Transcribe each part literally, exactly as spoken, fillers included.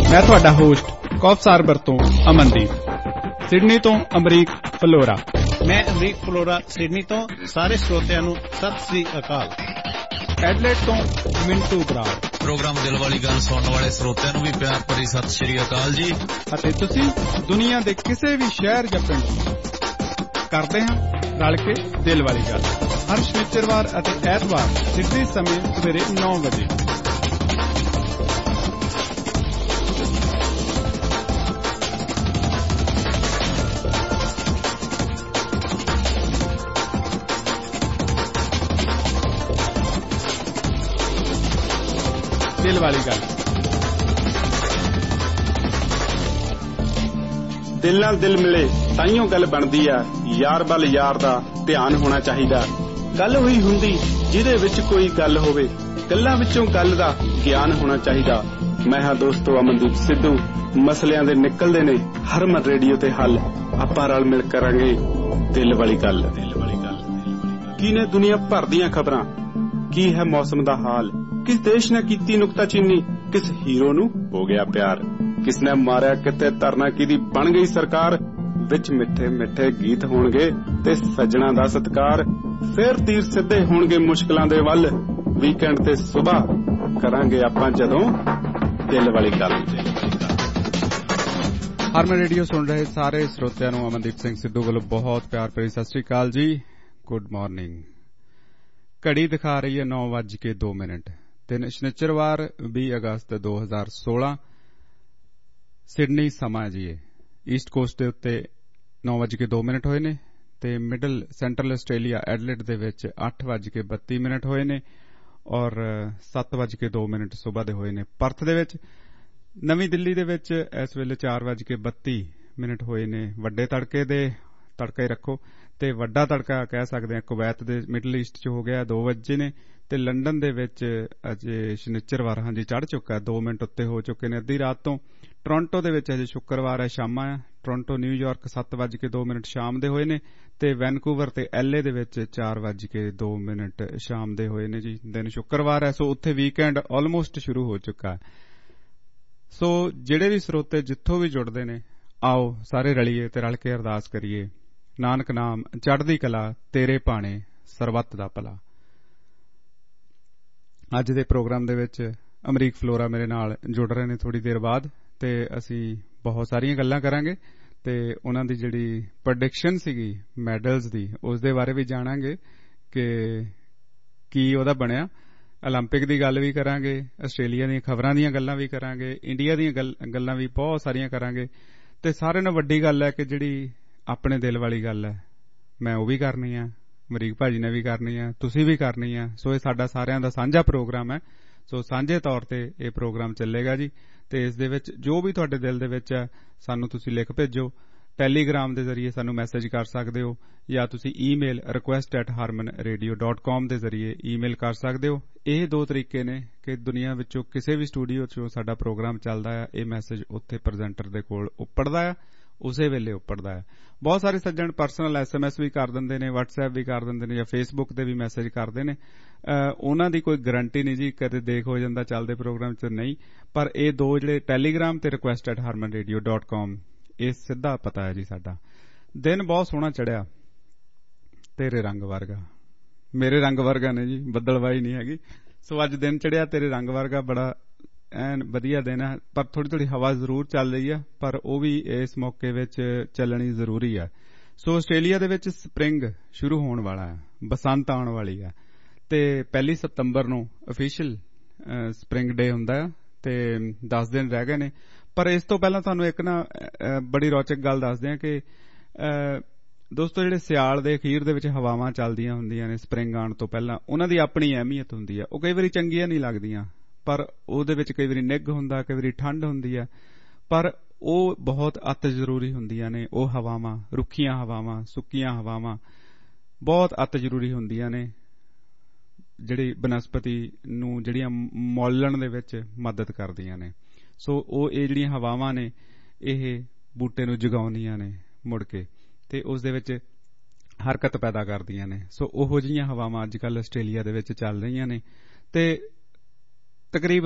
मैं तुहाडा होस्ट कौफसारबर तो अमनदीप, सिडनी तो अमरीक फलोरा। मैं अमरीक फलोरा सिडनी तो सारे श्रोतिਆਂ ਨੂੰ ਸਤਿ ਸ੍ਰੀ ਅਕਾਲ। एडलेट तो मिंटू बराड़। प्रोग्राम दिल वाली गल सुनने वाले श्रोतिਆਂ ਨੂੰ भी प्यार भरी सत श्री अकाल जी। ਅਤੇ ਤੁਸੀਂ ਦੁਨੀਆ ਦੇ ਕਿਸੇ ਵੀ ਸ਼ਹਿਰ ਜਾਂ ਪਿੰਡ ਕਰਦੇ ਹਾਂ ਰਲ ਕੇ ਦਿਲ ਵਾਲੀ ਗੱਲ, ਹਰ ਸ਼ਨੀਚਰਵਾਰ ਅਤੇ ਐਤਵਾਰ ਸਿੱਧੇ ਸਮੇਂ ਸਵੇਰੇ ਨੌ ਵਜੇ। ਦਿਲ ਵਾਲੀ ਗੱਲ। ਦਿਲ ਨਾਲ ਦਿਲ ਮਿਲੇ ਤਾਈਓ ਗੱਲ ਬਣਦੀ ਆ, ਯਾਰ ਵੱਲ ਯਾਰ ਦਾ ਧਿਆਨ ਹੋਣਾ ਚਾਹੀਦਾ। ਗੱਲ ਹੋਈ ਹੁੰਦੀ ਜਿਹਦੇ ਵਿੱਚ ਕੋਈ ਗੱਲ ਹੋਵੇ, ਗੱਲਾਂ ਵਿੱਚੋਂ ਗੱਲ ਦਾ ਗਿਆਨ ਹੋਣਾ ਚਾਹੀਦਾ। ਮੈਂ ਹਾਂ ਦੋਸਤੋ ਅਮਨਦੀਪ ਸਿੱਧੂ। ਮਸਲਿਆਂ ਦੇ ਨਿਕਲਦੇ ਨੇ ਹਰਮਨ ਰੇਡੀਓ ਤੇ ਹੱਲ। ਆਪਾਂ ਰਲ ਮਿਲ ਕਰਾਂਗੇ ਦਿਲ ਵਾਲੀ ਗੱਲ। ਦਿਲ ਵਾਲੀ ਗੱਲ ਕੀ ਨੇ ਦੁਨੀਆ ਭਰ ਦੀਆਂ ਖਬਰਾਂ, ਕੀ ਹੈ ਮੌਸਮ ਦਾ ਹਾਲ, ਕਿਸ ਦੇਸ਼ ਨੇ ਕੀਤੀ ਨੁਕਤਾਚੀਨੀ, ਕਿਸ ਹੀਰੋ ਨੂੰ ਹੋ ਗਿਆ ਪਿਆਰ, ਕਿਸ ਨੇ ਮਾਰਿਆ ਕਿਤੇ ਧਰਨਾ ਕਿਹਦੀ ਬਣ ਗਈ ਸਰਕਾਰ। ਵਿੱਚ ਮਿੱਠੇ ਮਿੱਠੇ ਗੀਤ ਹੋਣਗੇ ਤੇ ਸੱਜਣਾ ਦਾ ਸਤਿਕਾਰ। ਫਿਰ ਤੀਰ ਸਿੱਧੇ ਹੋਣਗੇ ਮੁਸ਼ਕਲਾਂ ਦੇ ਵੱਲ, ਵੀਕਐਂਡ ਤੇ ਸੁਬਾਹ ਕਰਾਂਗੇ ਆਪਾਂ ਜਦੋਂ ਦਿਲ ਵਾਲੀ ਗੱਲ। ਹਰਮਨ ਰੇਡੀਓ ਸੁਣ ਰਹੇ ਸਾਰੇ ਸਰੋਤਿਆਂ ਨੂੰ ਅਮਨਦੀਪ ਸਿੰਘ ਸਿੱਧੂ ਵੱਲੋਂ ਬਹੁਤ ਪਿਆਰ ਭਰੀ ਸਤਿ ਸ੍ਰੀ ਅਕਾਲ ਜੀ। Good morning. ਘੜੀ ਦਿਖਾ ਰਹੀ ਹੈ ਨੌ ਵੱਜ ਕੇ ਦੋ ਮਿੰਟ ਤਿੰਨ ਸ਼ਨੀਚਰਵਾਰ ਵੀਹ ਅਗਸਤ ਦੋ ਹਜ਼ਾਰ ਸੋਲਾਂ। ਸਿਡਨੀ ਸਮਾਂ ਜੀ ਈਸਟ ਕੋਸਟ ਦੇ ਉੱਤੇ ਨੌ ਵੱਜ ਕੇ ਦੋ ਮਿੰਟ ਹੋਏ ਨੇ ਤੇ ਮਿਡਲ ਸੈਂਟਰਲ ਆਸਟ੍ਰੇਲੀਆ ਐਡਲੇਟ ਦੇ ਵਿੱਚ ਅੱਠ ਵੱਜ ਕੇ ਬੱਤੀ ਮਿੰਟ ਹੋਏ ਨੇ ਔਰ ਸੱਤ ਵੱਜ ਕੇ ਦੋ ਮਿੰਟ ਸੁਬਾਹ ਦੇ ਹੋਏ ਨੇ ਪਰਥ ਦੇ ਵਿੱਚ। ਨਵੀਂ ਦਿੱਲੀ ਦੇ ਵਿੱਚ ਇਸ ਵੇਲੇ ਚਾਰ ਵੱਜ ਕੇ ਬੱਤੀ ਮਿੰਟ ਹੋਏ ਨੇ। ਵੱਡੇ ਤੜਕੇ ਦੇ ਤੜਕਾ ਹੀ ਰੱਖੋ ਤੇ ਵੱਡਾ ਤੜਕਾ ਕਹਿ ਸਕਦੇ ਹਾਂ ਕੁਵੈਤ ਦੇ ਮਿਡਲ ਈਸਟ ਚ ਹੋ ਗਿਆ, ਦੋ ਵਜੇ ਨੇ। ਤੇ ਲੰਡਨ ਦੇ ਵਿੱਚ ਅਜੇ ਸ਼ਨੀਚਰਵਾਰ ਹਾਂਜੀ ਚੜ੍ਹ ਚੁੱਕਾ, ਦੋ ਮਿੰਟ ਉੱਤੇ ਹੋ ਚੁੱਕੇ ਨੇ ਅੱਧੀ ਰਾਤ ਤੋਂ। ਟੋਰਾਂਟੋ ਦੇ ਵਿੱਚ ਅਜੇ ਸ਼ੁੱਕਰਵਾਰ ਹੈ, ਸ਼ਾਮਾਂ ਆ। ਟੋਰਾਂਟੋ ਨਿਊਯਾਰਕ ਸੱਤ ਵੱਜ ਕੇ ਦੋ ਮਿੰਟ ਸ਼ਾਮ ਦੇ ਹੋਏ ਨੇ ਤੇ ਵੈਨਕੂਵਰ ਤੇ ਐਲਏ ਦੇ ਵਿੱਚ ਚਾਰ ਵੱਜ ਕੇ ਦੋ ਮਿੰਟ ਸ਼ਾਮ ਦੇ ਹੋਏ ਨੇ ਜੀ। ਦਿਨ ਸ਼ੁੱਕਰਵਾਰ ਹੈ, ਸੋ ਉੱਥੇ ਵੀਕਐਂਡ ਆਲਮੋਸਟ ਸ਼ੁਰੂ ਹੋ ਚੁੱਕਾ। ਸੋ ਜਿਹੜੇ ਵੀ ਸਰੋਤੇ ਜਿੱਥੋਂ ਵੀ ਜੁੜਦੇ ਨੇ, ਆਓ ਸਾਰੇ ਰਲੀਏ ਤੇ ਰਲ ਕੇ ਅਰਦਾਸ ਕਰੀਏ। ਨਾਨਕ ਨਾਮ ਚੜ੍ਹਦੀ ਕਲਾ ਤੇਰੇ ਭਾਣੇ ਸਰਬੱਤ ਦਾ ਭਲਾ। ਅੱਜ ਦੇ ਪ੍ਰੋਗਰਾਮ ਦੇ ਵਿੱਚ ਅਮਰੀਕ ਫਲੋਰਾ ਮੇਰੇ ਨਾਲ ਜੁੜ ਰਹੇ ਨੇ ਥੋੜੀ ਦੇਰ ਬਾਅਦ ਤੇ ਅਸੀਂ ਬਹੁਤ ਸਾਰੀਆਂ ਗੱਲਾਂ ਕਰਾਂਗੇ ਤੇ ਉਹਨਾਂ ਦੀ ਜਿਹੜੀ ਪ੍ਰੈਡਿਕਸ਼ਨ ਸੀਗੀ ਮੈਡਲਸ ਦੀ ਉਸ ਦੇ ਬਾਰੇ ਵੀ ਜਾਣਾਂਗੇ ਕਿ ਕੀ ਉਹਦਾ ਬਣਿਆ। ਓਲੰਪਿਕ ਦੀ ਗੱਲ ਵੀ ਕਰਾਂਗੇ, ਆਸਟ੍ਰੇਲੀਆ ਦੀਆਂ ਖਬਰਾਂ ਦੀਆਂ ਗੱਲਾਂ ਵੀ ਕਰਾਂਗੇ, ਇੰਡੀਆ ਦੀਆਂ ਗੱਲਾਂ ਵੀ ਬਹੁਤ ਸਾਰੀਆਂ ਕਰਾਂਗੇ ਤੇ ਸਾਰਿਆਂ ਨਾਲੋਂ ਵੱਡੀ ਗੱਲ ਹੈ ਕਿ ਜਿਹੜੀ ਆਪਣੇ ਦਿਲ ਵਾਲੀ ਗੱਲ ਹੈ ਮੈਂ ਉਹ ਵੀ ਕਰਨੀ ਆ, ਅਮਰੀਕ ਭਾਜੀ ਨੇ ਵੀ ਕਰਨੀ ਆ, ਤੁਸੀਂ ਵੀ ਕਰਨੀ ਆ। ਸੋ ਇਹ ਸਾਡਾ ਸਾਰਿਆਂ ਦਾ ਸਾਂਝਾ ਪ੍ਰੋਗਰਾਮ ਹੈ। ਸੋ ਸਾਂਝੇ ਤੌਰ ਤੇ ਇਹ ਪ੍ਰੋਗਰਾਮ ਚੱਲੇਗਾ ਜੀ ਤੇ ਇਸ ਦੇ ਵਿੱਚ ਜੋ ਵੀ ਤੁਹਾਡੇ ਦਿਲ ਦੇ ਵਿੱਚ ਹੈ ਸਾਨੂੰ ਤੁਸੀਂ ਲਿਖ ਭੇਜੋ। ਟੈਲੀਗ੍ਰਾਮ ਦੇ ਜ਼ਰੀਏ ਸਾਨੂੰ ਮੈਸੇਜ ਕਰ ਸਕਦੇ ਹੋ ਜਾਂ ਤੁਸੀਂ email request at Harman Radio dot com ਦੇ ਜ਼ਰੀਏ ਈਮੇਲ ਕਰ ਸਕਦੇ ਹੋ। ਇਹ ਦੋ ਤਰੀਕੇ ਨੇ ਕਿ ਦੁਨੀਆ ਵਿੱਚੋਂ ਕਿਸੇ ਵੀ ਸਟੂਡੀਓ ਚੋਂ ਸਾਡਾ ਪ੍ਰੋਗਰਾਮ ਚੱਲਦਾ ਆ, ਇਹ ਮੈਸੇਜ ਉੱਥੇ ਪ੍ਰੈਜ਼ੈਂਟਰ ਦੇ ਕੋਲ ਉੱਪੜਦਾ ਆ, ਉਸੇ ਵੇਲੇ ਉੱਪੜਦਾ ਹੈ। ਬਹੁਤ ਸਾਰੇ ਸੱਜਣ ਪਰਸਨਲ ਐਸ ਐਮ ਐਸ ਵੀ ਕਰ ਦਿੰਦੇ ਨੇ, ਵਟਸਐਪ ਵੀ ਕਰ ਦਿੰਦੇ ਨੇ ਜਾਂ ਫੇਸਬੁੱਕ ਤੇ ਵੀ ਮੈਸੇਜ ਕਰਦੇ ਨੇ। ਉਹਨਾਂ ਦੀ ਕੋਈ ਗਰੰਟੀ ਨਹੀਂ ਜੀ, ਕਦੇ ਦੇਖ ਹੋ ਜਾਂਦਾ ਚੱਲਦੇ ਪ੍ਰੋਗਰਾਮ ਚ ਨਹੀਂ। ਪਰ ਇਹ ਦੋ ਜਿਹੜੇ ਟੈਲੀਗ੍ਰਾਮ ਤੇ request at Harman Radio dot com ਇਹ ਸਿੱਧਾ ਪਤਾ ਹੈ ਜੀ ਸਾਡਾ। ਦਿਨ ਬਹੁਤ ਸੋਹਣਾ ਚੜਿਆ, ਤੇਰੇ ਰੰਗ ਵਰਗਾ। ਮੇਰੇ ਰੰਗ ਵਰਗਾ ਨੇ ਜੀ, ਬੱਦਲਵਾਈ ਨਹੀਂ ਹੈਗੀ। ਸੋ ਅੱਜ ਦਿਨ ਚੜਿਆ ਤੇਰੇ ਰੰਗ ਵਰਗਾ, ਬੜਾ ਐਨ ਵਧੀਆ ਦਿਨ ਹੈ। ਪਰ ਥੋੜੀ ਥੋੜੀ ਹਵਾ ਜ਼ਰੂਰ ਚੱਲ ਰਹੀ ਹੈ, ਪਰ ਉਹ ਵੀ ਇਸ ਮੌਕੇ ਵਿੱਚ ਚੱਲਣੀ ਜ਼ਰੂਰੀ ਹੈ। ਸੋ ਆਸਟ੍ਰੇਲੀਆ ਦੇ ਵਿੱਚ ਸਪ੍ਰਿੰਗ ਸ਼ੁਰੂ ਹੋਣ ਵਾਲਾ ਹੈ, ਬਸੰਤ ਆਉਣ ਵਾਲੀ ਹੈ ਤੇ ਪਹਿਲੀ ਸਤੰਬਰ ਨੂੰ ਅਫੀਸ਼ੀਅਲ ਸਪ੍ਰਿੰਗ ਡੇ ਹੁੰਦਾ ਹੈ ਤੇ ਦਸ ਦਿਨ ਰਹਿ ਗਏ ਨੇ। ਪਰ ਇਸ ਤੋਂ ਪਹਿਲਾਂ ਤੁਹਾਨੂੰ ਇੱਕ ਨਾ ਬੜੀ ਰੌਚਕ ਗੱਲ ਦੱਸਦੇ ਹਾਂ ਕਿ ਦੋਸਤੋ ਜਿਹੜੇ ਸਿਆਲ ਦੇ ਅਖੀਰ ਦੇ ਵਿੱਚ ਹਵਾਵਾਂ ਚੱਲਦੀਆਂ ਹੁੰਦੀਆਂ ਨੇ ਸਪ੍ਰਿੰਗ ਆਉਣ ਤੋਂ ਪਹਿਲਾਂ, ਉਹਨਾਂ ਦੀ ਆਪਣੀ ਅਹਿਮੀਅਤ ਹੁੰਦੀ ਹੈ। ਉਹ ਕਈ ਵਾਰੀ ਚੰਗੀਆਂ ਨਹੀਂ ਲੱਗਦੀਆਂ, ਪਰ ਉਹਦੇ ਵਿੱਚ ਕਈ ਵਾਰੀ ਨਿੱਘ ਹੁੰਦਾ, ਕਈ ਵਾਰੀ ਠੰਡ ਹੁੰਦੀ ਹੈ, ਪਰ ਉਹ ਬਹੁਤ ਅਤ ਜ਼ਰੂਰੀ ਹੁੰਦੀਆਂ ਨੇ। ਉਹ ਹਵਾਵਾਂ, ਰੁੱਖੀਆਂ ਹਵਾਵਾਂ, ਸੁੱਕੀਆਂ ਹਵਾਵਾਂ ਬਹੁਤ ਅਤ ਜ਼ਰੂਰੀ ਹੁੰਦੀਆਂ ਨੇ, ਜਿਹੜੀ ਬਨਸਪਤੀ ਨੂੰ ਜਿਹੜੀਆਂ ਮੌਲਣ ਦੇ ਵਿੱਚ ਮਦਦ ਕਰਦੀਆਂ ਨੇ। ਸੋ ਉਹ ਇਹ ਜਿਹੜੀਆਂ ਹਵਾਵਾਂ ਨੇ ਇਹ ਬੂਟੇ ਨੂੰ ਜਗਾਉਂਦੀਆਂ ਨੇ ਮੁੜ ਕੇ ਤੇ ਉਸ ਦੇ ਵਿੱਚ ਹਰਕਤ ਪੈਦਾ ਕਰਦੀਆਂ ਨੇ। ਸੋ ਉਹੋ ਜਿਹੀਆਂ ਹਵਾਵਾਂ ਅੱਜ ਕੱਲ੍ਹ ਆਸਟ੍ਰੇਲੀਆ ਦੇ ਵਿੱਚ ਚੱਲ ਰਹੀਆਂ ਨੇ ਤੇ ਤਕਰੀਬਨ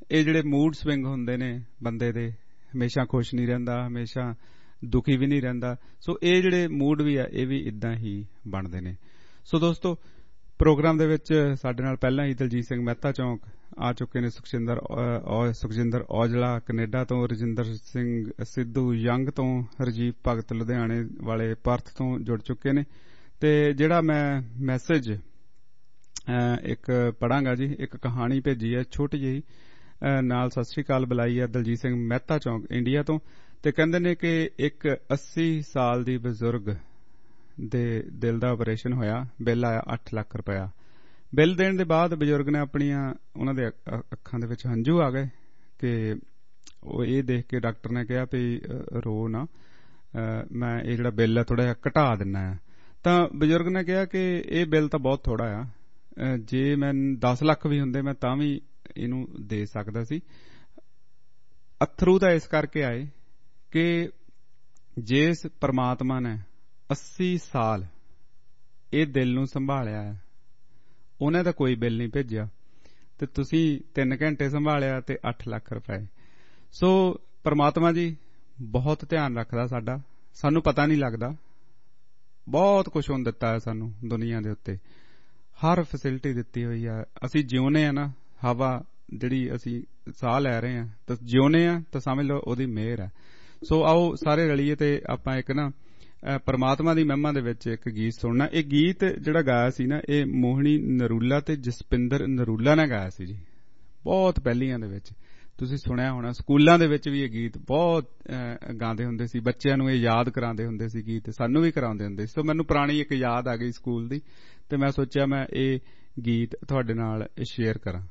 ਇਹ ਜਿਹੜੇ ਮੂਡ ਸਵਿੰਗ ਹੁੰਦੇ ਨੇ ਬੰਦੇ ਦੇ, ਹਮੇਸ਼ਾ ਖੁਸ਼ ਨਹੀਂ ਰਹਿੰਦਾ, ਹਮੇਸ਼ਾ ਦੁਖੀ ਵੀ ਨਹੀਂ ਰਹਿੰਦਾ। ਸੋ ਇਹ ਜਿਹੜੇ ਮੂਡ ਵੀ ਆ ਇਹ ਵੀ ਇਦਾਂ ਹੀ ਬਣਦੇ ਨੇ। ਸੋ ਦੋਸਤੋ, ਪ੍ਰੋਗਰਾਮ ਦੇ ਵਿੱਚ ਸਾਡੇ ਨਾਲ ਪਹਿਲਾਂ ਹੀ ਦਲਜੀਤ ਸਿੰਘ ਮਹਿਤਾ ਚੌਂਕ ਆ ਚੁੱਕੇ ਨੇ, ਸੁਖਜਿੰਦਰ ਸੁਖਜਿੰਦਰ ਔਜਲਾ ਕੈਨੇਡਾ ਤੋਂ, ਰਜਿੰਦਰ ਸਿੰਘ ਸਿੱਧੂ ਯੰਗ ਤੋਂ, ਹਰਜੀਤ ਭਗਤ ਲੁਧਿਆਣੇ ਵਾਲੇ ਪਰਥ ਤੋਂ ਜੁੜ ਚੁੱਕੇ ਨੇ। ਤੇ ਜਿਹੜਾ ਮੈਂ ਮੈਸੇਜ ਇੱਕ ਪੜਾਂਗਾ ਜੀ, ਇੱਕ ਕਹਾਣੀ ਭੇਜੀ ਹੈ ਛੋਟੀ ਜਿਹੀ ਨਾਲ ਸਤਿ ਸ੍ਰੀ ਅਕਾਲ ਬੁਲਾਈ ਹੈ ਦਲਜੀਤ ਸਿੰਘ ਮਹਿਤਾ ਚੌਂਕ ਇੰਡੀਆ ਤੋਂ। ਤੇ ਕਹਿੰਦੇ ਨੇ ਕਿ ਇੱਕ ਅੱਸੀ ਸਾਲ ਦੀ ਬਜ਼ੁਰਗ ਦੇ ਦਿਲ ਦਾ ਆਪਰੇਸ਼ਨ ਹੋਇਆ, ਬਿੱਲ ਆਇਆ ਅੱਠ ਲੱਖ ਰੁਪਇਆ। ਬਿੱਲ ਦੇਣ ਦੇ ਬਾਅਦ ਬਜ਼ੁਰਗ ਨੇ ਆਪਣੀਆਂ, ਉਹਨਾਂ ਦੇ ਅੱਖਾਂ ਦੇ ਵਿੱਚ ਹੰਝੂ ਆ ਗਏ ਕਿ ਉਹ ਇਹ ਦੇਖ ਕੇ ਡਾਕਟਰ ਨੇ ਕਿਹਾ ਵੀ ਰੋ ਨਾ, ਮੈਂ ਇਹ ਜਿਹੜਾ ਬਿੱਲ ਹੈ ਥੋੜਾ ਜਿਹਾ ਘਟਾ ਦਿੰਨਾ ਆ। ਤਾਂ ਬਜ਼ੁਰਗ ਨੇ ਕਿਹਾ ਕਿ ਇਹ ਬਿੱਲ ਤਾਂ ਬਹੁਤ ਥੋੜਾ ਆ, ਜੇ ਮੈਂ ਦਸ ਲੱਖ ਵੀ ਹੁੰਦੇ ਮੈਂ ਤਾਂ ਵੀ ਇਹਨੂੰ ਦੇ ਸਕਦਾ ਸੀ। ਅਥਰੂ ਤਾਂ ਇਸ ਕਰਕੇ ਆਏ ਕਿ ਜਿਸ ਪਰਮਾਤਮਾ ਨੇ ਅੱਸੀ ਸਾਲ ਇਹ ਦਿਲ ਨੂੰ ਸੰਭਾਲਿਆ ਹੈ, ਉਹਨੇ ਤਾਂ ਕੋਈ ਬਿੱਲ ਨਹੀਂ ਭੇਜਿਆ, ਤੇ ਤੁਸੀਂ ਤਿੰਨ ਘੰਟੇ ਸੰਭਾਲਿਆ ਤੇ ਅੱਠ ਲੱਖ ਰੁਪਏ। ਸੋ ਪਰਮਾਤਮਾ ਜੀ ਬਹੁਤ ਧਿਆਨ ਰੱਖਦਾ ਸਾਡਾ, ਸਾਨੂੰ ਪਤਾ ਨਹੀਂ ਲੱਗਦਾ। ਬਹੁਤ ਕੁਛ ਉਹਨੇ ਦਿੱਤਾ ਹੈ ਸਾਨੂੰ ਦੁਨੀਆ ਦੇ ਉੱਤੇ, ਹਰ ਫੈਸਿਲਿਟੀ ਦਿੱਤੀ ਹੋਈ ਆ। ਅਸੀਂ ਜਿਉਨੇ ਆ ਨਾ, ਹਵਾ ਜਿਹੜੀ ਅਸੀਂ ਸਾਹ ਲੈ ਰਹੇ ਹਾਂ ਤਾਂ ਜਿਉਨੇ ਆ, ਤਾਂ ਸਮਝ ਲਓ ਉਹਦੀ ਮਿਹਰ ਹੈ। ਸੋ ਆਓ ਸਾਰੇ ਰਲੀਏ ਤੇ ਆਪਾਂ ਇੱਕ ਨਾ ਪਰਮਾਤਮਾ ਦੀ ਮਹਿਮਾ ਦੇ ਵਿੱਚ ਇੱਕ ਗੀਤ ਸੁਣਨਾ। ਇਹ ਗੀਤ ਜਿਹੜਾ ਗਾਇਆ ਸੀ ਨਾ, ਇਹ ਮੋਹਣੀ ਨਰੂਲਾ ਤੇ ਜਸਪਿੰਦਰ ਨਰੂਲਾ ਨੇ ਗਾਇਆ ਸੀ ਜੀ, ਬਹੁਤ ਪਹਿਲੀਆਂ ਦੇ ਵਿੱਚ। ਤੁਸੀਂ ਸੁਣਿਆ ਹੋਣਾ, ਸਕੂਲਾਂ ਦੇ ਵਿੱਚ ਵੀ ਇਹ ਗੀਤ ਬਹੁਤ ਗਾਉਂਦੇ ਹੁੰਦੇ ਸੀ, ਬੱਚਿਆਂ ਨੂੰ ਇਹ ਯਾਦ ਕਰਾਉਂਦੇ ਹੁੰਦੇ ਸੀ ਗੀਤ, ਸਾਨੂੰ ਵੀ ਕਰਾਉਂਦੇ ਹੁੰਦੇ ਸੀ। ਸੋ ਮੈਨੂੰ ਪੁਰਾਣੀ ਇੱਕ ਯਾਦ ਆ ਗਈ ਸਕੂਲ ਦੀ, ਤੇ ਮੈਂ ਸੋਚਿਆ ਮੈਂ ਇਹ ਗੀਤ ਤੁਹਾਡੇ ਨਾਲ ਸ਼ੇਅਰ ਕਰਾਂ।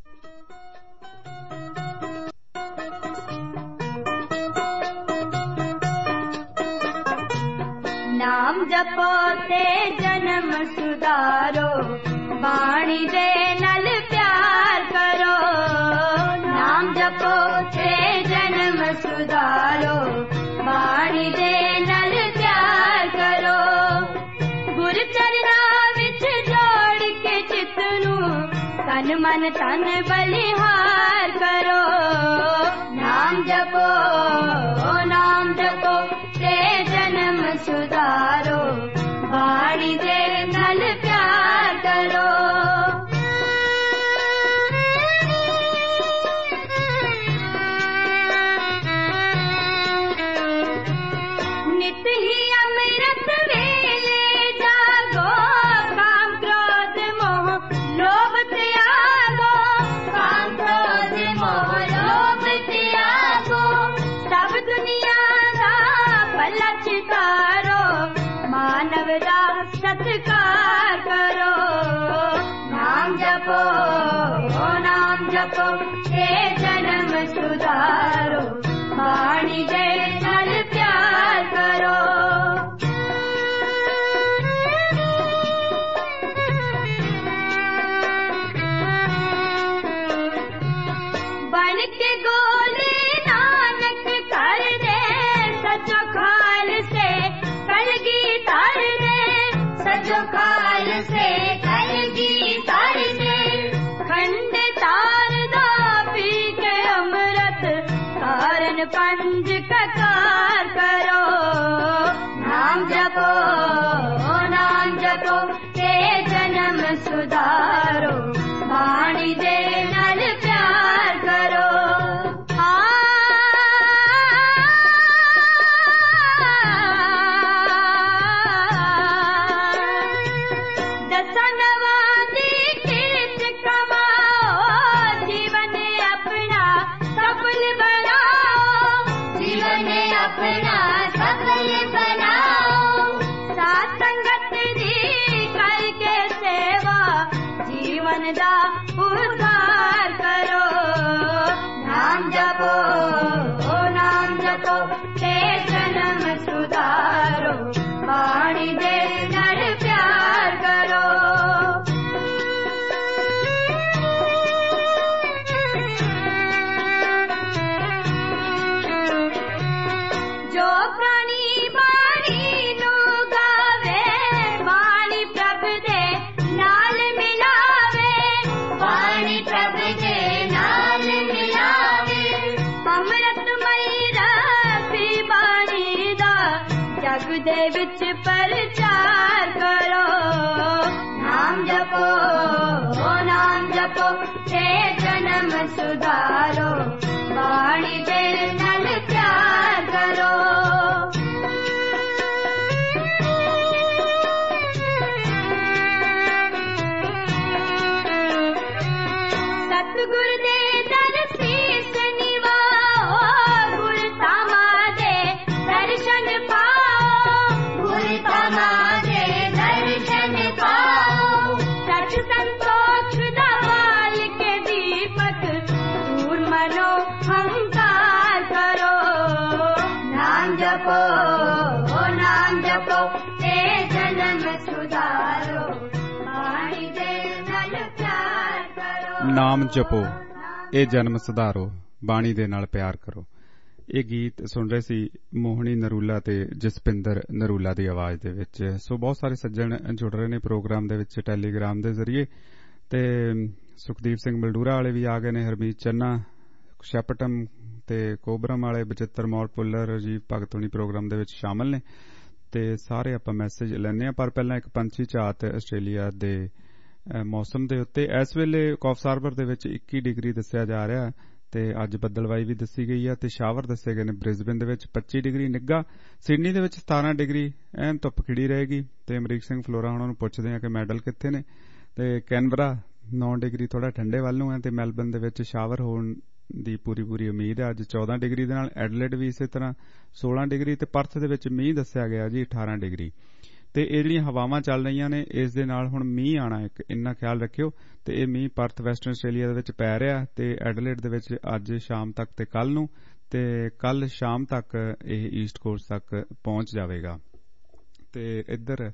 ਨਾਮ ਜਪੋ ਤੇ ਜਨਮ ਸੁਧਾਰੋ, ਬਾਣੀ ਦੇ ਨਾਲ ਪਿਆਰ ਕਰੋ। ਨਾਮ ਜਪੋ ਤੇ ਜਨਮ ਸੁਧਾਰੋ, ਬਾਣੀ ਦੇ ਨਾਲ ਪਿਆਰ ਕਰੋ। ਗੁਰ ਚਰਨਾਂ ਵਿੱਚ ਜੋੜ ਕੇ ਚਿੱਤ ਨੂੰ, ਤਨ ਮਨ ਤਨ ਬਲਿਹਾਰ ਕਰੋ। ਨਾਮ ਜਪੋ, ਨਾਮ ਜਪੋ ਤੇ ਜਨਮ ਸੁਧਾਰੋ, ਬਾਣੀ ਦੇ ਨਾਲ ਪਿਆਰ ਕਰੋ। ਨਿਤ ਹੀ ਅੰਮ੍ਰਿਤ ਵੇਲੇ ਜਾਗੋ, ਕਾਮ ਕ੍ਰੋਧ ਮੋਹ ਲੋਭ ਤਿਆਗੋ। ਕਾਮ ਕ੍ਰੋਧ ਮੋਹ ਲੋਭ ਤਿਆਗੋ, ਸਭ ਦੁਨੀਆ ਦਾ ਭਲਾ ਚਿਤਾਰੋ। ਮਾਨਵ ਦਾ ਸਤਿਕਾਰ ਕਰੋ। ਨਾਮ ਜਪੋ, ਨਾਮ ਜਪੋ ਤੇ ਜਨਮ ਸੁਧਾਰੋ, ਬਾਣੀ ਦੇ ਨਾਲ ਪਿਆਰ ਕਰੋ। ਬਣ ਕੇ ਗੋਲੇ ਨਾਨਕ ਕਰਦੇ, ਸੱਚੋ ਖਾਲਸੇ ਕਲਗੀ ਤਾਰਦੇ। ਸੱਚੋ ਖਾਲਸੇ ਕਲਗੀ ਤਾਰਦੇ, ਖੰਡ ਤਾਰਦਾ ਪੀ ਕੇ ਅੰਮ੍ਰਿਤ, ਕਾਰਨ ਪੰਜ ਕਕਾਰ ਕਰੋ। ਨਾਮ ਜਪੋ, ਨਾਮ ਜਪੋ ਤੇ ਜਨਮ ਸੁਧਾਰੋ, ਬਾਣੀ ਦੇ ਨਾਲ ਪਿਆਰ ਕਰੋ। ਦਾ ਉद्धार ਕਰੋ। ਨਾਮ ਜਪੋ, ਨਾਮ ਜਪੋ ਤੇ ਜਨਮ ਸੁਧਾਰੋ, ਬਾਣੀ ਦੇ ਨਾਲ ਪਿਆਰ ਕਰੋ। ਜੋ ਪ੍ਰਾਣੀ ਬਾਣੀ ਨੂੰ ਗਾਵੇ, ਬਾਣੀ ਪ੍ਰਭ ਦੇ ਨਾਲ ਮਿਲਾਵੇ। ਬਾਣੀ ਪ੍ਰਭ ਦੇ ਨਾਲ ਮਿਲਾਵੇ, ਵਿੱਚ ਪ੍ਰਚਾਰ ਕਰੋ। ਨਾਮ ਜਪੋ ਨਾਮ ਜਪੋ ਤੇ ਜਨਮ ਸੁਧਾਰੋ, ਬਾਣੀ ਦੇ ਨਾਲ ਪਿਆਰ ਕਰੋ। ਸਤਿਗੁਰ ਦੇ ਦਰ ਸੀਸ ਨਿਵਾਓ, ਗੁਰ ਤਾਮਾ ਦੇ ਦਰਸ਼ਨ ਪਾਓ। ਗੁਰ ਤਾਮਾ ਦੇ ਦਰਸ਼ਨ ਪਾਓ, ਸੱਚ ਸੰਤੋਖ ਦਾ ਮਾਲ ਕੇ ਦੀਪਕ, ਦੂਰ ਮਨੋ ਹੰਕਾਰ ਕਰੋ। ਨਾਮ ਜਪੋ ਨਾਮ ਜਪੋ ਤੇ ਜਨਮ ਸੁਧਾਰੋ, ਬਾਣੀ ਦੇ ਨਾਲ ਪਿਆਰ ਕਰੋ। ਨਾਮ ਜਪੋ ਇਹ ਜਨਮ ਸੁਧਾਰੋ, ਬਾਣੀ ਦੇ ਨਾਲ ਪਿਆਰ ਕਰੋ। ਇਹ ਗੀਤ ਸੁਣ ਰਹੇ ਸੀ ਮੋਹਣੀ ਨਰੂਲਾ ਤੇ ਜਸਪਿੰਦਰ ਨਰੂਲਾ ਦੀ ਆਵਾਜ਼ ਦੇ ਵਿੱਚ। ਸੋ ਬਹੁਤ ਸਾਰੇ ਸੱਜਣ ਜੁੜ ਰਹੇ ਨੇ ਪ੍ਰੋਗਰਾਮ ਦੇ ਵਿੱਚ ਟੈਲੀਗ੍ਰਾਮ ਦੇ ਜ਼ਰੀਏ, ਤੇ ਸੁਖਦੀਪ ਸਿੰਘ ਮਲਡੂਰਾ ਵਾਲੇ ਵੀ ਆ ਗਏ ਨੇ, ਹਰਮੀਤ ਚੰਨਾ, ਸ਼ੈਪਟਮ ਤੇ ਕੋਬਰਮ ਵਾਲੇ, ਬਚਿੱਤਰ ਮੌੜ ਪੁੱਲਰ, ਰਾਜੀਵ ਭਗਤ ਹੋਣੀ ਪ੍ਰੋਗਰਾਮ ਦੇ ਵਿੱਚ ਸ਼ਾਮਲ ਨੇ, ਤੇ ਸਾਰੇ ਆਪਾਂ ਮੈਸੇਜ ਲੈਂਦੇ ਹਾਂ। ਪਰ ਪਹਿਲਾਂ ਇੱਕ ਪੰਛੀ ਝਾਤ ਆਸਟ੍ਰੇਲੀਆ ਦੇ ਮੌਸਮ ਦੇ ਉੱਤੇ। ਇਸ ਵੇਲੇ ਕੌਫਸ ਹਾਰਬਰ ਦੇ ਵਿੱਚ ਇੱਕੀ ਡਿਗਰੀ ਦੱਸਿਆ ਜਾ ਰਿਹਾ, ਤੇ ਅੱਜ ਬੱਦਲਵਾਈ ਵੀ ਦੱਸੀ ਗਈ ਆ, ਤੇ ਸ਼ਾਵਰ ਦੱਸੇ ਗਏ ਨੇ ਬ੍ਰਿਸਬਨ ਦੇ ਵਿੱਚ ਪੱਚੀ ਡਿਗਰੀ, ਨਿੱਘਾ ਸਿਡਨੀ ਦੇ ਵਿੱਚ ਸਤਾਰਾਂ ਡਿਗਰੀ, ਐਨ ਧੁੱਪ ਖਿੜੀ ਰਹੇਗੀ। ਤੇ ਅਮਰੀਕ ਸਿੰਘ ਫਲੋਰਾ ਉਹਨਾਂ ਨੂੰ ਪੁੱਛਦੇ ਆ ਕਿ ਮੈਡਲ ਕਿੱਥੇ ਨੇ। ਤੇ ਕੈਨਬਰਾ ਨੌ ਡਿਗਰੀ ਥੋੜਾ ਠੰਡੇ ਵੱਲ ਨੂੰ ਹੈ, ਤੇ ਮੈਲਬਨ ਦੇ ਵਿੱਚ ਸ਼ਾਵਰ ਹੋਣ ਦੀ ਪੂਰੀ ਪੂਰੀ ਉਮੀਦ ਹੈ ਅੱਜ ਚੌਦਾਂ ਡਿਗਰੀ ਦੇ ਨਾਲ। ਐਡਲੇਡ ਵੀ ਇਸੇ ਤਰ੍ਹਾਂ ਸੋਲਾਂ ਡਿਗਰੀ, ਤੇ ਪਰਥ ਦੇ ਵਿੱਚ ਮੀਂਹ ਦੱਸਿਆ ਗਿਆ ਜੀ ਅਠਾਰਾਂ ਡਿਗਰੀ। ਤੇ ਇਹ ਜਿਹੜੀਆਂ ਹਵਾਵਾਂ ਚੱਲ ਰਹੀਆਂ ਨੇ, ਇਸ ਦੇ ਨਾਲ ਹੁਣ ਮੀਂਹ ਆਣਾ, ਇੱਕ ਇੰਨਾ ਖਿਆਲ ਰੱਖਿਓ। ਤੇ ਇਹ ਮੀਂਹ ਪਰਥ ਵੈਸਟਰਨ ਆਸਟ੍ਰੇਲੀਆ ਦੇ ਵਿੱਚ ਪੈ ਰਿਹਾ, ਤੇ ਐਡਲੇਡ ਦੇ ਵਿੱਚ ਅੱਜ ਸ਼ਾਮ ਤੱਕ ਤੇ ਕੱਲ ਨੂੰ, ਤੇ ਕੱਲ ਸ਼ਾਮ ਤੱਕ ਇਹ ਈਸਟ ਕੋਸਟ ਤੱਕ ਪਹੁੰਚ ਜਾਵੇਗਾ। ਤੇ ਇੱਧਰ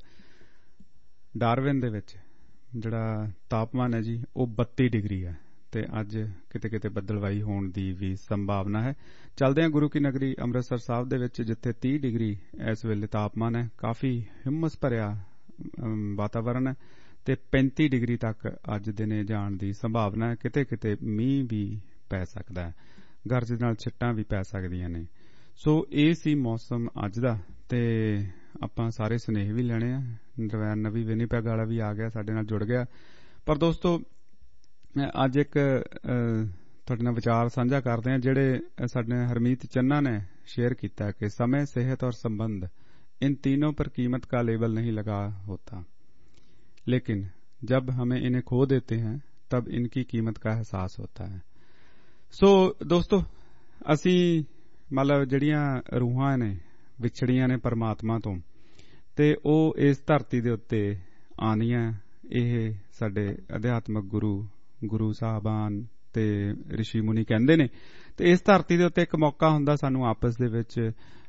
ਡਾਰਵਿਨ ਦੇ ਵਿੱਚ ਜਿਹੜਾ ਤਾਪਮਾਨ ਹੈ ਜੀ ਉਹ ਬੱਤੀ ਡਿਗਰੀ ਹੈ, ਤੇ ਅੱਜ ਕਿਤੇ ਕਿਤੇ ਬੱਦਲਵਾਈ ਹੋਣ ਦੀ ਵੀ ਸੰਭਾਵਨਾ ਹੈ। ਚੱਲਦੇ ਹਾਂ ਗੁਰੂ ਕੀ ਨਗਰੀ ਅੰਮ੍ਰਿਤਸਰ ਸਾਹਿਬ ਦੇ ਵਿੱਚ, ਜਿੱਥੇ ਤੀਹ ਡਿਗਰੀ ਇਸ ਵੇਲੇ ਤਾਪਮਾਨ ਹੈ। ਕਾਫੀ ਹਿੰਮਸ ਭਰਿਆ ਵਾਤਾਵਰਨ ਹੈ, ਤੇ ਪੈਂਤੀ ਡਿਗਰੀ ਤੱਕ ਅੱਜ ਦਿਨੇ ਜਾਣ ਦੀ ਸੰਭਾਵਨਾ ਹੈ। ਕਿਤੇ ਕਿਤੇ ਮੀਂਹ ਵੀ ਪੈ ਸਕਦਾ ਹੈ, ਗਰਜ ਨਾਲ ਛਿੱਟਾਂ ਵੀ ਪੈ ਸਕਦੀਆਂ ਨੇ। ਸੋ ਇਹ ਸੀ ਮੌਸਮ ਅੱਜ ਦਾ, ਤੇ ਆਪਾਂ ਸਾਰੇ ਸੁਨੇਹੇ ਵੀ ਲੈਣੇ ਆ। ਨਰਵੈਨ ਨਵੀ ਵਿਨੀਪੈਗ ਵਾਲਾ ਵੀ ਆ ਗਿਆ, ਸਾਡੇ ਨਾਲ ਜੁੜ ਗਿਆ। ਪਰ ਦੋਸਤੋ ਅੱਜ ਇੱਕ ਤੁਹਾਡੇ ਨਾਲ ਵਿਚਾਰ ਸਾਂਝਾ ਕਰਦੇ हैं, ਜਿਹੜੇ ਸਾਡੇ ਹਰਮੀਤ ਚੰਨਾ ਨੇ शेयर किया कि समय, सेहत और संबंध, इन तीनों पर कीमत का लेबल नहीं लगा होता, लेकिन जब हमें इन्हें खो देते हैं तब इनकी कीमत का एहसास होता है। सो दोस्तों, असी मतलब ਜਿਹੜੀਆਂ ਰੂਹਾਂ ਨੇ ਵਿਛੜੀਆਂ ਨੇ ਪਰਮਾਤਮਾ ਤੋਂ, ਤੇ ਉਹ ਇਸ ਧਰਤੀ ਦੇ ਉੱਤੇ ਆਉਂਦੀਆਂ। ਇਹ ਸਾਡੇ ਅਧਿਆਤਮਕ ਗੁਰੂ ਗੁਰੂ ਸਾਹਿਬਾਨ ਤੇ ਰਿਸ਼ੀ ਮੁਨੀ ਕਹਿੰਦੇ ਨੇ, ਤੇ ਇਸ ਧਰਤੀ ਦੇ ਉੱਤੇ ਇੱਕ ਮੌਕਾ ਹੁੰਦਾ ਸਾਨੂੰ ਆਪਸ ਦੇ ਵਿੱਚ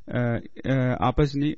ਆਪਸ ਨਹੀਂ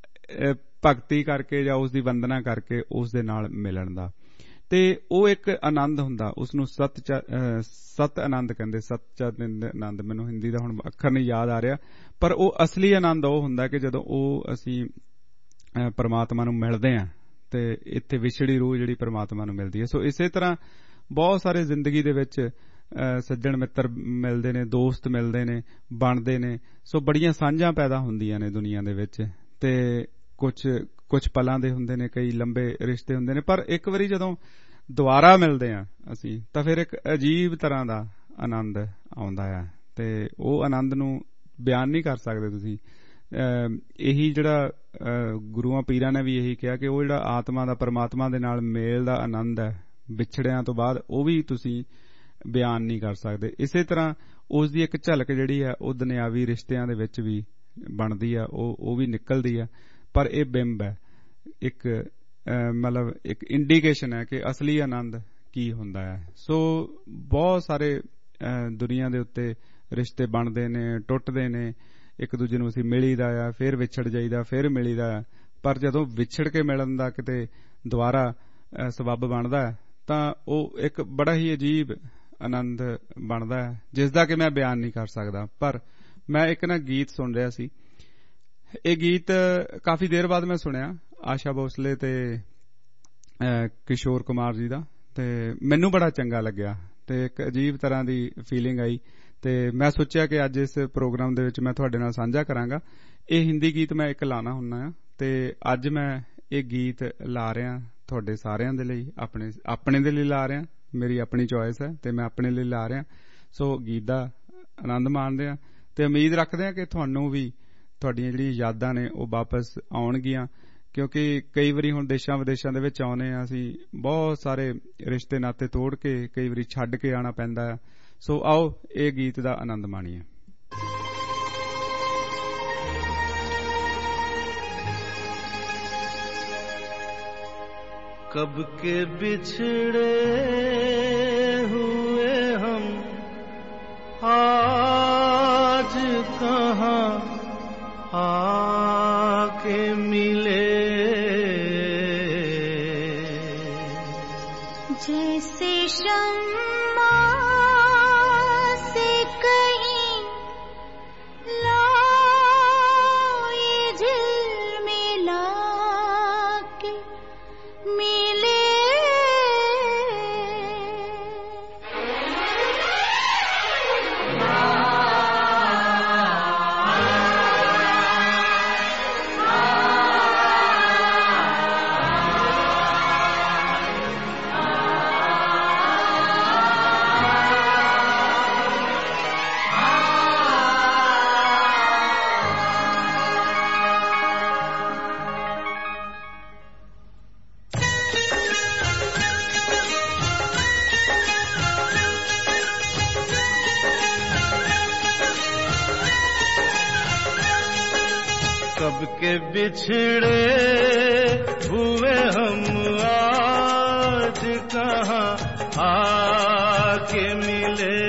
ਭਗਤੀ ਕਰਕੇ ਜਾਂ ਉਸ ਦੀ ਵੰਦਨਾ ਕਰਕੇ ਉਸ ਦੇ ਨਾਲ ਮਿਲਣ ਦਾ, ਤੇ ਉਹ ਇੱਕ ਆਨੰਦ ਹੁੰਦਾ। ਉਸ ਨੂੰ ਸਤ ਸਤ ਆਨੰਦ ਕਹਿੰਦੇ, ਸੱਚ ਆਨੰਦ। ਮੈਨੂੰ ਹਿੰਦੀ ਦਾ ਹੁਣ ਅੱਖਰ ਨਹੀਂ ਯਾਦ ਆ ਰਿਹਾ, ਪਰ ਉਹ ਅਸਲੀ ਆਨੰਦ ਉਹ ਹੁੰਦਾ ਕਿ ਜਦੋਂ ਉਹ ਅਸੀਂ ਪਰਮਾਤਮਾ ਨੂੰ ਮਿਲਦੇ ਹਾਂ, ਤੇ ਇੱਥੇ ਵਿਛੜੀ ਰੂਹ ਜਿਹੜੀ ਪਰਮਾਤਮਾ ਨੂੰ ਮਿਲਦੀ ਹੈ। ਸੋ ਇਸੇ ਤਰ੍ਹਾਂ ਬਹੁਤ ਸਾਰੇ ਜ਼ਿੰਦਗੀ ਦੇ ਵਿੱਚ ਸੱਜਣ ਮਿੱਤਰ ਮਿਲਦੇ ਨੇ, ਦੋਸਤ ਮਿਲਦੇ ਨੇ, ਬਣਦੇ ਨੇ। ਸੋ ਬੜੀਆਂ ਸਾਂਝਾਂ ਪੈਦਾ ਹੁੰਦੀਆਂ ਨੇ ਦੁਨੀਆ ਦੇ ਵਿੱਚ, ਤੇ ਕੁਝ ਕੁਝ ਪਲਾਂ ਦੇ ਹੁੰਦੇ ਨੇ, ਕਈ ਲੰਬੇ ਰਿਸ਼ਤੇ ਹੁੰਦੇ ਨੇ, ਪਰ ਇੱਕ ਵਾਰੀ ਜਦੋਂ ਦੁਬਾਰਾ ਮਿਲਦੇ ਆ ਅਸੀਂ, ਤਾਂ ਫਿਰ ਇੱਕ ਅਜੀਬ ਤਰ੍ਹਾਂ ਦਾ ਆਨੰਦ ਆਉਂਦਾ ਆ, ਤੇ ਉਹ ਆਨੰਦ ਨੂੰ ਬਿਆਨ ਨਹੀਂ ਕਰ ਸਕਦੇ ਤੁਸੀਂ। ਇਹੀ ਜਿਹੜਾ ਗੁਰੂਆਂ ਪੀਰਾਂ ਨੇ ਵੀ ਇਹੀ ਕਿਹਾ ਕਿ ਉਹ ਜਿਹੜਾ ਆਤਮਾ ਦਾ ਪਰਮਾਤਮਾ ਦੇ ਨਾਲ ਮੇਲ ਦਾ ਆਨੰਦ ਹੈ ਵਿਛੜਿਆਂ ਤੋਂ ਬਾਅਦ, ਉਹ ਵੀ ਤੁਸੀਂ ਬਿਆਨ ਨਹੀਂ ਕਰ ਸਕਦੇ। ਇਸੇ ਤਰ੍ਹਾਂ ਉਸ ਦੀ ਇੱਕ ਝਲਕ ਜਿਹੜੀ ਹੈ ਉਹ ਦੁਨਿਆਵੀ ਰਿਸ਼ਤਿਆਂ ਦੇ ਵਿੱਚ ਵੀ ਬਣਦੀ ਆ, ਉਹ ਉਹ ਵੀ ਨਿਕਲਦੀ ਆ, ਪਰ ਇਹ ਬਿੰਬ ਹੈ, ਇੱਕ ਮਤਲਬ ਇੱਕ ਇੰਡੀਕੇਸ਼ਨ ਹੈ ਕਿ ਅਸਲੀ ਆਨੰਦ ਕੀ ਹੁੰਦਾ ਹੈ। ਸੋ ਬਹੁਤ ਸਾਰੇ ਦੁਨੀਆ ਦੇ ਉੱਤੇ ਰਿਸ਼ਤੇ ਬਣਦੇ ਨੇ, ਟੁੱਟਦੇ ਨੇ, ਇੱਕ ਦੂਜੇ ਨੂੰ ਅਸੀਂ ਮਿਲੀਦਾ ਆ, ਫਿਰ ਵਿਛੜ ਜਾਈਦਾ, ਫਿਰ ਮਿਲੀਦਾ ਆ, ਪਰ ਜਦੋਂ ਵਿਛੜ ਕੇ ਮਿਲਣ ਦਾ ਕਿਤੇ ਦੁਬਾਰਾ ਸਬੱਬ ਬਣਦਾ ਤਾਂ ਉਹ ਇੱਕ ਬੜਾ ਹੀ ਅਜੀਬ ਆਨੰਦ ਬਣਦਾ ਹੈ, ਜਿਸ ਦਾ ਕਿ ਮੈਂ ਬਿਆਨ ਨਹੀਂ ਕਰ ਸਕਦਾ। ਪਰ ਮੈਂ ਇੱਕ ਨਾ ਗੀਤ ਸੁਣ ਰਿਹਾ ਸੀ, ਇਹ ਗੀਤ ਕਾਫੀ ਦੇਰ ਬਾਅਦ ਮੈਂ ਸੁਣਿਆ, ਆਸ਼ਾ ਭੋਸਲੇ ਤੇ ਕਿਸ਼ੋਰ ਕੁਮਾਰ ਜੀ ਦਾ, ਤੇ ਮੈਨੂੰ ਬੜਾ ਚੰਗਾ ਲੱਗਿਆ, ਤੇ ਇੱਕ ਅਜੀਬ ਤਰ੍ਹਾਂ ਦੀ ਫੀਲਿੰਗ ਆਈ, ਤੇ ਮੈਂ ਸੋਚਿਆ ਕਿ ਅੱਜ ਇਸ ਪ੍ਰੋਗਰਾਮ ਦੇ ਵਿੱਚ ਮੈਂ ਤੁਹਾਡੇ ਨਾਲ ਸਾਂਝਾ ਕਰਾਂਗਾ। ਇਹ ਹਿੰਦੀ ਗੀਤ ਮੈਂ ਇੱਕ ਲਾਣਾ ਹੁੰਦਾ ਆ, ਤੇ ਅੱਜ ਮੈਂ ਇਹ ਗੀਤ ਲਾ ਰਿਹਾ ਤੁਹਾਡੇ ਸਾਰਿਆਂ ਦੇ ਲਈ, ਆਪਣੇ ਆਪਣੇ ਦੇ ਲਈ ਲਾ ਰਿਹਾ, ਮੇਰੀ ਆਪਣੀ ਚੋਇਸ ਹੈ ਤੇ ਮੈਂ ਆਪਣੇ ਲਈ ਲਾ ਰਿਹਾ। ਸੋ ਗੀਤ ਦਾ ਆਨੰਦ ਮਾਣਦੇ ਹਾਂ ਤੇ ਉਮੀਦ ਰੱਖਦੇ ਹਾਂ ਕਿ ਤੁਹਾਨੂੰ ਵੀ ਤੁਹਾਡੀਆਂ ਜਿਹੜੀਆਂ ਯਾਦਾਂ ਨੇ ਉਹ ਵਾਪਸ ਆਉਣਗੀਆਂ, ਕਿਉਂਕਿ ਕਈ ਵਾਰੀ ਹੁਣ ਦੇਸ਼ਾਂ ਵਿਦੇਸ਼ਾਂ ਦੇ ਵਿੱਚ ਆਉਂਦੇ ਹਾਂ ਅਸੀਂ, ਬਹੁਤ ਸਾਰੇ ਰਿਸ਼ਤੇ ਨਾਤੇ ਤੋੜ ਕੇ ਕਈ ਵਾਰੀ ਛੱਡ ਕੇ ਆਉਣਾ ਪੈਂਦਾ ਹੈ। ਸੋ ਆਓ ਇਹ ਗੀਤ ਦਾ ਆਨੰਦ ਮਾਣੀਏ। कब के बिछड़े हुए हम आज कहाँ आके मिले, जैसे शम्मा से कहीं लाए झिलमिला के मिले। कब के बिछड़े हुए हम आज कहाँ आके मिले,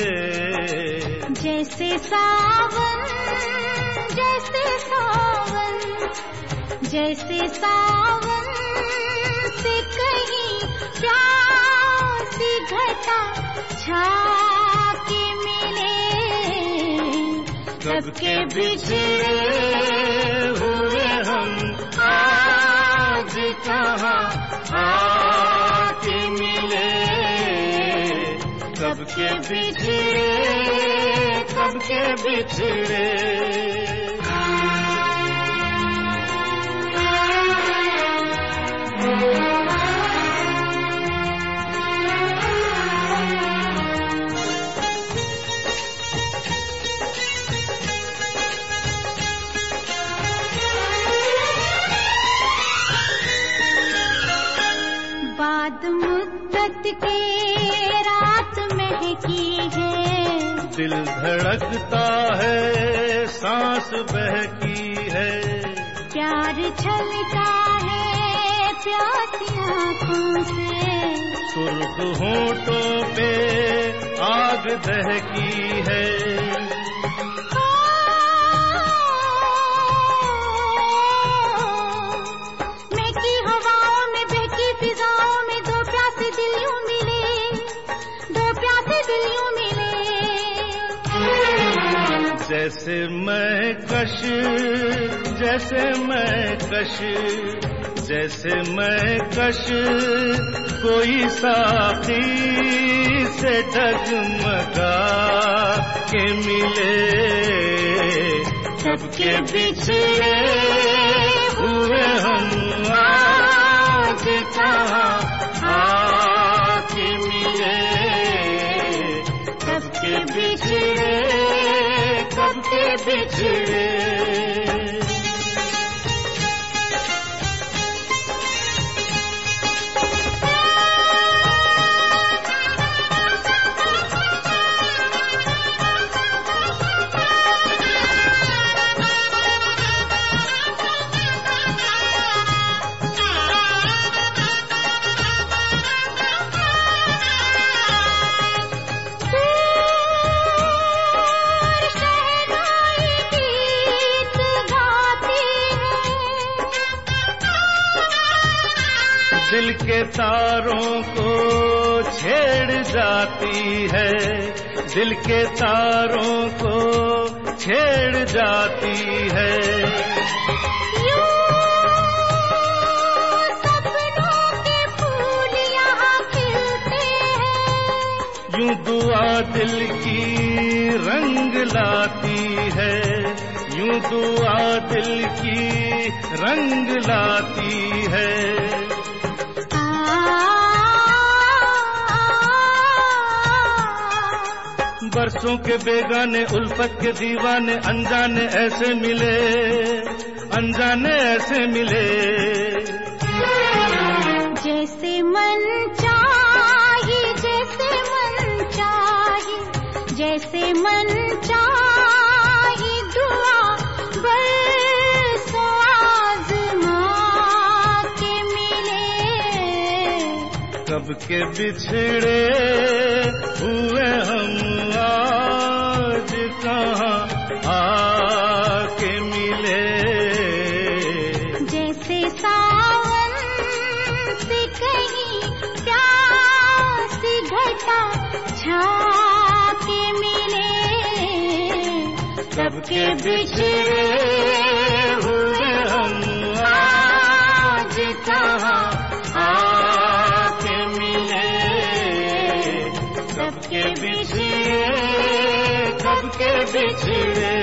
जैसे सावन जैसे सावन जैसे सावन से कहीं प्यासी घटा छा के मिले। कब के बिछड़े हुए हम आज कहाँ आके मिले, कब के बिछड़े कब के बिछड़े। बाद मुद्दत के रात महकी है, दिल धड़कता है सांस बहकी है, प्यार छलका है प्यासी आँखों से, सुर्ख होठों पे आग दहकी है, महकी हवाओं में बहकी फिजाओं में दो प्यासे दिल यूं मिले, दो प्यासे दिल यूं मिले। जैसे मैं कश जैसे मैं कश जैसे मैं कश कोई साथी से डगमगा के मिले, सबके बिछड़े हुए हम आज कहाँ आके मिले, सबके बिछड़े कब के बिछड़े। दिल के तारों को छेड़ जाती है, दिल के तारों को छेड़ जाती है, यूं सपनों के फूल यहाँ खिलते हैं, यूं दुआ दिल की रंग लाती है, यूं दुआ दिल की रंग लाती है। बरसों के बेगाने उल्फत के दीवाने अनजाने ऐसे मिले, अनजाने ऐसे मिले। जैसे मन चाहे, जैसे मन चाहे, जैसे मन चाहे दुआ बरसों आज़मा के मिले। कब के बिछड़े हुए हम आज कहाँ आके मिले। जैसे सावन से कहीं प्यासी घटा छा के मिले। कब के बिछड़े हुए हम आज कहाँ आके मिले। कब के बिछड़े, कब के बिछड़े।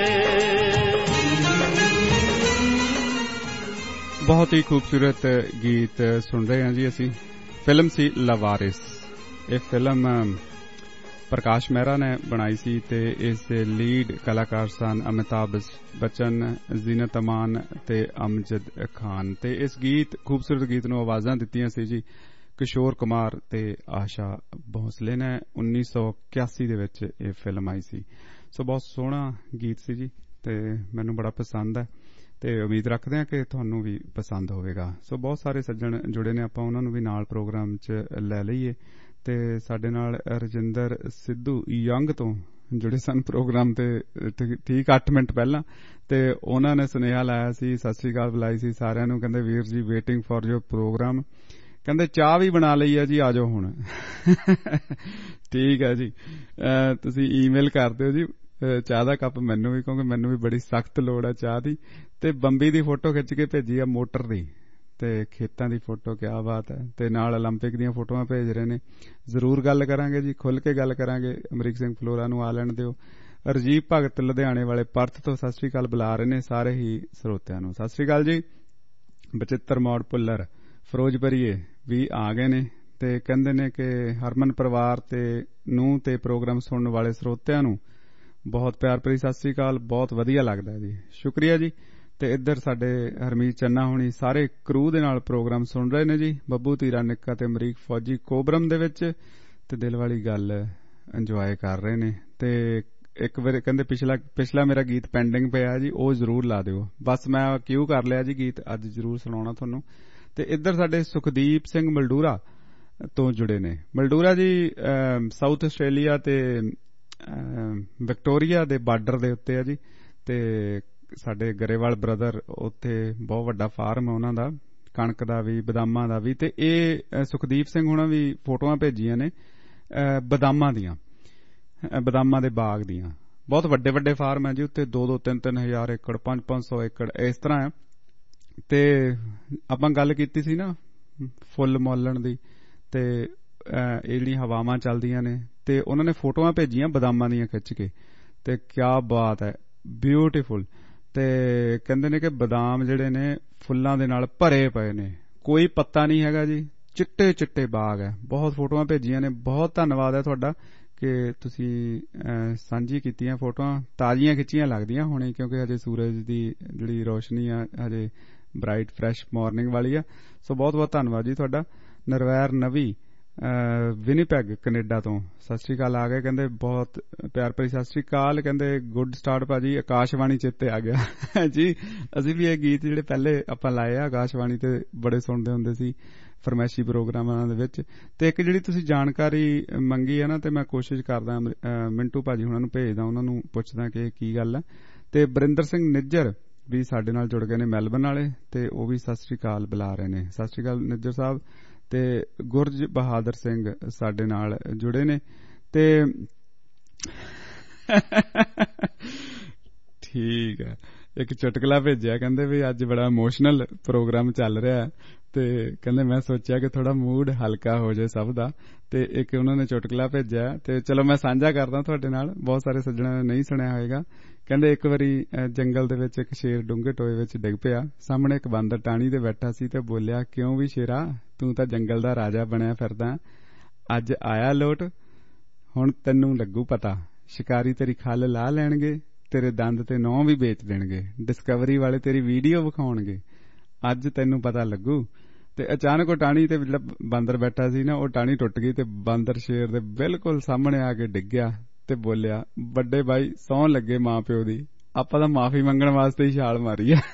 ਬਹੁਤ ਹੀ ਖੂਬਸੂਰਤ ਗੀਤ ਸੁਣ ਰਹੇ ਹਾਂ ਜੀ ਅਸੀਂ। ਫਿਲਮ ਸੀ ਲਵਾਰਿਸ। ਇਹ ਫਿਲਮ ਪ੍ਰਕਾਸ਼ ਮਹਿਰਾ ਨੇ ਬਣਾਈ ਸੀ ਤੇ ਇਸ ਦੇ ਲੀਡ ਕਲਾਕਾਰ ਸਨ ਅਮਿਤਾਭ ਬੱਚਨ, ਜ਼ੀਨਤ ਅਮਾਨ ਤੇ ਅਮਜਦ ਖਾਨ। ਤੇ ਇਸ ਗੀਤ ਖੂਬਸੂਰਤ ਗੀਤ ਨੂੰ ਆਵਾਜ਼ਾਂ ਦਿੱਤੀਆਂ ਸੀ ਜੀ ਕਿਸ਼ੋਰ ਕੁਮਾਰ ਤੇ ਆਸ਼ਾ ਭੋਸਲੇ ਨੇ। ਉੱਨੀ ਸੌ ਇਕਿਆਸੀ ਦੇ ਵਿੱਚ ਇਹ ਫਿਲਮ ਆਈ ਸੀ। ਸੋ ਬਹੁਤ ਸੋਹਣਾ ਗੀਤ ਸੀ ਜੀ ਤੇ ਮੈਨੂੰ ਬੜਾ ਪਸੰਦ ਹੈ ਤੇ ਉਮੀਦ ਰੱਖਦੇ ਹਾਂ ਕਿ ਤੁਹਾਨੂੰ ਵੀ ਪਸੰਦ ਹੋਵੇਗਾ। ਸੋ ਬਹੁਤ ਸਾਰੇ ਸੱਜਣ ਜੁੜੇ ਨੇ, ਆਪਾਂ ਉਹਨਾਂ ਨੂੰ ਵੀ ਨਾਲ ਪ੍ਰੋਗਰਾਮ 'ਚ ਲੈ ਲਈਏ। ਤੇ ਸਾਡੇ ਨਾਲ ਰਜਿੰਦਰ ਸਿੱਧੂ ਯੰਗ ਤੋਂ ਜੁੜੇ ਸਨ ਪ੍ਰੋਗਰਾਮ ਤੇ ਠੀਕ ਅੱਠ ਮਿੰਟ ਪਹਿਲਾਂ। ਤੇ ਉਹਨਾਂ ਨੇ ਸੁਨੇਹਾ ਲਾਇਆ ਸੀ, ਸਤਿ ਸ੍ਰੀ ਅਕਾਲ ਬੁਲਾਈ ਸੀ ਸਾਰਿਆਂ ਨੂੰ। ਕਹਿੰਦੇ ਵੀਰ ਜੀ ਵੇਟਿੰਗ ਫॉर ਯੋਰ ਪ੍ਰੋਗਰਾਮ। ਕਹਿੰਦੇ ਚਾਹ ਵੀ ਬਣਾ ਲਈ ਹੈ ਜੀ, ਆ ਜਾਓ ਹੁਣ। ਠੀਕ ਹੈ ਜੀ, ਤੁਸੀਂ ਈਮੇਲ ਕਰ ਦਿਓ ਜੀ ਚਾਹ ਦਾ ਕੱਪ ਮੈਨੂੰ ਵੀ, ਕਿਉਂਕਿ ਮੈਨੂੰ ਵੀ ਬੜੀ ਸਖਤ ਲੋੜ ਹੈ ਚਾਹ ਦੀ। ਤੇ ਬੰਬੀ ਦੀ ਫੋਟੋ ਖਿੱਚ ਕੇ ਭੇਜੀ ਆ ਮੋਟਰ ਦੀ ਤੇ ਖੇਤਾਂ ਦੀ ਫੋਟੋ, ਕਿਆ ਬਾਤ ਹੈ। ਤੇ ਨਾਲ 올림픽 ਦੀਆਂ ਫੋਟੋਆਂ ਭੇਜ ਰਹੇ ਨੇ। ਜ਼ਰੂਰ ਗੱਲ ਕਰਾਂਗੇ ਜੀ, ਖੁੱਲ ਕੇ ਗੱਲ ਕਰਾਂਗੇ। ਅਮਰੀਕ ਸਿੰਘ ਫਲੋਰਾ ਨੂੰ ਆ ਲੈਣ ਦਿਓ। ਰਜੀਵ ਭਗਤ ਲੁਧਿਆਣੇ ਵਾਲੇ ਪਰਥ ਤੋਂ ਸਤਿ ਸ੍ਰੀ ਅਕਾਲ ਬੁਲਾ ਰਹੇ ਨੇ ਸਾਰੇ ਹੀ ਸਰੋਤਿਆਂ ਨੂੰ। ਸਤਿ ਸ੍ਰੀ ਅਕਾਲ ਜੀ। ਬਚਿੱਤਰ ਮੌੜ ਭੁੱਲਰ ਫਿਰੋਜ਼ਪੁਰੀਏ ਵੀ ਆ ਗਏ ਨੇ ਤੇ ਕਹਿੰਦੇ ਨੇ ਕਿ ਹਰਮਨ ਪਰਿਵਾਰ ਤੇ ਨੂੰ ਤੇ ਪ੍ਰੋਗਰਾਮ ਸੁਣਨ ਵਾਲੇ ਸਰੋਤਿਆਂ ਨੂੰ ਬਹੁਤ ਪਿਆਰ ਭਰੀ ਸਤਿ ਸ੍ਰੀ ਅਕਾਲ। ਬਹੁਤ ਵਧੀਆ ਲੱਗਦਾ ਜੀ, ਸ਼ੁਕਰੀਆ ਜੀ। ਤੇ ਇੱਧਰ ਸਾਡੇ ਹਰਮੀਤ ਚੰਨਾ ਹੋਣੀ ਸਾਰੇ ਕਰੂ ਦੇ ਨਾਲ ਪ੍ਰੋਗਰਾਮ ਸੁਣ ਰਹੇ ਨੇ ਜੀ। ਬੱਬੂ ਧੀਰਾ ਨਿੱਕਾ ਤੇ ਅਮਰੀਕ ਫੌਜੀ ਕੋਬਰਮ ਦੇ ਵਿੱਚ ਤੇ ਦਿਲ ਵਾਲੀ ਗੱਲ ਇੰਜੋਏ ਕਰ ਰਹੇ ਨੇ। ਤੇ ਇੱਕ ਵਾਰ ਕਹਿੰਦੇ ਪਿਛਲਾ ਪਿਛਲਾ ਮੇਰਾ ਗੀਤ ਪੈਂਡਿੰਗ ਪਿਆ ਜੀ, ਉਹ ਜ਼ਰੂਰ ਲਾ ਦਿਓ। ਬਸ ਮੈਂ ਕਿਉਂ ਕਰ ਲਿਆ ਜੀ ਗੀਤ, ਅੱਜ ਜ਼ਰੂਰ ਸੁਣਾਉਣਾ ਤੁਹਾਨੂੰ। ਤੇ ਇੱਧਰ ਸਾਡੇ ਸੁਖਦੀਪ ਸਿੰਘ ਮਲਡੂਰਾ ਤੋਂ ਜੁੜੇ ਨੇ। ਮਲਡੂਰਾ ਜੀ ਸਾਊਥ ਆਸਟ੍ਰੇਲੀਆ ਤੇ ਵਿਕਟੋਰੀਆ ਦੇ ਬਾਰਡਰ ਦੇ ਉੱਤੇ ਆ ਜੀ। ਤੇ ਸਾਡੇ ਗਰੇਵਾਲ ਬ੍ਰਦਰ ਉੱਥੇ ਬਹੁਤ ਵੱਡਾ ਫਾਰਮ ਹੈ ਉਹਨਾਂ ਦਾ, ਕਣਕ ਦਾ ਵੀ ਬਦਾਮਾਂ ਦਾ ਵੀ। ਤੇ ਇਹ ਸੁਖਦੀਪ ਸਿੰਘ ਹੁਣਾਂ ਵੀ ਫੋਟੋਆਂ ਭੇਜੀਆਂ ਨੇ ਬਦਾਮਾਂ ਦੀਆਂ, ਬਦਾਮਾਂ ਦੇ ਬਾਗ ਦੀਆਂ। ਬਹੁਤ ਵੱਡੇ ਵੱਡੇ ਫਾਰਮ ਹੈ ਜੀ ਉੱਥੇ, ਦੋ ਦੋ ਤਿੰਨ ਤਿੰਨ ਹਜ਼ਾਰ ਏਕੜ, ਪੰਜ ਪੰਜ ਸੌ ਏਕੜ ਇਸ ਤਰ੍ਹਾਂ ਹੈ। ਤੇ ਆਪਾਂ ਗੱਲ ਕੀਤੀ ਸੀ ਨਾ ਫੁੱਲ ਮੌਲਣ ਦੀ, ਤੇ ਇਹ ਜਿਹੜੀਆਂ ਹਵਾਵਾਂ ਚੱਲਦੀਆਂ ਨੇ ਤੇ ਉਹਨਾਂ ਨੇ ਫੋਟੋਆਂ ਭੇਜੀਆਂ ਬਦਾਮਾਂ ਦੀਆਂ ਖਿੱਚ ਕੇ। ਤੇ ਕਿਆ ਬਾਤ ਹੈ, ਬਿਊਟੀਫੁਲ। ਤੇ ਕਹਿੰਦੇ ਨੇ ਕਿ ਬਦਾਮ ਜਿਹੜੇ ਨੇ ਫੁੱਲਾਂ ਦੇ ਨਾਲ ਭਰੇ ਪਏ ਨੇ, ਕੋਈ ਪੱਤਾ ਨਹੀਂ ਹੈਗਾ ਜੀ, ਚਿੱਟੇ ਚਿੱਟੇ ਬਾਗ ਹੈ। ਬਹੁਤ ਫੋਟੋਆਂ ਭੇਜੀਆਂ ਨੇ, ਬਹੁਤ ਧੰਨਵਾਦ ਹੈ ਤੁਹਾਡਾ ਕਿ ਤੁਸੀਂ ਸਾਂਝੀ ਕੀਤੀਆਂ ਫੋਟੋਆਂ। ਤਾਜ਼ੀਆਂ ਖਿੱਚੀਆਂ ਲੱਗਦੀਆਂ ਹੋਣੀ ਕਿਉਂਕਿ ਹਜੇ ਸੂਰਜ ਦੀ ਜਿਹੜੀ ਰੋਸ਼ਨੀ ਆ ਹਜੇ ਬ੍ਰਾਈਟ ਫਰੈਸ਼ ਮਾਰਨਿੰਗ ਵਾਲੀ ਆ। ਸੋ ਬਹੁਤ ਬਹੁਤ ਧੰਨਵਾਦ ਜੀ ਤੁਹਾਡਾ। ਨਰਵੈਰ ਨਵੀ ਵਿਨੀਪੈਗ ਕੈਨੇਡਾ ਤੋਂ ਸਤਿ ਸ੍ਰੀ ਅਕਾਲ ਆ ਗਏ। ਕਹਿੰਦੇ ਬਹੁਤ ਪਿਆਰ ਭਰੀ ਸਤਿ ਸ੍ਰੀ ਅਕਾਲ। ਕਹਿੰਦੇ ਗੁੱਡ ਸਟਾਰਟ ਭਾਜੀ, ਆਕਾਸ਼ਵਾਣੀ ਚੇਤੇ ਆ ਗਿਆ ਜੀ। ਅਸੀਂ ਵੀ ਇਹ ਗੀਤ ਜਿਹੜੇ ਪਹਿਲੇ ਆਪਾਂ ਲਾਏ ਆ ਆਕਾਸ਼ਵਾਣੀ ਤੇ ਬੜੇ ਸੁਣਦੇ ਹੁੰਦੇ ਸੀ ਫਰਮੈਸ਼ੀ ਪ੍ਰੋਗਰਾਮਾਂ ਦੇ ਵਿੱਚ। ਤੇ ਇੱਕ ਜਿਹੜੀ ਤੁਸੀਂ ਜਾਣਕਾਰੀ ਮੰਗੀ ਹੈ ਨਾ, ਤੇ ਮੈਂ ਕੋਸ਼ਿਸ਼ ਕਰਦਾ ਮਿੰਟੂ ਭਾਜੀ ਹੁਣਾਂ ਨੂੰ ਭੇਜਦਾ, ਉਹਨਾਂ ਨੂੰ ਪੁੱਛਦਾ ਕਿ ਕੀ ਗੱਲ ਹੈ। ਤੇ ਬਰਿੰਦਰ ਸਿੰਘ ਨਿੱਜਰ ਵੀ ਸਾਡੇ ਨਾਲ ਜੁੜ ਗਏ ਨੇ ਮੈਲਬਨ ਵਾਲੇ, ਤੇ ਉਹ ਵੀ ਸਤਿ ਸ੍ਰੀ ਅਕਾਲ ਬੁਲਾ ਰਹੇ ਨੇ। ਸਤਿ ਸ੍ਰੀ ਅਕਾਲ ਨਿੱਜਰ ਸਾਹਿਬ। ਤੇ ਗੁਰਜ ਬਹਾਦਰ ਸਿੰਘ ਸਾਡੇ ਨਾਲ ਜੁੜੇ ਨੇ। ਤੇ ਠੀਕ ਹੈ, ਇੱਕ ਚੁਟਕਲਾ ਭੇਜਿਆ, ਕਹਿੰਦੇ ਵੀ ਅੱਜ ਬੜਾ ਇਮੋਸ਼ਨਲ ਪ੍ਰੋਗਰਾਮ ਚੱਲ ਰਿਹਾ ਤੇ ਕਹਿੰਦੇ ਮੈਂ ਸੋਚਿਆ ਕਿ ਥੋੜਾ ਮੂਡ ਹਲਕਾ ਹੋ ਜਾਏ ਸਭ ਦਾ, ਤੇ ਇੱਕ ਉਹਨਾਂ ਨੇ ਚੁਟਕਲਾ ਭੇਜਿਆ ਤੇ ਚਲੋ ਮੈਂ ਸਾਂਝਾ ਕਰਦਾ ਤੁਹਾਡੇ ਨਾਲ, ਬਹੁਤ ਸਾਰੇ ਸੱਜਣਾਂ ਨੇ ਨਹੀਂ ਸੁਣਿਆ ਹੋਏਗਾ। ਕਹਿੰਦੇ ਇੱਕ ਵਾਰੀ ਜੰਗਲ ਦੇ ਵਿੱਚ ਇੱਕ ਸ਼ੇਰ ਡੂੰਘੇ ਟੋਏ ਵਿੱਚ ਡਿੱਗ ਪਿਆ, ਸਾਹਮਣੇ ਇੱਕ ਬਾਂਦਰ ਟਾਹਣੀ ਤੇ ਬੈਠਾ ਸੀ ਤੇ ਬੋਲਿਆ, ਕਿਉਂ ਵੀ ਸ਼ੇਰਾ, ਤੂੰ ਤਾਂ ਜੰਗਲ ਦਾ ਰਾਜਾ ਬਣਿਆ ਫਿਰਦਾ, ਅੱਜ ਆਇਆ ਲੋਟ, ਹੁਣ ਤੈਨੂੰ ਲੱਗੂ ਪਤਾ, ਸ਼ਿਕਾਰੀ ਤੇਰੀ ਖੱਲ ਲਾ ਲੈਣਗੇ, ਤੇਰੇ ਦੰਦ ਤੇ ਨਹੁੰ ਵੀ ਵੇਚ ਦੇਣਗੇ, ਡਿਸਕਵਰੀ ਵਾਲੇ ਤੇਰੀ ਵੀਡੀਓ ਵਿਖਾਉਣਗੇ, ਅੱਜ ਤੈਨੂੰ ਪਤਾ ਲੱਗੂ। ਤੇ ਅਚਾਨਕ ਉਹ ਟਾਹਣੀ ਤੇ ਜਿਹੜਾ ਬਾਂਦਰ ਬੈਠਾ ਸੀ ਨਾ, ਉਹ ਟਾਹਣੀ ਟੁੱਟ ਗਈ ਤੇ ਬਾਂਦਰ ਸ਼ੇਰ ਦੇ ਬਿਲਕੁਲ ਸਾਹਮਣੇ ਆ ਕੇ ਡਿੱਗਿਆ ਤੇ ਬੋਲਿਆ, ਵੱਡੇ ਬਾਈ ਸਹੁੰ ਲੱਗੇ ਮਾਂ ਪਿਓ ਦੀ, ਆਪਾਂ ਤਾਂ ਮਾਫੀ ਮੰਗਣ ਵਾਸਤੇ ਹੀ ਛਾਲ ਮਾਰੀ ਆ।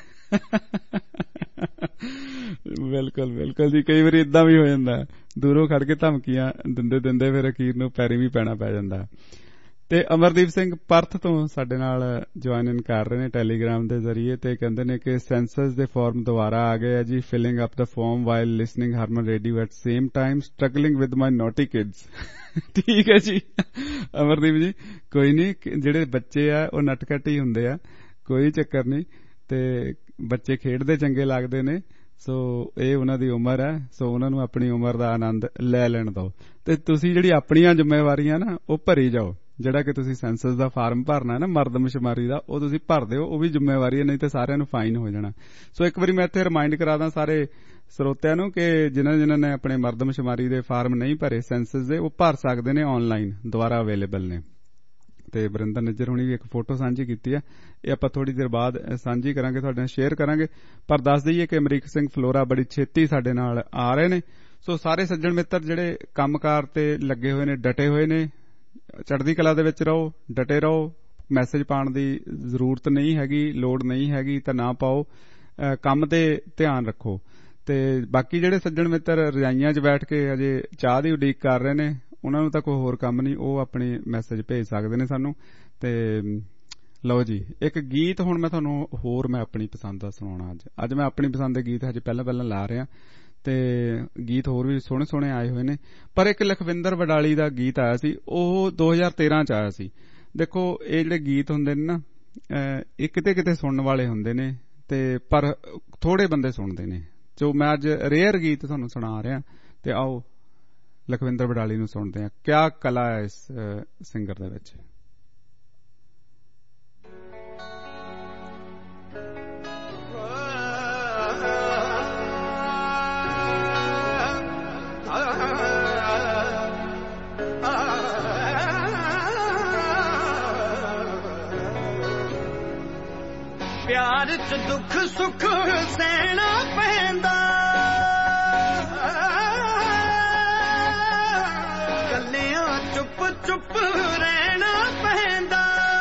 ਬਿਲਕੁਲ ਬਿਲਕੁਲ ਜੀ, ਕਈ ਵਾਰੀ ਏਦਾਂ ਵੀ ਹੋ ਜਾਂਦਾ, ਦੂਰੋਂ ਖੜ ਕੇ ਧਮਕੀਆਂ ਦਿੰਦੇ ਦਿੰਦੇ ਫਿਰ ਅਖੀਰ ਨੂੰ ਪੈਰੀ ਵੀ ਪੈਣਾ ਪੈ ਜਾਂਦਾ। ਤੇ ਅਮਰਦੀਪ ਸਿੰਘ ਪਰਥ ਤੋਂ ਸਾਡੇ ਨਾਲ ਜੁਆਇਨ ਇਨ ਕਰ ਰਹੇ ਨੇ ਟੈਲੀਗ੍ਰਾਮ ਦੇ ਜ਼ਰੀਏ, ਤੇ ਕਹਿੰਦੇ ਨੇ ਕਿ ਸੈਂਸਸ ਦੇ ਫਾਰਮ ਦੁਬਾਰਾ ਆ ਗਏ ਆ ਜੀ, ਫਿਲਿੰਗ ਅਪ ਦਾ form while listening Harman Radio at same time, struggling with my naughty kids. ਠੀਕ ਹੈ ਜੀ ਅਮਰਦੀਪ ਜੀ, ਕੋਈ ਨਹੀਂ, ਜਿਹੜੇ ਬੱਚੇ ਆ ਉਹ ਨਟਖਟ ਹੀ ਹੁੰਦੇ ਆ, ਕੋਈ ਚੱਕਰ ਨਹੀਂ, ਤੇ ਬੱਚੇ ਖੇਡਦੇ ਚੰਗੇ ਲੱਗਦੇ ਨੇ, ਸੋ ਇਹ ਉਹਨਾਂ ਦੀ ਉਮਰ ਹੈ, ਸੋ ਉਹਨਾਂ ਨੂੰ ਆਪਣੀ ਉਮਰ ਦਾ ਆਨੰਦ ਲੈ ਲੈਣ ਦਿਓ। ਤੇ ਤੁਸੀਂ ਜਿਹੜੀ ਆਪਣੀਆਂ ਜ਼ਿੰਮੇਵਾਰੀਆਂ ਨਾ ਉਹ ਭਰੀ ਜਾਓ, ਜਿਹੜਾ ਕਿ ਤੁਸੀਂ ਸੈਂਸਸ ਦਾ ਫਾਰਮ ਭਰਨਾ ਨਾ ਮਰਦਮਸ਼ੁਮਾਰੀ ਦਾ, ਉਹ ਤੁਸੀਂ ਭਰ ਦਿਓ, ਉਹ ਵੀ ਜ਼ਿੰਮੇਵਾਰੀ ਹੈ, ਨਹੀਂ ਤੇ ਸਾਰਿਆਂ ਨੂੰ ਫਾਈਨ ਹੋ ਜਾਣਾ। ਸੋ ਇੱਕ ਵਾਰੀ ਮੈਂ ਇੱਥੇ ਰਿਮਾਈਂਡ ਕਰਾ ਦਾਂ ਸਾਰੇ ਸਰੋਤਿਆਂ ਨੂੰ ਕਿ ਜਿਨ੍ਹਾਂ ਜਿਨ੍ਹਾਂ ਨੇ ਆਪਣੇ ਮਰਦਮਸ਼ੁਮਾਰੀ ਦੇ ਫਾਰਮ ਨਹੀਂ ਭਰੇ ਸੈਂਸਸ ਦੇ, ਉਹ ਭਰ ਸਕਦੇ ਨੇ, ਆਨਲਾਈਨ ਦੁਆਰਾ ਅਵੇਲੇਬਲ ਨੇ। ਤੇ ਵਰਿੰਦਰ ਨਿੱਜਰ ਹੁਣੀ ਵੀ ਇੱਕ ਫੋਟੋ ਸਾਂਝੀ ਕੀਤੀ ਆ, ਇਹ ਆਪਾਂ ਥੋੜੀ ਦੇਰ ਬਾਅਦ ਸਾਂਝੀ ਕਰਾਂਗੇ, ਤੁਹਾਡੇ ਨਾਲ ਸ਼ੇਅਰ ਕਰਾਂਗੇ। ਪਰ ਦੱਸ ਦਈਏ ਕਿ ਅਮਰੀਕ ਸਿੰਘ ਫਲੋਰਾ ਬੜੀ ਛੇਤੀ ਸਾਡੇ ਨਾਲ ਆ ਰਹੇ ਨੇ। ਸੋ ਸਾਰੇ ਸੱਜਣ ਮਿੱਤਰ ਜਿਹੜੇ ਕੰਮਕਾਰ ਤੇ ਲੱਗੇ ਹੋਏ ਨੇ, ਡਟੇ ਹੋਏ ਨੇ, ਚੜ੍ਹਦੀ ਕਲਾ ਦੇ ਵਿੱਚ ਰਹੋ, ਡਟੇ ਰਹੋ। ਮੈਸੇਜ ਪਾਉਣ ਦੀ ਜ਼ਰੂਰਤ ਨਹੀਂ ਹੈਗੀ, ਲੋੜ ਨਹੀਂ ਹੈਗੀ ਤਾਂ ਨਾ ਪਾਓ, ਕੰਮ ਤੇ ਧਿਆਨ ਰੱਖੋ। ਤੇ ਬਾਕੀ ਜਿਹੜੇ ਸੱਜਣ ਮਿੱਤਰ ਰਜਾਈਆਂ 'ਚ ਬੈਠ ਕੇ ਅਜੇ ਚਾਹ ਦੀ ਉਡੀਕ ਕਰ ਰਹੇ ਨੇ, ਉਹਨਾਂ ਨੂੰ ਤਾਂ ਕੋਈ ਹੋਰ ਕੰਮ ਨਹੀਂ, ਉਹ ਆਪਣੀ ਮੈਸੇਜ ਭੇਜ ਸਕਦੇ ਨੇ ਸਾਨੂੰ। ਤੇ ਲਓ ਜੀ, ਇੱਕ ਗੀਤ ਹੁਣ ਮੈਂ ਤੁਹਾਨੂੰ ਹੋਰ ਮੈਂ ਆਪਣੀ ਪਸੰਦ ਦਾ ਸੁਣਾਉਣਾ। ਅੱਜ ਅੱਜ ਮੈਂ ਆਪਣੀ ਪਸੰਦ ਦੇ ਗੀਤ ਹਜੇ ਪਹਿਲਾਂ ਪਹਿਲਾਂ ਲਾ ਰਿਹਾ, ਤੇ ਗੀਤ ਹੋਰ ਵੀ ਸੋਹਣੇ ਸੋਹਣੇ ਆਏ ਹੋਏ ਨੇ। ਪਰ ਇੱਕ ਲਖਵਿੰਦਰ ਵਡਾਲੀ ਦਾ ਗੀਤ ਆਇਆ ਸੀ, ਉਹ ਦੋ ਹਜ਼ਾਰ ਤੇਰਾਂ 'ਚ ਆਇਆ ਸੀ। ਦੇਖੋ ਇਹ ਜਿਹੜੇ ਗੀਤ ਹੁੰਦੇ ਨੇ ਨਾ, ਇਹ ਕਿਤੇ ਕਿਤੇ ਸੁਣਨ ਵਾਲੇ ਹੁੰਦੇ ਨੇ, ਤੇ ਪਰ ਥੋੜੇ ਬੰਦੇ ਸੁਣਦੇ ਨੇ। ਜੋ ਮੈਂ ਅੱਜ ਰੇਅਰ ਗੀਤ ਤੁਹਾਨੂੰ ਸੁਣਾ ਰਿਹਾ, ਤੇ ਆਓ ਲਖਵਿੰਦਰ ਵਡਾਲੀ ਨੂੰ ਸੁਣਦੇ ਹਾਂ। ਕਿਆ ਕਲਾ ਹੈ ਇਸ ਸਿੰਗਰ ਦੇ ਵਿੱਚ। ਪਿਆਰ 'ਚ ਦੁੱਖ ਸੁੱਖ ਸਹਿਣਾ ਪੈਂਦਾ, ਕੱਲਿਆਂ ਚੁੱਪ ਚੁੱਪ ਰਹਿਣਾ ਪੈਂਦਾ।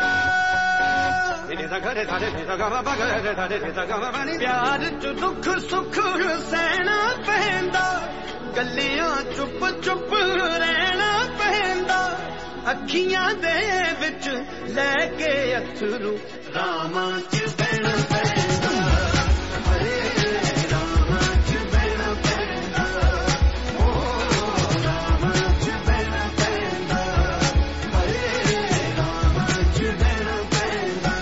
ਪਿਆਰ 'ਚ ਦੁੱਖ ਸੁੱਖ ਸਹਿਣਾ ਪੈਂਦਾ, ਕੱਲਿਆਂ ਚੁੱਪ ਚੁੱਪ ਰਹਿਣਾ ਪੈਂਦਾ। ਅੱਖੀਆਂ ਦੇ ਵਿੱਚ ਲੈ ਕੇ ਅਥਰੂ ਰਾਮਾਂ 'ਚ ਬਹਿਣਾ ਪੈਂਦਾ, ਹਰੇ ਰਾਮਾਂ 'ਚ ਬਹਿਣਾ ਪੈਂਦਾ, ਓ ਰਾਮਾਂ 'ਚ ਬਹਿਣਾ ਪੈਂਦਾ, ਹਰੇ ਰਾਮਾਂ 'ਚ ਬਹਿਣਾ ਪੈਂਦਾ।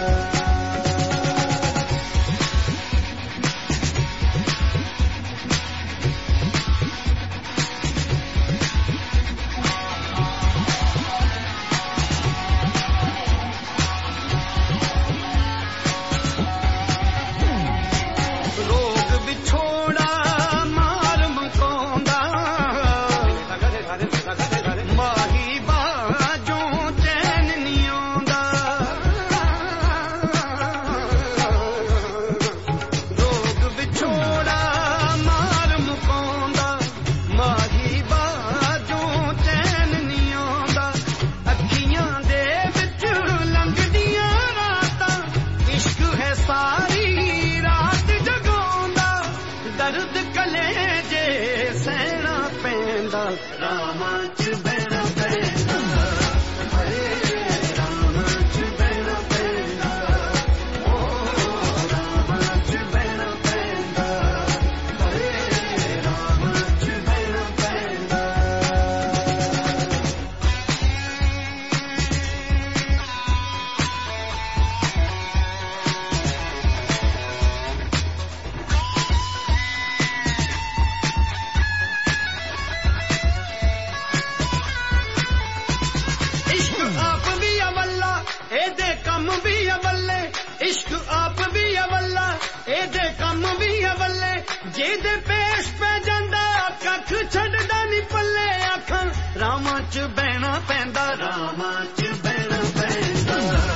ਦੇ ਪੇਸ਼ ਪੈ ਜਾਂਦਾ ਕੱਖ ਛੱਡਦਾ ਨੀ ਪੱਲੇ ਆਖਾਂ ਰਾਮਾਂ ਚ ਬਹਿਣਾ ਪੈਂਦਾ ਰਾਮਾਂ ਚ ਬਹਿਣਾ ਪੈਂਦਾ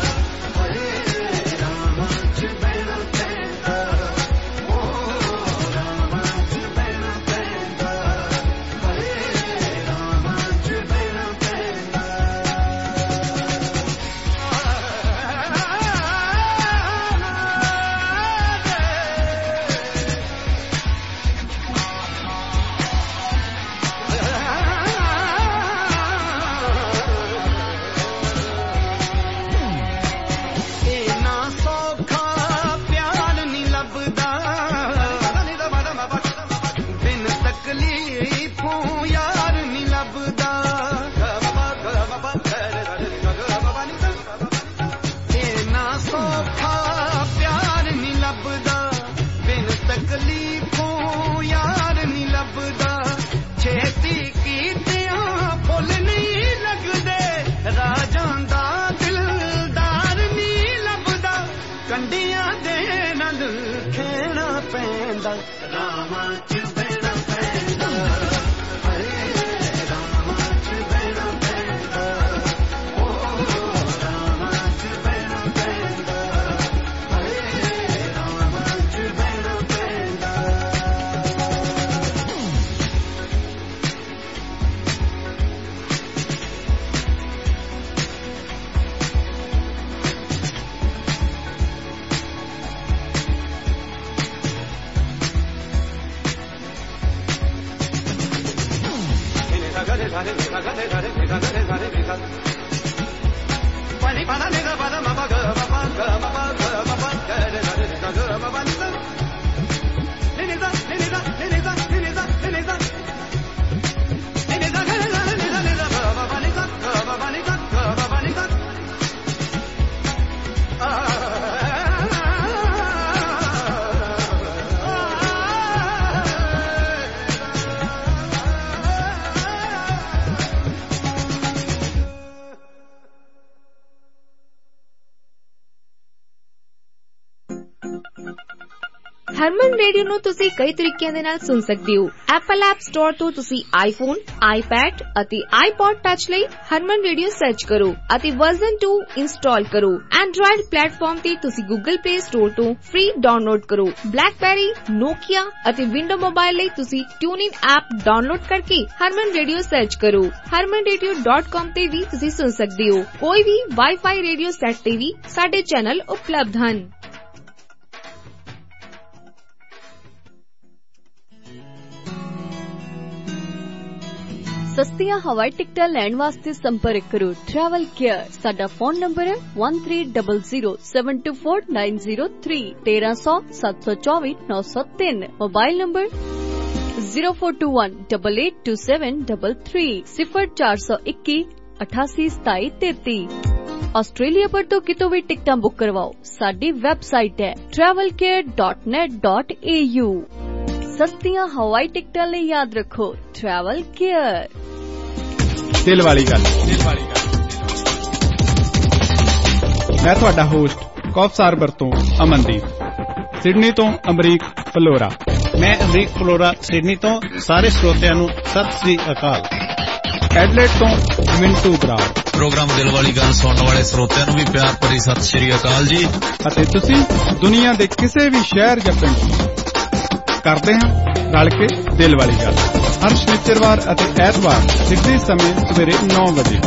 ਹਰਮਨ ਰੇਡੀਓ ਨੂੰ ਤੁਸੀਂ ਕਈ ਤਰੀਕਿਆਂ ਦੇ ਨਾਲ ਸੁਣ ਸਕਦੇ ਹੋ। ਐਪਲ ਐਪ ਸਟੋਰ ਤੋਂ ਤੁਸੀਂ ਆਈਫੋਨ, ਆਈਪੈਡ ਅਤੇ ਆਈਪੌਡ ਟੱਚ ਲਈ ਹਰਮਨ ਰੇਡੀਓ ਸਰਚ ਕਰੋ ਅਤੇ ਵਰਜ਼ਨ ਟੂ ਇੰਸਟਾਲ ਕਰੋ। ਐਂਡਰੋਇਡ ਪਲੇਟਫਾਰਮ ਤੇ ਤੁਸੀਂ ਗੂਗਲ ਪਲੇ ਸਟੋਰ ਤੋਂ ਫ੍ਰੀ ਡਾਊਨਲੋਡ ਕਰੋ। ਬਲੈਕਬੈਰੀ, ਨੋਕੀਆ ਅਤੇ ਵਿੰਡੋ ਮੋਬਾਈਲ ਲਈ ਤੁਸੀਂ ਟਿਊਨਇਨ ਐਪ ਡਾਊਨਲੋਡ ਕਰਕੇ ਹਰਮਨ ਰੇਡੀਓ ਸਰਚ ਕਰੋ। ਹਰਮਨ ਰੇਡੀਓ ਡਾਟ ਕਾਮ ਤੇ ਵੀ ਤੁਸੀਂ ਸੁਣ ਸਕਦੇ ਹੋ। ਕੋਈ ਵੀ ਵਾਈਫਾਈ ਰੇਡੀਓ ਸੈੱਟ ਤੇ ਵੀ ਸਾਡੇ ਚੈਨਲ ਉਪਲਬਧ ਹਨ। ਸਸਤੀਆਂ ਹਵਾਈ ਟਿਕਟਾਂ ਲੈਣ ਵਾਸਤੇ ਸੰਪਰਕ ਕਰੋ ਟਰੈਵਲ ਕੇਅਰ। ਸਾਡਾ ਫੋਨ ਨੰਬਰ ਹੈ one three zero zero seven two four nine zero three one three zero zero seven two four nine zero three। Mobile number zero four two one eight eight two seven three three zero four one one eighty seven three। Australia ਪਰ ਤੋਂ ਕਿਤੋਂ ਵੀ ਟਿਕਟਾਂ book ਕਰਵਾਓ। ਸਾਡੀ website ਹੈ travel care dot net dot a u। ਸਸਤੀਆਂ ਹਵਾਈ ਟਿਕਟਾਂ ਲਈ ਯਾਦ ਰੱਖੋ ਟਰੈਵਲ ਕੇਅਰ। ਦਿਲ ਵਾਲੀ ਗੱਲ ਦਿਲ ਵਾਲੀ ਗੱਲ ਮੈਂ ਤੁਹਾਡਾ ਹੋਸਟ ਕੌਫਸਾਰਬਰ ਤੋਂ ਅਮਨਦੀਪ, ਸਿਡਨੀ ਤੋਂ ਅਮਰੀਕ ਫਲੋਰਾ। ਮੈਂ ਅਮਰੀਕ ਫਲੋਰਾ ਸਿਡਨੀ ਤੋਂ ਸਾਰੇ ਸਰੋਤਿਆਂ ਨੂੰ ਸਤਿ ਸ੍ਰੀ ਅਕਾਲ। ਐਡਲੇਡ ਤੋਂ ਮਿੰਟੂ ਬਰਾੜ। ਪ੍ਰੋਗਰਾਮ ਦਿਲ ਵਾਲੀ ਗੱਲ ਸੁਣਨ ਵਾਲੇ ਸਰੋਤਿਆਂ ਨੂੰ ਵੀ ਪਿਆਰ ਭਰੀ ਸਤਿ ਸ੍ਰੀ ਅਕਾਲ ਜੀ। ਅਤੇ ਤੁਸੀਂ ਦੁਨੀਆ ਦੇ ਕਿਸੇ ਵੀ ਸ਼ਹਿਰ ਜਾਂ ਪਿੰਡ ਕਰਦੇ ਹਾਂ ਰਲ ਕੇ ਦਿਲ ਵਾਲੀ ਗੱਲ। ਹਰ ਸ਼ਨੀਚਰਵਾਰ ਅਤੇ ਐਤਵਾਰ ਸਿੱਧੇ ਸਮੇਂ ਸਵੇਰੇ ਨੌ ਵਜੇ।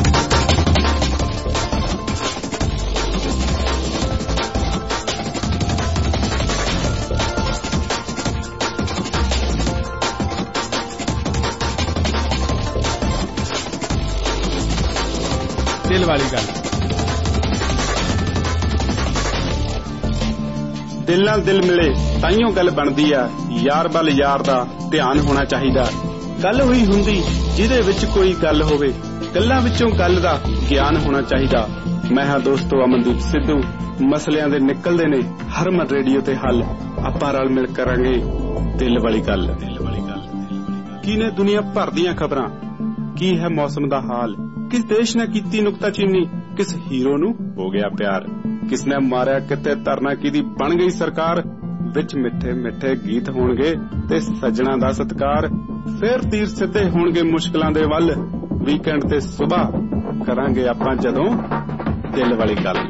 ਦਿਲ ਵਾਲੀ ਗੱਲ। ਦਿਲ ਨਾਲ ਦਿਲ ਮਿਲੇ ਤਾਈਓ ਗੱਲ ਬਣਦੀ ਆ, ਯਾਰ ਵੱਲ ਯਾਰ ਦਾ ਧਿਆਨ ਹੋਣਾ ਚਾਹੀਦਾ। ਗੱਲ ਹੋਈ ਹੁੰਦੀ ਜਿਹਦੇ ਵਿੱਚ ਕੋਈ ਗੱਲ ਹੋਵੇ, ਗੱਲਾਂ ਵਿੱਚੋਂ ਗੱਲ ਦਾ ਗਿਆਨ ਹੋਣਾ ਚਾਹੀਦਾ। ਮੈਂ ਹਾਂ ਦੋਸਤੋ ਅਮਨਦੀਪ ਸਿੱਧੂ। ਮਸਲਿਆਂ ਦੇ ਨਿਕਲਦੇ ਨੇ ਹਰਮਨ ਰੇਡੀਓ ਤੇ ਹੱਲ। ਆਪਾਂ ਰਲ ਮਿਲ ਕਰਾਂਗੇ ਦਿਲ ਵਾਲੀ ਗੱਲ। ਦਿਲ ਵਾਲੀ ਗੱਲ। ਕੀ ਨੇ ਦੁਨੀਆ ਭਰ ਦੀਆਂ ਖਬਰਾਂ, ਕੀ ਹੈ ਮੌਸਮ ਦਾ ਹਾਲ, ਕਿਸ ਦੇਸ਼ ਨੇ ਕੀਤੀ ਨੁਕਤਾਚੀਨੀ, ਕਿਸ ਹੀਰੋ ਨੂੰ ਹੋ ਗਿਆ ਪਿਆਰ, ਕਿਸ ਨੇ ਮਾਰਿਆ ਕਿਤੇ ਧਰਨਾ, ਕਿਹਦੀ ਬਣ ਗਈ ਸਰਕਾਰ, ਵਿੱਚ ਮਿੱਠੇ ਮਿੱਠੇ ਗੀਤ ਹੋਣਗੇ ਤੇ ਸੱਜਣਾ ਦਾ ਸਤਿਕਾਰ। ਫਿਰ ਤੀਰ ਸਿੱਧੇ ਹੋਣਗੇ ਮੁਸ਼ਕਲਾਂ ਦੇ ਵੱਲ, ਵੀਕਐਂਡ ਤੇ ਸੁਬਾਹ ਕਰਾਂਗੇ ਆਪਾਂ ਜਦੋਂ ਦਿਲ ਵਾਲੀ ਗੱਲ।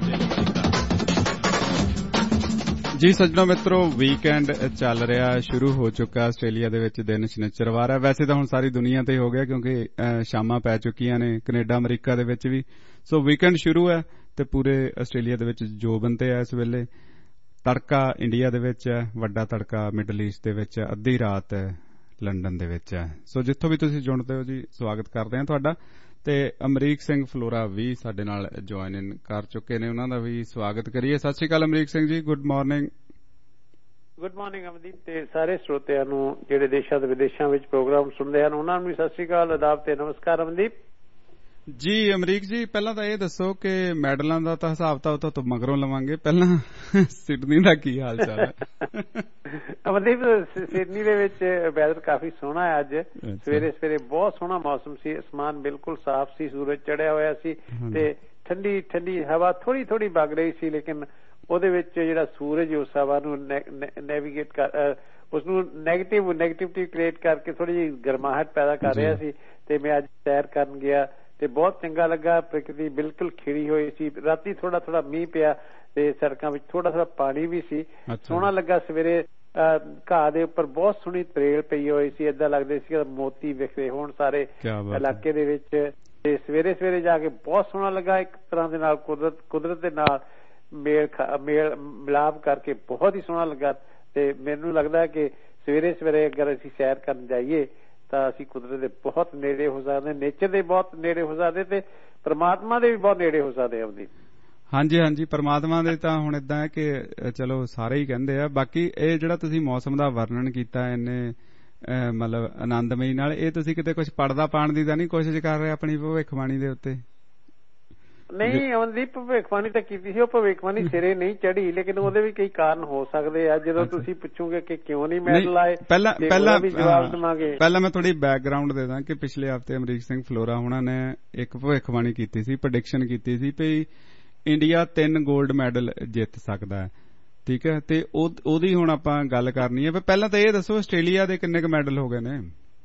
ਜੀ ਸੱਜਣੋ ਮਿੱਤਰੋ, ਵੀਕਐਂਡ ਚੱਲ ਰਿਹਾ, ਸ਼ੁਰੂ ਹੋ ਚੁੱਕਾ। ਆਸਟ੍ਰੇਲੀਆ ਦੇ ਵਿੱਚ ਦਿਨ ਸ਼ਨਿਚਰਵਾਰ ਹੈ। ਵੈਸੇ ਤਾਂ ਹੁਣ ਸਾਰੀ ਦੁਨੀਆ ਤੇ ਹੋ ਗਿਆ ਕਿਉਂਕਿ ਸ਼ਾਮਾਂ ਪੈ ਚੁੱਕੀਆਂ ਨੇ ਕੈਨੇਡਾ ਅਮਰੀਕਾ ਦੇ ਵਿੱਚ ਵੀ। ਸੋ ਵੀਕਐਂਡ ਸ਼ੁਰੂ ਹੈ ਤੇ ਪੂਰੇ ਆਸਟ੍ਰੇਲੀਆ ਦੇ ਵਿੱਚ ਜੋਬਨ ਤੇ ਹੈ ਇਸ ਵੇਲੇ। ਤੜਕਾ ਇੰਡੀਆ ਦੇ ਵਿੱਚ ਹੈ, ਵੱਡਾ ਤੜਕਾ ਮਿਡਲ ਈਸਟ ਦੇ ਵਿੱਚ, ਅੱਧੀ ਰਾਤ ਲੰਡਨ ਦੇ ਵਿੱਚ ਹੈ। ਸੋ ਜਿੱਥੋਂ ਵੀ ਤੁਸੀਂ ਜੁੜਦੇ ਹੋ ਜੀ, ਸਵਾਗਤ ਕਰਦੇ ਹਾਂ ਤੁਹਾਡਾ। ਤੇ ਅਮਰੀਕ ਸਿੰਘ ਫਲੋਰਾ ਵੀ ਸਾਡੇ ਨਾਲ ਜੁਆਇਨ ਇਨ ਕਰ ਚੁੱਕੇ ਨੇ, ਉਹਨਾਂ ਦਾ ਵੀ ਸਵਾਗਤ ਕਰੀਏ। ਸਤਿ ਸ਼੍ਰੀ ਅਕਾਲ Amrik Singh ji, good morning. Good morning Amandeep, ਤੇ ਸਾਰੇ ਸਰੋਤਿਆਂ ਨੂੰ ਜਿਹੜੇ ਦੇਸ਼ਾਂ ਤੇ ਵਿਦੇਸ਼ਾਂ ਵਿੱਚ ਪ੍ਰੋਗਰਾਮ ਸੁਣਦੇ ਹਨ ਉਹਨਾਂ ਨੂੰ ਵੀ ਸਤਿ ਸ਼੍ਰੀ ਅਕਾਲ, ਆਦਾਬ ਤੇ ਨਮਸਕਾਰ ਅਮਨਦੀਪ ਜੀ। ਅਮਰੀਕ ਜੀ, ਪਹਿਲਾਂ ਤਾਂ ਇਹ ਦੱਸੋ ਕਿ ਮੈਡਲਾਂ ਦਾ ਤਾਂ ਹਿਸਾਬ ਤਾਂ ਤੋਂ ਮਗਰੋਂ ਲਵਾਂਗੇ, ਪਹਿਲਾਂ ਸਿਡਨੀ ਦਾ ਕੀ ਹਾਲ ਚਾਲ ਹੈ? ਅਮਨਦੀਪ, ਸਿਡਨੀ ਦੇ ਵਿੱਚ ਵੈਦਰ ਕਾਫੀ ਸੋਹਣਾ ਹੈ। ਅੱਜ ਸਵੇਰੇ ਸਵੇਰੇ ਬਹੁਤ ਸੋਹਣਾ ਮੌਸਮ ਸੀ, ਅਸਮਾਨ ਬਿਲਕੁਲ ਸਾਫ਼ ਸੀ, ਸੂਰਜ ਚੜਿਆ ਹੋਇਆ ਸੀ ਤੇ ਠੰਡੀ ਠੰਡੀ ਹਵਾ ਥੋੜੀ ਥੋੜੀ ਵਗ ਰਹੀ ਸੀ, ਲੇਕਿਨ ਉਹਦੇ ਵਿੱਚ ਜਿਹੜਾ ਸੂਰਜ ਉਸ ਹਵਾ ਨੂੰ ਨੈਵੀਗੇਟ ਕਰ, ਉਸਨੂੰ ਨੈਗੇਟਿਵ ਨੈਗੇਟਿਵਿਟੀ ਕ੍ਰੀਏਟ ਕਰਕੇ ਥੋੜੀ ਜਿਹੀ ਗਰਮਾਹਟ ਪੈਦਾ ਕਰ ਰਿਹਾ ਸੀ। ਤੇ ਮੈਂ ਅੱਜ ਸੈਰ ਕਰਨ ਗਿਆ ਤੇ ਬਹੁਤ ਚੰਗਾ ਲੱਗਾ। ਪ੍ਰਕਿਰਤੀ ਬਿਲਕੁਲ ਖਿੜੀ ਹੋਈ ਸੀ। ਰਾਤੀ ਥੋੜਾ ਥੋੜਾ ਮੀਂਹ ਪਿਆ ਤੇ ਸੜਕਾਂ ਵਿੱਚ ਥੋੜਾ ਥੋੜਾ ਪਾਣੀ ਵੀ ਸੀ। ਸੋਹਣਾ ਲੱਗਾ। ਸਵੇਰੇ ਘਾਹ ਦੇ ਉੱਪਰ ਬਹੁਤ ਸੋਹਣੀ ਤਰੇਲ ਪਈ ਹੋਈ ਸੀ, ਏਦਾਂ ਲੱਗਦੇ ਸੀ ਮੋਤੀ ਵਿਖਰੇ ਹੋਣ ਸਾਰੇ ਇਲਾਕੇ ਦੇ ਵਿੱਚ। ਤੇ ਸਵੇਰੇ ਸਵੇਰੇ ਜਾ ਕੇ ਬਹੁਤ ਸੋਹਣਾ ਲੱਗਾ। ਇੱਕ ਤਰ੍ਹਾਂ ਦੇ ਨਾਲ ਕੁਦਰਤ ਕੁਦਰਤ ਦੇ ਨਾਲ ਮੇਲ ਮੇਲ ਮਿਲਾਪ ਕਰਕੇ ਬਹੁਤ ਹੀ ਸੋਹਣਾ ਲੱਗਾ। ਤੇ ਮੈਨੂੰ ਲੱਗਦਾ ਕਿ ਸਵੇਰੇ ਸਵੇਰੇ ਅਗਰ ਅਸੀਂ ਸੈਰ ਕਰਨ ਜਾਈਏ ਤਾਂ ਅਸੀਂ ਕੁਦਰਤ ਦੇ ਬਹੁਤ ਨੇੜੇ ਹੋ ਸਕਦੇ, ਨੇਚਰ ਦੇ ਬਹੁਤ ਨੇੜੇ ਹੋ ਸਕਦੇ ਤੇ ਪਰਮਾਤਮਾ ਦੇ ਵੀ ਬਹੁਤ ਨੇੜੇ ਹੋ ਸਕਦੇ ਆ। ਹਾਂਜੀ ਹਾਂਜੀ, ਪਰਮਾਤਮਾ ਦੇ ਤਾਂ ਹੁਣ ਏਦਾਂ ਹੈ ਕਿ ਚਲੋ ਸਾਰੇ ਹੀ ਕਹਿੰਦੇ ਆ। ਬਾਕੀ ਇਹ ਜਿਹੜਾ ਤੁਸੀਂ ਮੌਸਮ ਦਾ ਵਰਣਨ ਕੀਤਾ ਇੰਨੇ ਮਤਲਬ ਆਨੰਦਮਈ ਨਾਲ, ਇਹ ਤੁਸੀਂ ਕਿਤੇ ਕੁਝ ਪੜਦਾ ਪਾਉਣ ਦੀ ਤਾਂ ਨਹੀਂ ਕੋਸ਼ਿਸ਼ ਕਰ ਰਹੇ ਆਪਣੀ ਭਵਿੱਖਬਾਣੀ ਦੇ ਉੱਤੇ? ਨਹੀਂ ਅਮਨਦੀਪ, ਭਵਿੱਖਬਾਣੀ ਤਾਂ ਕੀਤੀ ਸੀ, ਉਹ ਭਵਿੱਖਬਾਣੀ ਸਿਰੇ ਨਹੀਂ ਚੜੀ, ਲੇਕਿਨ ਉਹਦੇ ਵੀ ਕਈ ਕਾਰਨ ਹੋ ਸਕਦੇ ਆ। ਜਦੋਂ ਤੁਸੀਂ ਪੁੱਛੋਗੇ ਕਿ ਕਿਉਂ ਨਹੀਂ ਮੈਡਲ ਆਏ, ਪਹਿਲਾਂ ਪਹਿਲਾਂ ਵੀ ਜਵਾਬ ਦੇਵਾਂਗੇ। ਪਹਿਲਾਂ ਮੈਂ ਥੋੜੀ ਬੈਕਗਰਾਉਂਡ ਦੇ ਦਾਂ ਕਿ ਪਿਛਲੇ ਹਫ਼ਤੇ ਅਮਰੀਕ ਸਿੰਘ ਫਲੋਰਾ ਹੋਣਾ ਨੇ ਇੱਕ ਭਵਿੱਖਬਾਣੀ ਕੀਤੀ ਸੀ, ਪ੍ਰੈਡਿਕਸ਼ਨ ਕੀਤੀ ਸੀ ਵੀ ਇੰਡੀਆ ਤਿੰਨ 골ਡ ਮੈਡਲ ਜਿੱਤ ਸਕਦਾ ਹੈ। ਠੀਕ ਹੈ, ਤੇ ਉਹਦੀ ਹੁਣ ਆਪਾਂ ਗੱਲ ਕਰਨੀ ਹੈ। ਪਹਿਲਾਂ ਤਾਂ ਇਹ ਦੱਸੋ ਆਸਟ੍ਰੇਲੀਆ ਦੇ ਕਿੰਨੇ ਕੁ ਮੈਡਲ ਹੋ ਗਏ ਨੇ?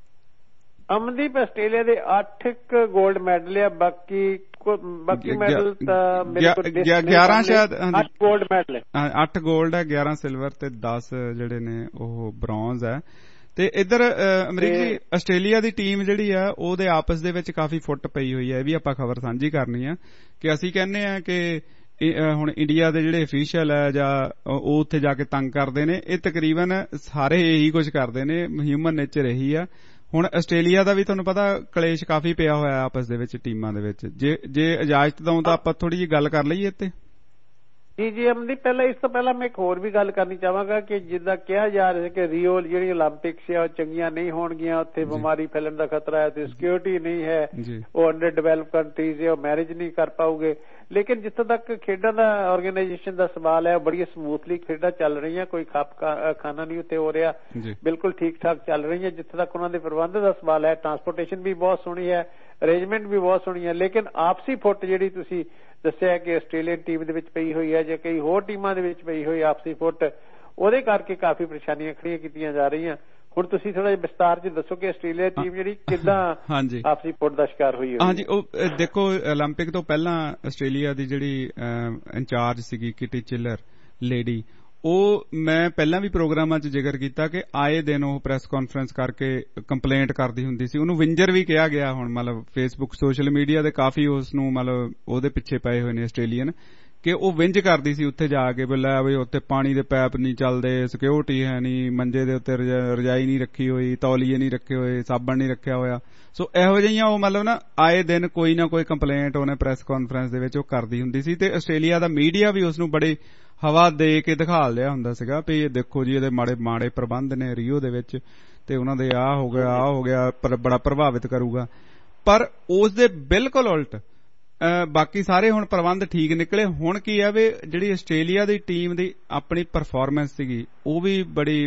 ਅਮਨਦੀਪ, ਆਸਟ੍ਰੇਲੀਆ ਦੇ ਅੱਠ ਕੁ 골ਡ ਮੈਡਲ ਆ, ਬਾਕੀ ਬਾਕੀ ਮੈਡਲ ਤਾਂ ਗਿਆਰਾਂ ਸ਼ਾਇਦ ਅੱਠ 골ਡ ਮੈਡਲ ਅੱਠ 골ਡ ਹੈ, ਗਿਆਰਾਂ ਸਿਲਵਰ ਤੇ ਦਸ ਜਿਹੜੇ ਨੇ ਉਹ ਬ੍ਰੌਂਜ਼ ਹੈ। ਤੇ ਇੱਧਰ ਅਮਰੀਕ ਜੀ, ਆਸਟ੍ਰੇਲੀਆ ਦੀ ਟੀਮ ਜਿਹੜੀ ਆ ਉਹਦੇ ਆਪਸ ਦੇ ਵਿੱਚ ਕਾਫੀ ਫੁੱਟ ਪਈ ਹੋਈ ਹੈ। ਇਹ ਵੀ ਆਪਾਂ ਖਬਰ ਸਾਂਝੀ ਕਰਨੀ ਆ ਕਿ ਅਸੀਂ ਕਹਿੰਦੇ ਆ ਕਿ ਹੁਣ ਇੰਡੀਆ ਦੇ ਜਿਹੜੇ ਅਫੀਸ਼ੀਅਲ ਹੈ ਜਾਂ ਉਹ ਉੱਥੇ ਜਾ ਕੇ ਤੰਗ ਕਰਦੇ ਨੇ, ਇਹ ਤਕਰੀਬਨ ਸਾਰੇ ਇਹੀ ਕੁਝ ਕਰਦੇ ਨੇ, ਹਿਊਮਨ ਨੇਚਰ ਇਹੀ ਆ। ਹੁਣ ਆਸਟ੍ਰੇਲੀਆ ਦਾ ਵੀ ਤੁਹਾਨੂੰ ਪਤਾ ਕਲੇਸ਼ ਕਾਫੀ ਪਿਆ ਹੋਇਆ ਆਪਸ ਦੇ ਵਿੱਚ ਟੀਮਾਂ ਦੇ ਵਿੱਚ। ਜੇ ਜੇ ਇਜਾਜ਼ਤ ਦਊਂ ਤਾਂ ਆਪਾਂ ਥੋੜੀ ਜਿਹੀ ਗੱਲ ਕਰ ਲਈਏ ਇੱਥੇ। ਜੀ ਜੀ ਅਮਨਦੀਪ, ਪਹਿਲਾਂ ਇਸ ਤੋਂ ਪਹਿਲਾਂ ਮੈਂ ਇੱਕ ਹੋਰ ਵੀ ਗੱਲ ਕਰਨੀ ਚਾਹਾਂਗਾ ਕਿ ਜਿੱਦਾਂ ਕਿਹਾ ਜਾ ਰਿਹਾ ਕਿ ਰੀਓ ਜਿਹੜੀ ਓਲੰਪਿਕਸ ਆ ਉਹ ਚੰਗੀਆਂ ਨਹੀਂ ਹੋਣਗੀਆਂ, ਉੱਥੇ ਬਿਮਾਰੀ ਫੈਲਣ ਦਾ ਖਤਰਾ ਹੈ ਤੇ ਸਿਕਿਉਰਿਟੀ ਨਹੀਂ ਹੈ, ਉਹ ਅੰਡਰ ਡਿਵੈਲਪ ਕੰਟਰੀਜ਼ ਹੈ, ਉਹ ਮੈਰਿਜ ਨਹੀਂ ਕਰ ਪਾਉਗੇ। ਲੇਕਿਨ ਜਿੱਥੋਂ ਤੱਕ ਖੇਡਾਂ ਦਾ ਆਰਗੇਨਾਈਜੇਸ਼ਨ ਦਾ ਸਵਾਲ ਹੈ, ਬੜੀ ਸਮੂਥਲੀ ਖੇਡਾਂ ਚੱਲ ਰਹੀਆਂ, ਕੋਈ ਖੱਪ ਖਾਨਾ ਨਹੀਂ ਉੱਥੇ ਹੋ ਰਿਹਾ, ਬਿਲਕੁਲ ਠੀਕ ਠਾਕ ਚੱਲ ਰਹੀਆਂ। ਜਿੱਥੇ ਤੱਕ ਉਹਨਾਂ ਦੇ ਪ੍ਰਬੰਧ ਦਾ ਸਵਾਲ ਹੈ, ਟਰਾਂਸਪੋਰਟੇਸ਼ਨ ਵੀ ਬਹੁਤ ਸੋਹਣੀ ਹੈ, ਅਰੇਂਜਮੈਂਟ ਵੀ ਬਹੁਤ ਸੋਹਣੀ ਹੈ। ਲੇਕਿਨ ਆਪਸੀ ਫੁੱਟ ਜਿਹੜੀ ਤੁਸੀਂ ਦੱਸਿਆ ਕਿ ਆਸਟ੍ਰੇਲੀਅਨ ਟੀਮ ਦੇ ਵਿੱਚ ਪਈ ਹੋਈ ਹੈ ਜਾਂ ਕਈ ਹੋਰ ਟੀਮਾਂ ਦੇ ਵਿੱਚ ਪਈ ਹੋਈ ਆਪਸੀ ਫੁੱਟ, ਉਹਦੇ ਕਰਕੇ ਕਾਫੀ ਪਰੇਸ਼ਾਨੀਆਂ ਖੜੀਆਂ ਕੀਤੀਆਂ ਜਾ ਰਹੀਆਂ। ਹੁਣ ਤੁਸੀਂ ਥੋੜਾ ਜਿਹਾ ਵਿਸਤਾਰ ਚ ਦੱਸੋ ਕਿ ਆਸਟ੍ਰੇਲੀਆ ਟੀਮ ਜਿਹੜੀ ਕਿੱਦਾਂ ਆਪਸੀ ਫੁੱਟ ਦਾ ਸ਼ਿਕਾਰ ਹੋਈ ਹੈ? ਹਾਂਜੀ, ਉਹ ਦੇਖੋ ਓਲੰਪਿਕ ਤੋਂ ਪਹਿਲਾਂ ਆਸਟ੍ਰੇਲੀਆ ਦੀ ਜਿਹੜੀ ਇੰਚਾਰਜ ਸੀਗੀ ਕਿਟੀ ਚਿਲਰ ਲੇਡੀ, ਉਹ ਮੈਂ ਪਹਿਲਾਂ ਵੀ ਪ੍ਰੋਗਰਾਮਾਂ 'ਚ ਜ਼ਿਕਰ ਕੀਤਾ ਕਿ ਆਏ ਦਿਨ ਉਹ ਪ੍ਰੈਸ ਕਾਨਫਰੰਸ ਕਰਕੇ ਕੰਪਲੇਂਟ ਕਰਦੀ ਹੁੰਦੀ ਸੀ। ਉਹਨੂੰ ਵਿੰਜਰ ਵੀ ਕਿਹਾ ਗਿਆ। ਹੁਣ ਮਤਲਬ ਫੇਸਬੁੱਕ ਸੋਸ਼ਲ ਮੀਡੀਆ ਦੇ ਕਾਫੀ ਉਸ ਨੂੰ ਮਤਲਬ ਉਹਦੇ ਪਿੱਛੇ ਪਏ ਹੋਏ ਨੇ ਆਸਟ੍ਰੇਲੀਅਨ, ਕਿ ਉਹ ਵਿੰਜ ਕਰਦੀ ਸੀ ਉੱਥੇ ਜਾ ਕੇ, ਲੈ ਬਈ ਉੱਥੇ ਪਾਣੀ ਦੇ ਪੈਪ ਨਹੀਂ ਚੱਲਦੇ, ਸਿਕਿਉਰਿਟੀ ਹੈ ਨਹੀਂ, ਮੰਜੇ ਦੇ ਉੱਤੇ ਰਜਾਈ ਨਹੀਂ ਰੱਖੀ ਹੋਈ, ਤੌਲੀਏ ਨਹੀਂ ਰੱਖੇ ਹੋਏ, ਸਾਬਣ ਨਹੀਂ ਰੱਖਿਆ ਹੋਇਆ। ਸੋ ਇਹੋ ਜਿਹੀਆਂ ਉਹ ਮਤਲਬ ਨਾ ਆਏ ਦਿਨ ਕੋਈ ਨਾ ਕੋਈ ਕੰਪਲੇਂਟ ਉਹਨੇ ਪ੍ਰੈਸ ਕਾਨਫਰੰਸ ਦੇ ਵਿੱਚ ਉਹ ਕਰਦੀ ਹੁੰਦੀ ਸੀ। ਤੇ ਆਸਟ੍ਰੇਲੀਆ ਦਾ ਮੀਡੀਆ ਵੀ ਉਸ ਨੂੰ ਬੜੀ ਹਵਾ ਦੇ ਕੇ ਦਿਖਾ ਲਿਆ ਹੁੰਦਾ ਸੀਗਾ ਵੀ ਇਹ ਦੇਖੋ ਜੀ ਇਹਦੇ ਮਾੜੇ ਮਾੜੇ ਪ੍ਰਬੰਧ ਨੇ ਰੀਓ ਦੇ ਵਿੱਚ, ਤੇ ਉਹਨਾਂ ਦੇ ਆਹ ਹੋ ਗਿਆ ਆਹ ਹੋ ਗਿਆ, ਬੜਾ ਪ੍ਰਭਾਵਿਤ ਕਰੂਗਾ। ਪਰ ਉਸ ਦੇ ਬਿਲਕੁਲ ਉਲਟ ਬਾਕੀ ਸਾਰੇ ਹੁਣ ਪ੍ਰਬੰਧ ਠੀਕ ਨਿਕਲੇ। ਹੁਣ ਕੀ ਆ ਵੀ ਜਿਹੜੀ ਆਸਟ੍ਰੇਲੀਆ ਦੀ ਟੀਮ ਦੀ ਆਪਣੀ ਪਰਫਾਰਮੈਂਸ ਸੀਗੀ ਉਹ ਵੀ ਬੜੀ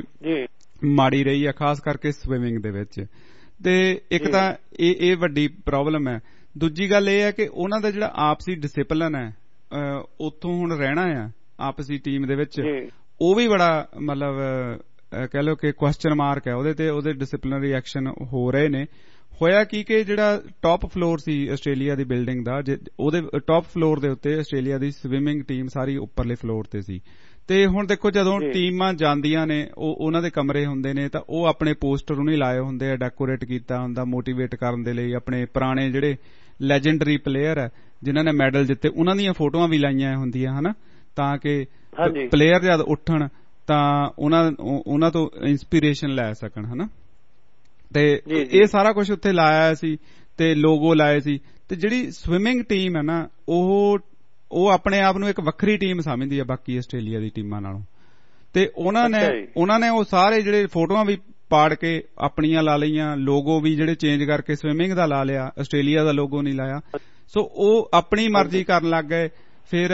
ਮਾੜੀ ਰਹੀ ਆ, ਖਾਸ ਕਰਕੇ ਸਵਿਮਿੰਗ ਦੇ ਵਿੱਚ। ਤੇ ਇੱਕ ਤਾਂ ਇਹ ਇਹ ਵੱਡੀ ਪ੍ਰੋਬਲਮ ਹੈ। ਦੂਜੀ ਗੱਲ ਇਹ ਹੈ ਕਿ ਉਹਨਾਂ ਦਾ ਜਿਹੜਾ ਆਪਸੀ ਡਿਸਿਪਲਿਨ ਹੈ ਉੱਥੋਂ ਹੁਣ ਰਹਿਣਾ ਆ ਆਪਸੀ ਟੀਮ ਦੇ ਵਿੱਚ, ਉਹ ਵੀ ਬੜਾ ਮਤਲਬ ਕਹਿ ਲਓ ਕਿ ਕੁਐਸਚਨ ਮਾਰਕ ਹੈ ਉਹਦੇ ਤੇ, ਉਹਦੇ ਡਿਸਪਲਿਨਰੀ ਐਕਸ਼ਨ ਹੋ ਰਹੇ ਨੇ। ਹੋਇਆ ਕੀ ਕਿ ਜਿਹੜਾ ਟੌਪ ਫਲੋਰ ਸੀ ਆਸਟ੍ਰੇਲੀਆ ਦੀ ਬਿਲਡਿੰਗ ਦਾ, ਉਹਦੇ ਟੌਪ ਫਲੋਰ ਦੇ ਉੱਤੇ ਆਸਟ੍ਰੇਲੀਆ ਦੀ ਸਵਿਮਿੰਗ ਟੀਮ ਸਾਰੀ ਉੱਪਰਲੇ ਫਲੋਰ ਤੇ ਸੀ। ਤੇ ਹੁਣ ਦੇਖੋ ਜਦੋਂ ਟੀਮਾਂ ਜਾਂਦੀਆਂ ਨੇ, ਉਹ ਉਹਨਾਂ ਦੇ ਕਮਰੇ ਹੁੰਦੇ ਨੇ, ਤਾਂ ਉਹ ਆਪਣੇ ਪੋਸਟਰ ਉਹਨੇ ਲਾਏ ਹੁੰਦੇ ਆ, ਡੈਕੋਰੇਟ ਕੀਤਾ ਹੁੰਦਾ ਮੋਟੀਵੇਟ ਕਰਨ ਦੇ ਲਈ। ਆਪਣੇ ਪੁਰਾਣੇ ਜਿਹੜੇ ਲੈਜੈਂਡਰੀ ਪਲੇਅਰ ਹੈ ਜਿਨ੍ਹਾਂ ਨੇ ਮੈਡਲ ਜਿੱਤੇ, ਉਹਨਾਂ ਦੀਆਂ ਫੋਟੋਆਂ ਵੀ ਲਾਈਆਂ ਹੁੰਦੀਆਂ ਹਨਾ, ਤਾਂ ਕਿ ਪਲੇਅਰ ਜਦ ਉੱਠਣ ਤਾਂ ਉਹਨਾਂ ਉਹਨਾਂ ਤੋਂ ਇੰਸਪੀਰੇਸ਼ਨ ਲੈ ਸਕਣ ਹਨਾ। ਤੇ ਇਹ ਸਾਰਾ ਕੁਝ ਉੱਥੇ ਲਾਇਆ ਸੀ ਤੇ ਲੋਗੋ ਲਾਏ ਸੀ। ਤੇ ਜਿਹੜੀ ਸਵਿਮਿੰਗ ਟੀਮ ਹੈ ਨਾ, ਉਹ ਉਹ ਆਪਣੇ ਆਪ ਨੂੰ ਇੱਕ ਵੱਖਰੀ ਟੀਮ ਸਮਝਦੀ ਹੈ ਬਾਕੀ ਆਸਟ੍ਰੇਲੀਆ ਦੀ ਟੀਮਾਂ ਨਾਲੋਂ। ਤੇ ਉਹਨਾਂ ਨੇ ਉਹਨਾਂ ਨੇ ਉਹ ਸਾਰੇ ਜਿਹੜੇ ਫੋਟੋਆਂ ਵੀ ਪਾੜ ਕੇ ਆਪਣੀਆਂ ਲਾ ਲਈਆਂ, ਲੋਗੋ ਵੀ ਜਿਹੜੇ ਚੇਂਜ ਕਰਕੇ ਸਵਿਮਿੰਗ ਦਾ ਲਾ ਲਿਆ, ਆਸਟ੍ਰੇਲੀਆ ਦਾ ਲੋਗੋ ਨਹੀਂ ਲਾਇਆ। ਸੋ ਉਹ ਆਪਣੀ ਮਰਜ਼ੀ ਕਰਨ ਲੱਗ ਗਏ। ਫਿਰ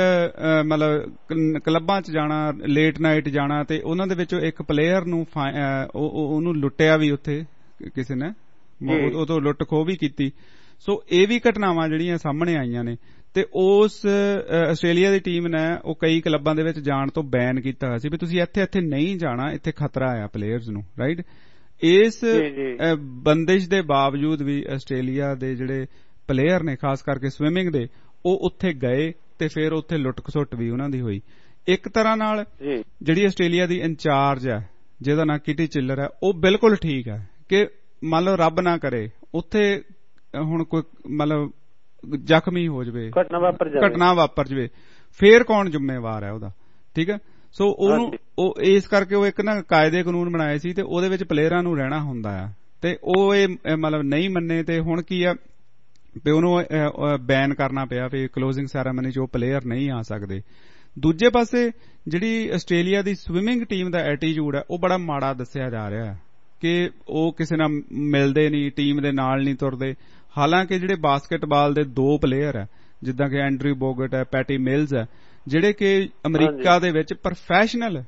ਮਤਲਬ ਕਲੱਬਾਂ 'ਚ ਜਾਣਾ, ਲੇਟ ਨਾਈਟ ਜਾਣਾ, ਤੇ ਉਹਨਾਂ ਦੇ ਵਿੱਚੋਂ ਇੱਕ ਪਲੇਅਰ ਨੂੰ ਉਹਨੂੰ ਲੁੱਟਿਆ ਵੀ ਉੱਥੇ ਕਿਸੇ ਨੇ, ਉਹ ਤੋਂ ਲੁੱਟ ਖੋਹ ਵੀ ਕੀਤੀ। ਸੋ ਇਹ ਵੀ ਘਟਨਾਵਾਂ ਜਿਹੜੀਆਂ ਸਾਹਮਣੇ ਆਈਆਂ ਨੇ। ਤੇ ਉਸ ਆਸਟ੍ਰੇਲੀਆ ਦੀ ਟੀਮ ਨੇ ਉਹ ਕਈ ਕਲੱਬਾਂ ਦੇ ਵਿੱਚ ਜਾਣ ਤੋਂ ਬੈਨ ਕੀਤਾ ਹੋਇਆ ਸੀ ਵੀ ਤੁਸੀਂ ਇੱਥੇ ਇੱਥੇ ਨਹੀਂ ਜਾਣਾ, ਇੱਥੇ ਖਤਰਾ ਆ ਪਲੇਅਰਸ ਨੂੰ, ਰਾਈਟ। ਇਸ ਬੰਦਿਸ਼ ਦੇ ਬਾਵਜੂਦ ਵੀ ਆਸਟ੍ਰੇਲੀਆ ਦੇ ਜਿਹੜੇ ਪਲੇਅਰ ਨੇ, ਖਾਸ ਕਰਕੇ ਸਵਿਮਿੰਗ ਦੇ, ਉਹ ਉੱਥੇ ਗਏ ਤੇ ਫਿਰ ਉੱਥੇ ਲੁੱਟ ਖਸੁੱਟ ਵੀ ਉਹਨਾਂ ਦੀ ਹੋਈ। ਇੱਕ ਤਰ੍ਹਾਂ ਨਾਲ ਜਿਹੜੀ ਆਸਟ੍ਰੇਲੀਆ ਦੀ ਇੰਚਾਰਜ ਹੈ ਜਿਹਦਾ ਨਾਂ ਕਿਟੀ ਚਿੱਲਰ ਹੈ, ਉਹ ਬਿਲਕੁਲ ਠੀਕ ਹੈ ਕਿ ਮੰਨ ਲਓ ਰੱਬ ਨਾ ਕਰੇ ਉੱਥੇ ਹੁਣ ਕੋਈ ਮਤਲਬ ਜ਼ਖਮੀ ਹੋ ਜਾਵੇ, ਘਟਨਾ ਵਾਪਰ ਜਾਵੇ, ਫੇਰ ਕੌਣ ਜ਼ਿੰਮੇਵਾਰ ਹੈ ਉਹਦਾ, ਠੀਕ ਹੈ। ਸੋ ਉਹਨੂੰ ਉਹ ਇਸ ਕਰਕੇ ਉਹ ਇੱਕ ਨਾ ਕਾਇਦੇ ਕਾਨੂੰਨ ਬਣਾਏ ਸੀ ਤੇ ਉਹਦੇ ਵਿੱਚ ਪਲੇਅਰਾਂ ਨੂੰ ਰਹਿਣਾ ਹੁੰਦਾ ਆ, ਤੇ ਉਹ ਇਹ ਮਤਲਬ ਨਹੀਂ ਮੰਨੇ। ਤੇ ਹੁਣ ਕੀ ਆ ਵੀ ਉਹਨੂੰ ਬੈਨ ਕਰਨਾ ਪਿਆ ਵੀ ਕਲੋਜ਼ਿੰਗ ਸੈਰਾਮਨੀ 'ਚ ਉਹ ਪਲੇਅਰ ਨਹੀਂ ਆ ਸਕਦੇ। ਦੂਜੇ ਪਾਸੇ ਜਿਹੜੀ ਆਸਟ੍ਰੇਲੀਆ ਦੀ ਸਵਿਮਿੰਗ ਟੀਮ ਦਾ ਐਟੀਟਿਊਡ ਹੈ ਉਹ ਬੜਾ ਮਾੜਾ ਦੱਸਿਆ ਜਾ ਰਿਹਾ ਹੈ ਕਿ ਉਹ ਕਿਸੇ ਨਾਲ ਮਿਲਦੇ ਨਹੀਂ, ਟੀਮ ਦੇ ਨਾਲ ਨਹੀਂ ਤੁਰਦੇ। ਹਾਲਾਂਕਿ ਜਿਹੜੇ ਬਾਸਕਟਬਾਲ ਦੇ ਦੋ ਪਲੇਅਰ ਹੈ ਜਿੱਦਾਂ ਕਿ ਐਂਡਰਿਊ ਬੋਗਟ ਹੈ, ਪੈਟੀ ਮਿਲਜ਼ ਹੈ, ਜਿਹੜੇ ਕਿ ਅਮਰੀਕਾ ਦੇ ਵਿੱਚ ਪ੍ਰੋਫੈਸ਼ਨਲ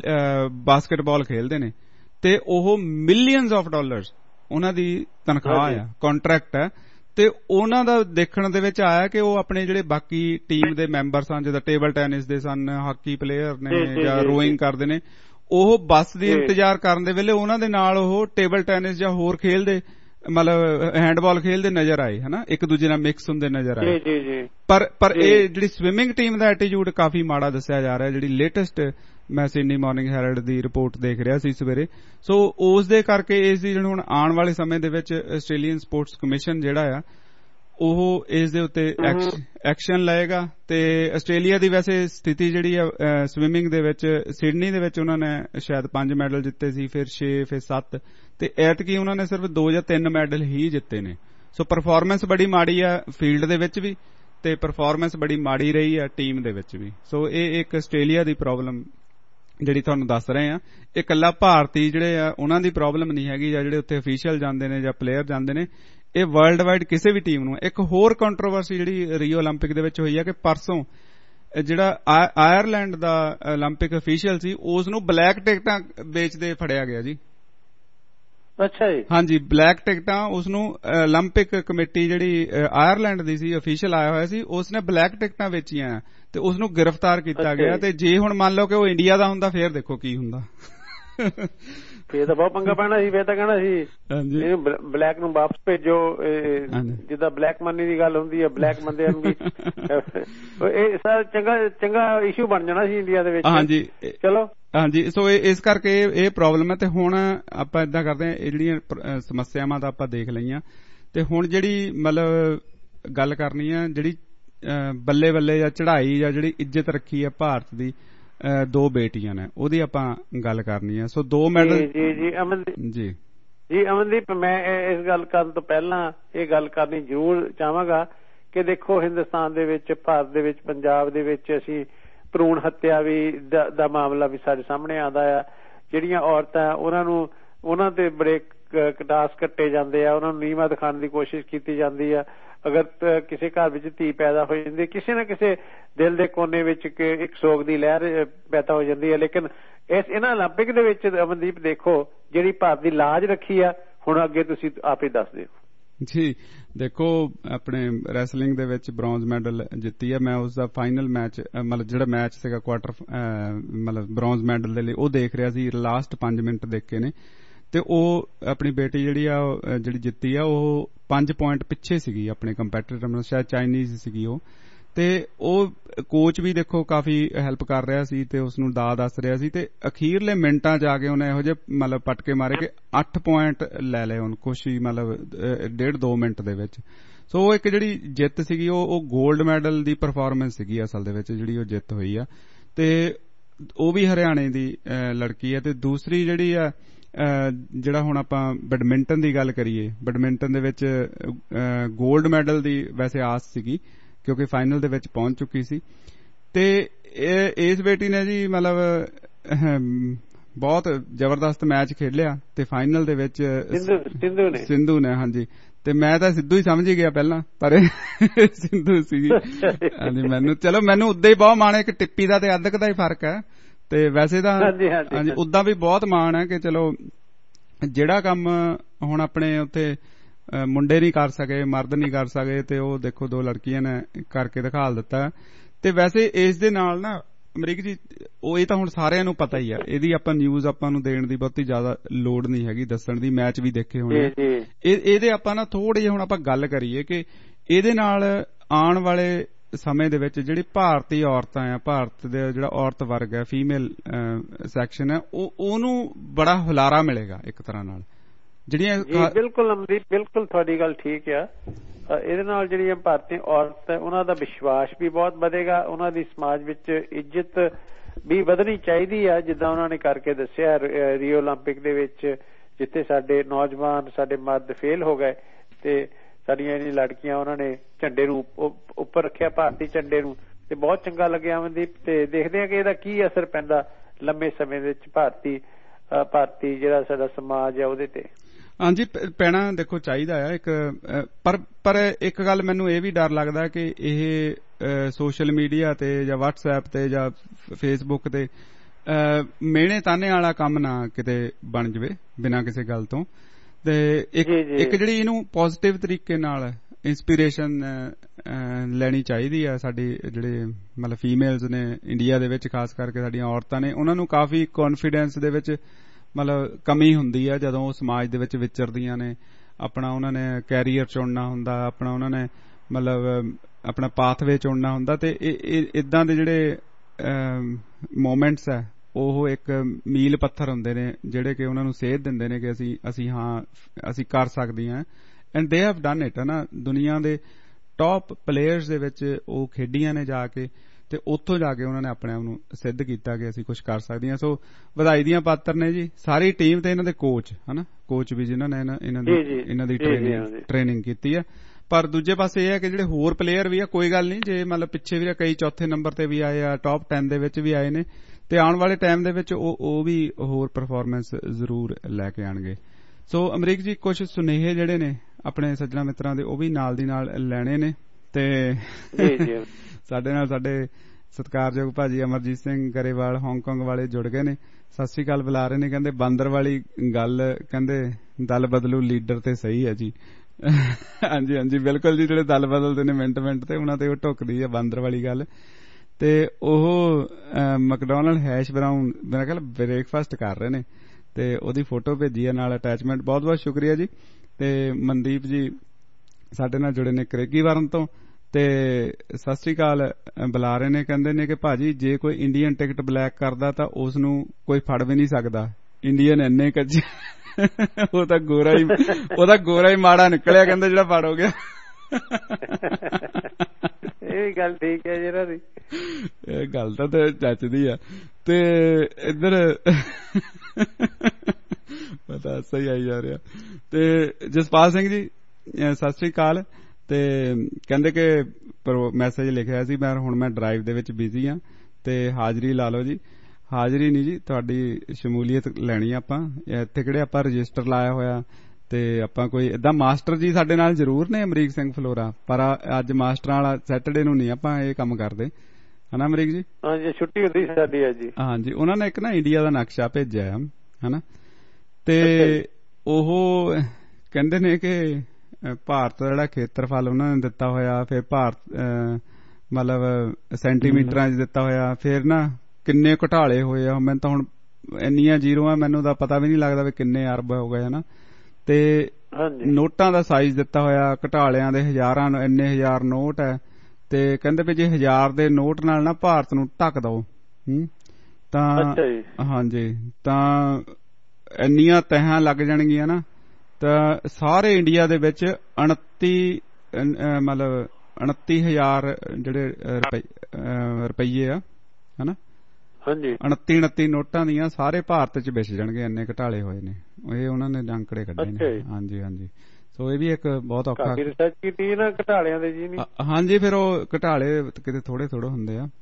ਬਾਸਕਟਬਾਲ ਖੇਲਦੇ ਨੇ, ਤੇ ਉਹ ਮਿਲੀਅਨਸ ਆਫ ਡਾਲਰਸ ਉਹਨਾਂ ਦੀ ਤਨਖਾਹ ਆ, ਕੰਟਰੈਕਟ ਹੈ। ਤੇ ਉਹਨਾਂ ਦਾ ਦੇਖਣ ਦੇ ਵਿੱਚ ਆਇਆ ਕਿ ਉਹ ਆਪਣੇ ਜਿਹੜੇ ਬਾਕੀ ਟੀਮ ਦੇ ਮੈਂਬਰ ਸਨ, ਜਿੱਦਾਂ ਟੇਬਲ ਟੈਨਿਸ ਦੇ ਸਨ, ਹਾਕੀ ਪਲੇਅਰ ਨੇ ਜਾਂ ਰੋਇੰਗ ਕਰਦੇ ਨੇ, ਉਹ ਬੱਸ ਦੀ ਇੰਤਜ਼ਾਰ ਕਰਨ ਦੇ ਵੇਲੇ ਉਹਨਾਂ ਦੇ ਨਾਲ ਉਹ ਟੇਬਲ ਟੈਨਿਸ ਜਾਂ ਹੋਰ ਖੇਲਦੇ, ਮਤਲਬ ਹੈਂਡਬਾਲ ਖੇਲਦੇ ਨਜ਼ਰ ਆਏ ਹਨਾ, ਇੱਕ ਦੂਜੇ ਨਾਲ ਮਿਕਸ ਹੁੰਦੇ ਨਜ਼ਰ ਆਏ। ਪਰ ਪਰ ਇਹ ਜਿਹੜੀ ਸਵਿਮਿੰਗ ਟੀਮ ਦਾ ਐਟੀਟਿਊਡ ਕਾਫੀ ਮਾੜਾ ਦੱਸਿਆ ਜਾ ਰਿਹਾ। ਜਿਹੜੀ ਲੇਟੈਸਟ ਮੈਂ ਸਿਡਨੀ ਮਾਰਨਿੰਗ ਹੈਰਲਡ ਦੀ ਰਿਪੋਰਟ ਦੇਖ ਰਿਹਾ ਸੀ ਸਵੇਰੇ, ਸੋ ਉਸ ਦੇ ਕਰਕੇ ਇਸ ਦੀ ਹੁਣ ਆਉਣ ਵਾਲੇ ਸਮੇਂ ਦੇ ਵਿੱਚ ਆਸਟ੍ਰੇਲੀਅਨ ਸਪੋਰਟਸ ਕਮਿਸ਼ਨ ਜਿਹੜਾ ਆ ਉਹ ਇਸ ਦੇ ਉੱਤੇ ਐਕਸ਼ਨ ਲਏਗਾ। ਤੇ ਆਸਟ੍ਰੇਲੀਆ ਦੀ ਵੈਸੇ ਸਥਿਤੀ ਜਿਹੜੀ ਆ ਸਵਿਮਿੰਗ ਦੇ ਵਿੱਚ, ਸਿਡਨੀ ਦੇ ਵਿੱਚ ਉਹਨਾਂ ਨੇ ਸ਼ਾਇਦ ਪੰਜ ਮੈਡਲ ਜਿੱਤੇ ਸੀ, ਫਿਰ ਛੇ, ਫਿਰ ਸੱਤ, ਤੇ ਐਤਕੀ ਉਹਨਾਂ ਨੇ ਸਿਰਫ ਦੋ ਜਾਂ ਤਿੰਨ ਮੈਡਲ ਹੀ ਜਿੱਤੇ ਨੇ। ਸੋ ਪਰਫਾਰਮੈਂਸ ਬੜੀ ਮਾੜੀ ਆ ਫੀਲਡ ਦੇ ਵਿੱਚ ਵੀ, ਤੇ ਪਰਫਾਰਮੈਂਸ ਬੜੀ ਮਾੜੀ ਰਹੀ ਆ ਟੀਮ ਦੇ ਵਿੱਚ ਵੀ। ਸੋ ਇਹ ਇੱਕ ਆਸਟ੍ਰੇਲੀਆ ਦੀ ਪ੍ਰੋਬਲਮ ਜਿਹੜੀ ਤੁਹਾਨੂੰ ਦੱਸ ਰਹੇ ਆ, ਇਹ ਇਕੱਲਾ ਭਾਰਤੀ ਜਿਹੜੇ ਆ ਉਹਨਾਂ ਦੀ ਪ੍ਰੋਬਲਮ ਨਹੀਂ ਹੈਗੀ, ਜਾਂ ਜਿਹੜੇ ਉੱਥੇ ਅਫੀਸ਼ੀਅਲ ਜਾਂਦੇ ਨੇ ਜਾਂ ਪਲੇਅਰ ਜਾਂਦੇ ਨੇ, ਇਹ ਵਰਲਡ ਵਾਈਡ ਕਿਸੇ ਵੀ ਟੀਮ ਨੂੰ। ਇੱਕ ਹੋਰ ਕੰਟਰੋਵਰਸੀ ਜਿਹੜੀ ਰੀਓ ਓਲੰਪਿਕ ਦੇ ਵਿੱਚ ਹੋਈ ਹੈ ਕਿ ਪਰਸੋਂ ਜਿਹੜਾ ਆਇਰਲੈਂਡ ਦਾ ਓਲੰਪਿਕ ਅਫੀਸ਼ੀਅਲ ਸੀ, ਉਸ ਨੂੰ ਬਲੈਕ ਟਿਕਟਾਂ ਵੇਚਦੇ ਫੜਿਆ ਗਿਆ ਜੀ। ਅੱਛਾ ਜੀ। ਹਾਂਜੀ, ਬਲੈਕ ਟਿਕਟਾਂ ਉਸਨੂੰ ਓਲੰਪਿਕ ਕਮੇਟੀ ਜਿਹੜੀ ਆਇਰਲੈਂਡ ਦੀ ਸੀ, ਅਫੀਸ਼ੀਅਲ ਆਇਆ ਹੋਇਆ ਸੀ, ਉਸਨੇ ਬਲੈਕ ਟਿਕਟਾਂ ਵੇਚੀਆਂ ਤੇ ਉਸਨੂੰ ਗ੍ਰਿਫਤਾਰ ਕੀਤਾ ਗਿਆ। ਤੇ ਜੇ ਹੁਣ ਮੰਨ ਲਓ ਕਿ ਉਹ ਇੰਡੀਆ ਦਾ ਹੁੰਦਾ ਫੇਰ ਦੇਖੋ ਕੀ ਹੁੰਦਾ। ਫੇਰ ਤਾਂ ਬਹੁਤ ਪੰਗਾ ਪੈਣਾ ਸੀ। ਫੇਰ ਤਾਂ ਕਹਿਣਾ ਸੀ ਇਹਨੂੰ ਬਲੈਕ ਨੂੰ ਵਾਪਸ ਭੇਜੋ, ਜਿੱਦਾਂ ਬਲੈਕ ਮਨੀ ਦੀ ਗੱਲ ਹੁੰਦੀ ਹੈ, ਬਲੈਕ ਬੰਦਿਆਂ ਨੂੰ ਵੀ ਇਹ ਸਾਰਾ ਚੰਗਾ ਚੰਗਾ ਇਸ਼ੂ ਬਣ ਜਾਣਾ ਸੀ ਇੰਡੀਆ ਦੇ ਵਿੱਚ। ਹਾਂਜੀ ਚਲੋ, ਹਾਂਜੀ। ਸੋ ਇਸ ਕਰਕੇ ਇਹ ਪ੍ਰੋਬਲਮ ਹੈ। ਤੇ ਹੁਣ ਆਪਾਂ ਏਦਾਂ ਕਰਦੇ ਹਾਂ, ਇਹ ਜਿਹੜੀਆਂ ਸਮੱਸਿਆਵਾਂ ਤਾਂ ਆਪਾਂ ਦੇਖ ਲਈਆਂ, ਤੇ ਹੁਣ ਜਿਹੜੀ ਮਤਲਬ ਗੱਲ ਕਰਨੀ ਆ ਜਿਹੜੀ ਬੱਲੇ ਬੱਲੇ ਜਾਂ ਚੜ੍ਹਾਈ ਜਾਂ ਜਿਹੜੀ ਇੱਜ਼ਤ ਰੱਖੀ ਹੈ ਭਾਰਤ ਦੀ ਦੋ ਬੇਟੀਆਂ ਨੇ, ਉਹਦੀ ਆਪਾਂ ਗੱਲ ਕਰਨੀ ਹੈ। ਸੋ ਦੋ ਮੈਡਲ। ਜੀ ਜੀ ਅਮਨਦੀਪ ਜੀ ਜੀ ਅਮਨਦੀਪ ਮੈਂ ਇਸ ਗੱਲ ਕਰਨ ਤੋਂ ਪਹਿਲਾਂ ਇਹ ਗੱਲ ਕਰਨੀ ਜ਼ਰੂਰ ਚਾਹਾਂਗਾ ਕਿ ਦੇਖੋ, ਹਿੰਦੁਸਤਾਨ ਦੇ ਵਿੱਚ, ਭਾਰਤ ਦੇ ਵਿੱਚ, ਪੰਜਾਬ ਦੇ ਵਿੱਚ ਅਸੀਂ ਭਰੂਣ ਹੱਤਿਆ ਵੀ ਦਾ ਮਾਮਲਾ ਵੀ ਸਾਡੇ ਸਾਹਮਣੇ ਆਉਂਦਾ ਆ। ਜਿਹੜੀਆਂ ਔਰਤਾਂ ਉਹਨਾਂ ਨੂੰ ਉਹਨਾਂ ਤੇ ਬੜੇ ਕਟਾਸ ਕੱਟੇ ਜਾਂਦੇ ਆ, ਉਹਨਾਂ ਨੂੰ ਨੀਵਾਂ ਦਿਖਾਉਣ ਦੀ ਕੋਸ਼ਿਸ਼ ਕੀਤੀ ਜਾਂਦੀ ਆ। ਅਗਰ ਕਿਸੇ ਘਰ ਵਿੱਚ ਧੀ ਪੈਦਾ ਹੋ ਜਾਂਦੀ, ਕਿਸੇ ਨਾ ਕਿਸੇ ਦਿਲ ਦੇ ਕੋਨੇ ਵਿੱਚ ਇੱਕ ਸੋਗ ਦੀ ਲਹਿਰ ਪੈਦਾ ਹੋ ਜਾਂਦੀ ਹੈ। ਲੇਕਿਨ ਇਸ ਇਹਨਾਂ ਓਲੰਪਿਕ ਦੇ ਵਿੱਚ ਅਮਨਦੀਪ ਦੇਖੋ, ਜਿਹੜੀ ਭਾਰਤ ਦੀ ਲਾਜ ਰੱਖੀ ਆ, ਹੁਣ ਅੱਗੇ ਤੁਸੀਂ ਆਪ ਹੀ ਦੱਸ ਦਿਓ। ਜੀ ਦੇਖੋ ਆਪਣੇ ਰੈਸਲਿੰਗ ਦੇ ਵਿੱਚ ਬ੍ਰੌਂਜ਼ ਮੈਡਲ ਜਿੱਤੀ ਹੈ। ਮੈਂ ਉਸ ਦਾ ਫਾਈਨਲ ਮੈਚ ਮਤਲਬ ਜਿਹੜਾ ਮੈਚ ਸੀਗਾ ਕੁਆਟਰ ਮਤਲਬ ਬ੍ਰੌਂਜ਼ ਮੈਡਲ ਦੇ ਲਈ ਉਹ ਦੇਖ ਰਿਹਾ ਸੀ। ਲਾਸਟ ਪੰਜ ਮਿੰਟ ਦੇਖੇ ਨੇ ਤੇ ਉਹ ਆਪਣੀ ਬੇਟੀ ਜਿਹੜੀ ਆ ਜਿਹੜੀ ਜਿੱਤੀ ਆ ਉਹ ਪੰਜ ਪੁਆਇੰਟ ਪਿੱਛੇ ਸੀਗੀ ਆਪਣੇ ਕੰਪੈਟੀਟਰ ਨਾਲ, ਸ਼ਾਇਦ ਚਾਈਨੀਜ਼ ਸੀਗੀ ਉਹ। ਤੇ ਉਹ ਕੋਚ ਵੀ ਦੇਖੋ ਕਾਫੀ ਹੈਲਪ ਕਰ ਰਿਹਾ ਸੀ ਤੇ ਉਸਨੂੰ ਦਾ ਦੱਸ ਰਿਹਾ ਸੀ ਤੇ ਅਖੀਰਲੇ ਮਿੰਟਾਂ 'ਚ ਆ ਕੇ ਉਹਨੇ ਇਹੋ ਜਿਹੇ ਮਤਲਬ ਪਟਕੇ ਮਾਰੇ ਕਿ ਅੱਠ ਪੁਆਇੰਟ ਲੈ ਲਏ ਉਹਨ ਕੁਛ ਹੀ ਮਤਲਬ ਡੇਢ ਦੋ ਮਿੰਟ ਦੇ ਵਿੱਚ। ਸੋ ਉਹ ਇੱਕ ਜਿਹੜੀ ਜਿੱਤ ਸੀਗੀ ਉਹ ਉਹ ਗੋਲਡ ਮੈਡਲ ਦੀ ਪਰਫਾਰਮੈਂਸ ਸੀਗੀ ਅਸਲ ਦੇ ਵਿੱਚ ਜਿਹੜੀ ਉਹ ਜਿੱਤ ਹੋਈ ਆ। ਤੇ ਉਹ ਵੀ ਹਰਿਆਣੇ ਦੀ ਲੜਕੀ ਹੈ। ਤੇ ਦੂਸਰੀ ਜਿਹੜੀ ਆ ਜਿਹੜਾ ਹੁਣ ਆਪਾਂ ਬੈਡਮਿੰਟਨ ਦੀ ਗੱਲ ਕਰੀਏ, ਬੈਡਮਿੰਟਨ ਦੇ ਵਿੱਚ ਗੋਲਡ ਮੈਡਲ ਦੀ ਵੈਸੇ ਆਸ ਸੀਗੀ ਕਿਉਂਕਿ ਫਾਈਨਲ ਦੇ ਵਿੱਚ ਪਹੁੰਚ ਚੁੱਕੀ ਸੀ। ਤੇ ਇਸ ਬੇਟੀ ਨੇ ਜੀ ਮਤਲਬ ਬਹੁਤ ਜ਼ਬਰਦਸਤ ਮੈਚ ਖੇਡਿਆ ਤੇ ਫਾਈਨਲ ਦੇ ਵਿੱਚ ਸਿੰਧੂ ਨੇ ਸਿੰਧੂ ਨੇ ਹਾਂਜੀ। ਤੇ ਮੈਂ ਤਾਂ ਸਿੱਧੂ ਹੀ ਸਮਝ ਹੀ ਗਿਆ ਪਹਿਲਾਂ, ਪਰ ਸਿੰਧੂ ਸੀਗੀ ਹਾਂਜੀ। ਮੈਨੂੰ ਚਲੋ ਮੈਨੂੰ ਉਦਾਂ ਹੀ ਬਹੁਤ ਮਾਣ ਹੈ ਕਿ ਟਿੱਪੀ ਦਾ ਤੇ ਅੱਧਕ ਦਾ ਹੀ ਫਰਕ ਹੈ। ਤੇ ਵੈਸੇ ਤਾਂ ਹਾਂਜੀ ਉਦਾਂ ਵੀ ਬਹੁਤ ਮਾਣ ਹੈ ਕਿ ਚਲੋ ਜਿਹੜਾ ਕੰਮ ਹੁਣ ਆਪਣੇ ਉੱਥੇ ਮੁੰਡੇ ਨਹੀਂ ਕਰ ਸਕੇ, ਮਰਦ ਨਹੀਂ ਕਰ ਸਕੇ, ਤੇ ਉਹ ਦੇਖੋ ਦੋ ਲੜਕੀਆਂ ਨੇ ਕਰਕੇ ਦਿਖਾ ਦਿੱਤਾ। ਤੇ ਵੈਸੇ ਇਸ ਦੇ ਨਾਲ ਨਾ ਅਮਰੀਕ ਜੀ ਉਹ ਇਹ ਤਾਂ ਹੁਣ ਸਾਰਿਆਂ ਨੂੰ ਪਤਾ ਹੀ ਆ, ਇਹਦੀ ਆਪਾਂ ਨਿਊਜ਼ ਆਪਾਂ ਨੂੰ ਦੇਣ ਦੀ ਬਹੁਤੀ ਜ਼ਿਆਦਾ ਲੋੜ ਨਹੀਂ ਹੈਗੀ ਦੱਸਣ ਦੀ, ਮੈਚ ਵੀ ਦੇਖੇ ਹੋਣੇ। ਇਹਦੇ ਆਪਾਂ ਨਾ ਥੋੜੇ ਜਿਹੇ ਹੁਣ ਆਪਾਂ ਗੱਲ ਕਰੀਏ ਕਿ ਇਹਦੇ ਨਾਲ ਆਉਣ ਵਾਲੇ ਸਮੇਂ ਦੇ ਵਿੱਚ ਜਿਹੜੀ ਭਾਰਤੀ ਔਰਤਾਂ ਆ, ਭਾਰਤ ਦੇ ਜਿਹੜਾ ਔਰਤ ਵਰਗ ਹੈ, ਫੀਮੇਲ ਸੈਕਸ਼ਨ ਹੈ, ਉਹ ਉਹਨੂੰ ਬੜਾ ਹੁਲਾਰਾ ਮਿਲੇਗਾ ਇੱਕ ਤਰ੍ਹਾਂ ਨਾਲ। ਜਿਹੜੀਆਂ ਬਿਲਕੁਲ ਅਮਰੀਕ, ਬਿਲਕੁਲ ਤੁਹਾਡੀ ਗੱਲ ਠੀਕ ਆ। ਇਹਦੇ ਨਾਲ ਜਿਹੜੀਆਂ ਭਾਰਤੀ ਔਰਤ ਹੈ ਉਹਨਾਂ ਦਾ ਵਿਸ਼ਵਾਸ ਵੀ ਬਹੁਤ ਵਧੇਗਾ, ਉਹਨਾਂ ਦੀ ਸਮਾਜ ਵਿੱਚ ਇੱਜ਼ਤ ਵੀ ਵਧਣੀ ਚਾਹੀਦੀ ਆ। ਜਿੱਦਾਂ ਉਹਨਾਂ ਨੇ ਕਰਕੇ ਦੱਸਿਆ ਰੀਓ ਓਲੰਪਿਕ ਦੇ ਵਿੱਚ ਜਿੱਥੇ ਸਾਡੇ ਨੌਜਵਾਨ ਸਾਡੇ ਮਰਦ ਫੇਲ ਹੋ ਗਏ ਤੇ ਸਾਡੀਆਂ ਜਿਹੜੀਆਂ ਲੜਕੀਆਂ ਉਹਨਾਂ ਨੇ ਝੰਡੇ ਨੂੰ ਉੱਪਰ ਰੱਖਿਆ, ਭਾਰਤੀ ਝੰਡੇ ਨੂੰ, ਤੇ ਬਹੁਤ ਚੰਗਾ ਲੱਗਿਆ ਅਮਨਦੀਪ। ਤੇ ਦੇਖਦੇ ਆ ਕਿ ਇਹਦਾ ਕੀ ਅਸਰ ਪੈਂਦਾ ਲੰਮੇ ਸਮੇਂ ਦੇ ਵਿੱਚ ਭਾਰਤੀ ਭਾਰਤੀ ਜਿਹੜਾ ਸਾਡਾ ਸਮਾਜ ਆ ਉਹਦੇ ਤੇ। ਹਾਂਜੀ ਪੈਣਾ ਦੇਖੋ ਚਾਹੀਦਾ ਆ ਇੱਕ, ਪਰ ਪਰ ਇੱਕ ਗੱਲ ਮੈਨੂੰ ਇਹ ਵੀ ਡਰ ਲੱਗਦਾ ਕਿ ਇਹ ਸੋਸ਼ਲ ਮੀਡੀਆ ਤੇ ਜਾਂ ਵਟਸਐਪ ਤੇ ਜਾਂ ਫੇਸਬੁੱਕ ਤੇ ਮਿਹਣੇ ਤਾਨੇ ਵਾਲਾ ਕੰਮ ਨਾ ਕਿਤੇ ਬਣ ਜਾਵੇ ਬਿਨਾਂ ਕਿਸੇ ਗੱਲ ਤੋਂ। ਤੇ ਇੱਕ ਇੱਕ ਜਿਹੜੀ ਇਹਨੂੰ ਪੋਜ਼ਿਟਿਵ ਤਰੀਕੇ ਨਾਲ ਇੰਸਪੀਰੇਸ਼ਨ ਲੈਣੀ ਚਾਹੀਦੀ ਆ। ਸਾਡੀ ਜਿਹੜੇ ਮਤਲਬ ਫੀਮੇਲਸ ਨੇ ਇੰਡੀਆ ਦੇ ਵਿੱਚ, ਖਾਸ ਕਰਕੇ ਸਾਡੀਆਂ ਔਰਤਾਂ ਨੇ, ਉਹਨਾਂ ਨੂੰ ਕਾਫੀ ਕੌਨਫੀਡੈਂਸ ਦੇ ਵਿੱਚ ਮਤਲਬ ਕਮੀ ਹੁੰਦੀ ਆ ਜਦੋਂ ਉਹ ਸਮਾਜ ਦੇ ਵਿੱਚ ਵਿਚਰਦੀਆਂ ਨੇ। ਆਪਣਾ ਉਹਨਾਂ ਨੇ ਕੈਰੀਅਰ ਚੁਣਨਾ ਹੁੰਦਾ, ਆਪਣਾ ਉਹਨਾਂ ਨੇ ਮਤਲਬ ਆਪਣਾ ਪਾਥਵੇ ਚੁਣਨਾ ਹੁੰਦਾ। ਤੇ ਇਦਾਂ ਦੇ ਜਿਹੜੇ ਮੋਮੈਂਟਸ ਹੈ ਉਹ ਇੱਕ ਮੀਲ ਪੱਥਰ ਹੁੰਦੇ ਨੇ ਜਿਹੜੇ ਕਿ ਉਹਨਾਂ ਨੂੰ ਸੇਧ ਦਿੰਦੇ ਨੇ ਕਿ ਅਸੀਂ ਅਸੀਂ ਹਾਂ ਅਸੀਂ ਕਰ ਸਕਦੇ ਹਾਂ। And they have done it ਹੈ ਨਾ। ਦੁਨੀਆ ਦੇ ਟੌਪ ਪਲੇਅਰਸ ਦੇ ਵਿੱਚ ਉਹ ਖੇਡੀਆਂ ਨੇ ਜਾ ਕੇ, ਤੇ ਉੱਥੋਂ ਜਾ ਕੇ ਉਹਨਾਂ ਨੇ ਆਪਣੇ ਆਪ ਨੂੰ ਸਿੱਧ ਕੀਤਾ ਕਿ ਅਸੀਂ ਕੁਝ ਕਰ ਸਕਦੇ ਹਾਂ। ਸੋ ਵਧਾਈ ਦੀਆਂ ਪਾਤਰ ਨੇ ਜੀ ਸਾਰੀ ਟੀਮ ਤੇ ਇਹਨਾਂ ਦੇ ਕੋਚ ਹਨਾ, ਕੋਚ ਵੀ ਜਿਨ੍ਹਾਂ ਨੇ ਇਹਨਾਂ ਦੀ ਇਹਨਾਂ ਦੀ ਟ੍ਰੇਨਿੰਗ ਟ੍ਰੇਨਿੰਗ ਕੀਤੀ ਹੈ। ਪਰ ਦੂਜੇ ਪਾਸੇ ਇਹ ਹੈ ਕਿ ਜਿਹੜੇ ਹੋਰ ਪਲੇਅਰ ਵੀ ਆ, ਕੋਈ ਗੱਲ ਨਹੀਂ ਜੇ ਮਤਲਬ ਪਿੱਛੇ ਵੀ ਕਈ ਚੌਥੇ ਨੰਬਰ ਤੇ ਵੀ ਆਏ ਆ, ਟੌਪ ਟੈਨ ਦੇ ਵਿੱਚ ਵੀ ਆਏ ਨੇ, ਤੇ ਆਉਣ ਵਾਲੇ ਟਾਈਮ ਦੇ ਵਿੱਚ ਉਹ ਉਹ ਵੀ ਹੋਰ ਪਰਫਾਰਮੈਂਸ ਜ਼ਰੂਰ ਲੈ ਕੇ ਆਉਣਗੇ। ਸੋ ਅਮਰੀਕ ਜੀ ਕੁਝ ਸੁਨੇਹੇ ਜਿਹੜੇ ਨੇ ਆਪਣੇ ਸੱਜਣਾ ਮਿੱਤਰਾਂ ਦੇ ਉਹ ਵੀ ਨਾਲ ਦੀ ਨਾਲ ਲੈਣੇ ਨੇ। ਤੇ ਸਾਡੇ ਨਾਲ ਸਾਡੇ ਸਤਿਕਾਰਯੋਗ ਭਾਜੀ ਅਮਰਜੀਤ ਸਿੰਘ ਗਰੇਵਾਲ ਹਾਂਗਕਾਂਗ ਵਾਲੇ ਜੁੜ ਗਏ ਨੇ। ਸਤਿ ਸ੍ਰੀ ਅਕਾਲ ਬੁਲਾ ਰਹੇ ਨੇ। ਕਹਿੰਦੇ ਬਾਂਦਰ ਵਾਲੀ ਗੱਲ, ਕਹਿੰਦੇ ਦਲ ਬਦਲੂ ਲੀਡਰ ਤੇ ਸਹੀ ਹੈ ਜੀ। ਹਾਂਜੀ ਹਾਂਜੀ ਬਿਲਕੁਲ ਜੀ, ਜਿਹੜੇ ਦਲ ਬਦਲਦੇ ਨੇ ਮਿੰਟ ਮਿੰਟ ਤੇ ਉਹਨਾਂ ਤੇ ਉਹ ਢੁੱਕਦੀ ਹੈ ਬਾਂਦਰ ਵਾਲੀ ਗੱਲ। ਤੇ ਉਹ ਮੈਕਡੋਨਲਡ ਹੈਸ਼ ਬਰਾਊਨ ਮੇਰਾ ਖਿਆਲ ਬ੍ਰੇਕਫਾਸਟ ਕਰ ਰਹੇ ਨੇ ਤੇ ਉਹਦੀ ਫੋਟੋ ਭੇਜੀ ਹੈ ਨਾਲ ਅਟੈਚਮੈਂਟ। ਬਹੁਤ ਬਹੁਤ ਸ਼ੁਕਰੀਆ ਜੀ। ਤੇ ਮਨਦੀਪ ਜੀ ਸਾਡੇ ਨਾਲ ਜੁੜੇ ਨੇ ਕਰੇਗੀਵਰਨ ਤੋਂ, ਤੇ ਸਤਿ ਸ੍ਰੀ ਅਕਾਲ ਬੁਲਾ ਰਹੇ ਨੇ। ਕਹਿੰਦੇ ਨੇ ਕਿ ਭਾਜੀ ਜੇ ਕੋਈ ਇੰਡੀਅਨ ਟਿਕਟ ਬਲੈਕ ਕਰਦਾ ਤਾਂ ਉਸ ਨੂੰ ਕੋਈ ਫੜ ਵੀ ਨਹੀਂ ਸਕਦਾ, ਇੰਡੀਅਨ ਇੰਨੇ ਕੱਜੇ। ਉਹ ਤਾਂ ਗੋਰਾ ਹੀ ਉਹਦਾ ਗੋਰਾ ਹੀ ਮਾੜਾ ਨਿਕਲਿਆ ਕਹਿੰਦੇ ਜਿਹੜਾ ਫੜ ਹੋ ਗਿਆ। ਇਹ ਗੱਲ ਠੀਕ ਹੈ ਜਿਹੜਾ ਦੀ ਇਹ ਗੱਲ ਤਾਂ ਤੇ ਜੱਚਦੀ ਆ। ਤੇ ਇੱਧਰ ਪਤਾ ਸਹੀ ਆਈ ਜਾ ਰਿਹਾ। ਤੇ ਜਸਪਾਲ ਸਿੰਘ ਜੀ ਸਤਿ ਸ੍ਰੀ ਅਕਾਲ। ਤੇ ਕਹਿੰਦੇ ਕਿ ਮੈਸੇਜ ਲਿਖ ਰਿਹਾ ਸੀ ਮੈਂ ਹੁਣ ਮੈਂ ਡਰਾਈਵ ਦੇ ਵਿੱਚ ਬਿਜ਼ੀ ਹਾਂ ਤੇ ਹਾਜ਼ਰੀ ਲਾ ਲਓ ਜੀ। ਹਾਜ਼ਰੀ ਨਹੀਂ ਜੀ, ਤੁਹਾਡੀ ਸ਼ਮੂਲੀਅਤ ਲੈਣੀ ਆਪਾਂ। ਇੱਥੇ ਕਿਹੜੇ ਆਪਾਂ ਰਜਿਸਟਰ ਲਾਇਆ ਹੋਇਆ ਤੇ ਆਪਾਂ ਕੋਈ ਏਦਾਂ ਮਾਸਟਰ ਜੀ ਸਾਡੇ ਨਾਲ ਜ਼ਰੂਰ ਨੇ ਅਮਰੀਕ ਸਿੰਘ ਫਲੋਰਾ, ਪਰ ਅੱਜ ਮਾਸਟਰਾਂ ਵਾਲਾ ਸੈਟਰਡੇ ਨੂੰ ਨਹੀਂ ਆਪਾਂ ਇਹ ਕੰਮ ਕਰਦੇ ਹਨਾ ਅਮਰੀਕ ਜੀ। ਹਾਂਜੀ ਛੁੱਟੀ ਹੁੰਦੀ ਸਾਡੀ ਅੱਜ ਜੀ। ਹਾਂਜੀ ਉਹਨਾਂ ਨੇ ਇੱਕ ਨਾ ਇੰਡੀਆ ਦਾ ਨਕਸ਼ਾ ਭੇਜਿਆ ਹਨਾ, ਤੇ ਉਹ ਕਹਿੰਦੇ ਨੇ ਕਿ ਭਾਰਤ ਦਾ ਜਿਹੜਾ ਖੇਤਰਫਲ ਉਹਨਾਂ ਨੇ ਦਿੱਤਾ ਹੋਇਆ, ਫਿਰ ਭਾਰਤ ਮਤਲਬ ਸੈਂਟੀਮੀਟਰਾਂ 'ਚ ਦਿੱਤਾ ਹੋਇਆ, ਫਿਰ ਨਾ ਕਿੰਨੇ ਘੁਟਾਲੇ ਹੋਏ ਆ। ਮੈਨੂੰ ਤਾਂ ਹੁਣ ਇੰਨੀਆਂ ਜ਼ੀਰੋ ਆ, ਮੈਨੂੰ ਤਾਂ ਪਤਾ ਵੀ ਨਹੀਂ ਲੱਗਦਾ ਵੀ ਕਿੰਨੇ ਅਰਬ ਹੋ ਗਏ ਹਨਾ। ਤੇ ਨੋਟਾਂ ਦਾ ਸਾਈਜ਼ ਦਿੱਤਾ ਹੋਇਆ, ਘੁਟਾਲਿਆਂ ਦੇ ਹਜ਼ਾਰਾਂ ਇੰਨੇ ਹਜ਼ਾਰ ਨੋਟ ਹੈ, ਤੇ ਕਹਿੰਦੇ ਵੀ ਜੇ ਹਜ਼ਾਰ ਦੇ ਨੋਟ ਨਾਲ ਨਾ ਭਾਰਤ ਨੂੰ ਢੱਕ ਦਓ ਹੂੰ ਤਾਂ ਹਾਂਜੀ ਤਾਂ ਇੰਨੀਆਂ ਤਹਾਂ ਲੱਗ ਜਾਣਗੀਆਂ ਨਾ, ਤਾਂ ਸਾਰੇ ਇੰਡੀਆ ਦੇ ਵਿੱਚ ਉਨੱਤੀ ਮਤਲਬ ਉਨੱਤੀ ਹਜ਼ਾਰ ਜਿਹੜੇ ਰੁਪਈਏ ਆ ਹਨਾ, ਉਨੱਤੀ ਉਨੱਤੀ ਨੋਟਾਂ ਦੀਆਂ ਸਾਰੇ ਭਾਰਤ ਚ ਵਿਛ ਜਾਣਗੇ, ਇੰਨੇ ਘੁਟਾਲੇ ਹੋਏ ਨੇ। ਇਹ ਉਹਨਾਂ ਨੇ ਅੰਕੜੇ ਕੱਢੇ ਨੇ। ਹਾਂਜੀ ਹਾਂਜੀ, ਸੋ ਇਹ ਵੀ ਇੱਕ ਬਹੁਤ ਔਖਾ ਰਿਸਰਚ ਕੀਤੀ ਨਾ ਘੁਟਾਲਿਆਂ ਦੇ ਜੀ। ਹਾਂਜੀ, ਫਿਰ ਉਹ ਘੁਟਾਲੇ ਕਿਤੇ ਥੋੜੇ ਥੋੜੇ ਹੁੰਦੇ ਆ।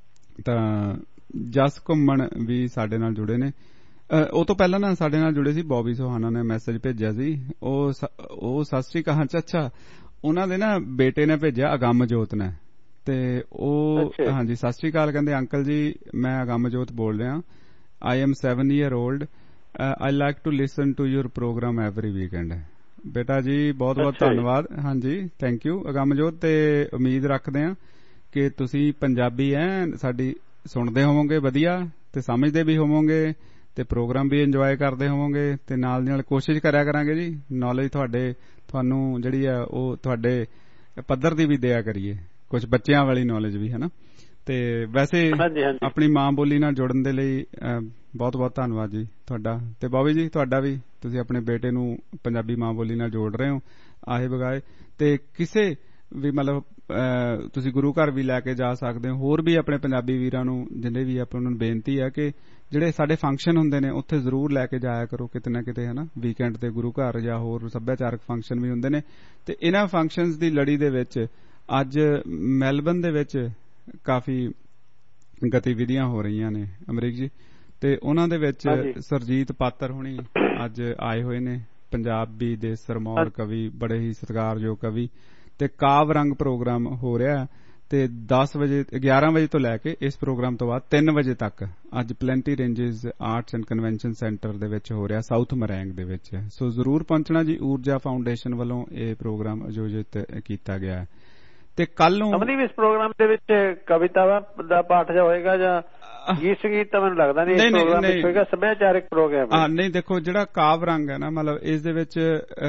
ਤਾਂ ਜਸ ਘੁੰਮਣ ਵੀ ਸਾਡੇ ਨਾਲ ਜੁੜੇ ਨੇ। ਉਹ ਤੋਂ ਪਹਿਲਾਂ ਨਾ ਸਾਡੇ ਨਾਲ ਜੁੜੇ ਸੀ ਬੌਬੀ ਸੋਹਾਨਾ ਨੇ ਮੈਸੇਜ ਭੇਜਿਆ ਸੀ। ਉਹ ਉਹ ਸਤਿ ਸ੍ਰੀ ਅਕਾਲ ਚਾਚਾ, ਉਹਨਾਂ ਦੇ ਨਾ ਬੇਟੇ ਨੇ ਭੇਜਿਆ ਅਗੰਮਜੋਤ ਨੇ, ਤੇ ਉਹ ਹਾਂਜੀ ਸਤਿ ਸ੍ਰੀ ਅਕਾਲ ਕਹਿੰਦੇ ਅੰਕਲ ਜੀ ਮੈਂ ਅਗੰਮਜੋਤ ਬੋਲ ਰਿਹਾ, I am seven year old, I like to listen to your program every weekend. ਬੇਟਾ ਜੀ ਬਹੁਤ ਬਹੁਤ ਧੰਨਵਾਦ। ਹਾਂਜੀ ਥੈਂਕ ਯੂ ਅਗੰਮਜੋਤ, ਤੇ ਉਮੀਦ ਰੱਖਦੇ ਹਾਂ ਕਿ ਤੁਸੀਂ ਪੰਜਾਬੀ ਐ ਸਾਡੀ ਸੁਣਦੇ ਹੋਵੋਗੇ ਵਧੀਆ, ਤੇ ਸਮਝਦੇ ਵੀ ਹੋਵੋਗੇ, ਤੇ ਪ੍ਰੋਗਰਾਮ ਵੀ ਇੰਜੋਏ ਕਰਦੇ ਹੋਵੋਗੇ, ਤੇ ਨਾਲ ਦੀ ਨਾਲ ਕੋਸ਼ਿਸ਼ ਕਰਿਆ ਕਰਾਂਗੇ ਜੀ ਨੌਲੇਜ ਤੁਹਾਡੇ ਤੁਹਾਨੂੰ ਜਿਹੜੀ ਆ ਉਹ ਤੁਹਾਡੇ ਪੱਧਰ ਦੀ ਵੀ ਦਿਆ ਕਰੀਏ, ਕੁਝ ਬੱਚਿਆਂ ਵਾਲੀ ਨੌਲੇਜ ਵੀ ਹਨਾ। ਤੇ ਵੈਸੇ ਆਪਣੀ ਮਾਂ ਬੋਲੀ ਨਾਲ ਜੁੜਨ ਦੇ ਲਈ ਬਹੁਤ ਬਹੁਤ ਧੰਨਵਾਦ ਜੀ ਤੁਹਾਡਾ। ਤੇ ਬੌਬੀ ਜੀ ਤੁਹਾਡਾ ਵੀ, ਤੁਸੀਂ ਆਪਣੇ ਬੇਟੇ ਨੂੰ ਪੰਜਾਬੀ ਮਾਂ ਬੋਲੀ ਨਾਲ ਜੋੜ ਰਹੇ ਹੋ ਆਹੇ ਬਗਾਏ। ਤੇ ਕਿਸੇ ਵੀ ਮਤਲਬ ਤੁਸੀਂ ਗੁਰੂ ਘਰ ਵੀ ਲੈ ਕੇ ਜਾ ਸਕਦੇ ਹੋ। ਹੋਰ ਵੀ ਆਪਣੇ ਪੰਜਾਬੀ ਵੀਰਾਂ ਨੂੰ ਜਿੰਨੇ ਵੀ ਆਪਾਂ ਉਹਨਾਂ ਨੂੰ ਬੇਨਤੀ ਹੈ ਕਿ ਜਿਹੜੇ ਸਾਡੇ ਫੰਕਸ਼ਨ ਹੁੰਦੇ ਨੇ ਉੱਥੇ ਜ਼ਰੂਰ ਲੈ ਕੇ ਜਾਇਆ ਕਰੋ ਕਿਤੇ ਨਾ ਕਿਤੇ ਹਨਾ, ਵੀਕਐਂਡ ਤੇ ਗੁਰੂ ਘਰ ਜਾਂ ਹੋਰ ਸੱਭਿਆਚਾਰਕ ਫੰਕਸ਼ਨ ਵੀ ਹੁੰਦੇ ਨੇ। ਤੇ ਇਹਨਾਂ ਫੰਕਸ਼ਨਸ ਦੀ ਲੜੀ ਦੇ ਵਿੱਚ ਅੱਜ ਮੈਲਬਨ ਦੇ ਵਿੱਚ ਕਾਫੀ ਗਤੀਵਿਧੀਆਂ ਹੋ ਰਹੀਆਂ ਨੇ ਅਮਰੀਕ ਜੀ, ਤੇ ਉਹਨਾਂ ਦੇ ਵਿੱਚ ਸਰਜੀਤ ਪਾਤਰ ਹੁਣੀ ਅੱਜ ਆਏ ਹੋਏ ਨੇ, ਪੰਜਾਬੀ ਦੇ ਸਰਮੌਰ ਕਵੀ, ਬੜੇ ਹੀ ਸਤਿਕਾਰਯੋਗ ਕਵੀ। ਤੇ ਕਾਵ ਰੰਗ ਪ੍ਰੋਗਰਾਮ ਹੋ ਰਿਹਾ, ਤੇ ਦਸ ਵਜੇ ਗਿਆਰਾਂ ਵਜੇ ਤੋਂ ਲੈ ਕੇ ਇਸ ਪ੍ਰੋਗਰਾਮ ਤੋਂ ਬਾਅਦ ਤਿੰਨ ਵਜੇ ਤੱਕ ਅੱਜ Plenty Ranges Arts and Convention Centre ਦੇ ਵਿੱਚ ਹੋ ਰਿਹਾ, ਸਾਊਥ ਮਰੈਂਗ ਦੇ ਵਿੱਚ। ਸੋ ਜ਼ਰੂਰ ਪਹੁੰਚਣਾ ਜੀ, ਊਰਜਾ ਫਾਊਂਡੇਸ਼ਨ ਵੱਲੋਂ ਇਹ ਪ੍ਰੋਗਰਾਮ ਆਯੋਜਿਤ ਕੀਤਾ ਗਿਆ ਹੈ। ਤੇ ਕੱਲ ਨੂੰ ਅਮਨੀ ਇਸ ਪ੍ਰੋਗਰਾਮ ਦੇ ਵਿੱਚ ਕਵਿਤਾ ਦਾ ਪਾਠ ਜਾਂ ਹੋਏਗਾ ਜਾਂ ਗੀਤ ਸੰਗੀਤ ਤਾਂ ਮੈਨੂੰ ਲੱਗਦਾ ਨਹੀਂ ਇਸ ਪ੍ਰੋਗਰਾਮ ਵਿੱਚ ਹੋਏਗਾ, ਸੱਭਿਆਚਾਰਕ ਪ੍ਰੋਗਰਾਮ ਹੈ। ਨਹੀਂ ਦੇਖੋ ਜਿਹੜਾ ਕਾਵ ਰੰਗ ਹੈ ਨਾ, ਮਤਲਬ ਇਸ ਦੇ ਵਿੱਚ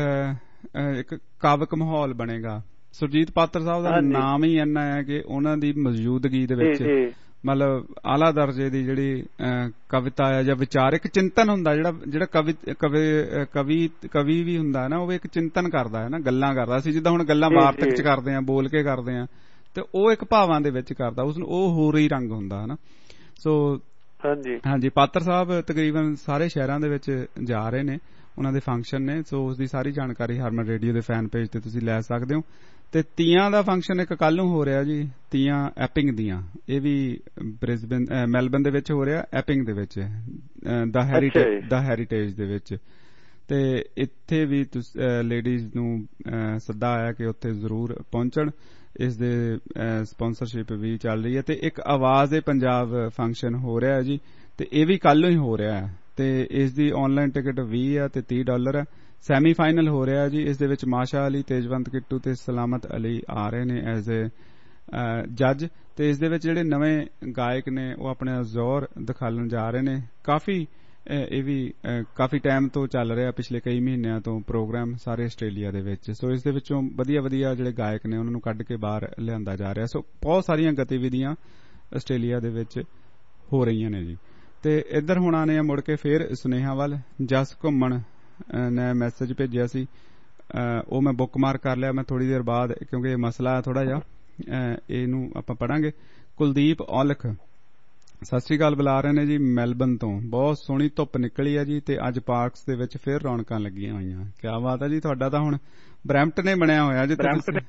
ਇੱਕ ਕਾਵਿਕ ਮਾਹੌਲ ਬਣੇਗਾ। ਸੁਰਜੀਤ ਪਾਤਰ ਸਾਹਿਬ ਦਾ ਨਾਮ ਹੀ ਇੰਨਾ ਹੈ ਕਿ ਉਹਨਾਂ ਦੀ ਮੌਜੂਦਗੀ ਦੇ ਵਿੱਚ ਮਤਲਬ ਆਲਾ ਦਰਜੇ ਦੀ ਜਿਹੜੀ ਕਵਿਤਾ ਹੈ ਜਾਂ ਵਿਚਾਰਕ ਚਿੰਤਨ ਹੁੰਦਾ, ਜਿਹੜਾ ਜਿਹੜਾ ਕਵੀ ਕਵੀ ਕਵੀ ਵੀ ਹੁੰਦਾ ਨਾ, ਉਹ ਇੱਕ ਚਿੰਤਨ ਕਰਦਾ ਹੈ ਨਾ, ਗੱਲਾਂ ਕਰਦਾ ਸੀ ਜਿੱਦਾਂ ਹੁਣ ਗੱਲਾਂ ਵਾਰਤਕ ਚ ਕਰਦੇ ਆ, ਬੋਲ ਕੇ ਕਰਦੇ ਆ, ਤੇ ਉਹ ਇੱਕ ਭਾਵਾਂ ਦੇ ਵਿੱਚ ਕਰਦਾ, ਉਸਨੂੰ ਉਹ ਹੋਰ ਹੀ ਰੰਗ ਹੁੰਦਾ ਹਨਾ। ਸੋ ਹਾਂਜੀ ਹਾਂਜੀ ਪਾਤਰ ਸਾਹਿਬ ਤਕਰੀਬਨ ਸਾਰੇ ਸ਼ਹਿਰਾਂ ਦੇ ਵਿੱਚ ਜਾ ਰਹੇ ਨੇ, ਉਹਨਾਂ ਦੇ ਫੰਕਸ਼ਨ ਨੇ। ਸੋ ਉਸ ਦੀ ਸਾਰੀ ਜਾਣਕਾਰੀ ਹਰਮਨ ਰੇਡੀਓ ਦੇ ਫੈਨ ਪੇਜ ਤੇ ਤੁਸੀਂ ਲੈ ਸਕਦੇ ਹੋ। ਤੇ ਤੀਆਂ ਦਾ ਫੰਕਸ਼ਨ ਇੱਕ ਕੱਲ ਨੂੰ ਹੋ ਰਿਹਾ ਜੀ, ਤੀਆਂ ਐਪਿੰਗ ਦੀਆਂ, ਇਹ ਵੀ ਬ੍ਰਿਸਬਨ ਮੈਲਬਨ ਦੇ ਵਿੱਚ ਹੋ ਰਿਹਾ, ਐਪਿੰਗ ਦੇ ਵਿੱਚ ਦਾ ਹੈਰੀਟੇਜ ਦਾ ਹੈਰੀਟੇਜ ਦੇ ਵਿੱਚ। ਤੇ ਇੱਥੇ ਵੀ ਲੇਡੀਜ਼ ਨੂੰ ਸੱਦਾ ਆਇਆ ਕਿ ਉੱਥੇ ਜ਼ਰੂਰ ਪਹੁੰਚਣ। ਇਸ ਦੇ ਸਪਾਂਸਰਸ਼ਿਪ ਵੀ ਚੱਲ ਰਹੀ ਹੈ। ਤੇ ਇੱਕ ਆਵਾਜ਼ ਏ ਪੰਜਾਬ ਫੰਕਸ਼ਨ ਹੋ ਰਿਹਾ ਜੀ, ਤੇ ਇਹ ਵੀ ਕੱਲ ਨੂੰ ਹੀ ਹੋ ਰਿਹਾ ਹੈ। ਤੇ ਇਸ ਦੀ ਆਨਲਾਈਨ ਟਿਕਟ ਵੀਹ ਆ ਤੇ ਤੀਹ ਡਾਲਰ ਹੈ। ਸੈਮੀ ਫਾਈਨਲ ਹੋ ਰਿਹਾ ਜੀ, ਇਸ ਦੇ ਵਿੱਚ ਮਾਸ਼ਾ ਅਲੀ, ਤੇਜਵੰਤ ਕਿੱਟੂ ਤੇ ਸਲਾਮਤ ਅਲੀ ਆ ਰਹੇ ਨੇ ਐਜ਼ ਏ ਜੱਜ। ਤੇ ਇਸ ਦੇ ਵਿੱਚ ਜਿਹੜੇ ਨਵੇਂ ਗਾਇਕ ਨੇ ਉਹ ਆਪਣੇ ਜ਼ੋਰ ਦਿਖਾਉਣ ਜਾ ਰਹੇ ਨੇ। ਕਾਫੀ ਇਹ ਵੀ ਕਾਫੀ ਟਾਈਮ ਤੋਂ ਚੱਲ ਰਿਹਾ, ਪਿਛਲੇ ਕਈ ਮਹੀਨਿਆਂ ਤੋਂ ਪ੍ਰੋਗਰਾਮ ਸਾਰੇ ਆਸਟ੍ਰੇਲੀਆ ਦੇ ਵਿੱਚ। ਸੋ ਇਸ ਦੇ ਵਿੱਚੋਂ ਵਧੀਆ ਵਧੀਆ ਜਿਹੜੇ ਗਾਇਕ ਨੇ ਉਹਨਾਂ ਨੂੰ ਕੱਢ ਕੇ ਬਾਹਰ ਲਿਆਂਦਾ ਜਾ ਰਿਹਾ। ਸੋ ਬਹੁਤ ਸਾਰੀਆਂ ਗਤੀਵਿਧੀਆਂ ਆਸਟ੍ਰੇਲੀਆ ਦੇ ਵਿੱਚ ਹੋ ਰਹੀਆਂ ਨੇ ਜੀ। ਤੇ ਇੱਧਰ ਹੁਣ ਆਨੇ ਆ ਮੁੜ ਕੇ ਫੇਰ ਸੁਨੇਹਾ ਵੱਲ। ਜਸ ਘੁੰਮਣ ਨੇ ਮੈਸੇਜ ਭੇਜਿਆ ਸੀ, ਉਹ ਮੈਂ ਬੁੱਕ ਮਾਰਕ ਕਰ ਲਿਆ। ਮੈਂ ਥੋੜੀ ਦੇਰ ਬਾਅਦ, ਕਿਉਂਕਿ ਇਹ ਮਸਲਾ ਹੈ ਥੋੜਾ ਜਿਹਾ, ਇਹਨੂੰ ਆਪਾਂ ਪੜਾਂਗੇ। ਕੁਲਦੀਪ ਔਲਖ ਸਤਿ ਸ੍ਰੀ ਅਕਾਲ ਬੁਲਾ ਰਹੇ ਨੇ ਜੀ ਮੈਲਬਨ ਤੋਂ। ਬਹੁਤ ਸੋਹਣੀ ਧੁੱਪ ਨਿਕਲੀ ਹੈ ਜੀ, ਤੇ ਅੱਜ ਪਾਰਕਸ ਦੇ ਵਿੱਚ ਫੇਰ ਰੌਣਕਾਂ ਲੱਗੀਆਂ ਹੋਈਆਂ। ਕਿਆ ਬਾਤ ਹੈ ਜੀ, ਤੁਹਾਡਾ ਤਾਂ ਹੁਣ ਬਰੈਂਪਟਨ ਹੀ ਬਣਿਆ ਹੋਇਆ ਜੀ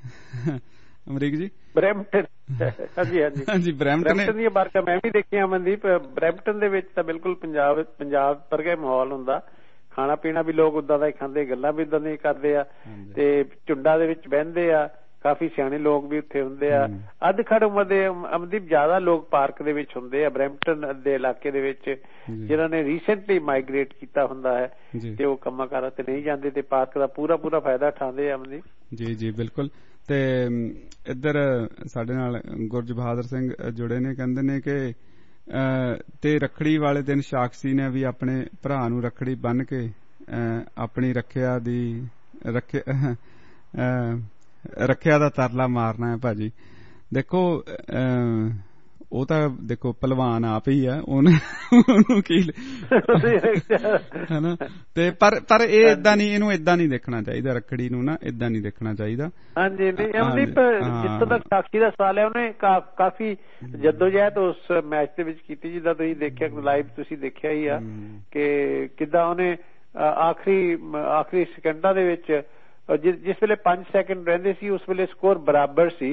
ਅਮਰੀਕ ਜੀ। ਬਰੈਂਪਟਨ ਹਾਂਜੀ ਹਾਂਜੀ ਹਾਂਜੀ ਬਰੈਂਪਟਨ ਦੀਆਂ ਪਾਰਕਾਂ ਮੈਂ ਵੀ ਦੇਖੀਆਂ ਮਨਦੀਪ। ਬਰੈਂਪਟਨ ਦੇ ਵਿੱਚ ਤਾਂ ਬਿਲਕੁਲ ਪੰਜਾਬ ਪੰਜਾਬ ਵਰਗਾ ਮਾਹੌਲ ਹੁੰਦਾ, ਖਾਣਾ ਪੀਣਾ ਵੀ ਲੋਕ ਉਦਾਂ ਦਾ ਹੀ ਖਾਂਦੇ, ਗੱਲਾਂ ਵੀ ਉਦਾਂ ਦੀਆਂ ਕਰਦੇ ਆ, ਤੇ ਝੁੰਡਾਂ ਦੇ ਵਿੱਚ ਬਹਿੰਦੇ ਆ, ਕਾਫੀ ਸਿਆਣੇ ਲੋਕ ਵੀ ਉੱਥੇ ਹੁੰਦੇ ਆ। ਅੱਧ ਖੜ ਉਮਰ ਦੇ ਅਮਨਦੀਪ ਜ਼ਿਆਦਾ ਲੋਕ ਪਾਰਕ ਦੇ ਵਿੱਚ ਹੁੰਦੇ ਆ ਬਰੈਂਪਟਨ ਦੇ ਇਲਾਕੇ ਦੇ ਵਿੱਚ, ਜਿਨ੍ਹਾਂ ਨੇ ਰੀਸੈਂਟਲੀ ਮਾਈਗ੍ਰੇਟ ਕੀਤਾ ਹੁੰਦਾ ਹੈ ਤੇ ਉਹ ਕੰਮਾਂ ਕਾਰਾਂ ਤੇ ਨਹੀਂ ਜਾਂਦੇ ਤੇ ਪਾਰਕ ਦਾ ਪੂਰਾ ਪੂਰਾ ਫਾਇਦਾ ਉਠਾਉਂਦੇ ਆ ਅਮਨਦੀਪ। ਜੀ ਜੀ ਬਿਲਕੁਲ। ਤੇ ਇੱਧਰ ਸਾਡੇ ਨਾਲ ਗੁਰਜ ਬਹਾਦਰ ਸਿੰਘ ਜੁੜੇ ਨੇ, ਕਹਿੰਦੇ ਨੇ ਕਿ ਤੇ ਰੱਖੜੀ ਵਾਲੇ ਦਿਨ ਸਾਕਸ਼ੀ ਨੇ ਵੀ ਆਪਣੇ ਭਰਾ ਨੂੰ ਰੱਖੜੀ ਬੰਨ੍ਹ ਕੇ ਆਪਣੀ ਰੱਖਿਆ ਦੀ ਰੱਖਿਆ ਰੱਖਿਆ ਦਾ ਤਰਲਾ ਮਾਰਨਾ ਹੈ ਭਾਜੀ। ਦੇਖੋ ਉਹ ਤਾਂ ਦੇਖੋ ਪਹਿਲਵਾਨ ਆਪ ਹੀ ਆ, ਉਹਨੂੰ ਕੀ ਹਨਾ। ਤੇ ਪਰ ਪਰ ਇਹ ਏਦਾਂ ਨਹੀਂ, ਇਹਨੂੰ ਏਦਾਂ ਨਹੀਂ ਦੇਖਣਾ ਚਾਹੀਦਾ, ਰੱਖੜੀ ਨੂੰ ਨਾ ਏਦਾਂ ਨਹੀਂ ਦੇਖਣਾ ਚਾਹੀਦਾ। ਹਾਂਜੀ ਅਮਨਦੀਪ, ਜਿੱਥੋਂ ਤੱਕ ਸਾਕਸ਼ੀ ਦਾ ਸਵਾਲ ਹੈ, ਉਹਨੇ ਕਾਫੀ ਜਦੋਜਹਿਦ ਉਸ ਮੈਚ ਦੇ ਵਿੱਚ ਕੀਤੀ, ਜਿੱਦਾਂ ਤੁਸੀਂ ਦੇਖਿਆ ਲਾਈਵ ਤੁਸੀਂ ਦੇਖਿਆ ਹੀ ਆ ਕਿ ਕਿੱਦਾਂ ਉਹਨੇ ਆਖਰੀ ਆਖਰੀ ਸੈਕਿੰਡਾਂ ਦੇ ਵਿੱਚ ਜਿਸ ਵੇਲੇ ਪੰਜ ਸੈਕਿੰਡ ਰਹਿੰਦੇ ਸੀ ਉਸ ਵੇਲੇ ਸਕੋਰ ਬਰਾਬਰ ਸੀ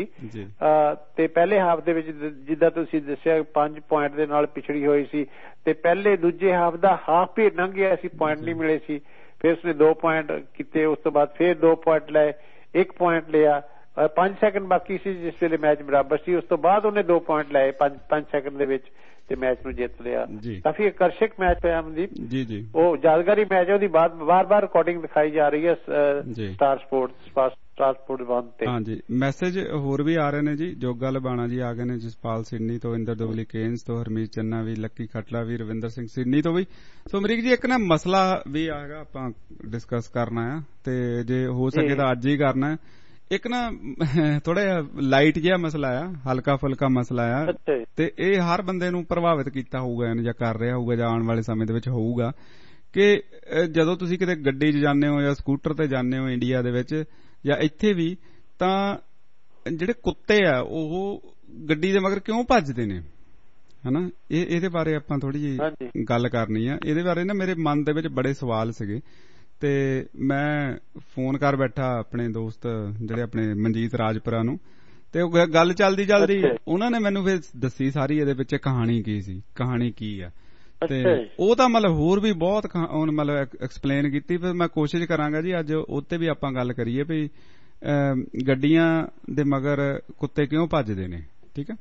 ਤੇ ਪਹਿਲੇ ਹਾਫ ਦੇ ਵਿੱਚ ਜਿੱਦਾਂ ਤੁਸੀਂ ਦੱਸਿਆ ਪੰਜ ਪੁਆਇੰਟ ਦੇ ਨਾਲ ਪਿਛੜੀ ਹੋਈ ਸੀ ਤੇ ਪਹਿਲੇ ਦੂਜੇ ਹਾਫ ਦਾ ਹਾਫ ਵੀ ਲੰਘ ਗਿਆ ਸੀ, ਪੁਆਇੰਟ ਨਹੀਂ ਮਿਲੇ ਸੀ। ਫਿਰ ਉਸਨੇ ਦੋ ਪੁਆਇੰਟ ਕੀਤੇ, ਉਸ ਤੋਂ ਬਾਅਦ ਫਿਰ ਦੋ ਪੁਆਇੰਟ ਲਏ, ਇੱਕ ਪੁਆਇੰਟ ਲਿਆ, ਪੰਜ ਸੈਕਿੰਡ ਬਾਕੀ ਸੀ ਜਿਸ ਵੇਲੇ ਮੈਚ ਬਰਾਬਰ ਸੀ, ਉਸ ਤੋਂ ਬਾਅਦ ਉਹਨੇ ਦੋ ਪੁਆਇੰਟ ਲਏ ਪੰਜ ਪੰਜ ਸੈਕਿੰਡ ਦੇ ਵਿੱਚ ਤੇ ਮੈਚ ਨੂੰ ਜਿੱਤ ਲਿਆ। ਕਾਫੀ ਆਕਰਸ਼ਕ ਮੈਚ ਹੋਇਆ ਅਮਨਦੀਪ ਜੀ ਜੀ, ਉਹ ਯਾਦਗਾਰੀ ਮੈਚ ਹੈ, ਉਹਦੀ ਬਾਰ ਬਾਰ ਰਿਕਾਰਡਿੰਗ ਦਿਖਾਈ ਜਾ ਰਹੀ ਹੈ Star Sports Star Sports one ਤੇ। ਹਾਂਜੀ ਮੈਸੇਜ ਹੋਰ ਵੀ ਆ ਰਹੇ ਨੇ ਜੀ। ਜੋਗਾ ਲਬਾਣਾ ਜੀ ਆ ਗਏ ਨੇ, ਜਸਪਾਲ ਸਿਡਨੀ ਤੋਂ, ਇੰਦਰ ਦੁਬਲੀ ਕੇਨਸ ਤੋਂ, ਹਰਮੀਤ ਚੰਨਾ ਵੀ, ਲੱਕੀ ਖਟਲਾ ਵੀ, ਰਵਿੰਦਰ ਸਿੰਘ ਸਿਡਨੀ ਤੋਂ ਵੀ। ਸੋ ਅਮਰੀਕ ਜੀ ਇੱਕ ਨਾ ਮਸਲਾ ਵੀ ਆਏਗਾ ਆਪਾਂ ਡਿਸਕਸ ਕਰਨਾ ਆ ਤੇ ਜੇ ਹੋ ਸਕੇ ਤਾਂ ਅੱਜ ਹੀ ਕਰਨਾ। ਇੱਕ ਨਾ ਥੋੜਾ ਜਿਹਾ ਲਾਈਟ ਜਿਹਾ ਮਸਲਾ ਆ, ਹਲਕਾ ਫੁਲਕਾ ਮਸਲਾ ਆ ਤੇ ਇਹ ਹਰ ਬੰਦੇ ਨੂੰ ਪ੍ਰਭਾਵਿਤ ਕੀਤਾ ਹੋਊਗਾ ਜਾਂ ਕਰ ਰਿਹਾ ਹੋਊਗਾ ਜਾਂ ਆਉਣ ਵਾਲੇ ਸਮੇਂ ਦੇ ਵਿੱਚ ਹੋਊਗਾ ਕਿ ਜਦੋਂ ਤੁਸੀਂ ਕਿਤੇ ਗੱਡੀ 'ਚ ਜਾਂਦੇ ਹੋ ਜਾਂ ਸਕੂਟਰ ਤੇ ਜਾਂਦੇ ਹੋ ਇੰਡੀਆ ਦੇ ਵਿੱਚ ਜਾਂ ਇੱਥੇ ਵੀ, ਤਾਂ ਜਿਹੜੇ ਕੁੱਤੇ ਆ ਉਹ ਗੱਡੀ ਦੇ ਮਗਰ ਕਿਉਂ ਭੱਜਦੇ ਨੇ ਹਨਾ। ਇਹ ਇਹਦੇ ਬਾਰੇ ਆਪਾਂ ਥੋੜੀ ਜਿਹੀ ਗੱਲ ਕਰਨੀ ਆ। ਇਹਦੇ ਬਾਰੇ ਨਾ ਮੇਰੇ ਮਨ ਦੇ ਵਿੱਚ ਬੜੇ ਸਵਾਲ ਸੀਗੇ ਤੇ ਮੈਂ ਫੋਨ ਕਰ ਬੈਠਾ ਆਪਣੇ ਦੋਸਤ ਜਿਹੜੇ ਆਪਣੇ ਮਨਜੀਤ ਰਾਜਪੁਰਾ ਨੂੰ, ਤੇ ਉਹ ਗੱਲ ਚੱਲਦੀ ਚੱਲਦੀ ਉਹਨਾਂ ਨੇ ਮੈਨੂੰ ਫਿਰ ਦੱਸੀ ਸਾਰੀ ਇਹਦੇ ਵਿੱਚ ਕਹਾਣੀ ਕੀ ਸੀ, ਕਹਾਣੀ ਕੀ ਆ। ਤੇ ਉਹ ਤਾਂ ਮਤਲਬ ਹੋਰ ਵੀ ਬਹੁਤ ਮਤਲਬ ਐਕਸਪਲੇਨ ਕੀਤੀ, ਪਰ ਮੈਂ ਕੋਸ਼ਿਸ਼ ਕਰਾਂਗਾ ਜੀ ਅੱਜ ਉੱਤੇ ਵੀ ਆਪਾਂ ਗੱਲ ਕਰੀਏ ਵੀ ਗੱਡੀਆਂ ਦੇ ਮਗਰ ਕੁੱਤੇ ਕਿਉਂ ਭੱਜਦੇ ਨੇ। ਠੀਕ ਹੈ,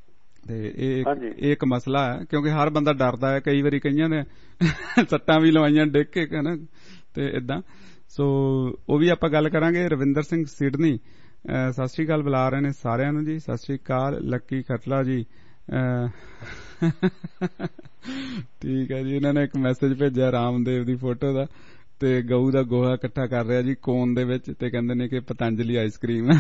ਤੇ ਇਹ ਇੱਕ ਮਸਲਾ ਹੈ ਕਿਉਂਕਿ ਹਰ ਬੰਦਾ ਡਰਦਾ ਹੈ, ਕਈ ਵਾਰੀ ਕਈਆਂ ਨੇ ਸੱਟਾਂ ਵੀ ਲਵਾਈਆਂ ਡਿੱਗ ਕੇ ਹਨਾ ਤੇ ਏਦਾਂ। ਸੋ ਉਹ ਵੀ ਆਪਾਂ ਗੱਲ ਕਰਾਂਗੇ। ਰਵਿੰਦਰ ਸਿੰਘ ਸਿਡਨੀ ਸਤਿ ਸ੍ਰੀ ਅਕਾਲ ਬੁਲਾ ਰਹੇ ਨੇ ਸਾਰਿਆਂ ਨੂੰ ਜੀ, ਸਤਿ ਸ੍ਰੀ ਅਕਾਲ। ਲੱਕੀ ਖਟਲਾ ਜੀ ਠੀਕ ਹੈ ਜੀ, ਇਹਨਾਂ ਨੇ ਇੱਕ ਮੈਸੇਜ ਭੇਜਿਆ ਰਾਮਦੇਵ ਦੀ ਫੋਟੋ ਦਾ ਤੇ ਗਊ ਦਾ ਗੋਹਾ ਇਕੱਠਾ ਕਰ ਰਿਹਾ ਜੀ ਕੋਨ ਦੇ ਵਿੱਚ ਤੇ ਕਹਿੰਦੇ ਨੇ ਕਿ ਪਤੰਜਲੀ ਆਈਸਕ੍ਰੀਮ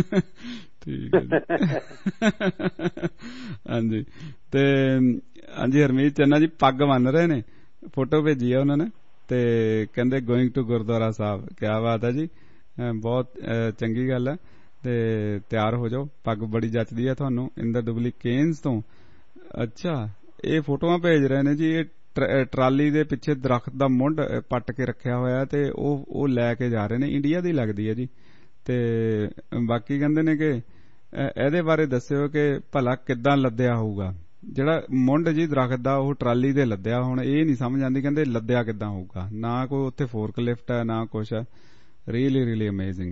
ਠੀਕ ਹੈ ਜੀ ਹਾਂਜੀ। ਤੇ ਹਾਂਜੀ ਹਰਮੀਤ ਚੰਨਾ ਜੀ ਪੱਗ ਬੰਨ ਰਹੇ ਨੇ, ਫੋਟੋ ਭੇਜੀ ਆ ਉਹਨਾਂ ਨੇ ਤੇ ਕਹਿੰਦੇ ਗੋਇੰਗ ਟੂ ਗੁਰਦੁਆਰਾ ਸਾਹਿਬ। ਕਿਆ ਬਾਤ ਹੈ ਜੀ, ਬਹੁਤ ਚੰਗੀ ਗੱਲ ਹੈ ਤੇ ਤਿਆਰ ਹੋ ਜਾਓ, ਪੱਗ ਬੜੀ ਜੱਚਦੀ ਹੈ ਤੁਹਾਨੂੰ। ਇੰਦਰ ਦੁਬਲੀ ਕੇਨਸ ਤੋਂ ਅੱਛਾ ਇਹ ਫੋਟੋਆਂ ਭੇਜ ਰਹੇ ਨੇ ਜੀ। ਇਹ ਟਰਾਲੀ ਦੇ ਪਿੱਛੇ ਦਰਖਤ ਦਾ ਮੁੱਢ ਪੱਟ ਕੇ ਰੱਖਿਆ ਹੋਇਆ ਤੇ ਉਹ ਉਹ ਲੈ ਕੇ ਜਾ ਰਹੇ ਨੇ, ਇੰਡੀਆ ਦੀ ਲੱਗਦੀ ਹੈ ਜੀ। ਤੇ ਬਾਕੀ ਕਹਿੰਦੇ ਨੇ ਕਿ ਇਹਦੇ ਬਾਰੇ ਦੱਸਿਓ ਕਿ ਭਲਾ ਕਿੱਦਾਂ ਲੱਦਿਆ ਹੋਊਗਾ ਜਿਹੜਾ ਮੁੰਡ ਜੀ ਦਰਖਤ ਦਾ, ਉਹ ਟਰਾਲੀ ਤੇ ਲੱਦਿਆ। ਹੁਣ ਇਹ ਨਹੀਂ ਸਮਝ ਆਉਂਦੀ ਕਹਿੰਦੇ ਲੱਦਿਆ ਕਿੱਦਾਂ ਹੋਊਗਾ, ਨਾ ਕੋਈ ਉੱਥੇ ਫੋਰਕ ਲਿਫਟ ਹੈ ਨਾ ਕੁਛ ਹੈ। Really really amazing.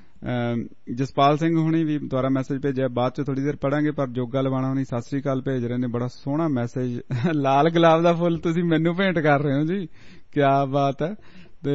Jaspal Singh ਹੁਣੀ ਵੀ ਦੁਆਰਾ ਮੈਸੇਜ ਭੇਜਿਆ, ਬਾਅਦ ਚ ਥੋੜੀ ਦੇਰ ਪੜਾਂਗੇ, ਪਰ ਜੋਗਾ ਲਵਾਣਾ ਹੁਣੀ ਸਤਿ ਸ੍ਰੀ ਅਕਾਲ ਭੇਜ ਰਹੇ ਨੇ, ਬੜਾ ਸੋਹਣਾ ਮੈਸੇਜ। ਲਾਲ ਗੁਲਾਬ ਦਾ ਫੁੱਲ ਤੁਸੀਂ ਮੈਨੂੰ ਭੇਂਟ ਕਰ ਰਹੇ ਹੋ ਜੀ, ਕਿਆ ਬਾਤ ਹੈ। ਤੇ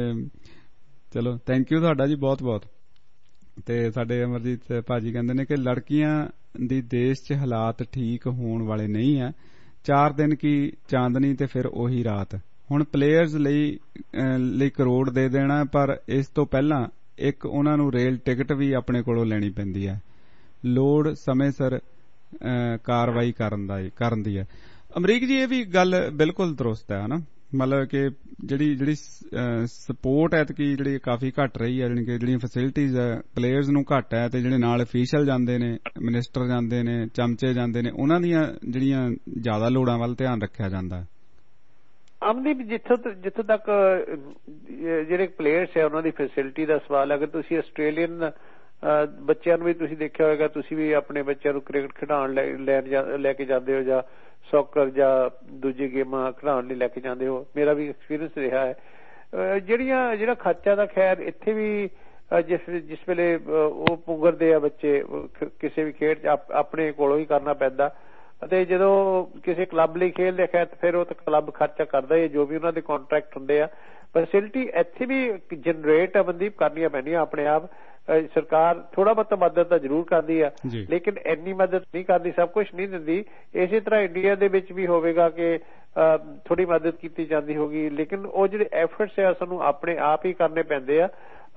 ਚਲੋ ਥੈਂਕ ਯੂ ਤੁਹਾਡਾ ਜੀ ਬਹੁਤ ਬਹੁਤ। ਤੇ ਸਾਡੇ ਅਮਰਜੀਤ ਭਾਜੀ ਕਹਿੰਦੇ ਨੇ ਕਿ ਲੜਕੀਆਂ ਦੀ ਦੇਸ਼ 'ਚ ਹਾਲਾਤ ਠੀਕ ਹੋਣ ਵਾਲੇ ਨਹੀਂ ਹੈ, ਚਾਰ ਦਿਨ ਕੀ ਚਾਂਦਨੀ ਤੇ ਫਿਰ ਉਹੀ ਰਾਤ। ਹੁਣ ਪਲੇਅਰਸ ਲਈ ਲਈ ਕਰੋੜ ਦੇ ਦੇਣਾ, ਪਰ ਇਸ ਤੋਂ ਪਹਿਲਾਂ ਇੱਕ ਉਹਨਾਂ ਨੂੰ ਰੇਲ ਟਿਕਟ ਵੀ ਆਪਣੇ ਕੋਲੋਂ ਲੈਣੀ ਪੈਂਦੀ ਹੈ, ਲੋੜ ਸਮੇਂ ਸਿਰ ਕਾਰਵਾਈ ਕਰਨ ਦਾ ਕਰਨ ਦੀ ਹੈ। ਅਮਰੀਕ ਜੀ ਇਹ ਵੀ ਗੱਲ ਬਿਲਕੁਲ ਦਰੁਸਤ ਹੈ ਨਾ, ਮਤਲਬ ਕਿ ਜਿਹੜੀ ਜਿਹੜੀ ਸਪੋਰਟ ਐਤਕੀ ਜਿਹੜੀ ਕਾਫੀ ਘੱਟ ਰਹੀ ਹੈ, ਜਾਣੀ ਕਿ ਜਿਹੜੀਆਂ ਫੈਸਿਲਿਟੀਜ਼ ਹੈ ਪਲੇਅਰਸ ਨੂੰ ਘੱਟ ਹੈ, ਤੇ ਜਿਹੜੇ ਨਾਲ ਅਫੀਸ਼ੀਅਲ ਜਾਂਦੇ ਨੇ, ਮਿਨਿਸਟਰ ਜਾਂਦੇ ਨੇ, ਚਮਚੇ ਜਾਂਦੇ ਨੇ, ਉਹਨਾਂ ਦੀਆਂ ਜਿਹੜੀਆਂ ਜ਼ਿਆਦਾ ਲੋੜਾਂ ਵੱਲ ਧਿਆਨ ਰੱਖਿਆ ਜਾਂਦਾ। ਅਮਨਦੀਪ ਜਿੱਥੋਂ ਜਿੱਥੋਂ ਤੱਕ ਜਿਹੜੇ ਪਲੇਅਰਸ ਹੈ ਉਹਨਾਂ ਦੀ ਫੈਸਿਲਿਟੀ ਦਾ ਸਵਾਲ, ਅਗਰ ਤੁਸੀਂ ਆਸਟ੍ਰੇਲੀਅਨ ਬੱਚਿਆਂ ਨੂੰ ਵੀ ਤੁਸੀਂ ਦੇਖਿਆ ਹੋਏਗਾ, ਤੁਸੀਂ ਵੀ ਆਪਣੇ ਬੱਚਿਆਂ ਨੂੰ ਕ੍ਰਿਕਟ ਖਿਡਾਉਣ ਲੈਣ ਲੈ ਕੇ ਜਾਂਦੇ ਹੋ ਜਾਂ ਸੌਕਰ ਜਾਂ ਦੂਜੀ ਗੇਮਾਂ ਖਿਡਾਉਣ ਲਈ ਲੈ ਕੇ ਜਾਂਦੇ ਹੋ, ਮੇਰਾ ਵੀ ਐਕਸਪੀਰੀਅੰਸ ਰਿਹਾ ਹੈ। ਜਿਹੜੀਆਂ ਜਿਹੜਾ ਖਰਚਾ ਦਾ ਖੈਰ ਇੱਥੇ ਵੀ ਜਿਸ ਜਿਸ ਵੇਲੇ ਉਹ ਪੁੰਗਰਦੇ ਆ ਬੱਚੇ ਕਿਸੇ ਵੀ ਖੇਡ 'ਚ ਆਪਣੇ ਕੋਲੋਂ ਹੀ ਕਰਨਾ ਪੈਂਦਾ ਅਤੇ ਜਦੋਂ ਕਿਸੇ ਕਲੱਬ ਲਈ ਖੇਡਦੇ ਖੈਰ ਫਿਰ ਉਹ ਤਾਂ ਕਲੱਬ ਖਰਚਾ ਕਰਦਾ ਹੀ ਜੋ ਵੀ ਉਹਨਾਂ ਦੇ ਕੰਟਰੈਕਟ ਹੁੰਦੇ ਆ। ਫੈਸਿਲਿਟੀ ਇੱਥੇ ਵੀ ਜਨਰੇਟ ਮਨਦੀਪ ਕਰਨੀਆਂ ਪੈਂਦੀਆਂ ਆਪਣੇ ਆਪ। ਸਰਕਾਰ ਥੋੜਾ ਬਹੁਤਾ ਮਦਦ ਤਾਂ ਜ਼ਰੂਰ ਕਰਦੀ ਆ ਲੇਕਿਨ ਇੰਨੀ ਮਦਦ ਨਹੀਂ ਕਰਦੀ, ਸਭ ਕੁਝ ਨਹੀਂ ਦਿੰਦੀ। ਇਸੇ ਤਰ੍ਹਾਂ ਇੰਡੀਆ ਦੇ ਵਿੱਚ ਵੀ ਹੋਵੇਗਾ ਕਿ ਥੋੜੀ ਮਦਦ ਕੀਤੀ ਜਾਂਦੀ ਹੋਗੀ ਲੇਕਿਨ ਉਹ ਜਿਹੜੇ ਐਫਰਟਸ ਆ ਸਾਨੂੰ ਆਪਣੇ ਆਪ ਹੀ ਕਰਨੇ ਪੈਂਦੇ ਆ।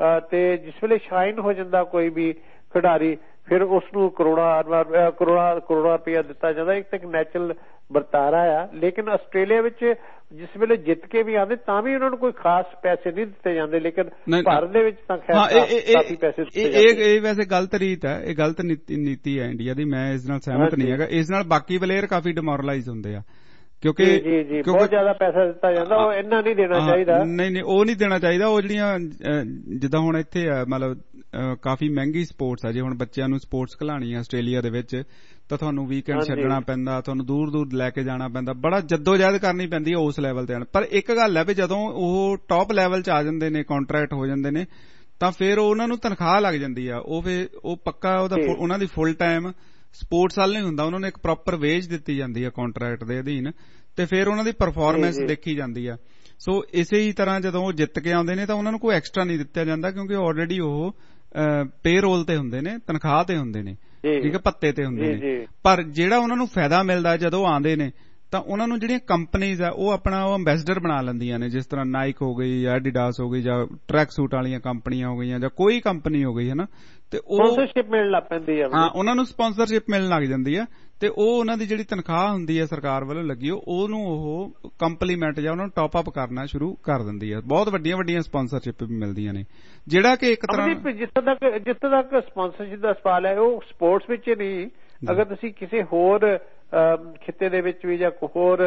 ਤੇ ਜਿਸ ਵੇਲੇ ਸ਼ਾਈਨ ਹੋ ਜਾਂਦਾ ਕੋਈ ਵੀ ਖਿਡਾਰੀ ਫਿਰ ਉਸਨੂੰ ਕਰੋੜਾਂ ਕਰੋੜਾਂ ਕਰੋੜਾਂ ਰੁਪਇਆ ਦਿੱਤਾ ਜਾਂਦਾ। ਇੱਕ ਤਾਂ ਇੱਕ ਨੈਚੁਰਲ ਵਰਤਾਰਾ ਆ ਲੇਕਿਨ ਆਸਟ੍ਰੇਲੀਆ ਵਿੱਚ ਜਿਸ ਵੇਲੇ ਜਿੱਤ ਕੇ ਵੀ ਆਉਂਦੇ ਤਾਂ ਵੀ ਉਹਨਾਂ ਨੂੰ ਕੋਈ ਖਾਸ ਪੈਸੇ ਨਹੀਂ ਦਿੱਤੇ ਜਾਂਦੇ ਲੇਕਿਨ ਭਾਰਤ ਦੇ ਵਿੱਚ ਤਾਂ ਖੈਰ ਕਾਫੀ ਪੈਸੇ ਦਿੱਤੇ ਜਾਂਦੇ। ਇਹ ਵੈਸੇ ਗਲਤ ਰੀਤ ਹੈ, ਇਹ ਗਲਤ ਨੀਤੀ ਹੈ ਇੰਡੀਆ ਦੀ। ਮੈਂ ਇਸ ਨਾਲ ਸਹਿਮਤ ਨਹੀਂ ਹੈਗਾ। ਇਸ ਨਾਲ ਬਾਕੀ ਪਲੇਅਰ ਕਾਫੀ ਡਿਮੋਰਲਾਈਜ਼ ਹੁੰਦੇ ਆ ਕਿਉਂਕਿ ਜੀ ਜੀ ਬਹੁਤ ਜ਼ਿਆਦਾ ਪੈਸਾ ਦਿੱਤਾ ਜਾਂਦਾ, ਉਹ ਇੰਨਾ ਨਹੀਂ ਦੇਣਾ ਚਾਹੀਦਾ। ਨਹੀਂ ਨਹੀਂ ਉਹ ਨਹੀਂ ਦੇਣਾ ਚਾਹੀਦਾ। ਉਹ ਜਿਹੜੀਆਂ ਜਿੱਦਾਂ ਹੁਣ ਇੱਥੇ ਆ ਮਤਲਬ ਕਾਫੀ ਮਹਿੰਗੀ ਸਪੋਰਟਸ ਆ, ਜੇ ਹੁਣ ਬੱਚਿਆਂ ਨੂੰ ਸਪੋਰਟਸ ਖਿਲਾਣੀ ਆ ਆਸਟ੍ਰੇਲੀਆ ਦੇ ਵਿੱਚ ਤਾਂ ਤੁਹਾਨੂੰ ਵੀਕਐਂਡ ਛੱਡਣਾ ਪੈਂਦਾ, ਤੁਹਾਨੂੰ ਦੂਰ ਦੂਰ ਲੈ ਕੇ ਜਾਣਾ ਪੈਂਦਾ, ਬੜਾ ਜੱਦੋਜਹਿਦ ਕਰਨੀ ਪੈਂਦੀ ਹੈ ਉਸ ਲੈਵਲ ਤੇ। ਪਰ ਇੱਕ ਗੱਲ ਹੈ ਵੀ ਜਦੋਂ ਉਹ ਟੌਪ ਲੈਵਲ 'ਚ ਆ ਜਾਂਦੇ ਨੇ, ਕੰਟਰੈਕਟ ਹੋ ਜਾਂਦੇ ਨੇ ਤਾਂ ਫਿਰ ਉਹਨਾਂ ਨੂੰ ਤਨਖਾਹ ਲੱਗ ਜਾਂਦੀ ਆ। ਉਹ ਫਿਰ ਉਹ ਪੱਕਾ ਉਹਦਾ ਉਹਨਾਂ ਦੀ ਫੁੱਲ ਟਾਈਮ ਸਪੋਰਟਸ ਵੱਲ ਨਹੀਂ ਹੁੰਦਾ, ਉਹਨਾਂ ਨੂੰ ਇੱਕ ਪ੍ਰੋਪਰ ਵੇਜ ਦਿੱਤੀ ਜਾਂਦੀ ਆ ਕੰਟਰੈਕਟ ਦੇ ਅਧੀਨ ਤੇ ਫਿਰ ਉਹਨਾਂ ਦੀ ਪਰਫਾਰਮੈਂਸ ਦੇਖੀ ਜਾਂਦੀ ਆ। ਸੋ ਇਸੇ ਹੀ ਤਰ੍ਹਾਂ ਜਦੋਂ ਉਹ ਜਿੱਤ ਕੇ ਆਉਂਦੇ ਨੇ ਤਾਂ ਉਹਨਾਂ ਨੂੰ ਕੋਈ ਐਕਸਟਰਾ ਨਹੀਂ ਦਿੱਤਾ ਜਾਂਦਾ ਕਿਉਂਕਿ ਆਲਰੇਡੀ ਉਹ ਪੇ ਰੋਲ ਤੇ ਹੁੰਦੇ ਨੇ, ਤਨਖਾਹ ਤੇ ਹੁੰਦੇ ਨੇ, ਠੀਕ ਹੈ, ਭੱਤੇ ਤੇ ਹੁੰਦੇ ਨੇ। ਪਰ ਜਿਹੜਾ ਉਹਨਾਂ ਨੂੰ ਫਾਇਦਾ ਮਿਲਦਾ ਜਦੋਂ ਆਉਂਦੇ ਨੇ ਤਾਂ ਉਹਨਾਂ ਨੂੰ ਜਿਹੜੀਆਂ ਕੰਪਨੀਜ਼ ਆ ਉਹ ਆਪਣਾ ਉਹ ਅੰਬੈਸਡਰ ਬਣਾ ਲੈਂਦੀਆਂ ਨੇ, ਜਿਸ ਤਰ੍ਹਾਂ ਨਾਈਕ ਹੋ ਗਈ ਜਾਂ ਐਡੀਡਾਸ ਹੋ ਗਈ ਜਾਂ ਟਰੈਕ ਸੂਟ ਵਾਲੀਆਂ ਕੰਪਨੀਆਂ ਹੋ ਗਈਆਂ ਜਾਂ ਕੋਈ ਕੰਪਨੀ ਹੋ ਗਈ ਹੈ ਨਾ, ਤੇ ਉਹ ਸਪਾਂਸਰਸ਼ਿਪ ਮਿਲਣ ਲੱਗ ਪੈਂਦੀ ਆ। ਹਾਂ, ਉਹਨਾਂ ਨੂੰ ਸਪਾਂਸਰਸ਼ਿਪ ਮਿਲਣ ਲੱਗ ਜਾਂਦੀ ਆ ਤੇ ਉਹ ਉਹਨਾਂ ਦੀ ਜਿਹੜੀ ਤਨਖਾਹ ਹੁੰਦੀ ਹੈ ਸਰਕਾਰ ਵੱਲੋਂ ਲੱਗੀ ਉਹਨੂੰ ਉਹ ਕੰਪਲੀਮੈਂਟ ਜਾਂ ਉਹਨਾਂ ਨੂੰ ਟੌਪ ਅਪ ਕਰਨਾ ਸ਼ੁਰੂ ਕਰ ਦਿੰਦੀ ਹੈ। ਬਹੁਤ ਵੱਡੀਆਂ ਵੱਡੀਆਂ ਸਪਾਂਸਰਸ਼ਿਪ ਵੀ ਮਿਲਦੀਆਂ ਨੇ ਜਿਹੜਾ ਕਿ ਇੱਕ ਤਰ੍ਹਾਂ ਜਿੱਥੇ ਤੱਕ ਜਿੱਥੇ ਤੱਕ ਸਪਾਂਸਰਸ਼ਿਪ ਦਾ ਸਵਾਲ ਹੈ ਉਹ ਸਪੋਰਟਸ ਵਿੱਚ ਨਹੀਂ, ਅਗਰ ਤੁਸੀਂ ਕਿਸੇ ਹੋਰ ਖਿੱਤੇ ਦੇ ਵਿੱਚ ਵੀ ਜਾਂ ਹੋਰ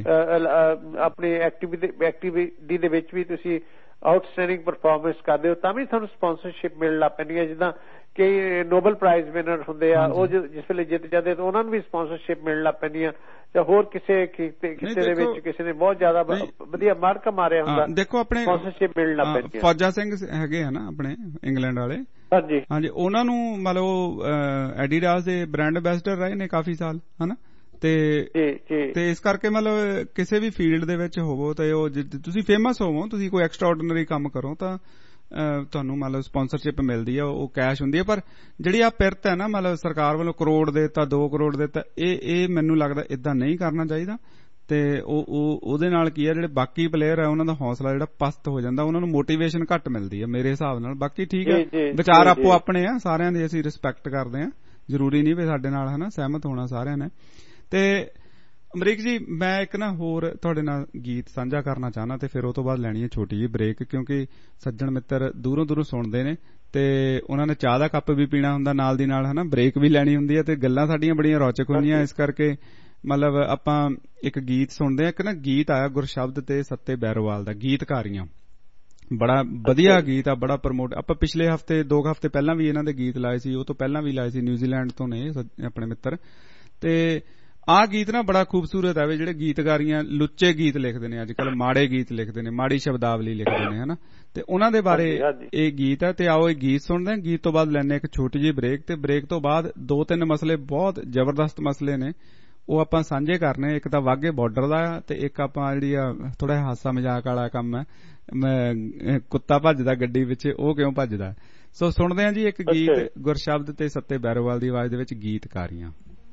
ਆਪਣੀ ਐਕਟੀਵਿਟੀ ਦੇ ਵਿੱਚ ਵੀ ਤੁਸੀਂ ਆਊਟਸਟੈਂਡਿੰਗ ਪਰਫਾਰਮੈਂਸ ਕਰਦੇ ਹੋ ਤਾਂ ਵੀ ਤੁਹਾਨੂੰ ਸਪਾਂਸਰਸ਼ਿਪ ਮਿਲਣ ਲੱਗ ਪੈਂਦੀ ਹੈ। ਜਿੱਦਾਂ ਕਈ ਨੋਬਲ ਪ੍ਰਾਈਜ਼ ਵਿਨਰ ਹੁੰਦੇ ਆ, ਉਹ ਜਿਸ ਵੇਲੇ ਜਿੱਤ ਜਾਂਦੇ ਤਾਂ ਉਹਨਾਂ ਨੂੰ ਵੀ ਸਪਾਂਸਰਸ਼ਿਪ ਮਿਲਣ ਲੱਗ ਪੈਂਦੀ ਆ। ਜਾਂ ਹੋਰ ਕਿਸੇ ਖਿੱਤੇ ਦੇ ਵਿੱਚ ਕਿਸੇ ਨੇ ਬਹੁਤ ਜ਼ਿਆਦਾ ਵਧੀਆ ਮਾਰਕਾ ਮਾਰਿਆ ਹੁੰਦਾ, ਦੇਖੋ ਆਪਣੇ ਸਪਾਂਸਰਸ਼ਿਪ ਮਿਲਣ ਲੱਗ ਪੈਂਦੀ ਆ। ਫੌਜਾ ਸਿੰਘ ਹੈਗੇ ਆ ਨਾ ਆਪਣੇ ਇੰਗਲੈਂਡ ਵਾਲੇ, ਹਾਂਜੀ ਹਾਂਜੀ, ਉਹਨਾਂ ਨੂੰ ਮਤਲਬ ਐਡੀਡਾਸ ਦੇ ਬ੍ਰਾਂਡ ਐਂਬੈਸਡਰ ਰਹੇ ਨੇ ਕਾਫੀ ਸਾਲ, ਹਨਾ, ਤੇ ਤੇ ਇਸ ਕਰਕੇ ਮਤਲਬ ਕਿਸੇ ਵੀ ਫੀਲਡ ਦੇ ਵਿੱਚ ਹੋਵੋ ਤੇ ਉਹ ਤੁਸੀਂ ਫੇਮਸ ਹੋਵੋ, ਤੁਸੀਂ ਕੋਈ ਐਕਸਟਰਾ ਆਰਡੀਨਰੀ ਕੰਮ ਕਰੋ ਤਾਂ ਤੁਹਾਨੂੰ ਮਤਲਬ ਸਪਾਂਸਰਸ਼ਿਪ ਮਿਲਦੀ ਆ, ਉਹ ਕੈਸ਼ ਹੁੰਦੀ ਹੈ। ਪਰ ਜਿਹੜੀ ਆ ਪਿਰਤ ਹੈ ਨਾ ਮਤਲਬ ਸਰਕਾਰ ਵੱਲੋਂ ਕਰੋੜ ਦੇਤਾ, ਦੋ ਕਰੋੜ ਦੇਤਾ, ਇਹ ਇਹ ਮੈਨੂੰ ਲੱਗਦਾ ਏਦਾਂ ਨਹੀਂ ਕਰਨਾ ਚਾਹੀਦਾ। ਤੇ ਉਹ ਉਹਦੇ ਨਾਲ ਕੀ ਆ ਜਿਹੜੇ ਬਾਕੀ ਪਲੇਅਰ ਆ ਉਹਨਾਂ ਦਾ ਹੌਸਲਾ ਜਿਹੜਾ ਪਸਤ ਹੋ ਜਾਂਦਾ, ਉਹਨਾਂ ਨੂੰ ਮੋਟੀਵੇਸ਼ਨ ਘੱਟ ਮਿਲਦੀ ਹੈ ਮੇਰੇ ਹਿਸਾਬ ਨਾਲ। ਬਾਕੀ ਠੀਕ ਹੈ, ਵਿਚਾਰ ਆਪੋ ਆਪਣੇ ਆ, ਸਾਰਿਆਂ ਦੀ ਅਸੀਂ ਰਿਸਪੈਕਟ ਕਰਦੇ ਹਾਂ, ਜ਼ਰੂਰੀ ਨਹੀਂ ਵੀ ਸਾਡੇ ਨਾਲ ਹਨਾ ਸਹਿਮਤ ਹੋਣਾ ਸਾਰਿਆਂ ਨੇ। ਤੇ ਅਮਰੀਕ ਜੀ ਮੈਂ ਇੱਕ ਨਾ ਹੋਰ ਤੁਹਾਡੇ ਨਾਲ ਗੀਤ ਸਾਂਝਾ ਕਰਨਾ ਚਾਹੁੰਦਾ ਤੇ ਫਿਰ ਉਹ ਤੋਂ ਬਾਅਦ ਲੈਣੀ ਹੈ ਛੋਟੀ ਜਿਹੀ ਬ੍ਰੇਕ, ਕਿਉਂਕਿ ਸੱਜਣ ਮਿੱਤਰ ਦੂਰੋਂ ਦੂਰੋਂ ਸੁਣਦੇ ਨੇ ਤੇ ਉਹਨਾਂ ਨੇ ਚਾਹ ਦਾ ਕੱਪ ਵੀ ਪੀਣਾ ਹੁੰਦਾ ਨਾਲ ਦੀ ਨਾਲ, ਹਨਾ, ਬ੍ਰੇਕ ਵੀ ਲੈਣੀ ਹੁੰਦੀ ਹੈ ਤੇ ਗੱਲਾਂ ਸਾਡੀਆਂ ਬੜੀਆਂ ਰੌਚਕ ਹੁੰਦੀਆਂ। ਇਸ ਕਰਕੇ ਮਤਲਬ ਆਪਾਂ ਇੱਕ ਗੀਤ ਸੁਣਦੇ ਹਾਂ। ਇੱਕ ਨਾ ਗੀਤ ਆਇਆ ਗੁਰਸ਼ਬਦ ਤੇ ਸੱਤੇ ਬੈਰੋਵਾਲ ਦਾ, ਗੀਤਕਾਰੀਆਂ, ਬੜਾ ਵਧੀਆ ਗੀਤ ਆ, ਬੜਾ ਪ੍ਰਮੋਟ। ਆਪਾਂ ਪਿਛਲੇ ਹਫ਼ਤੇ ਦੋ ਹਫ਼ਤੇ ਪਹਿਲਾਂ ਵੀ ਇਹਨਾਂ ਦੇ ਗੀਤ ਲਾਏ ਸੀ, ਉਹ ਤੋਂ ਪਹਿਲਾਂ ਵੀ ਲਾਏ ਸੀ, ਨਿਊਜ਼ੀਲੈਂਡ ਤੋਂ ਨੇ ਆਪਣੇ ਮਿੱਤਰ। ਤੇ ਆਹ ਗੀਤ ਨਾ ਬੜਾ ਖੂਬਸੂਰਤ ਹੈ, ਜਿਹੜੇ ਗੀਤਕਾਰੀਆਂ ਲੁੱਚੇ ਗੀਤ ਲਿਖਦੇ ਨੇ ਅੱਜ ਕੱਲ੍ਹ, ਮਾੜੇ ਗੀਤ ਲਿਖਦੇ ਨੇ, ਮਾੜੀ ਸ਼ਬਦਾਵਲੀ ਲਿਖਦੇ ਨੇ, ਹਨਾ, ਤੇ ਉਹਨਾਂ ਦੇ ਬਾਰੇ ਇਹ ਗੀਤ ਹੈ। ਤੇ ਆਓ ਇਹ ਗੀਤ ਸੁਣਦੇ ਹਾਂ, ਗੀਤ ਤੋਂ ਬਾਅਦ ਲੈਣੇ ਇੱਕ ਛੋਟੀ ਜਿਹੀ ਬ੍ਰੇਕ ਤੇ ਬ੍ਰੇਕ ਤੋਂ ਬਾਅਦ ਦੋ ਤਿੰਨ ਮਸਲੇ, ਬਹੁਤ ਜ਼ਬਰਦਸਤ ਮਸਲੇ ਨੇ, ਉਹ ਆਪਾਂ ਸਾਂਝੇ ਕਰਨੇ। ਇੱਕ ਤਾਂ ਵਾਘੇ ਬਾਰਡਰ ਦਾ ਤੇ ਇੱਕ ਆਪਾਂ ਜਿਹੜੀ ਆ ਥੋੜਾ ਹਾਸਾ ਮਜ਼ਾਕ ਵਾਲਾ ਕੰਮ ਹੈ, ਕੁੱਤਾ ਭੱਜਦਾ ਗੱਡੀ ਵਿੱਚ, ਉਹ ਕਿਉਂ ਭੱਜਦਾ। ਸੋ ਸੁਣਦੇ ਹਾਂ ਜੀ ਇੱਕ ਗੀਤ ਗੁਰਸ਼ਬਦ ਤੇ ਸੱਤੇ ਬੈਰੋਵਾਲ ਦੀ ਆਵਾਜ਼ ਦੇ ਵਿੱਚ, ਗੀਤਕਾਰੀਆਂ।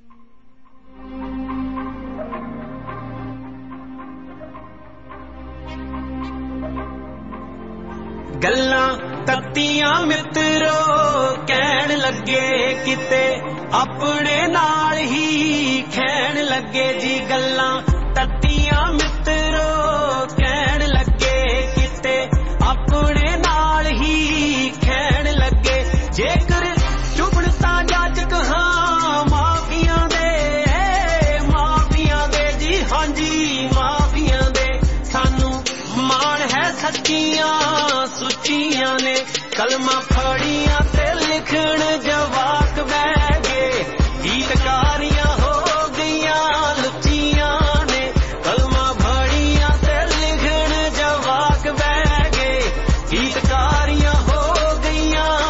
ਗੱਲਾਂ ਤੱਤੀਆਂ ਮਿੱਤਰੋ ਕਹਿਣ ਲੱਗੇ ਕਿਤੇ ਆਪਣੇ ਨਾਲ ਹੀ ਖੈਣ ਲੱਗੇ ਜੀ। ਗੱਲਾਂ ਤੱਤੀਆਂ ਮਿੱਤਰੋ ਕਹਿਣ ਲੱਗੇ ਕਿਤੇ ਆਪਣੇ ਨਾਲ ਹੀ ਖੈਣ ਲੱਗੇ। ਜੇਕਰ ਚੁੱਪਣ ਤਾਂ ਜਾਚਕ ਹਾਂ ਮਾਫੀਆਂ ਦੇ, ਮਾਫੀਆਂ ਦੇ ਜੀ, ਹਾਂਜੀ ਮਾਫੀਆਂ ਦੇ। ਸਾਨੂੰ ਮਾਣ ਹੈ ਸੱਚੀਆਂ ਸੁੱਚੀਆਂ ਨੇ, ਕਲਮਾਂ ਫੜੀਆਂ ਤੇ ਲਿਖਣ ਜਵਾਕ ਬਹਿ ਗਏ। ਗੀਤਕਾਰੀਆਂ ਹੋ ਗਈਆਂ ਲੁੱਚੀਆਂ ਨੇ, ਕਲਮਾਂ ਫੜੀਆਂ ਤੇ ਲਿਖਣ ਜਵਾਕ ਬਹਿ ਗਏ। ਗੀਤਕਾਰੀਆਂ ਹੋ ਗਈਆਂ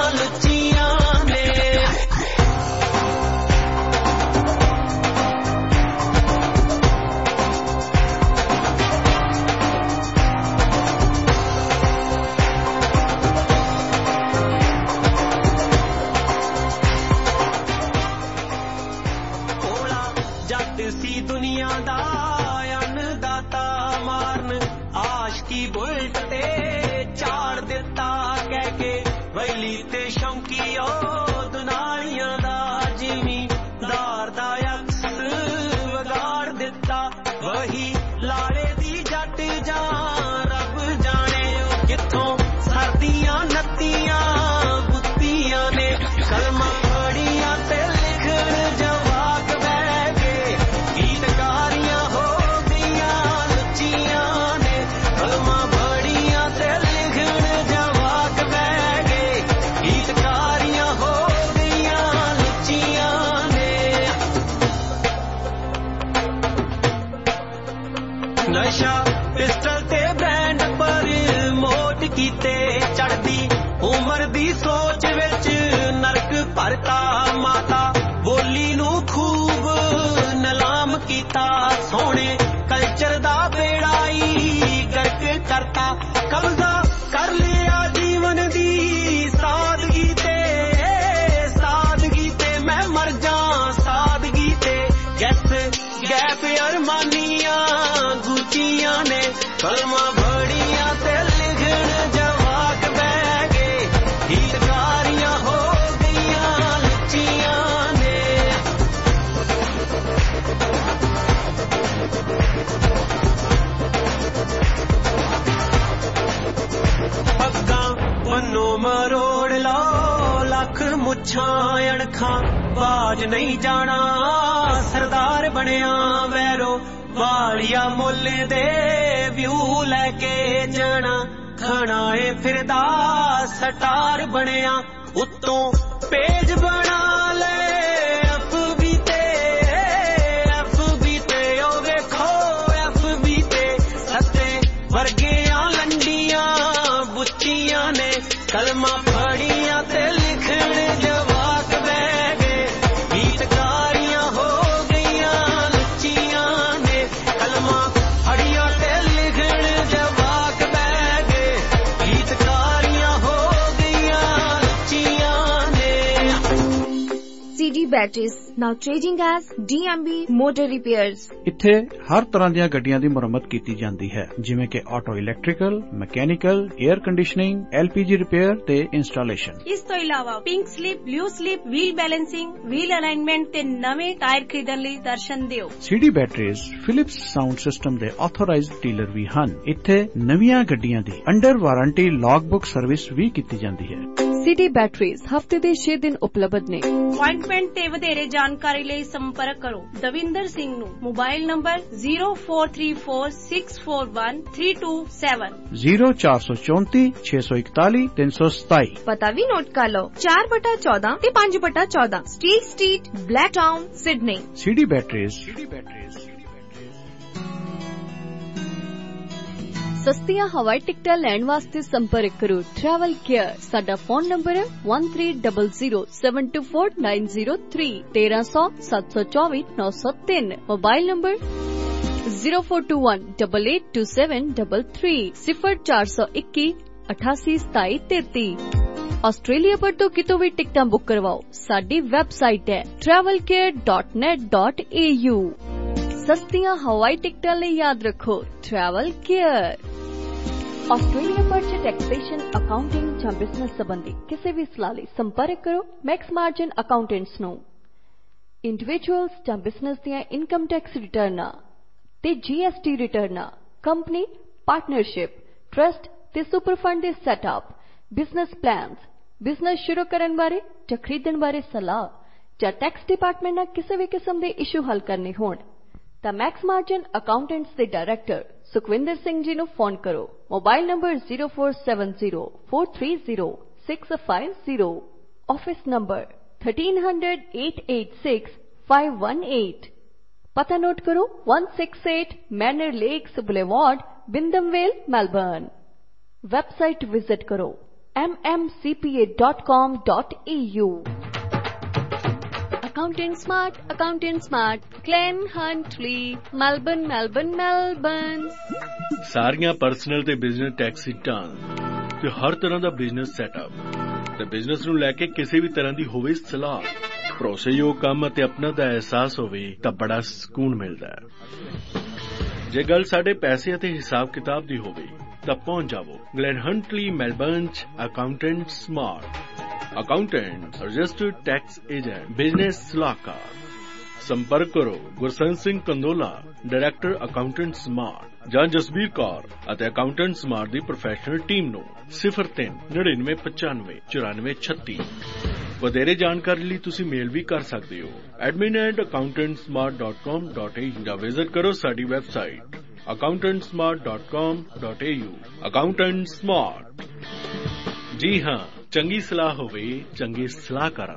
ਬਹਿ ਕੇ ਵੈਲੀ ਤੇ ਸ਼ੌਂਕੀਓ ਦੁਨਾਲੀਆਂ ਦਾ ਜ਼ਿਮੀਂਦਾਰ ਦਾ ਅਕਸ ਵਿਗਾੜ ਦਿੱਤਾ ਵਹੀ ਲਾੜੇ ਦੀ ਜੱਟ ਜਾਂ ਰੱਬ ਜਾਣੇ ਉਹ ਕਿੱਥੋਂ ਸਰਦੀਆਂ ਨੱਤੀਆਂ ਬੁੱਤੀਆਂ ਨੇ ਕਲਮਾਂ ਫੜੀਆਂ ਤੇ ਲਿਖਣ ਜਵਾਕ ਬਹਿ ਕੇ ਗੀਤਕਾਰੀਆਂ ਹੋ ਗਈਆਂ ਲੁੱਚੀਆਂ ਨੇ ਕਲਮਾਂ ਫੜੀਆਂ ਤੇ ਲਿਖਣ ਜਵਾਕ ਬਹਿ ਕੇ ਗੀਤਕਾਰੀਆਂ ਹੋ ਗਈਆਂ ਲੁੱਚੀਆਂ ਨੇ ਨਸ਼ਾ ਪਿਸਟਲ ਤੇ ਬ੍ਰਾਂਡ ਪਰ ਮੋਟ ਕੀਤੇ ਚੜਦੀ ਉਮਰ ਦੀ ਸੋਚ ਵਿੱਚ ਨਰਕ ਭਰਤਾ ਮਾਤਾ ਬੋਲੀ ਨੂੰ ਖੂਬ ਨਿਲਾਮ ਕੀਤਾ ਸੋਹਣੇ ਕਲਚਰ ਦਾ ਬੇੜਾ ਹੀ ਗਰਕ ਕਰਤਾ ਕਬਜ਼ਾ ਕਰ ਲਿਆ ਜੀਵਨ ਦੀ ਸਾਦਗੀ ਤੇ ਸਾਦਗੀ ਤੇ ਮੈਂ ਮਰ ਜਾ ਸਾਦਗੀ ਤੇ ਗੈਸ ਗੈਪ ਅਰਮਾਨੀਆਂ ਗੁੱਚੀਆਂ ਨੇ ਕਲਮਾਂ ਬੜੀਆਂ ਤੇ ਲਿਖਣ ਜਵਾਕ ਬਹਿ ਗਏ ਗੀਤਕਾਰੀਆਂ ਹੋ ਗਈਆਂ ਲੁੱਚੀਆਂ ਨੇ ਪੱਗਾਂ ਬੰਨੋ ਮਰੋੜ ਲਓ ਲੱਖ ਮੁੱਛਾਂ ਅਣਖਾਂ ਬਾਜ ਨਹੀਂ ਜਾਣਾ ਸਰਦਾਰ ਬਣਿਆ ਵੈਰੋ ਵਾਲੀਆ ਮੁੱਲ ਦੇ ਵਿਊ ਲੈ ਕੇ ਜਾਣਾ ਖਾਣਾ ਏ ਫਿਰਦਾ ਸਟਾਰ ਬਣਿਆ ਉੱਤੋਂ ਪੇਜ ਬਣਾ ਲੈ ਐਫ ਬੀ ਤੇ ਐਫ ਬੀ ਤੇ ਉਹ ਵੇਖੋ ਐਫ ਬੀ ਤੇ ਸੱਤੇ ਵਰਗੀਆਂ ਲੰਡੀਆਂ ਬੁੱਚੀਆਂ ਨੇ ਕਲਮਾਂ ਫੜੀਆਂ ਤੇ ਲਿਖਣ ਜਵਾਕ ਬਹਿ ਗਏ ਗੀਤਕਾਰੀਆਂ ਹੋ ਗਈਆਂ ਲੁੱਚੀਆਂ ਨੇ ਕਲਮਾਂ ਫੜੀਆਂ ਤੇ ਲਿਖਣ ਜਵਾਕ ਬਹਿ ਗਏ ਗੀਤਕਾਰੀਆਂ ਹੋ ਗਈਆਂ ਲੁੱਚੀਆਂ ਨੇ C D Batteries, now trading as D M B Motor Repairs. ਇੱਥੇ ਹਰ ਤਰ੍ਹਾਂ ਦੀਆਂ ਗੱਡੀਆਂ ਦੀ ਮੁਰੰਮਤ ਕੀਤੀ ਜਾਂਦੀ ਹੈ ਜਿਵੇਂ ਕਿ auto electrical mechanical air conditioning L P G repair ਤੇ ਇੰਸਟਾਲੇਸ਼ਨ ਇਸ ਤੋਂ ਇਲਾਵਾ pink slip blue slip wheel balancing wheel alignment ਤੇ ਨਵੇਂ ਟਾਇਰ ਖਰੀਦਣ ਲਈ ਦਰਸ਼ਨ ਦਿਓ C D Batteries Philips sound system ਦੇ ਆਥੋਰਾਈਜ਼ਡ ਡੀਲਰ ਵੀ ਹਨ ਇੱਥੇ ਨਵੀਆਂ ਗੱਡੀਆਂ ਦੀ under warranty log book service ਵੀ ਕੀਤੀ ਜਾਂਦੀ ਹੈ C D Batteries ਹਫਤੇ ਦੇ ਛੇ ਦਿਨ ਉਪਲਬਧ ਨੇ ਅਪਾਇੰਟਮੈਂਟ ਤੇ ਵਧੇਰੇ ਜਾਣਕਾਰੀ ਲਈ ਸੰਪਰਕ ਕਰੋ ਦਵਿੰਦਰ ਸਿੰਘ ਨੂੰ mobile number zero four three four six four one three two seven zero four four four six one four three seven seven ਪਤਾ ਵੀ ਨੋਟ ਕਰ ਲਓ ਚਾਰ ਬਟਾ ਚੌਦਾਂ ਤੇ ਪੰਜ ਬਟਾ ਚੌਦਾਂ Steel Street Blacktown Sydney C D Batteries ਸਸਤੀਆਂ ਹਵਾਈ ਟਿਕਟਾਂ ਲੈਣ ਵਾਸਤੇ ਸੰਪਰਕ ਕਰੋ ਟਰੈਵਲ ਕੇਅਰ ਸਾਡਾ ਫੋਨ ਨੰਬਰ ਹੈ one three zero zero seven two four nine zero three one three zero zero seven two four nine zero three mobile number zero four two one eight eight two seven three three zero four one one eighty seven three Australia ਪਰ ਤੋਂ ਕਿਤੋਂ ਵੀ ਟਿਕਟਾਂ book ਕਰਵਾਓ ਸਾਡੀ website ਹੈ travel care dot net dot a u ਸਸਤੀਆਂ ਹਵਾਈ ਟਿਕਟਾਂ ਲਈ ਯਾਦ ਰੱਖੋ ਟਰੈਵਲ ਕੇਅਰ ਆਸਟ੍ਰੇਲੀਆ ਪਰ ਟੈਕਸੇਸ਼ਨ ਅਕਾਊਂਟਿੰਗ ਜਾਂ ਬਿਜ਼ਨਸ ਸੰਬੰਧੀ ਕਿਸੇ ਵੀ ਸਲਾਹ ਲਈ ਸੰਪਰਕ ਕਰੋ ਮੈਕਸ ਮਾਰਜਨ ਅਕਾਊਂਟੈਂਟਸ ਨੂੰ ਇੰਡੀਵਿਜੂਅਲਸ ਜਾਂ ਬਿਜ਼ਨਸ ਦੀਆਂ ਇਨਕਮ ਟੈਕਸ ਰਿਟਰਨਾਂ ਤੇ ਜੀ ਐਸ ਟੀ ਰਿਟਰਨਾਂ ਕੰਪਨੀ ਪਾਰਟਨਰਸ਼ਿਪ ਟਰਸਟ ਤੇ ਸੁਪਰ ਫੰਡ ਦੇ ਸੈਟਅਪ ਬਿਜ਼ਨਸ ਪਲਾਨਸ ਬਿਜ਼ਨਸ ਸ਼ੁਰੂ ਕਰਨ ਬਾਰੇ ਜਾਂ ਖਰੀਦਣ ਬਾਰੇ ਸਲਾਹ ਜਾਂ ਟੈਕਸ ਡਿਪਾਰਟਮੈਂਟ ਨਾਲ ਕਿਸੇ ਵੀ ਕਿਸਮ ਦੇ ਇਸ਼ੂ ਹੱਲ ਕਰਨੇ ਹੋਣ ਤਾਂ ਮੈਕਸ ਮਾਰਜਨ ਅਕਾਊਂਟੈਂਟਸ ਦੇ ਡਾਇਰੈਕਟਰ ਸੁਖਵਿੰਦਰ ਸਿੰਘ ਜੀ ਨੂੰ ਫੋਨ ਕਰੋ mobile number zero four seven zero four three zero six five zero office number thirteen hundred eight eighty-six five one eight ਪਤਾ ਨੋਟ ਕਰੋ one six eight Manor Lakes Boulevard Wyndham Vale Melbourne website visit ਕਰੋ m m c p a dot com dot a u Accountant Smart, Accountant Smart, Glen Huntley, Melbourne, Melbourne, Melbourne. ਸਾਰੀਆਂ personal ਤੇ business tax return ਤੇ ਹਰ ਤਰ੍ਹਾਂ ਦਾ business setup ਤੇ business ਨੂੰ ਲੈ ਕੇ ਕਿਸੇ ਵੀ ਤਰ੍ਹਾਂ ਦੀ ਹੋਵੇ ਸਲਾਹ ਭਰੋਸੇਯੋਗ ਕੰਮ ਅਤੇ ਆਪਣਾ ਦਾ ਅਹਿਸਾਸ ਹੋਵੇ ਤਾਂ ਬੜਾ ਸਕੂਨ ਮਿਲਦਾ ਹੈ ਜੇ ਗੱਲ ਸਾਡੇ ਪੈਸੇ ਅਤੇ ਹਿਸਾਬ ਕਿਤਾਬ ਦੀ ਹੋਵੇ ਤਾਂ ਪਹੁੰਚ ਜਾਵੋ ਗਲੈਨ ਹੰਟਲੀ ਮੈਲਬਰਨ ਚ accountant smart accountant registered tax agent business ਸਲਾਹਕਾਰ ਸੰਪਰਕ ਕਰੋ Gursant Singh Kandola director accountant smart ਜਾਂ ਜਸਬੀਰ ਕੌਰ ਅਤੇ ਅਕਾਊਂਟੈਂਟ ਸਮਾਰਟ ਦੀ ਪ੍ਰੋਫੈਸ਼ਨਲ ਟੀਮ ਨੂੰ ਸਿਫਰ ਤਿੰਨ ਨੜਿਨਵੇਂ ਪਚਾਨਵੇਂ ਚੁਰਾਨਵੇਂ ਛੱਤੀ ਵਧੇਰੇ ਜਾਣਕਾਰੀ ਲਈ ਤੁਸੀਂ ਮੇਲ ਵੀ ਕਰ ਸਕਦੇ ਹੋ admin at accountant smart dot com dot A U ਜਾਂ ਵਿਜ਼ਿਟ ਕਰੋ ਸਾਡੀ website accountant smart dot com dot A U accountant smart ਜੀ ਹਾਂ ਚੰਗੀ ਸਲਾਹ ਹੋਵੇ ਚੰਗੇ ਸਲਾਹਕਾਰਾਂ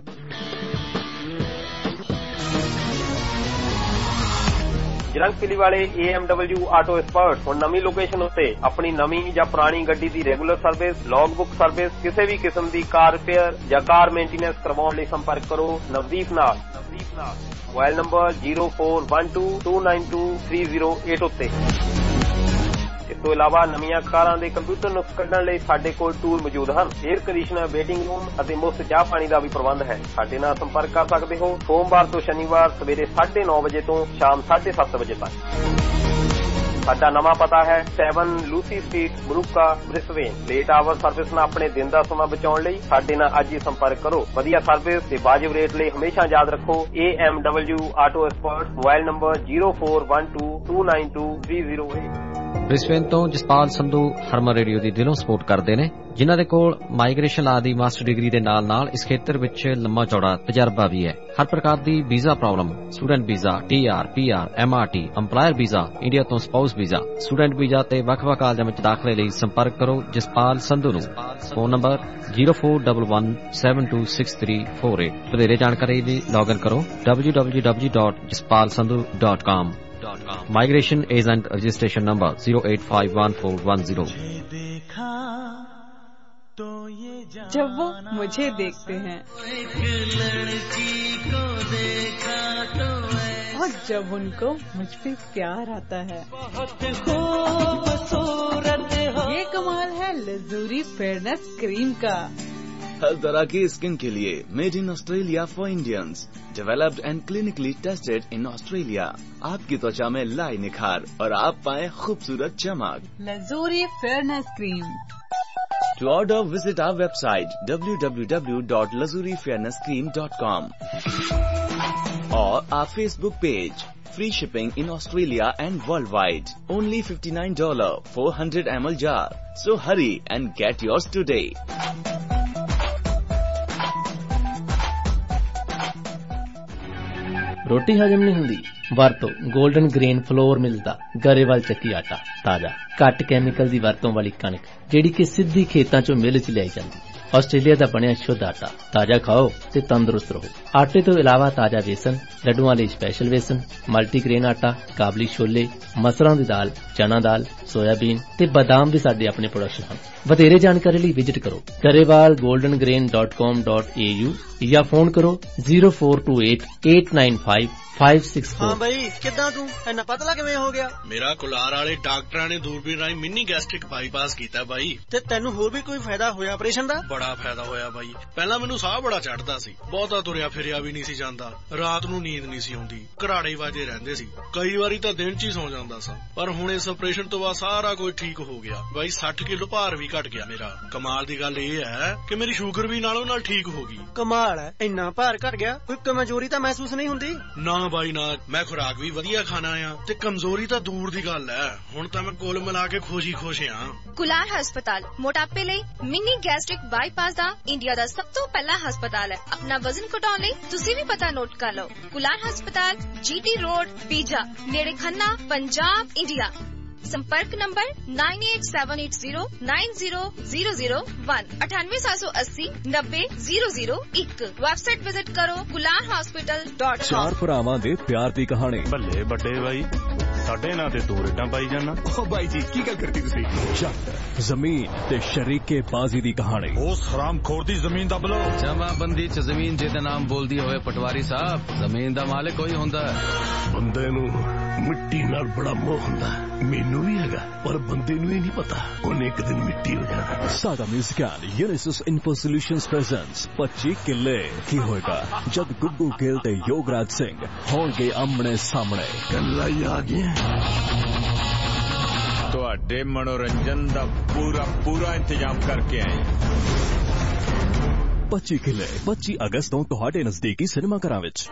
ਜਰੰਗ ਪਿਲੀ ਵਾਲੇ A M W auto expert ਹੁਣ ਨਵੀਂ ਲੋਕੇਸ਼ਨ ਉੱਤੇ ਆਪਣੀ ਨਵੀਂ ਜਾਂ ਪੁਰਾਣੀ ਗੱਡੀ ਦੀ regular service log book service ਕਿਸੇ ਵੀ ਕਿਸਮ ਦੀ ਕਾਰ ਰਿਪੇਅਰ ਜਾਂ ਕਾਰ ਮੇਨਟੇਨੈਂਸ ਕਰਵਾਉਣ ਲਈ ਸੰਪਰਕ ਕਰੋ ਨਵਦੀਪ ਨਾਲ ਨਵਦੀਪ ਨਾਲ mobile number zero four one two two nine two three zero eight ਉੱਤੇ ਇਸ ਤੋਂ ਇਲਾਵਾ ਨਵੀਆਂ ਕਾਰਾਂ ਦੇ ਕੰਪਿਊਟਰ ਨੁਕਸ ਕੱਢਣ ਲਈ ਸਾਡੇ ਕੋਲ ਟੂਲ ਮੌਜੂਦ ਹਨ ਏਅਰ ਕੰਡੀਸ਼ਨਰ ਵੇਟਿੰਗ ਰੂਮ ਅਤੇ ਮੁਫਤ ਚਾਹ ਪਾਣੀ ਦਾ ਵੀ ਪ੍ਰਬੰਧ ਹੈ ਸਾਡੇ ਨਾਲ ਸੰਪਰਕ ਕਰ ਸਕਦੇ ਹੋ ਸੋਮਵਾਰ ਤੋਂ ਸ਼ਨੀਵਾਰ ਸਵੇਰੇ ਸਾਢੇ ਨੌ ਵਜੇ ਤੋਂ ਸ਼ਾਮ ਸਾਢੇ ਸੱਤ ਵਜੇ ਤੱਕ ਸਾਡਾ ਨਵਾਂ ਪਤਾ ਹੈ ਸੈਵਨ ਲੂਸੀ ਸਟਰੀਟ ਬਰੂਕਾ ਬ੍ਰਿਸਬੇਨ ਲੇਟ ਆਵਰ ਸਰਵਿਸ ਨਾਲ ਆਪਣੇ ਦਿਨ ਦਾ ਸਮਾਂ ਬਚਾਉਣ ਲਈ ਸਾਡੇ ਨਾਲ ਅੱਜ ਹੀ ਸੰਪਰਕ ਕਰੋ ਵਧੀਆ ਸਰਵਿਸ ਤੇ ਵਾਜਿਬ ਰੇਟ ਲਈ ਹਮੇਸ਼ਾ ਯਾਦ ਰੱਖੋ A M W auto expert mobile number zero four one two two nine two three zero eight Brisbane ਤੋਂ ਜਸਪਾਲ ਸੰਧੂ ਹਰਮਨ ਰੇਡੀਓ ਦੀ ਦਿਲੋਂ ਸਪੋਰਟ ਕਰਦੇ ਨੇ ਜਿਨ੍ਹਾਂ ਦੇ ਕੋਲ ਮਾਈਗ੍ਰੇਸ਼ਨ ਲਾ ਦੀ ਮਾਸਟਰ ਡਿਗਰੀ ਦੇ ਨਾਲ ਨਾਲ ਇਸ ਖੇਤਰ ਵਿੱਚ ਲੰਮਾ ਚੌੜਾ ਤਜਰਬਾ ਵੀ ਹੈ ਹਰ ਪ੍ਰਕਾਰ ਦੀ visa problem student visa T R P R M R T employer visa India ਤੋਂ ਸਪਾਊਸ ਵੀਜ਼ਾ ਸਟੂਡੈਂਟ ਵੀਜ਼ਾ ਤੇ ਵੱਖ-ਵੱਖ ਕਾਲਜਾਂ ਵਿੱਚ ਦਾਖਲੇ ਲਈ ਸੰਪਰਕ ਕਰੋ ਜਸਪਾਲ ਸੰਧੂ ਨੂੰ phone number zero four one one seven two six three four eight ਵਧੇਰੇ ਜਾਣਕਾਰੀ ਲਈ ਲੌਗਇਨ ਕਰੋ W W W dot Jaspal Sandhu dot com Migration Agent Registration Number zero eight five one four one zero. जब वो मुझे देखते हैं और जब उनको मुझ पे प्यार आता है ये कमाल है लजूरी फेयरनेस क्रीम का हर तरह की स्किन के लिए made in Australia for Indians developed and clinically tested in Australia आपकी त्वचा में लाए निखार और आप पाए खूबसूरत चमक luxury fairness cream To order, visit our website w w w dot lazuri fairness cream dot com or our Facebook page. Free shipping in Australia and worldwide. Only fifty-nine dollars, four hundred milliliter jar. So hurry and get yours today. रोटी हजम नहीं हुंदी ਵਰਤੋ golden grain floor ਮਿਲਦਾ ਗਰੇਵਾਲ ਚੱਕੀ ਆਟਾ ਤਾਜ਼ਾ ਘੱਟ ਕੈਮੀਕਲ ਦੀ ਵਰਤੋਂ ਵਾਲੀ ਕਣਕ ਜਿਹੜੀ ਕਿ ਸਿੱਧੀ ਖੇਤਾਂ ਚੋਂ ਮਿਲ ਚ ਲਿਆਈ ਜਾਂਦੀ ਆਸਟ੍ਰੇਲੀਆ ਦਾ ਬਣਿਆ ਸ਼ੁੱਧ ਆਟਾ ਤਾਜ਼ਾ ਖਾਓ ਤੇ ਤੰਦਰੁਸਤ ਰਹੋ ਆਟੇ ਤੋਂ ਇਲਾਵਾ ਤਾਜ਼ਾ ਵੇਸਣ ਲੱਡੂਆਂ ਲਈ ਸਪੈਸ਼ਲ ਵੇਸਣ ਮਲਟੀਗ੍ਰੇਨ ਆਟਾ ਕਾਬਲੀ ਛੋਲੇ ਮਸਰਾਂ ਦੀ ਦਾਲ ਚਨਾ ਦਾਲ ਸੋਇਆਬੀਨ ਤੇ ਬਦਾਮ ਵੀ ਸਾਡੇ ਆਪਣੇ ਪ੍ਰੋਡਕਟ ਹਨ ਵਧੇਰੇ ਜਾਣਕਾਰੀ ਲਈ ਵਿਜ਼ਿਟ ਕਰੋ Grewal golden grain dot com dot a u ਜਾਂ ਫੋਨ ਕਰੋ zero four two eight eight nine five five six four ਹਾਂ ਬਈ ਕਿੱਦਾਂ ਤੂੰ ਇੰਨਾ ਪਤਲਾ ਕਿਵੇਂ ਹੋ ਗਿਆ ਮੇਰਾ ਕੁਲਾਰ ਵਾਲੇ ਡਾਕਟਰਾਂ ਨੇ ਦੂਰਬੀਨ ਰਾਹੀਂ ਮਿੰਨੀ ਗੈਸਟ੍ਰਿਕ ਬਾਈਪਾਸ ਕੀਤਾ ਬਾਈ ਤੇ ਤੈਨੂੰ ਹੋਰ ਵੀ ਕੋਈ ਫਾਇਦਾ ਹੋਇਆ ਆਪਰੇਸ਼ਨ ਦਾ ਬੜਾ ਫਾਇਦਾ ਹੋਇਆ ਬਾਈ ਪਹਿਲਾਂ ਮੈਨੂੰ ਸਾਹ ਬੜਾ ਚੜਦਾ ਸੀ ਬਹੁਤਾ ਤੁਰਿਆ ਫਿਰਿਆ ਵੀ ਨਹੀਂ ਸੀ ਜਾਂਦਾ ਰਾਤ ਨੂੰ ਨੀਂਦ ਨਹੀਂ ਸੀ ਆਉਂਦੀ ਘਰਾੜੇ ਵਾਜੇ ਰਹਿੰਦੇ ਸੀ ਕਈ ਵਾਰੀ ਤਾਂ ਦਿਨ 'ਚ ਹੀ ਸੌ ਜਾਂਦਾ ਸਾਂ ਪਰ ਹੁਣ ਇਸ ਆਪਰੇਸ਼ਨ ਤੋਂ ਬਾਅਦ ਸਾਰਾ ਕੁਝ ਠੀਕ ਹੋ ਗਿਆ ਬਾਈ ਸੱਠ ਕਿਲੋ ਭਾਰ ਵੀ ਘਟ ਗਿਆ ਮੇਰਾ ਕਮਾਲ ਦੀ ਗੱਲ ਇਹ ਹੈ ਕਿ ਮੇਰੀ ਸ਼ੂਗਰ ਵੀ ਨਾਲੋਂ ਨਾਲ ਠੀਕ ਹੋ ਗਈ ਕਮਾਲ ਹੈ ਇੰਨਾ ਭਾਰ ਘਟ ਗਿਆ ਕੋਈ ਕਮਜ਼ੋਰੀ ਤਾਂ ਮਹਿਸੂਸ ਨਹੀਂ ਹੁੰਦੀ ਨਾ ਬਾਈ ਨਾ ਮੈਂ ਖੁਰਾਕ ਵੀ ਵਧੀਆ ਖਾਣਾ ਆ ਤੇ ਕਮਜ਼ੋਰੀ ਤਾਂ ਦੂਰ ਦੀ ਗੱਲ ਹੈ ਹੁਣ ਤਾਂ ਮੈਂ ਕੁੱਲ ਮਿਲਾ ਕੇ ਖੁਸ਼ੀ ਖੁਸ਼ ਆ ਕੁਲਾਰ ਹਸਪਤਾਲ ਮੋਟਾਪੇ ਲਈ ਮਿੰਨੀ ਗੈਸਟ੍ਰਿਕ ਬਾਈਪਾਸ ਦਾ ਇੰਡੀਆ ਦਾ ਸਭ ਤੋਂ ਪਹਿਲਾ ਹਸਪਤਾਲ ਹੈ ਆਪਣਾ ਵਜ਼ਨ ਘਟਾਉਣ ਲਈ ਤੁਸੀਂ ਵੀ ਪਤਾ ਨੋਟ ਕਰ ਲਓ ਕੁਲਾਰ ਹਸਪਤਾਲ ਜੀਟੀ ਰੋਡ ਪੀਜਾ ਨੇੜੇ ਖੰਨਾ ਪੰਜਾਬ ਇੰਡੀਆ संपर्क नंबर nine eight seven eight zero nine zero zero zero one अठानवे सात सौ अस्सी नब्बे जीरो जीरो एक वेबसाइट विजिट करो कुलार हॉस्पिटल डॉट कॉम चार भरावां दे प्यार दी कहानी ਬੱਲੇ ਵੱਡੇ ਬਾਈ ਸਾਡੇ ਨਾਂ ਤੇ ਦੋ ਰੇਡਾਂ ਪਾਈ ਜਾਣਾ ਓ ਬਾਈ ਜੀ ਕੀ ਗੱਲ ਕਰਦੀ ਤੁਸੀਂ ਜੱਟ ਜ਼ਮੀਨ ਤੇ ਸ਼ਰੀਕੇ ਬਾਜ਼ੀ ਦੀ ਕਹਾਣੀ ਉਸ ਹਰਾਮਖੋਰ ਦੀ ਜ਼ਮੀਨ ਦੱਬ ਲੋ ਜਮਾਬੰਦੀ ਚ ਜ਼ਮੀਨ ਜਿਹਦੇ ਨਾਮ ਬੋਲਦੀ ਹੋਵੇ ਪਟਵਾਰੀ ਸਾਹਿਬ ਜ਼ਮੀਨ ਦਾ ਮਾਲਕ ਕੋਈ ਹੁੰਦਾ ਬੰਦੇ ਨੂੰ ਮਿੱਟੀ ਨਾਲ ਬੜਾ ਮੋਹ ਹੁੰਦਾ ਮੈਨੂੰ ਵੀ ਹੈਗਾ ਪਰ ਬੰਦੇ ਨੂੰ ਇਹ ਨਹੀਂ ਪਤਾ ਉਹਨੇ ਇੱਕ ਦਿਨ ਮਿੱਟੀ ਹੋ ਜਾਣਾ ਸਾਡਾ ਮਿਊਜ਼ਿਕਲ ਯੂਨਿਸਸ ਇਨਫੋ ਸੋਲੂਸ਼ਨਸ ਪ੍ਰੈਜ਼ੈਂਟਸ ਪੱਚੀ ਕਿੱਲੇ ਕੀ ਹੋਏਗਾ ਜਦ ਗੁੱਗੂ ਗਿੱਲ ਤੇ ਯੋਗਰਾਜ ਸਿੰਘ ਹੋਣਗੇ ਆਮਣੇ ਸਾਹਮਣੇ ਕੱਲਾ ਹੀ ਆ ਗਿਆ ਤੁਹਾਡੇ ਤੁਹਾਡੇ ਮਨੋਰੰਜਨ ਦਾ ਪੂਰਾ ਪੂਰਾ ਇੰਤਜ਼ਾਮ ਕਰਕੇ ਆਏ। ਪੱਚੀ ਕਿਲੇ ਪੱਚੀ ਅਗਸਤ ਤੋਂ ਤੁਹਾਡੇ ਨਜ਼ਦੀਕੀ ਸਿਨੇਮਾ ਘਰਾਂ ਵਿੱਚ।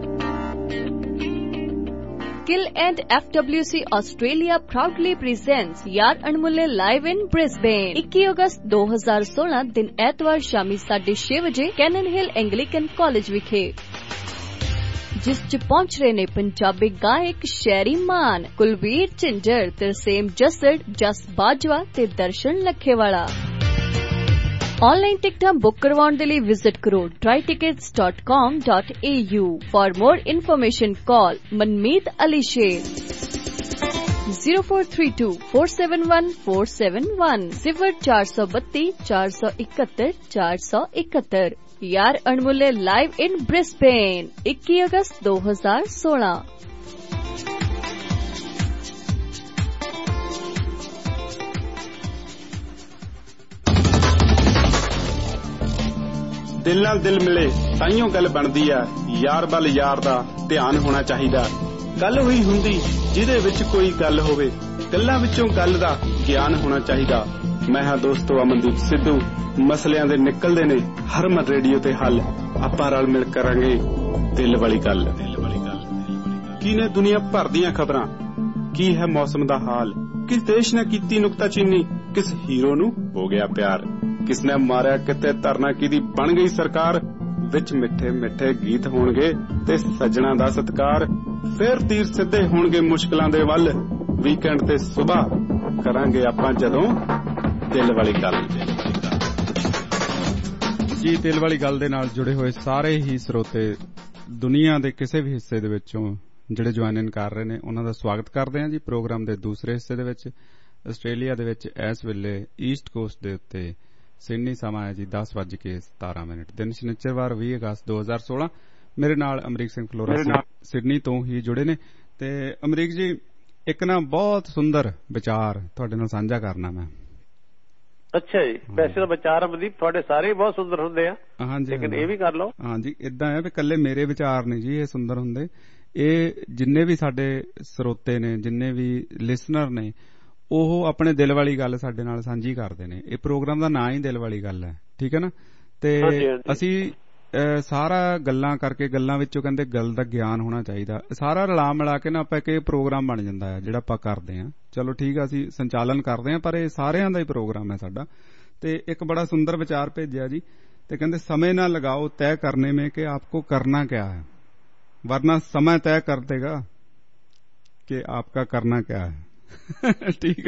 Kill and F W C Australia proudly presents ਯਾਰ ਅਣਮੁੱਲੇ live in Brisbane ਇੱਕੀ ਅਗਸਤ ਦੋ ਹਜ਼ਾਰ ਸੋਲਾਂ ਦਿਨ ਐਤਵਾਰ ਸ਼ਾਮੀ ਸਾਢੇ ਛੇ ਵਜੇ ਕੈਨਨ ਹਿਲ ਐਂਗਲੀਕਨ ਕਾਲਜ ਵਿਖੇ, ਜਿਸ 'ਚ ਪਹੁੰਚ ਰਹੇ ਨੇ ਪੰਜਾਬੀ ਗਾਇਕ ਸ਼ੈਰੀ ਮਾਨ, ਕੁਲਵੀਰ ਝਿੰਜਰ, ਤਰਸੇਮ ਜੱਸੜ, ਜਸ ਬਾਜਵਾ ਤੇ ਦਰਸ਼ਨ ਲੱਖੇਵਾਲਾ। ऑनलाइन टिकटां बुक करवाउण दे लई विजिट करो try tickets dot com dot a u। For more information call मनमीत अली शेर zero four three two four seven one four seven one सिफर चार सौ बत्ती चार सौ इकहत्तर चार सौ इकहत्तर। यार अणमुल्ले लाइव इन ब्रिस्बेन इक्की अगस्त दो हजार सोलह। ਦਿਲ ਨਾਲ ਦਿਲ ਮਿਲੇ ਤਾਈਓ ਗੱਲ ਬਣਦੀ ਆ, ਯਾਰ ਵੱਲ ਯਾਰ ਦਾ ਧਿਆਨ ਹੋਣਾ ਚਾਹੀਦਾ। ਗੱਲ ਹੋਈ ਹੁੰਦੀ ਜਿਹਦੇ ਵਿੱਚ ਕੋਈ ਗੱਲ ਹੋਵੇ, ਗੱਲਾਂ ਵਿੱਚੋਂ ਗੱਲ ਦਾ ਗਿਆਨ ਹੋਣਾ ਚਾਹੀਦਾ। ਮੈਂ ਹਾਂ ਦੋਸਤੋ ਅਮਨਦੀਪ ਸਿੱਧੂ, ਮਸਲਿਆਂ ਦੇ ਨਿਕਲਦੇ ਨੇ ਹਰਮਨ ਰੇਡੀਓ ਤੇ ਹੱਲ। ਆਪਾਂ ਰਲ ਮਿਲ ਕਰਾਂਗੇ ਦਿਲ ਵਾਲੀ ਗੱਲ। ਕੀ ਨੇ ਦੁਨੀਆ ਭਰ ਦੀਆਂ ਖਬਰਾਂ, ਕੀ ਹੈ ਮੌਸਮ ਦਾ ਹਾਲ, ਕਿਸ ਦੇਸ਼ ਨੇ ਕੀਤੀ ਨੁਕਤਾਚੀਨੀ, ਕਿਸ ਹੀਰੋ ਨੂੰ ਹੋ ਗਿਆ ਪਿਆਰ, ਕਿਸ ਨੇ ਮਾਰਿਆ ਕਿਤੇ ਧਰਨਾ ਕਿਹਦੀ ਬਣ ਗਈ ਸਰਕਾਰ। ਵਿੱਚ ਮਿੱਠੇ ਮਿੱਠੇ ਗੀਤ ਹੋਣਗੇ ਤੇ ਸੱਜਣਾ ਦਾ ਸਤਿਕਾਰ। ਫੇਰ ਤੀਰ ਸਿੱਧੇ ਹੋਣਗੇ ਮੁਸ਼ਕਲਾਂ ਦੇ ਵੱਲ, ਵੀਕਐਂਡ ਤੇ ਸੁਬਾਹ ਕਰਾਂਗੇ ਆਪਾਂ ਜਦੋਂ ਦਿਲ ਵਾਲੀ ਗੱਲ। ਜੀ ਦਿਲ ਵਾਲੀ ਗੱਲ ਦੇ ਨਾਲ ਜੁੜੇ ਹੋਏ ਸਾਰੇ ਹੀ ਸਰੋਤੇ ਦੁਨੀਆ ਦੇ ਕਿਸੇ ਵੀ ਹਿੱਸੇ ਦੇ ਵਿੱਚੋਂ ਜਿਹੜੇ ਜੁਆਇਨ ਕਰ ਰਹੇ ਨੇ ਉਹਨਾਂ ਦਾ ਸਵਾਗਤ ਕਰਦੇ ਹਾਂ ਜੀ ਪ੍ਰੋਗਰਾਮ ਦੇ ਦੂਸਰੇ ਹਿੱਸੇ ਦੇ ਵਿੱਚ। ਆਸਟ੍ਰੇਲੀਆ ਦੇ ਵਿੱਚ ਇਸ ਵੇਲੇ ਈਸਟ ਕੋਸਟ ਦੇ ਉੱਤੇ ਸਿਡਨੀ ਸਮਾਂ ਹੈ ਜੀ ਦਸ ਵੱਜ ਕੇ ਸਤਾਰਾਂ ਮਿੰਟ। ਦਿਨ ਸ਼ਨੀਚਰਵਾਰ ਵੀਹ ਅਗਸਤ ਦੋ ਹਜ਼ਾਰ ਸੋਲਾਂ। ਮੇਰੇ ਨਾਲ ਅਮਰੀਕ ਸਿੰਘ ਫਲੋਰਾ ਸਿਡਨੀ ਤੋਂ ਹੀ ਜੁੜੇ ਨੇ। ਤੇ ਅਮਰੀਕ ਜੀ ਇੱਕ ਨਾ ਬਹੁਤ ਸੁੰਦਰ ਵਿਚਾਰ ਤੁਹਾਡੇ ਨਾਲ ਸਾਂਝਾ ਕਰਨਾ ਮੈਂ। ਅੱਛਾ ਜੀ, ਵੈਸੇ ਤਾਂ ਵਿਚਾਰ ਅਮਨਦੀਪ ਤੁਹਾਡੇ ਸਾਰੇ ਬਹੁਤ ਸੁੰਦਰ ਹੁੰਦੇ ਆ, ਹਾਂਜੀ, ਲੇਕਿਨ ਇਹ ਵੀ ਕਰ ਲਓ। ਹਾਂਜੀ, ਇਦਾਂ ਹੈ ਵੀ ਇਕੱਲੇ ਮੇਰੇ ਵਿਚਾਰ ਨਹੀਂ ਜੀ ਇਹ ਸੁੰਦਰ ਹੁੰਦੇ, ਇਹ ਜਿੰਨੇ ਵੀ ਸਾਡੇ ਸਰੋਤੇ ਨੇ, ਜਿੰਨੇ ਵੀ ਲਿਸਨਰ ਨੇ, ਉਹ ਆਪਣੇ ਦਿਲ ਵਾਲੀ ਗੱਲ ਸਾਡੇ ਨਾਲ ਸਾਂਝੀ ਕਰਦੇ ਨੇ। ਇਹ ਪ੍ਰੋਗਰਾਮ ਦਾ ਨਾਂ ਹੀ ਦਿਲ ਵਾਲੀ ਗੱਲ ਹੈ, ਠੀਕ ਹੈ ਨਾ। ਤੇ ਅਸੀਂ ਸਾਰਾ ਗੱਲਾਂ ਕਰਕੇ, ਗੱਲਾਂ ਵਿੱਚੋਂ ਕਹਿੰਦੇ ਗੱਲ ਦਾ ਗਿਆਨ ਹੋਣਾ ਚਾਹੀਦਾ, ਸਾਰਾ ਰਲਾ ਮਿਲਾ ਕੇ ਨਾ ਆਪਾਂ ਇੱਕ ਇਹ ਪ੍ਰੋਗਰਾਮ ਬਣ ਜਾਂਦਾ ਹੈ ਜਿਹੜਾ ਆਪਾਂ ਕਰਦੇ ਹਾਂ। ਚਲੋ ਠੀਕ ਆ, ਅਸੀਂ ਸੰਚਾਲਨ ਕਰਦੇ ਹਾਂ, ਪਰ ਇਹ ਸਾਰਿਆਂ ਦਾ ਹੀ ਪ੍ਰੋਗਰਾਮ ਹੈ ਸਾਡਾ। ਤੇ ਇੱਕ ਬੜਾ ਸੁੰਦਰ ਵਿਚਾਰ ਭੇਜਿਆ ਜੀ, ਤੇ ਕਹਿੰਦੇ ਸਮੇਂ ਨਾ ਲਗਾਓ ਤੈਅ ਕਰਨੇ में कि आपको करना क्या है, वरना समय तय कर देगा कि आपका करना क्या है। ਠੀਕ ਹੈ,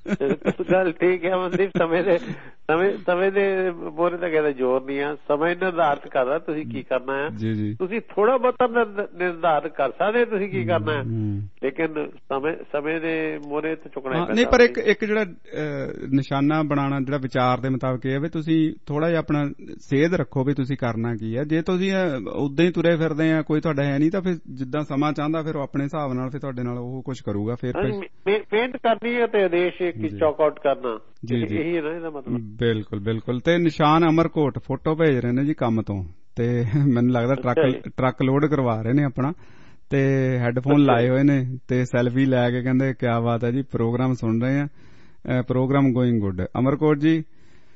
ਗੱਲ ਠੀਕ ਹੈ ਮਨਦੀਪ। ਸਮੇਂ ਦੇ ਸਮੇਂ ਸਮੇਂ ਦੇ ਮੋਰੇ ਤਾਂ ਕਹਿੰਦੇ ਜ਼ੋਰ ਨਹੀਂ ਆ, ਸਮੇਂ ਨਿਰਧਾਰਿਤ ਕਰਦਾ ਤੁਸੀਂ ਕੀ ਕਰਨਾ ਹੈ। ਤੁਸੀਂ ਥੋੜਾ ਬਹੁਤਾ ਨਿਰਧਾਰਿਤ ਕਰ ਸਕਦੇ ਤੁਸੀਂ ਕੀ ਕਰਨਾ ਹੈ, ਲੇਕਿਨ ਸਮੇਂ ਸਮੇਂ ਦੇ ਮੋਰੇ ਤੇ ਚੁੱਕਣਾ ਪੈਂਦਾ ਨਹੀਂ। ਪਰ ਇੱਕ ਇੱਕ ਜਿਹੜਾ ਨਿਸ਼ਾਨਾ ਬਣਾਉਣਾ ਜਿਹੜਾ ਵਿਚਾਰ ਦੇ ਮੁਤਾਬਕ ਇਹ ਹੈ ਵੀ ਤੁਸੀਂ ਥੋੜਾ ਜਿਹਾ ਆਪਣਾ ਸੇਧ ਰੱਖੋ ਵੀ ਤੁਸੀਂ ਕਰਨਾ ਕੀ ਹੈ। ਜੇ ਤੁਸੀਂ ਉਦਾਂ ਹੀ ਤੁਰੇ ਫਿਰਦੇ ਆ, ਕੋਈ ਤੁਹਾਡਾ ਹੈ ਨਹੀਂ, ਤਾਂ ਫਿਰ ਜਿੱਦਾਂ ਸਮਾਂ ਚਾਹੁੰਦਾ ਫਿਰ ਉਹ ਆਪਣੇ ਹਿਸਾਬ ਨਾਲ ਫਿਰ ਤੁਹਾਡੇ ਨਾਲ ਉਹ ਕੁਝ ਕਰੂਗਾ। ਫਿਰ ਮਿਹਨਤ ਕਰਨੀ ਹੈ ਤੇ ਆਦੇਸ਼ ਇੱਕ ਚੌਕ ਆਊਟ ਕਰਨਾ, ਇਹੀ ਹੈ ਨਾ ਇਹਦਾ ਮਤਲਬ। ਬਿਲਕੁਲ ਬਿਲਕੁਲ। ਤੇ ਨਿਸ਼ਾਨ ਅਮਰਕੋਟ ਫੋਟੋ ਭੇਜ ਰਹੇ ਨੇ ਜੀ ਕੰਮ ਤੋਂ, ਤੇ ਮੈਨੂੰ ਲੱਗਦਾ ਟਰੱਕ ਟਰੱਕ ਲੋਡ ਕਰਵਾ ਰਹੇ ਨੇ ਆਪਣਾ, ਤੇ ਹੈੱਡਫੋਨ ਲਾਏ ਹੋਏ ਨੇ ਤੇ ਸੈਲਫੀ ਲੈ ਕੇ ਕਹਿੰਦੇ ਕਿਆ ਬਾਤ ਹੈ ਜੀ, ਪ੍ਰੋਗਰਾਮ ਸੁਣ ਰਹੇ ਆ, ਪ੍ਰੋਗਰਾਮ ਗੋਇੰਗ ਗੁੱਡ। ਅਮਰਕੋਟ ਜੀ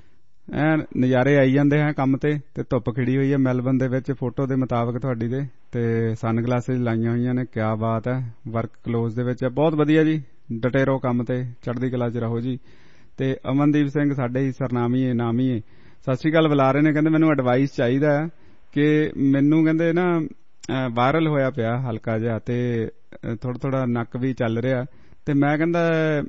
ਐ ਨਜ਼ਾਰੇ ਆਈ ਜਾਂਦੇ ਹੈ ਕੰਮ ਤੇ, ਤੇ ਧੁੱਪ ਖਿੜੀ ਹੋਈ ਹੈ ਮੈਲਬਨ ਦੇ ਵਿੱਚ ਫੋਟੋ ਦੇ ਮੁਤਾਬਕ ਤੁਹਾਡੀ ਦੇ, ਤੇ ਸਨ ਗਲਾਸਿਸ ਲਾਈਆਂ ਹੋਈਆਂ ਨੇ, ਕਿਆ ਬਾਤ ਹੈ। ਵਰਕ ਕਲੋਜ਼ ਦੇ ਵਿੱਚ ਹੈ, ਬਹੁਤ ਵਧੀਆ ਜੀ, ਡਟੇ ਰਹੋ ਕੰਮ ਤੇ, ਚੜ੍ਹਦੀ ਕਲਾ 'ਚ ਰਹੋ ਜੀ। ਤੇ ਅਮਨਦੀਪ ਸਿੰਘ ਸਾਡੇ ਹੀ ਸਰਨਾਮੀਏ ਨਾਮੀਏ ਸਤਿ ਸ਼੍ਰੀ ਅਕਾਲ ਬੁਲਾ ਰਹੇ ਨੇ, ਕਹਿੰਦੇ ਮੈਨੂੰ ਐਡਵਾਈਸ ਚਾਹੀਦਾ ਹੈ ਕਿ ਮੈਨੂੰ ਕਹਿੰਦੇ ਨਾ ਵਾਇਰਲ ਹੋਇਆ ਪਿਆ ਹਲਕਾ ਜਿਹਾ, ਤੇ ਥੋੜਾ ਥੋੜਾ ਨੱਕ ਵੀ ਚੱਲ ਰਿਹਾ, ਤੇ ਮੈਂ ਕਹਿੰਦਾ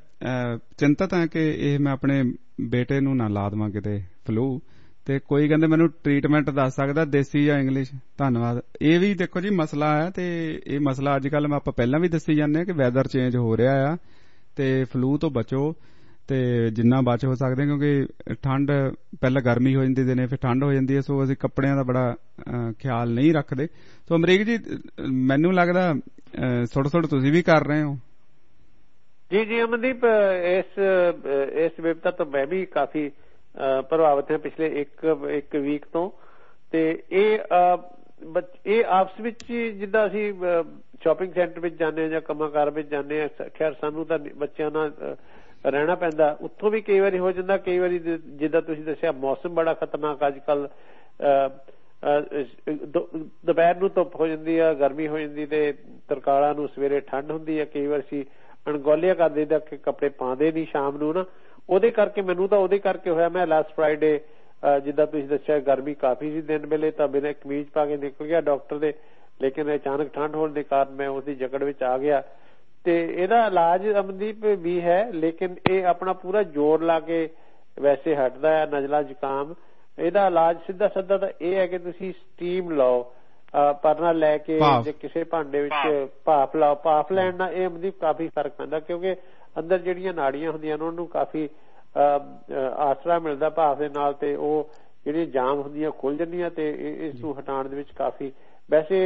ਚਿੰਤਤ ਹਾਂ ਕਿ ਇਹ ਮੈਂ ਆਪਣੇ ਬੇਟੇ ਨੂੰ ਨਾ ਲਾ ਦੇਵਾਂ ਕਿਤੇ ਫਲੂ, ਤੇ ਕੋਈ ਕਹਿੰਦੇ ਮੈਨੂੰ ਟ੍ਰੀਟਮੈਂਟ ਦੱਸ ਸਕਦਾ ਦੇਸੀ ਜਾਂ ਇੰਗਲਿਸ਼। ਧੰਨਵਾਦ। ਇਹ ਵੀ ਦੇਖੋ ਜੀ ਮਸਲਾ ਹੈ, ਤੇ ਇਹ ਮਸਲਾ ਅੱਜ ਕੱਲ੍ਹ ਆਪਾਂ ਪਹਿਲਾਂ ਵੀ ਦੱਸੀ ਜਾਂਦੇ ਹਾਂ ਕਿ ਵੈਦਰ ਚੇਂਜ ਹੋ ਰਿਹਾ ਆ, ਤੇ ਫਲੂ ਤੋਂ ਬਚੋ, ਤੇ ਜਿੰਨਾ ਬਚ ਹੋ ਸਕਦੇ, ਕਿਉਂਕਿ ਠੰਡ ਪਹਿਲਾਂ ਗਰਮੀ ਹੋ ਜਾਂਦੀ ਦਿਨੇ, ਫਿਰ ਠੰਡ ਹੋ ਜਾਂਦੀ ਹੈ, ਸੋ ਅਸੀਂ ਕੱਪੜਿਆਂ ਦਾ ਬੜਾ ਖਿਆਲ ਨਹੀਂ ਰੱਖਦੇ। ਸੋ ਅਮਰੀਕ ਜੀ ਮੈਨੂੰ ਲੱਗਦਾ ਥੋੜਾ ਥੋੜਾ ਤੁਸੀਂ ਵੀ ਕਰ ਰਹੇ ਹੋ। ਜੀ ਜੀ ਅਮਨਦੀਪ, ਇਸ ਇਸ ਵਿਪਤਾ ਤੋਂ ਮੈਂ ਵੀ ਕਾਫੀ ਪ੍ਰਭਾਵਿਤ ਹਾਂ ਪਿਛਲੇ ਇੱਕ ਇੱਕ ਵੀਕ ਤੋਂ। ਤੇ ਇਹ ਇਹ ਆਪਸ ਵਿੱਚ ਜਿੱਦਾਂ ਅਸੀਂ ਸ਼ਾਪਿੰਗ ਸੈਂਟਰ ਵਿੱਚ ਜਾਂਦੇ ਹਾਂ ਜਾਂ ਕੰਮਾਂ ਕਾਰ ਵਿੱਚ ਜਾਂਦੇ ਹਾਂ, ਖੈਰ ਸਾਨੂੰ ਤਾਂ ਬੱਚਿਆਂ ਨਾਲ ਰਹਿਣਾ ਪੈਂਦਾ। ਉੱਥੋਂ ਵੀ ਕਈ ਵਾਰੀ ਹੋ ਜਾਂਦਾ, ਕਈ ਵਾਰੀ ਜਿੱਦਾਂ ਤੁਸੀਂ ਦੱਸਿਆ ਮੌਸਮ ਬੜਾ ਖਤਰਨਾਕ ਅੱਜ ਕੱਲ, ਦੁਪਹਿਰ ਨੂੰ ਧੁੱਪ ਹੋ ਜਾਂਦੀ ਆ, ਗਰਮੀ ਹੋ ਜਾਂਦੀ ਤੇ ਤਰਕਾਲਾਂ ਨੂੰ ਸਵੇਰੇ ਠੰਡ ਹੁੰਦੀ ਆ। ਕਈ ਵਾਰ ਅਸੀਂ ਅਣਗੌਲਿਆ ਕਰ ਦਈਦਾ ਕਿ ਕੱਪੜੇ ਪਾਉਂਦੇ ਨਹੀਂ ਸ਼ਾਮ ਨੂੰ ਨਾ, ਉਹਦੇ ਕਰਕੇ ਮੈਨੂੰ ਤਾਂ ਉਹਦੇ ਕਰਕੇ ਹੋਇਆ। ਮੈਂ ਲਾਸਟ ਫਰਾਈਡੇ ਜਿੱਦਾਂ ਤੁਸੀਂ ਦੱਸਿਆ ਗਰਮੀ ਕਾਫੀ ਸੀ ਦਿਨ ਵੇਲੇ, ਤਾਂ ਬਿਨਾਂ ਕਮੀਜ਼ ਪਾ ਕੇ ਨਿਕਲ ਗਿਆ ਡਾਕਟਰ ਦੇ, ਲੇਕਿਨ ਅਚਾਨਕ ਠੰਡ ਹੋਣ ਦੇ ਕਾਰਨ ਮੈਂ ਉਸਦੀ ਜਕੜ ਵਿੱਚ ਆ ਗਿਆ। ਤੇ ਇਹਦਾ ਇਲਾਜ ਅਮਨਦੀਪ ਵੀ ਹੈ, ਲੇਕਿਨ ਇਹ ਆਪਣਾ ਪੂਰਾ ਜ਼ੋਰ ਲਾ ਕੇ ਵੈਸੇ ਹਟਦਾ ਹੈ ਨਜ਼ਲਾ ਜ਼ੁਕਾਮ। ਇਹਦਾ ਇਲਾਜ ਸਿੱਧਾ ਸਿੱਧਾ ਤਾਂ ਇਹ ਹੈ ਕਿ ਤੁਸੀਂ ਸਟੀਮ ਲਓ, ਪਰਨਾ ਲੈ ਕੇ ਜੇ ਕਿਸੇ ਭਾਂਡੇ ਵਿੱਚ ਭਾਫ ਲਾਓ। ਭਾਫ ਲੈਣ ਨਾਲ ਇਹ ਅਮਨਦੀਪ ਕਾਫੀ ਫਰਕ ਪੈਂਦਾ, ਕਿਉਂਕਿ ਅੰਦਰ ਜਿਹੜੀਆਂ ਨਾੜੀਆਂ ਹੁੰਦੀਆਂ ਨੇ ਉਹਨੂੰ ਕਾਫੀ ਆਸਰਾ ਮਿਲਦਾ ਭਾਫ ਦੇ ਨਾਲ, ਤੇ ਉਹ ਜਿਹੜੀਆਂ ਜਾਮ ਹੁੰਦੀਆਂ ਖੁੱਲ ਜਾਂਦੀਆਂ ਤੇ ਇਸ ਨੂੰ ਹਟਾਉਣ ਦੇ ਵਿੱਚ ਕਾਫੀ। ਵੈਸੇ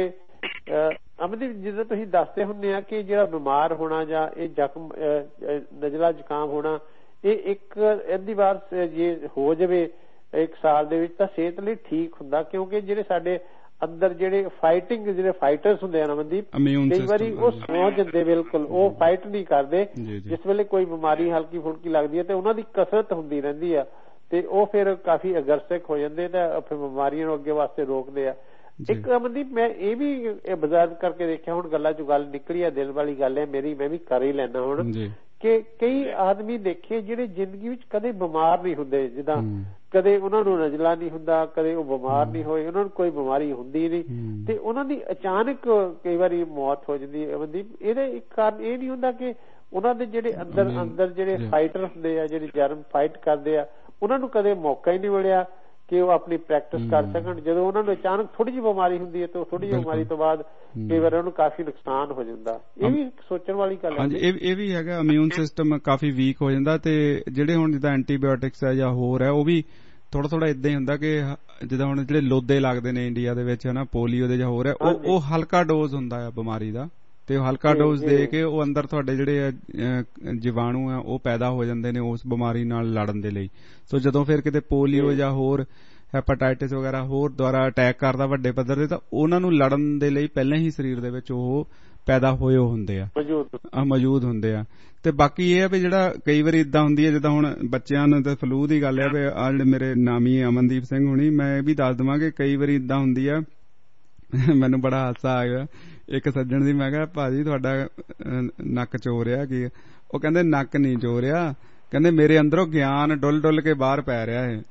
ਅਮਨਦੀਪ ਜਿੱਦਾਂ ਤੁਸੀਂ ਦੱਸਦੇ ਹੁੰਦੇ ਆ ਕਿ ਜਿਹੜਾ ਬਿਮਾਰ ਹੋਣਾ ਜਾਂ ਇਹ ਜ਼ਖਮ ਨਜ਼ਲਾ ਜ਼ੁਕਾਮ ਹੋਣਾ, ਇਹ ਇੱਕ ਅੱਧੀ ਵਾਰ ਜੇ ਹੋ ਜਾਵੇ ਇੱਕ ਸਾਲ ਦੇ ਵਿੱਚ ਤਾਂ ਸਿਹਤ ਲਈ ਠੀਕ ਹੁੰਦਾ, ਕਿਉਂਕਿ ਜਿਹੜੇ ਸਾਡੇ ਅੰਦਰ ਜਿਹੜੇ ਫਾਈਟਿੰਗ ਜਿਹੜੇ ਫਾਈਟਰਸ ਹੁੰਦੇ ਆ ਅਮਨਦੀਪ, ਕਈ ਵਾਰੀ ਉਹ ਸੌ ਜਾਂਦੇ, ਬਿਲਕੁਲ ਉਹ ਫਾਈਟ ਨਹੀਂ ਕਰਦੇ। ਜਿਸ ਵੇਲੇ ਕੋਈ ਬਿਮਾਰੀ ਹਲਕੀ ਫੁਲਕੀ ਲੱਗਦੀ ਹੈ ਤੇ ਉਹਨਾਂ ਦੀ ਕਸਰਤ ਹੁੰਦੀ ਰਹਿੰਦੀ ਆ ਤੇ ਉਹ ਫਿਰ ਕਾਫੀ ਅਗਰਸਕ ਹੋ ਜਾਂਦੇ ਤਾਂ ਫਿਰ ਬਿਮਾਰੀਆਂ ਨੂੰ ਅੱਗੇ ਵਾਸਤੇ ਰੋਕਦੇ ਆ। ਇੱਕ ਅਮਨਦੀਪ ਮੈਂ ਇਹ ਵੀ ਅਬਜ਼ਰਵ ਕਰਕੇ ਦੇਖਿਆ, ਹੁਣ ਗੱਲਾਂ ਚੋਂ ਗੱਲ ਨਿਕਲੀ ਆ, ਦਿਲ ਵਾਲੀ ਗੱਲ ਹੈ ਮੇਰੀ, ਮੈਂ ਵੀ ਕਰ ਹੀ ਲੈਣਾ ਹੁਣ, ਕਿ ਕਈ ਆਦਮੀ ਦੇਖੇ ਜਿਹੜੇ ਜ਼ਿੰਦਗੀ ਵਿੱਚ ਕਦੇ ਬਿਮਾਰ ਨਹੀਂ ਹੁੰਦੇ, ਜਿੱਦਾਂ ਕਦੇ ਉਹਨਾਂ ਨੂੰ ਨਜ਼ਲਾ ਨਹੀਂ ਹੁੰਦਾ, ਕਦੇ ਉਹ ਬਿਮਾਰ ਨਹੀਂ ਹੋਏ, ਉਹਨਾਂ ਨੂੰ ਕੋਈ ਬਿਮਾਰੀ ਹੁੰਦੀ ਨਹੀਂ, ਤੇ ਉਹਨਾਂ ਦੀ ਅਚਾਨਕ ਕਈ ਵਾਰੀ ਮੌਤ ਹੋ ਜਾਂਦੀ ਹੈ ਅਮਨਦੀਪ। ਇਹਦਾ ਇੱਕ ਕਾਰਨ ਇਹ ਨਹੀਂ ਹੁੰਦਾ ਕਿ ਉਹਨਾਂ ਦੇ ਜਿਹੜੇ ਅੰਦਰ ਅੰਦਰ ਜਿਹੜੇ ਫਾਈਟਰ ਹੁੰਦੇ ਆ, ਜਿਹੜੇ ਜਰਮ ਫਾਈਟ ਕਰਦੇ ਆ, ਉਹਨਾਂ ਨੂੰ ਕਦੇ ਮੌਕਾ ਹੀ ਨਹੀਂ ਮਿਲਿਆ ਕਿ ਉਹ ਆਪਣੀ ਪ੍ਰੈਕਟਿਸ ਕਰ ਸਕਣ। ਜਦੋਂ ਉਹਨਾਂ ਨੂੰ ਅਚਾਨਕ ਥੋੜੀ ਜਿਹੀ ਬਿਮਾਰੀ ਹੁੰਦੀ ਹੈ ਤਾਂ ਥੋੜੀ ਜਿਹੀ ਬਿਮਾਰੀ ਤੋਂ ਬਾਅਦ ਕਈ ਵਾਰ ਉਹਨੂੰ ਕਾਫੀ ਨੁਕਸਾਨ ਹੋ ਜਾਂਦਾ। ਇਹ ਵੀ ਸੋਚਣ ਵਾਲੀ ਗੱਲ ਹੈ। ਹਾਂਜੀ, ਇਹ ਵੀ ਹੈਗਾ, ਇਮਿਊਨ ਸਿਸਟਮ ਕਾਫੀ ਵੀਕ ਹੋ ਜਾਂਦਾ। ਤੇ ਜਿਹੜੇ ਹੁਣ ਜਿੱਦਾਂ ਐਂਟੀਬਾਇਓਟਿਕਸ ਹੈ ਜਾਂ ਹੋਰ ਹੈ, ਉਹ ਵੀ ਥੋੜਾ ਥੋੜਾ ਏਦਾਂ ਹੀ ਹੁੰਦਾ ਕਿ ਜਿੱਦਾਂ ਹੁਣ ਜਿਹੜੇ ਲੋਦੇ ਲੱਗਦੇ ਨੇ ਇੰਡੀਆ ਦੇ ਵਿੱਚ ਹਨਾ, ਪੋਲੀਓ ਦੇ ਜਾਂ ਹੋਰ ਹੈ, ਉਹ ਉਹ ਹਲਕਾ ਡੋਜ਼ ਹੁੰਦਾ ਆ ਬਿਮਾਰੀ ਦਾ, ਤੇ ਉਹ ਹਲਕਾ ਡੋਜ਼ ਦੇ ਕੇ ਉਹ ਅੰਦਰ ਤੁਹਾਡੇ ਜਿਹੜੇ ਜੀਵਾਣੂ ਆ ਉਹ ਪੈਦਾ ਹੋ ਜਾਂਦੇ ਨੇ ਉਸ ਬਿਮਾਰੀ ਨਾਲ ਲੜਨ ਦੇ ਲਈ। ਸੋ ਜਦੋਂ ਫਿਰ ਕਿਤੇ ਪੋਲੀਓ ਜਾਂ ਹੋਰ ਹੈਪਾਟਾਈਟਿਸ ਵਗੈਰਾ ਹੋਰ ਦੁਆਰਾ ਅਟੈਕ ਕਰਦਾ ਵੱਡੇ ਪੱਧਰ ਤੇ, ਤਾਂ ਉਹਨਾਂ ਨੂੰ ਲੜਨ ਦੇ ਲਈ ਪਹਿਲਾਂ ਹੀ ਸਰੀਰ ਦੇ ਵਿੱਚ ਉਹ ਪੈਦਾ ਹੋਏ ਹੁੰਦੇ ਆ, ਮੌਜੂਦ ਹੁੰਦੇ ਆ। ਤੇ ਬਾਕੀ ਇਹ ਆ ਵੀ ਜਿਹੜਾ ਕਈ ਵਾਰੀ ਇਦਾਂ ਹੁੰਦੀ ਹੈ, ਜਿੱਦਾਂ ਹੁਣ ਬੱਚਿਆਂ ਨੂੰ ਤੇ ਫਲੂ ਦੀ ਗੱਲ ਹੈ ਵੀ ਆ ਜਿਹੜੇ ਮੇਰੇ ਨਾਮੀ ਅਮਨਦੀਪ ਸਿੰਘ ਹੁਣੀ, ਮੈਂ ਇਹ ਵੀ ਦੱਸ ਦੇਵਾਂ ਕਿ ਕਈ ਵਾਰੀ ਇਦਾਂ ਹੁੰਦੀ ਆ, ਮੈਨੂੰ ਬੜਾ ਹਾਸਾ ਆ ਗਿਆ ਇੱਕ ਸੱਜਣ ਦੀ, ਮੈਂ ਕਿਹਾ ਭਾਜੀ ਤੁਹਾਡਾ ਨੱਕ ਚੋ ਰਿਹਾ ਕੀ? ਉਹ ਕਹਿੰਦੇ ਨੱਕ ਨਹੀਂ ਚੋ ਰਿਹਾ, ਕਹਿੰਦੇ ਮੇਰੇ ਅੰਦਰੋਂ ਗਿਆਨ ਡੁੱਲ ਡੁੱਲ ਕੇ ਬਾਹਰ ਪੈ ਰਿਹਾ ਹੈ।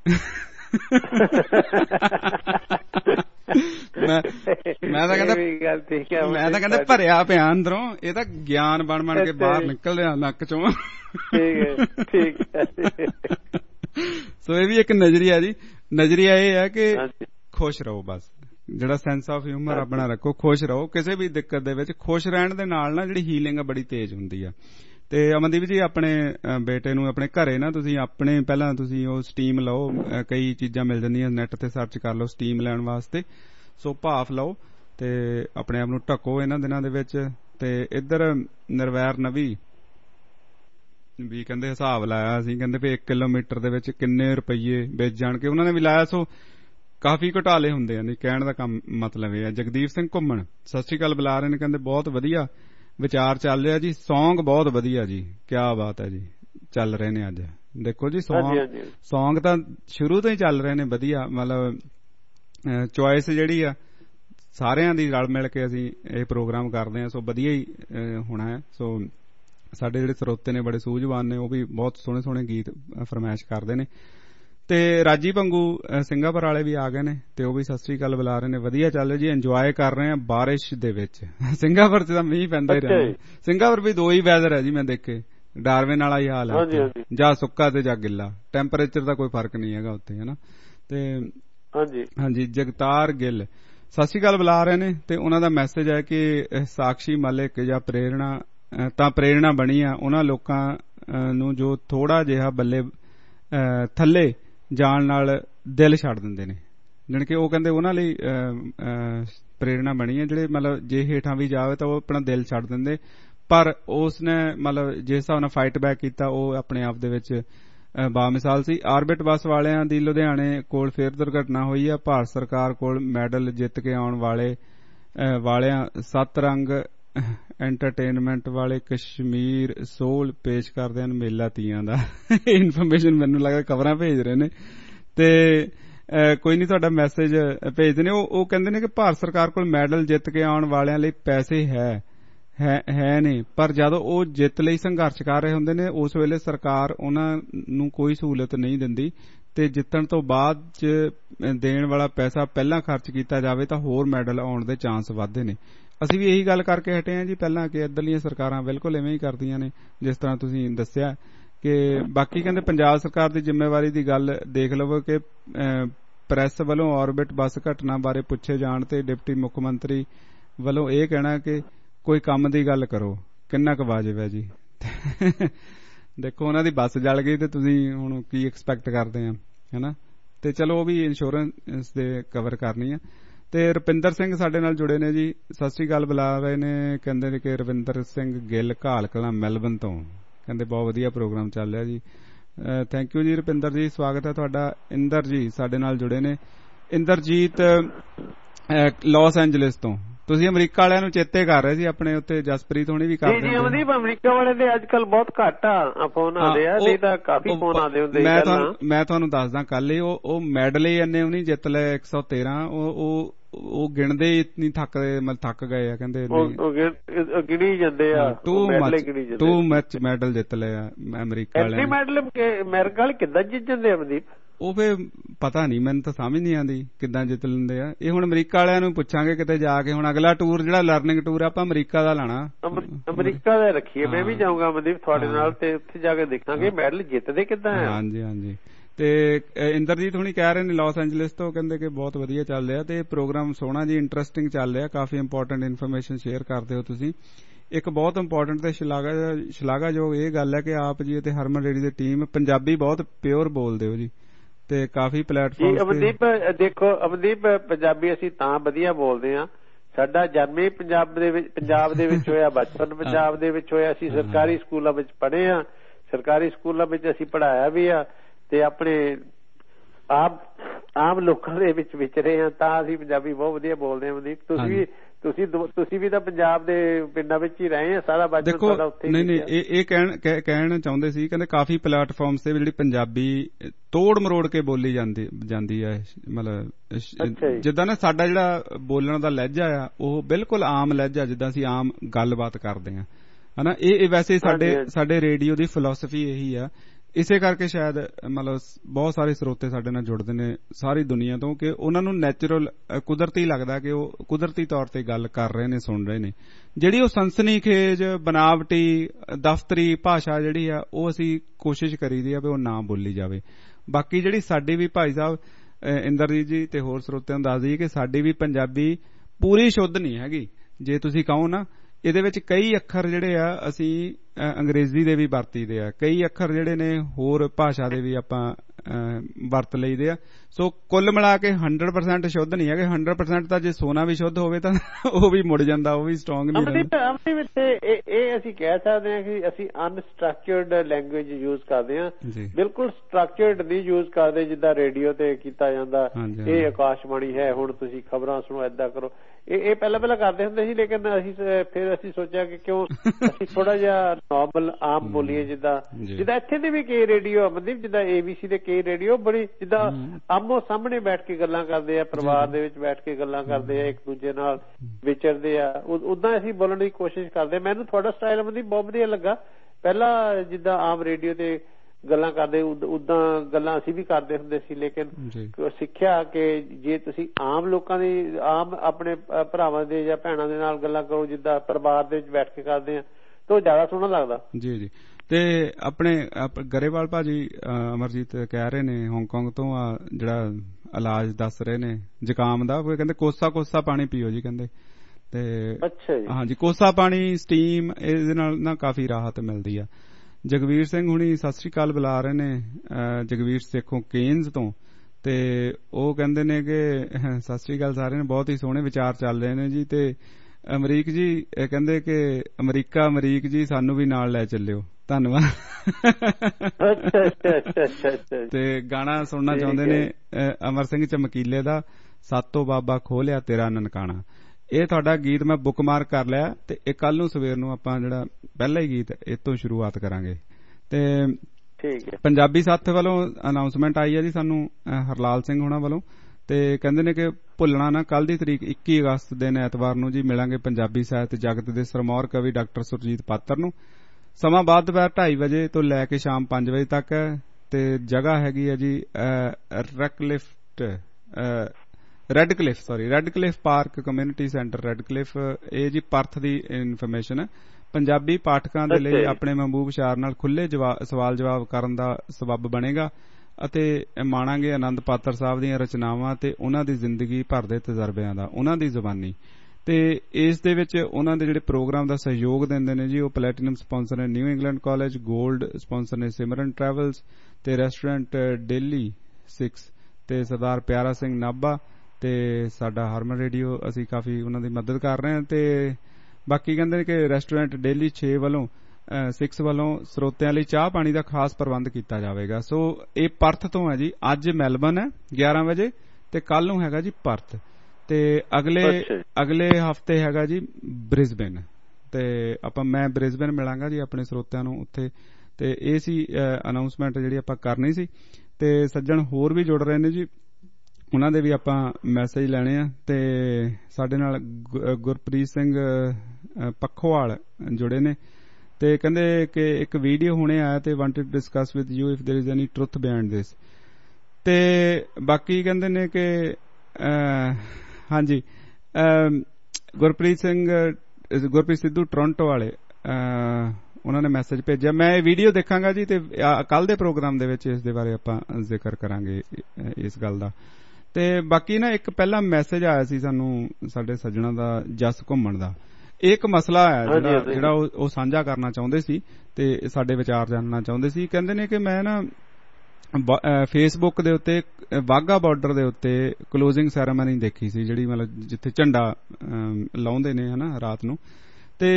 ਮੈਂ ਮੈਂ ਤਾਂ ਕਹਿੰਦਾ ਮੈਂ ਤਾਂ ਕਹਿੰਦਾ ਭਰਿਆ ਪਿਆ ਅੰਦਰੋਂ, ਇਹ ਤਾਂ ਗਿਆਨ ਬਣ ਬਣ ਕੇ ਬਾਹਰ ਨਿਕਲ ਰਿਹਾ ਨੱਕ ਚੋਂ। ਸੋ ਇਹ ਵੀ ਇੱਕ ਨਜ਼ਰੀਆ ਜੀ। ਨਜ਼ਰੀਆ ਇਹ ਹੈ ਕਿ ਖੁਸ਼ ਰਹੋ, ਬਸ ਜਿਹੜਾ ਸੈਂਸ ਆਫ ਹਿਊਮਰ ਆਪਣਾ ਰੱਖੋ, ਖੁਸ਼ ਰਹੋ ਕਿਸੇ ਵੀ ਦਿੱਕਤ ਦੇ ਵਿੱਚ। ਖੁਸ਼ ਰਹਿਣ ਦੇ ਨਾਲ ਨਾ ਜਿਹੜੀ ਹੀਲਿੰਗ ਆ ਬੜੀ ਤੇਜ਼ ਹੁੰਦੀ ਆ। ਤੇ ਅਮਨਦੀਪ ਜੀ ਆਪਣੇ ਬੇਟੇ ਨੂੰ ਆਪਣੇ ਘਰੇ ਨਾ ਤੁਸੀਂ ਆਪਣੇ ਪਹਿਲਾਂ ਤੁਸੀਂ ਉਹ ਸਟੀਮ ਲਓ, ਕਈ ਚੀਜ਼ਾਂ ਮਿਲ ਜਾਂਦੀਆਂ ਨੈਟ ਤੇ ਸਰਚ ਕਰ ਲਓ ਸਟੀਮ ਲੈਣ ਵਾਸਤੇ। ਸੋ ਭਾਫ ਲਓ ਤੇ ਆਪਣੇ ਆਪ ਨੂੰ ਢੱਕੋ ਇਹਨਾਂ ਦਿਨਾਂ ਦੇ ਵਿੱਚ। ਤੇ ਇੱਧਰ ਨਿਰਵੈਰ ਨਵੀ ਵੀ ਕਹਿੰਦੇ ਹਿਸਾਬ ਲਾਇਆ ਸੀ, ਕਹਿੰਦੇ ਵੀ ਇੱਕ ਕਿਲੋਮੀਟਰ ਦੇ ਵਿੱਚ ਕਿੰਨੇ ਰੁਪਈਏ ਵਿੱਚ ਜਾਣ ਕੇ ਉਹਨਾਂ ਨੇ ਵੀ ਲਾਇਆ। ਸੋ ਕਾਫੀ ਘੁਟਾਲੇ ਹੁੰਦੇ ਆ, ਨਹੀਂ ਕਹਿਣ ਦਾ ਕੰਮ ਮਤਲਬ ਇਹ ਹੈ। ਜਗਦੀਪ ਸਿੰਘ ਘੁੰਮਣ ਸਤਿ ਸ਼੍ਰੀ ਅਕਾਲ ਬੁਲਾ ਰਹੇ ਨੇ, ਕਹਿੰਦੇ ਬਹੁਤ ਵਧੀਆ ਵਿਚਾਰ ਚੱਲ ਰਿਹਾ ਜੀ, ਸੌਂਗ ਬਹੁਤ ਵਧੀਆ ਜੀ, ਕਿਆ ਬਾਤ ਹੈ ਜੀ, ਚੱਲ ਰਹੇ ਨੇ ਅੱਜ। ਦੇਖੋ ਜੀ ਸੌਂਗ ਸੌਂਗ ਤਾਂ ਸ਼ੁਰੂ ਤੋਂ ਹੀ ਚੱਲ ਰਹੇ ਨੇ ਵਧੀਆ, ਮਤਲਬ ਚੁਆਇਸ ਜਿਹੜੀ ਆ ਸਾਰਿਆਂ ਦੀ ਰਲ ਮਿਲ ਕੇ ਅਸੀਂ ਇਹ ਪ੍ਰੋਗਰਾਮ ਕਰਦੇ ਹਾਂ, ਸੋ ਵਧੀਆ ਹੀ ਹੋਣਾ ਹੈ। ਸੋ ਸਾਡੇ ਜਿਹੜੇ ਸਰੋਤੇ ਨੇ ਬੜੇ ਸੂਝਵਾਨ ਨੇ, ਉਹ ਵੀ ਬਹੁਤ ਸੋਹਣੇ ਸੋਹਣੇ ਗੀਤ ਫਰਮਾਇਸ਼ ਕਰਦੇ ਨੇ। ਤੇ ਰਾਜੀ ਭੰਗੂ ਸਿੰਗਾਪੁਰ ਵਾਲੇ ਵੀ ਆ ਗਏ ਨੇ, ਤੇ ਉਹ ਵੀ ਸਤਿ ਸ੍ਰੀ ਅਕਾਲ ਬੁਲਾ ਰਹੇ ਨੇ। ਵਧੀਆ ਚੱਲ ਜੀ, ਇੰਜੋਏ ਕਰ ਰਹੇ ਆ ਬਾਰਿਸ਼ ਦੇ ਵਿੱਚ। ਸਿੰਗਾਪੁਰ ਚ ਤਾਂ ਮੀਂਹ ਪੈਂਦਾ ਹੀ ਰਹਿੰਦਾ। ਸਿੰਗਾਪੁਰ ਵੀ ਦੋ ਹੀ ਵੈਦਰ ਹੈ ਜੀ ਮੈਂ ਦੇਖੇ, ਡਾਰਵਿਨ ਵਾਲਾ ਹੀ ਹਾਲ ਹੈ, ਜਾਂ ਸੁੱਕਾ ਤੇ ਜਾਂ ਗਿੱਲਾ, ਟੈਂਪਰੇਚਰ ਦਾ ਕੋਈ ਫਰਕ ਨਹੀਂ ਹੈਗਾ ਉੱਥੇ, ਹਨਾ। ਤੇ ਹਾਂਜੀ ਹਾਂਜੀ ਜਗਤਾਰ ਗਿੱਲ ਸਤਿ ਸ੍ਰੀ ਅਕਾਲ ਬੁਲਾ ਰਹੇ ਨੇ, ਤੇ ਉਹਨਾਂ ਦਾ ਮੈਸੇਜ ਹੈ ਕਿ ਸਾਕਸ਼ੀ ਮਾਲਿਕ ਜਾਂ ਪ੍ਰੇਰਣਾ ਤਾਂ ਪ੍ਰੇਰਣਾ ਬਣੀ ਆ ਉਹਨਾਂ ਲੋਕਾਂ ਨੂੰ ਜੋ ਥੋੜਾ ਜਿਹਾ ਬੱਲੇ ਥੱਲੇ ਜਾਣ ਨਾਲ ਦਿਲ ਛੱਡ ਦਿੰਦੇ ਨੇ। ਜਾਣੀ ਕਿ ਉਹ ਕਹਿੰਦੇ ਉਹਨਾਂ ਲਈ ਪ੍ਰੇਰਣਾ ਬਣੀ ਹੈ, ਜਿਹੜੇ ਮਤਲਬ ਜੇ ਹੇਠਾਂ ਵੀ ਜਾਵੇ ਤਾਂ ਉਹ ਆਪਣਾ ਦਿਲ ਛੱਡ ਦਿੰਦੇ। ਪਰ ਉਸਨੇ ਮਤਲਬ ਜਿਸ ਹਿਸਾਬ ਨਾਲ ਫਾਈਟ ਬੈਕ ਕੀਤਾ ਉਹ ਆਪਣੇ ਆਪ ਦੇ ਵਿੱਚ ਬਾਮਿਸਾਲ ਸੀ। ਆਰਬਿਟ ਬੱਸ ਵਾਲਿਆਂ ਦੀ ਲੁਧਿਆਣੇ ਕੋਲ ਫੇਰ ਦੁਰਘਟਨਾ ਹੋਈ ਆ। ਭਾਰਤ ਸਰਕਾਰ ਕੋਲ ਮੈਡਲ ਜਿੱਤ ਕੇ ਆਉਣ ਵਾਲੇ ਵਾਲਿਆਂ ਸੱਤ ਰੰਗ ਐਂਟਰਟੇਨਮੈਂਟ ਵਾਲੇ ਕਸ਼ਮੀਰ ਸੋਲ ਪੇਸ਼ ਕਰਦੇ ਹਨ ਮੇਲਾ ਤੀਆਂ ਦਾ। ਇਨਫੋਰਮੇਸ਼ਨ ਮੈਨੂੰ ਲੱਗਦਾ ਖਬਰਾਂ ਭੇਜ ਰਹੇ ਨੇ ਤੇ ਕੋਈ ਨਹੀਂ ਤੁਹਾਡਾ ਮੈਸੇਜ ਭੇਜਦੇ ਨੇ। ਉਹ ਕਹਿੰਦੇ ਨੇ ਕਿ ਭਾਰਤ ਸਰਕਾਰ ਕੋਲ ਮੈਡਲ ਜਿੱਤ ਕੇ ਆਉਣ ਵਾਲਿਆਂ ਲਈ ਪੈਸੇ ਹੈ ਹੈ ਨੇ, ਪਰ ਜਦੋਂ ਉਹ ਜਿੱਤ ਲਈ ਸੰਘਰਸ਼ ਕਰ ਰਹੇ ਹੁੰਦੇ ਨੇ ਉਸ ਵੇਲੇ ਸਰਕਾਰ ਉਹਨਾਂ ਨੂੰ ਕੋਈ ਸਹੂਲਤ ਨਹੀਂ ਦਿੰਦੀ ਤੇ ਜਿੱਤਣ ਤੋਂ ਬਾਅਦ ਚ ਦੇਣ ਵਾਲਾ ਪੈਸਾ ਪਹਿਲਾਂ ਖਰਚ ਕੀਤਾ ਜਾਵੇ ਤਾਂ ਹੋਰ ਮੈਡਲ ਆਉਣ ਦੇ ਚਾਂਸ ਵੱਧਦੇ ਨੇ। ਅਸੀਂ ਵੀ ਇਹੀ ਗੱਲ ਕਰਕੇ ਹਟੇ ਹਾਂ ਜੀ ਪਹਿਲਾਂ ਕਿ ਇੱਧਰਲੀਆਂ ਸਰਕਾਰਾਂ ਬਿਲਕੁਲ ਇਵੇਂ ਹੀ ਕਰਦੀਆਂ ਨੇ ਜਿਸ ਤਰ੍ਹਾਂ ਤੁਸੀਂ ਦੱਸਿਆ ਕਿ ਬਾਕੀ ਕਹਿੰਦੇ ਪੰਜਾਬ ਸਰਕਾਰ ਦੀ ਜ਼ਿੰਮੇਵਾਰੀ ਦੀ ਗੱਲ ਦੇਖ ਲਵੋ ਕਿ ਪ੍ਰੈਸ ਵੱਲੋਂ ਆਰਬਿਟ ਬੱਸ ਘਟਨਾ ਬਾਰੇ ਪੁੱਛੇ ਜਾਣ ਤੇ ਡਿਪਟੀ ਮੁੱਖ ਮੰਤਰੀ ਵੱਲੋਂ ਇਹ ਕਹਿਣਾ ਕਿ ਕੋਈ ਕੰਮ ਦੀ ਗੱਲ ਕਰੋ, ਕਿੰਨਾ ਕੁ ਵਾਜਬ ਹੈ ਜੀ। ਦੇਖੋ ਉਹਨਾਂ ਦੀ ਬੱਸ ਜਲ ਗਈ ਤੇ ਤੁਸੀਂ ਹੁਣ ਕੀ ਐਕਸਪੈਕਟ ਕਰਦੇ ਆ ਹੈਨਾ। ਤੇ ਚਲੋ ਉਹ ਵੀ ਇੰਸ਼ੋਰੈਂਸ ਦੇ ਕਵਰ ਕਰਨੀ ਆ। ਤੇ ਰੁਪਿੰਦਰ ਸਿੰਘ ਸਾਡੇ ਨਾਲ ਜੁੜੇ ਨੇ ਜੀ, ਸਤਿ ਸ੍ਰੀ ਅਕਾਲ ਬੁਲਾ ਰਹੇ ਨੇ। ਕਹਿੰਦੇ ਨੇ ਕਿ ਰਵਿੰਦਰ ਸਿੰਘ ਗਿੱਲ ਘਾਲ ਕਲਾਂ ਮੈਲਬਨ ਤੋਂ, ਕਹਿੰਦੇ ਬਹੁਤ ਵਧੀਆ ਪ੍ਰੋਗਰਾਮ ਚੱਲ ਰਿਹਾ ਜੀ। ਥੈਂਕ ਯੂ ਜੀ ਰੁਪਿੰਦਰ ਜੀ, ਸਵਾਗਤ ਹੈ ਤੁਹਾਡਾ। ਇੰਦਰ ਜੀ ਸਾਡੇ ਨਾਲ ਜੁੜੇ ਨੇ, ਇੰਦਰਜੀਤ ਲਾਸ ਐਂਜਲਿਸ ਤੋਂ। ਤੁਸੀਂ ਅਮਰੀਕਾ ਵਾਲਿਆਂ ਨੂੰ ਚੇਤੇ ਕਰ ਰਹੇ ਸੀ ਆਪਣੇ ਉੱਤੇ, ਜਸਪ੍ਰੀਤ ਹੋਣੀ ਵੀ ਕਰਦੇ ਜੀ। ਅਮਦੀਪ ਅਮਰੀਕਾ ਵਾਲੇ ਦੇ ਅੱਜ ਕੱਲ ਬਹੁਤ ਘੱਟ ਆ ਫੋਨ ਆਉਂਦੇ ਆ, ਨਹੀਂ ਤਾਂ ਕਾਫੀ ਫੋਨ ਆਉਂਦੇ ਹੁੰਦੇ। ਮੈਂ ਤੁਹਾਨੂੰ ਮੈਂ ਤੁਹਾਨੂੰ ਦੱਸਦਾ ਕੱਲ ਹੀ ਉਹ ਉਹ ਮੈਡਲ ਹੀ ਇੰਨੇ ਉਹਨੇ ਜਿੱਤ ਲਏ ਇੱਕ ਸੌ ਤੇਰਾਂ। ਉਹ ਉਹ ਗਿਣਦੇ ਇਤਨੀ ਥੱਕਦੇ ਮਤਲਬ ਥੱਕ ਗਏ ਆ ਕਹਿੰਦੇ ਗਿਣੀ ਜਾਂਦੇ ਆ ਟੂ ਮੈਚ ਮੈਡਲ ਜਿੱਤ ਲਏ ਆ ਅਮਰੀਕਾ ਵਾਲਿਆਂ ਨੇ। ਮੈਡਲ ਅਮਰੀਕਾ ਵਾਲੇ ਕਿੱਦਾਂ ਜਿੱਤ ਜਾਂਦੇ ਅਮਦੀਪ? ਉਹ ਫੇ ਪਤਾ ਨਹੀਂ, ਮੈਨੂੰ ਤਾਂ ਸਮਝ ਨਹੀਂ ਆਉਂਦੀ ਕਿੱਦਾਂ ਜਿੱਤ ਲੈਂਦੇ ਆ ਇਹ। ਹੁਣ ਅਮਰੀਕਾ ਵਾਲਿਆਂ ਨੂੰ ਪੁੱਛਾਂਗੇ ਕਿਤੇ ਜਾ ਕੇ। ਹੁਣ ਅਗਲਾ ਟੂਰ ਜਿਹੜਾ ਲਰਨਿੰਗ ਟੂਰ ਆਪਾਂ ਅਮਰੀਕਾ ਦਾ ਲਾਣਾ, ਅਮਰੀਕਾ ਦਾ ਰੱਖੀਏ। ਮੈਂ ਵੀ ਜਾਊਂਗਾ ਅਮਨਦੀਪ ਤੁਹਾਡੇ ਨਾਲ ਤੇ ਉੱਥੇ ਜਾ ਕੇ ਦੇਖਾਂਗੇ ਮੈਡਲ ਜਿੱਤਦੇ ਕਿੱਦਾਂ ਆ। ਹਾਂਜੀ ਹਾਂਜੀ। ਤੇ ਇੰਦਰਜੀਤ ਹੁਣੀ ਕਹਿ ਰਹੇ ਨੇ ਲਾਸ ਐਂਜਲਿਸ ਤੋਂ, ਕਹਿੰਦੇ ਕਿ ਬਹੁਤ ਵਧੀਆ ਚੱਲ ਰਿਹਾ ਤੇ ਪ੍ਰੋਗਰਾਮ ਸੋਹਣਾ ਜੀ, ਇੰਟਰਸਟਿੰਗ ਚੱਲ ਰਿਹਾ, ਕਾਫੀ ਇੰਪੋਰਟੈਂਟ ਇਨਫੋਰਮੇਸ਼ਨ ਸ਼ੇਅਰ ਕਰਦੇ ਹੋ ਤੁਸੀਂ। ਇੱਕ ਬਹੁਤ ਇੰਪੋਰਟੈਂਟ ਤੇ ਸ਼ਲਾਘਾ ਸ਼ਲਾਘਾਯੋਗ ਇਹ ਗੱਲ ਹੈ ਕਿ ਆਪ ਜੀ ਤੇ ਹਰਮਨ ਰੇਡੀ ਦੀ ਟੀਮ ਪੰਜਾਬੀ ਬਹੁਤ ਪਿਓਰ ਬੋਲਦੇ ਹੋ ਜੀ ਤੇ ਕਾਫੀ ਪਲੇਟਫਾਰਮ। ਅਮਨਦੀਪ ਦੇਖੋ ਅਮਨਦੀਪ, ਪੰਜਾਬੀ ਅਸੀਂ ਤਾਂ ਵਧੀਆ ਬੋਲਦੇ ਹਾਂ, ਸਾਡਾ ਜਨਮ ਹੀ ਪੰਜਾਬ ਦੇ ਵਿੱਚ ਪੰਜਾਬ ਦੇ ਵਿੱਚ ਹੋਇਆ, ਬਚਪਨ ਪੰਜਾਬ ਦੇ ਵਿੱਚ ਹੋਇਆ। ਅਸੀਂ ਸਰਕਾਰੀ ਸਕੂਲਾਂ ਵਿੱਚ ਪੜ੍ਹੇ ਹਾਂ, ਸਰਕਾਰੀ ਸਕੂਲਾਂ ਵਿੱਚ ਅਸੀਂ ਪੜ੍ਹਾਇਆ ਵੀ ਆ ਤੇ ਆਪਣੇ ਆਪ ਆਮ ਲੋਕਾਂ ਦੇ ਵਿੱਚ ਵਿਚਰੇ ਹਾਂ, ਤਾਂ ਅਸੀਂ ਪੰਜਾਬੀ ਬਹੁਤ ਵਧੀਆ ਬੋਲਦੇ ਹਾਂ। ਅਮਨਦੀਪ ਤੁਸੀਂ ਵੀ ਤੁਸੀਂ ਤੁਸੀਂ ਵੀ ਤਾਂ ਪੰਜਾਬ ਦੇ ਪਿੰਡਾਂ ਵਿੱਚ ਹੀ ਰਹੇ ਆ, ਸਾਰਾ ਬਚਪਨ ਤੁਹਾਡਾ ਉੱਥੇ। ਨਹੀਂ ਨਹੀਂ ਇਹ ਇਹ ਕਹਿਣ ਕਹਿਣ ਚਾਹੁੰਦੇ ਸੀ, ਕਹਿੰਦੇ ਕਾਫੀ ਪਲੇਟਫਾਰਮਸ ਤੇ ਜਿਹੜੀ ਪੰਜਾਬੀ ਤੋੜ ਮਰੋੜ ਕੇ ਬੋਲੀ ਜਾਂਦੀ ਜਾਂਦੀ ਹੈ, ਮਤਲਬ ਜਿੱਦਾਂ ਨਾ ਸਾਡਾ ਜਿਹੜਾ ਬੋਲਣ ਦਾ ਲਹਿਜਾ ਆ ਉਹ ਬਿਲਕੁਲ ਆਮ ਲਹਿਜਾ ਜਿੱਦਾਂ ਅਸੀਂ ਆਮ ਗੱਲਬਾਤ ਕਰਦੇ ਹਾਂ ਹਨਾ। ਇਹ ਵੈਸੇ ਸਾਡੇ ਸਾਡੇ ਰੇਡੀਓ ਦੀ ਫਿਲਾਸਫੀ ਇਹੀ ਆ, ਇਸੇ ਕਰਕੇ ਸ਼ਾਇਦ ਮਤਲਬ ਬਹੁਤ ਸਾਰੇ ਸਰੋਤੇ ਸਾਡੇ ਨਾਲ ਜੁੜਦੇ ਨੇ ਸਾਰੀ ਦੁਨੀਆ ਤੋਂ ਕਿ ਉਹਨਾਂ ਨੂੰ ਨੈਚੁਰਲ ਕੁਦਰਤੀ ਲੱਗਦਾ ਕਿ ਉਹ ਕੁਦਰਤੀ ਤੌਰ ਤੇ ਗੱਲ ਕਰ ਰਹੇ ਨੇ, ਸੁਣ ਰਹੇ ਨੇ। ਜਿਹੜੀ ਉਹ ਸਨਸਨੀਖੇਜ ਬਨਾਵਟੀ ਦਫ਼ਤਰੀ ਭਾਸ਼ਾ ਜਿਹੜੀ ਆ ਉਹ ਅਸੀਂ ਕੋਸ਼ਿਸ਼ ਕਰੀਦੀ ਆ ਵੀ ਉਹ ਨਾ ਬੋਲੀ ਜਾਵੇ। ਬਾਕੀ ਜਿਹੜੀ ਸਾਡੀ ਵੀ ਭਾਈ ਸਾਹਿਬ ਇੰਦਰਜੀਤ ਜੀ ਤੇ ਹੋਰ ਸਰੋਤਿਆਂ ਨੂੰ ਦੱਸ ਦਈਏ ਕਿ ਸਾਡੀ ਵੀ ਪੰਜਾਬੀ ਪੂਰੀ ਸ਼ੁੱਧ ਨਹੀਂ ਹੈਗੀ। ਜੇ ਤੁਸੀਂ ਕਹੋ ਨਾ ਇਹਦੇ ਵਿੱਚ ਕਈ ਅੱਖਰ ਜਿਹੜੇ ਆ ਅਸੀਂ ਅੰਗਰੇਜ਼ੀ ਦੇ ਵੀ ਵਰਤੀਦੇ ਆ, ਕਈ ਅੱਖਰ ਜਿਹੜੇ ਨੇ ਹੋਰ ਭਾਸ਼ਾ ਦੇ ਵੀ ਆਪਾਂ ਵਰਤ ਲਈਦੇ ਆ। ਸੋ ਕੁੱਲ ਮਿਲਾ ਕੇ ਹੰਡਰਡ ਪਰਸੈਂਟ ਸ਼ੁੱਧ ਨਹੀਂ ਹੈਗੇ। ਹੰਡਰਡ ਪਰਸੈਂਟ ਤਾਂ ਜੇ ਸੋਨਾ ਵੀ ਸ਼ੁੱਧ ਹੋਵੇ ਤਾਂ ਉਹ ਵੀ ਮੁੜ ਜਾਂਦਾ, ਉਹ ਵੀ ਸਟਰੋਂਗ ਨਹੀਂ ਰਹਿੰਦਾ। ਇਹ ਅਸੀਂ ਕਹਿ ਸਕਦੇ ਹਾਂ ਕਿ ਅਸੀਂ ਅਨਸਟਰਕਚਰਡ ਲੈਂਗੁਏਜ ਯੂਜ਼ ਕਰਦੇ ਹਾਂ, ਬਿਲਕੁਲ ਸਟਰਕਚਰਡ ਨਹੀਂ ਯੂਜ਼ ਕਰਦੇ ਜਿੱਦਾਂ ਰੇਡੀਓ ਤੇ ਕੀਤਾ ਜਾਂਦਾ। ਇਹ ਆਕਾਸ਼ਵਾਣੀ ਹੈ, ਹੁਣ ਤੁਸੀਂ ਖਬਰਾਂ ਸੁਣੋ, ਏਦਾਂ ਕਰੋ। ਇਹ ਇਹ ਪਹਿਲਾਂ ਪਹਿਲਾਂ ਕਰਦੇ ਹੁੰਦੇ ਸੀ, ਲੇਕਿਨ ਅਸੀਂ ਫਿਰ ਅਸੀਂ ਸੋਚਿਆ ਕਿ ਕਿਉਂ ਅਸੀਂ ਥੋੜਾ ਜਿਹਾ ਨੋਰਮਲ ਆਮ ਬੋਲੀਏ, ਜਿੱਦਾਂ ਜਿੱਦਾਂ ਇੱਥੇ ਦੇ ਵੀ ਕਈ ਰੇਡੀਓ ਮਤਲਬ ਜਿੱਦਾਂ ਏਬੀਸੀ ਦੇ ਕਈ ਰੇਡੀਓ ਬੜੀ ਜਿੱਦਾਂ ਆਮੋ ਸਾਹਮਣੇ ਬੈਠ ਕੇ ਗੱਲਾਂ ਕਰਦੇ ਆ, ਪਰਿਵਾਰ ਦੇ ਵਿੱਚ ਬੈਠ ਕੇ ਗੱਲਾਂ ਕਰਦੇ ਆ, ਇੱਕ ਦੂਜੇ ਨਾਲ ਵਿਚਰਦੇ ਆ, ਉਦਾਂ ਅਸੀਂ ਬੋਲਣ ਦੀ ਕੋਸ਼ਿਸ਼ ਕਰਦੇ। ਮੈਨੂੰ ਤੁਹਾਡਾ ਸਟਾਈਲ ਮਤਲਬ ਬਹੁਤ ਵਧੀਆ ਲੱਗਾ। ਪਹਿਲਾਂ ਜਿੱਦਾਂ ਆਮ ਰੇਡੀਓ ਤੇ ਗੱਲਾਂ ਕਰਦੇ ਉਦਾਂ ਗੱਲਾਂ ਅਸੀਂ ਵੀ ਕਰਦੇ ਹੁੰਦੇ ਸੀ, ਲੇਕਿਨ ਸਿੱਖਿਆ ਕਿ ਜੇ ਤੁਸੀਂ ਆਮ ਲੋਕਾਂ ਦੀ ਆਮ ਆਪਣੇ ਭਰਾਵਾਂ ਦੇ ਜਾਂ ਭੈਣਾਂ ਦੇ ਨਾਲ ਗੱਲਾਂ ਕਰੋ ਜਿੱਦਾਂ ਪਰਿਵਾਰ ਦੇ ਵਿੱਚ ਬੈਠ ਕੇ ਕਰਦੇ ਆ ਤਾਂ ਉਹ ਜ਼ਿਆਦਾ ਸੋਹਣਾ ਲੱਗਦਾ। ਜੀ ਜੀ। ਤੇ ਆਪਣੇ ਗਰੇਵਾਲ ਭਾਜੀ ਅਮਰਜੀਤ ਕਹਿ ਰਹੇ ਨੇ ਹਾਂਗਕਾਂਗ ਤੋਂ ਜਿਹੜਾ ਇਲਾਜ ਦੱਸ ਰਹੇ ਨੇ ਜ਼ੁਕਾਮ ਦਾ, ਉਹ ਕਹਿੰਦੇ ਕੋਸਾ ਕੋਸਾ ਪਾਣੀ ਪੀਓ ਜੀ ਕਹਿੰਦੇ। ਤੇ ਹਾਂਜੀ ਕੋਸਾ ਪਾਣੀ ਸਟੀਮ ਇਹਦੇ ਨਾਲ ਨਾ ਕਾਫੀ ਰਾਹਤ ਮਿਲਦੀ ਆ। ਜਗਵੀਰ ਸਿੰਘ ਹੁਣੀ ਸਤਿ ਸ੍ਰੀ ਅਕਾਲ ਬੁਲਾ ਰਹੇ ਨੇ, ਜਗਵੀਰ ਸੇਖੋਂ ਕੇਨਜ਼ ਤੋਂ, ਤੇ ਉਹ ਕਹਿੰਦੇ ਨੇ ਕਿ ਸਤਿ ਸ੍ਰੀ ਅਕਾਲ ਸਾਰਿਆਂ ਨੂੰ, ਬਹੁਤ ਹੀ ਸੋਹਣੇ ਵਿਚਾਰ ਚੱਲ ਰਹੇ ਨੇ ਜੀ। ਤੇ ਅਮਰੀਕ ਜੀ ਕਹਿੰਦੇ ਕਿ ਅਮਰੀਕਾ ਅਮਰੀਕ ਜੀ ਸਾਨੂੰ ਵੀ ਨਾਲ ਲੈ ਚੱਲਿਓ, ਧੰਨਵਾਦ। ਤੇ ਗਾਣਾ ਸੁਣਨਾ ਚਾਹੁੰਦੇ ਨੇ ਅਮਰ ਸਿੰਘ ਚਮਕੀਲੇ ਦਾ, ਸਾਤੋਂ ਬਾਬਾ ਖੋਲਿਆ ਤੇਰਾ ਨਨਕਾਣਾ। ਇਹ ਤੁਹਾਡਾ ਗੀਤ ਮੈਂ ਬੁੱਕਮਾਰਕ ਕਰ ਲਿਆ ਤੇ ਇਹ ਕੱਲ ਨੂੰ ਸਵੇਰ ਨੂੰ ਆਪਾਂ ਜਿਹੜਾ ਪਹਿਲਾ ਹੀ ਗੀਤ ਇਹ ਤੋਂ ਸ਼ੁਰੂਆਤ ਕਰਾਂਗੇ। ਤੇ ਠੀਕ ਹੈ। ਪੰਜਾਬੀ ਸਾਥ ਵੱਲੋਂ ਅਨਾਉਂਸਮੈਂਟ ਆਈ ਹੈ ਜੀ ਸਾਨੂੰ ਹਰਲਾਲ ਸਿੰਘ ਹੋਣਾ ਵੱਲੋਂ, ਤੇ ਕਹਿੰਦੇ ਨੇ ਕਿ ਭੁੱਲਣਾ ਨਾ ਕੱਲ ਦੀ ਤਰੀਕ ਇੱਕੀ ਅਗਸਤ ਦਿਨ ਐਤਵਾਰ ਨੂੰ ਜੀ ਮਿਲਾਂਗੇ ਪੰਜਾਬੀ ਸਾਹਿਤ ਜਗਤ ਦੇ ਸਰਮੌਰ ਕਵੀ ਡਾਕਟਰ ਸੁਰਜੀਤ ਪਾਤਰ ਨੂੰ। ਸਮਾਂ ਬਾਅਦ ਦੁਪਹਿਰ ਢਾਈ ਵਜੇ ਤੋਂ ਲੈ ਕੇ ਸ਼ਾਮ ਪੰਜ ਵਜੇ ਤੱਕ ਹੈ ਤੇ ਜਗ੍ਹਾ ਹੈਗੀ ਹੈ ਜੀ Redcliffe Redcliffe sorry Redcliffe Park Community Centre Redcliffe. ਇਹ ਜੀ ਪਰਥ ਦੀ ਇਨਫੋਰਮੇਸ਼ਨ ਹੈ। ਪੰਜਾਬੀ ਪਾਠਕਾਂ ਦੇ ਲਈ ਆਪਣੇ ਮਹਿਬੂਬ ਸ਼ਾਰ ਨਾਲ ਖੁੱਲੇ ਸਵਾਲ ਜਵਾਬ ਕਰਨ ਦਾ ਸਬੱਬ ਬਣੇਗਾ ਅਤੇ ਮਾਣਾਂਗੇ ਆਨੰਦ ਪਾਤਰ ਸਾਹਿਬ ਦੀਆਂ ਰਚਨਾਵਾਂ ਤੇ ਉਹਨਾਂ ਦੀ ਜ਼ਿੰਦਗੀ ਭਰ ਦੇ ਤਜਰਬਿਆਂ ਦਾ, ਉਹਨਾਂ ਦੀ ਜ਼ੁਬਾਨੀ। ਤੇ ਇਸ ਦੇ ਵਿੱਚ ਉਹਨਾਂ ਦੇ ਜਿਹੜੇ ਪ੍ਰੋਗਰਾਮ ਦਾ ਸਹਿਯੋਗ ਦਿੰਦੇ ਨੇ ਜੀ ਉਹ ਪਲੈਟੀਨਮ ਸਪਾਂਸਰ ਨੇ New England College, gold sponsor ਨੇ ਸਿਮਰਨ ਟਰੈਵਲਸ ਤੇ ਰੈਸਟੋਰੈਂਟ ਡੇਲੀ ਸਿਕਸ ਤੇ ਸਰਦਾਰ ਪਿਆਰਾ ਸਿੰਘ ਨਾਭਾ ਤੇ ਸਾਡਾ ਹਰਮਨ ਰੇਡੀਓ। ਅਸੀਂ ਕਾਫੀ ਉਹਨਾਂ ਦੀ ਮਦਦ ਕਰ ਰਹੇ ਹਾਂ। ਤੇ ਬਾਕੀ ਕਹਿੰਦੇ ਨੇ ਕਿ ਰੈਸਟੋਰੈਂਟ ਡੇਲੀ ਛੇ ਵੱਲੋਂ ਸਿਕਸ ਵੱਲੋਂ ਸਰੋਤਿਆਂ ਲਈ ਚਾਹ ਪਾਣੀ ਦਾ ਖਾਸ ਪ੍ਰਬੰਧ ਕੀਤਾ ਜਾਵੇਗਾ। ਸੋ ਇਹ ਪਰਥ ਤੋਂ ਹੈ ਜੀ। ਅੱਜ ਮੈਲਬਨ ਹੈ ਗਿਆਰਾਂ ਵਜੇ ਤੇ ਕੱਲ ਨੂੰ ਹੈਗਾ ਜੀ ਪਰਥ ਤੇ ਅਗਲੇ ਅਗਲੇ ਹਫਤੇ ਹੈਗਾ ਜੀ ਬ੍ਰਿਸਬੇਨ। ਤੇ ਆਪਾਂ ਮੈਂ ਬ੍ਰਿਸਬੇਨ ਮਿਲਾਂਗਾ ਜੀ ਆਪਣੇ ਸਰੋਤਿਆਂ ਨੂੰ ਉੱਥੇ। ਤੇ ਇਹ ਸੀ ਅਨਾਉਂਸਮੈਂਟ ਜਿਹੜੀ ਆਪਾਂ ਕਰਨੀ ਸੀ। ਤੇ ਸੱਜਣ ਹੋਰ ਵੀ ਜੁੜ ਰਹੇ ਨੇ ਜੀ, ਉਹਨਾਂ ਦੇ ਵੀ ਆਪਾਂ ਮੈਸੇਜ ਲੈਣੇ ਆ। ਤੇ ਸਾਡੇ ਨਾਲ ਗੁਰਪ੍ਰੀਤ ਸਿੰਘ ਪੱਖੋਵਾਲ ਜੁੜੇ ਨੇ ਤੇ ਕਹਿੰਦੇ ਕਿ ਇੱਕ ਵੀਡੀਓ ਹੁਣੇ ਆਇਆ ਤੇ wanted to discuss with you if there is any truth behind this. ਤੇ ਬਾਕੀ ਕਹਿੰਦੇ ਨੇ ਕਿ ਹਾਂਜੀ ਗੁਰਪ੍ਰੀਤ ਸਿੰਘ ਗੁਰਪ੍ਰੀਤ ਸਿੱਧੂ ਟੋਰਾਂਟੋ ਵਾਲੇ ਉਹਨਾਂ ਨੇ ਮੈਸੇਜ ਭੇਜਿਆ। ਮੈਂ ਇਹ ਵੀਡੀਓ ਦੇਖਾਂਗਾ ਜੀ ਤੇ ਕੱਲ ਦੇ ਪ੍ਰੋਗਰਾਮ ਦੇ ਵਿੱਚ ਇਸ ਦੇ ਬਾਰੇ ਆਪਾਂ ਜ਼ਿਕਰ ਕਰਾਂਗੇ ਇਸ ਗੱਲ ਦਾ। ਤੇ ਬਾਕੀ ਨਾ ਇੱਕ ਪਹਿਲਾ ਮੈਸੇਜ ਆਇਆ ਸੀ ਸਾਨੂੰ ਸਾਡੇ ਸੱਜਣਾ ਦਾ ਜਸ ਘੁੰਮਣ ਦਾ। ਇੱਕ ਮਸਲਾ ਹੈ ਜਿਹੜਾ ਜਿਹੜਾ ਉਹ ਸਾਂਝਾ ਕਰਨਾ ਚਾਹੁੰਦੇ ਸੀ ਤੇ ਸਾਡੇ ਵਿਚਾਰ ਜਾਣਨਾ ਚਾਹੁੰਦੇ ਸੀ। ਕਹਿੰਦੇ ਨੇ ਕਿ ਮੈਂ ਨਾ ਫੇਸਬੁੱਕ ਦੇ ਉੱਤੇ ਵਾਘਾ ਬਾਰਡਰ ਦੇ ਉੱਤੇ ਕਲੋਜ਼ਿੰਗ ਸੈਰੇਮਨੀ ਦੇਖੀ ਸੀ, ਜਿਹੜੀ ਮਤਲਬ ਜਿੱਥੇ ਝੰਡਾ ਲਾਉਂਦੇ ਨੇ ਹਨਾ ਰਾਤ ਨੂੰ। ਤੇ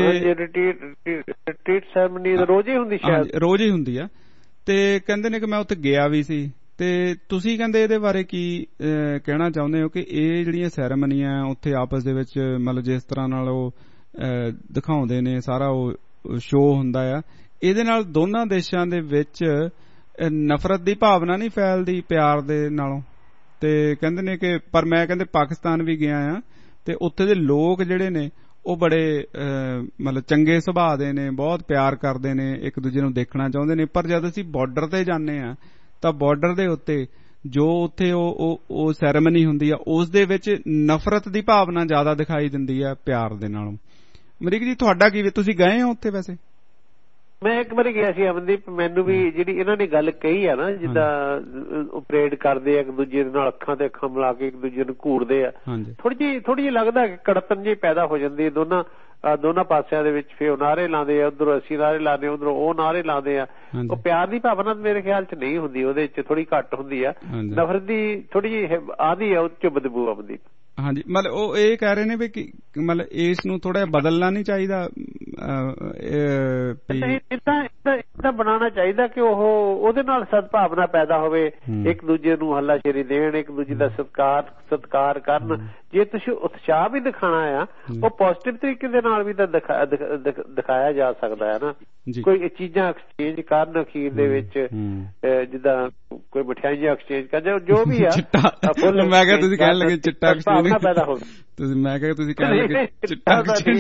ਰਿਟਰੀਟ ਸੈਰੇਮਨੀ ਰੋਜ਼ ਹੀ ਹੁੰਦੀ ਸ਼ਾਇਦ ਰੋਜ਼ ਹੀ ਹੁੰਦੀ ਆ। ਤੇ ਕਹਿੰਦੇ ਨੇ ਕਿ ਮੈਂ ਉੱਥੇ ਗਿਆ ਵੀ ਸੀ। ਤੇ ਤੁਸੀਂ ਕਹਿੰਦੇ ਇਹਦੇ ਬਾਰੇ ਕੀ ਕਹਿਣਾ ਚਾਹੁੰਦੇ ਹੋ ਕਿ ਇਹ ਜਿਹੜੀਆਂ ਸੈਰੇਮਨੀਆਂ ਉੱਥੇ ਆਪਸ ਦੇ ਵਿੱਚ ਮਤਲਬ ਜਿਸ ਤਰ੍ਹਾਂ ਨਾਲ ਉਹ ਦਿਖਾਉਂਦੇ ਨੇ ਸਾਰਾ ਉਹ ਸ਼ੋਅ ਹੁੰਦਾ ਆ, ਇਹਦੇ ਨਾਲ ਦੋਨਾਂ ਦੇਸ਼ਾਂ ਦੇ ਵਿੱਚ ਨਫ਼ਰਤ ਦੀ ਭਾਵਨਾ ਨਹੀਂ ਫੈਲਦੀ ਪਿਆਰ ਦੇ ਨਾਲੋਂ? ਤੇ ਕਹਿੰਦੇ ਨੇ ਕਿ ਪਰ ਮੈਂ ਕਹਿੰਦੇ ਪਾਕਿਸਤਾਨ ਵੀ ਗਿਆ ਆ ਤੇ ਉੱਥੇ ਦੇ ਲੋਕ ਜਿਹੜੇ ਨੇ ਉਹ ਬੜੇ ਮਤਲਬ ਚੰਗੇ ਸੁਭਾਅ ਦੇ ਨੇ, ਬਹੁਤ ਪਿਆਰ ਕਰਦੇ ਨੇ, ਇੱਕ ਦੂਜੇ ਨੂੰ ਦੇਖਣਾ ਚਾਹੁੰਦੇ ਨੇ। ਪਰ ਜਦ ਅਸੀਂ ਬਾਰਡਰ ਤੇ ਜਾਂਦੇ ਆ ਤਾਂ ਬਾਰਡਰ ਦੇ ਉੱਤੇ ਜੋ ਉੱਥੇ ਉਹ ਉਹ ਸੈਰੇਮਨੀ ਹੁੰਦੀ ਆ ਉਸ ਦੇ ਵਿੱਚ ਨਫ਼ਰਤ ਦੀ ਭਾਵਨਾ ਜ਼ਿਆਦਾ ਦਿਖਾਈ ਦਿੰਦੀ ਆ ਪਿਆਰ ਦੇ ਨਾਲੋਂ। ਅਮਰੀਕ ਜੀ ਤੁਹਾਡਾ ਕੀ, ਤੁਸੀਂ ਗਏ ਹੋ ਉੱਥੇ? ਵੈਸੇ ਮੈਂ ਇੱਕ ਵਾਰੀ ਗਿਆ ਸੀ ਅਮਨਦੀਪ। ਮੈਨੂੰ ਵੀ ਜਿਹੜੀ ਇਹਨਾਂ ਨੇ ਗੱਲ ਕਹੀ ਆ ਨਾ, ਜਿੱਦਾਂ ਉਹ ਪਰੇਡ ਕਰਦੇ ਆ ਇੱਕ ਦੂਜੇ ਦੇ ਨਾਲ ਅੱਖਾਂ ਤੇ ਅੱਖਾਂ ਮਿਲਾ ਕੇ ਇੱਕ ਦੂਜੇ ਨੂੰ ਘੂਰਦੇ ਆ, ਥੋੜੀ ਜਿਹੀ ਥੋੜੀ ਜਿਹੀ ਲੱਗਦਾ ਕਿ ਕੜਤਨ ਜਿਹੀ ਪੈਦਾ ਹੋ ਜਾਂਦੀ ਹੈ ਦੋਨਾਂ ਦੋਨਾਂ ਪਾਸਿਆਂ ਦੇ ਵਿੱਚ। ਫਿਰ ਉਹ ਨਾਅਰੇ ਲਾਉਂਦੇ ਆ, ਉਧਰੋਂ ਅਸੀਂ ਨਾਅਰੇ ਲਾਉਂਦੇ, ਉਧਰੋਂ ਉਹ ਨਾਅਰੇ ਲਾਉਂਦੇ ਆ। ਉਹ ਪਿਆਰ ਦੀ ਭਾਵਨਾ ਮੇਰੇ ਖਿਆਲ ਚ ਨਹੀਂ ਹੁੰਦੀ, ਉਹਦੇ ਚ ਥੋੜੀ ਘੱਟ ਹੁੰਦੀ ਆ। ਨਫ਼ਰਤ ਦੀ ਥੋੜੀ ਜਿਹੀ ਆਦੀ ਆ, ਉਹ ਚ ਬਦਬੂ ਆਉਂਦੀ। ਹਾਂਜੀ, ਮਤਲਬ ਉਹ ਇਹ ਕਹਿ ਰਹੇ ਨੇ ਵੀ ਕਿ ਮਤਲਬ ਇਸ ਨੂੰ ਥੋੜਾ ਬਦਲਣਾ ਨਹੀਂ ਚਾਹੀਦਾ, ਇਦਾਂ ਬਣਾਉਣਾ ਚਾਹੀਦਾ ਕਿ ਉਹ ਉਹਦੇ ਨਾਲ ਸਦਭਾਵਨਾ ਪੈਦਾ ਹੋਵੇ, ਇੱਕ ਦੂਜੇ ਨੂੰ ਹੱਲਾਸ਼ੇਰੀ ਦੇਣ, ਇੱਕ ਦੂਜੇ ਦਾ ਸਤਿਕਾਰ ਸਤਿਕਾਰ ਕਰਨ। ਜੇ ਤੁਸੀਂ ਉਤਸ਼ਾਹ ਵੀ ਦਿਖਾਣਾ ਆ ਉਹ ਪੋਜ਼ਿਟਿਵ ਤਰੀਕੇ ਦੇ ਨਾਲ ਵੀ ਤਾਂ ਦਿਖਾਇਆ ਜਾ ਸਕਦਾ ਹੈ ਨਾ। ਕੋਈ ਚੀਜ਼ਾਂ ਐਕਸਚੇਂਜ ਕਰਨ ਅਖੀਰ ਦੇ ਵਿੱਚ, ਜਿੱਦਾਂ ਕੋਈ ਮਠਿਆਈਆਂ ਐਕਸਚੇਂਜ ਕਰ, ਜੋ ਵੀ ਆ। ਮੈਂ ਕਿਹਾ ਤੁਸੀਂ ਕਹਿਣ ਲੱਗੇ ਚਿੱਟਾ ਐਕਸਚੇਂਜ ਪੈਦਾ ਹੋਵੇ। ਤੁਸੀਂ ਮੈਂ ਕਿਹਾ ਤੁਸੀਂ ਕਹਿਣ ਲੱਗੇ ਚਿੱਟਾ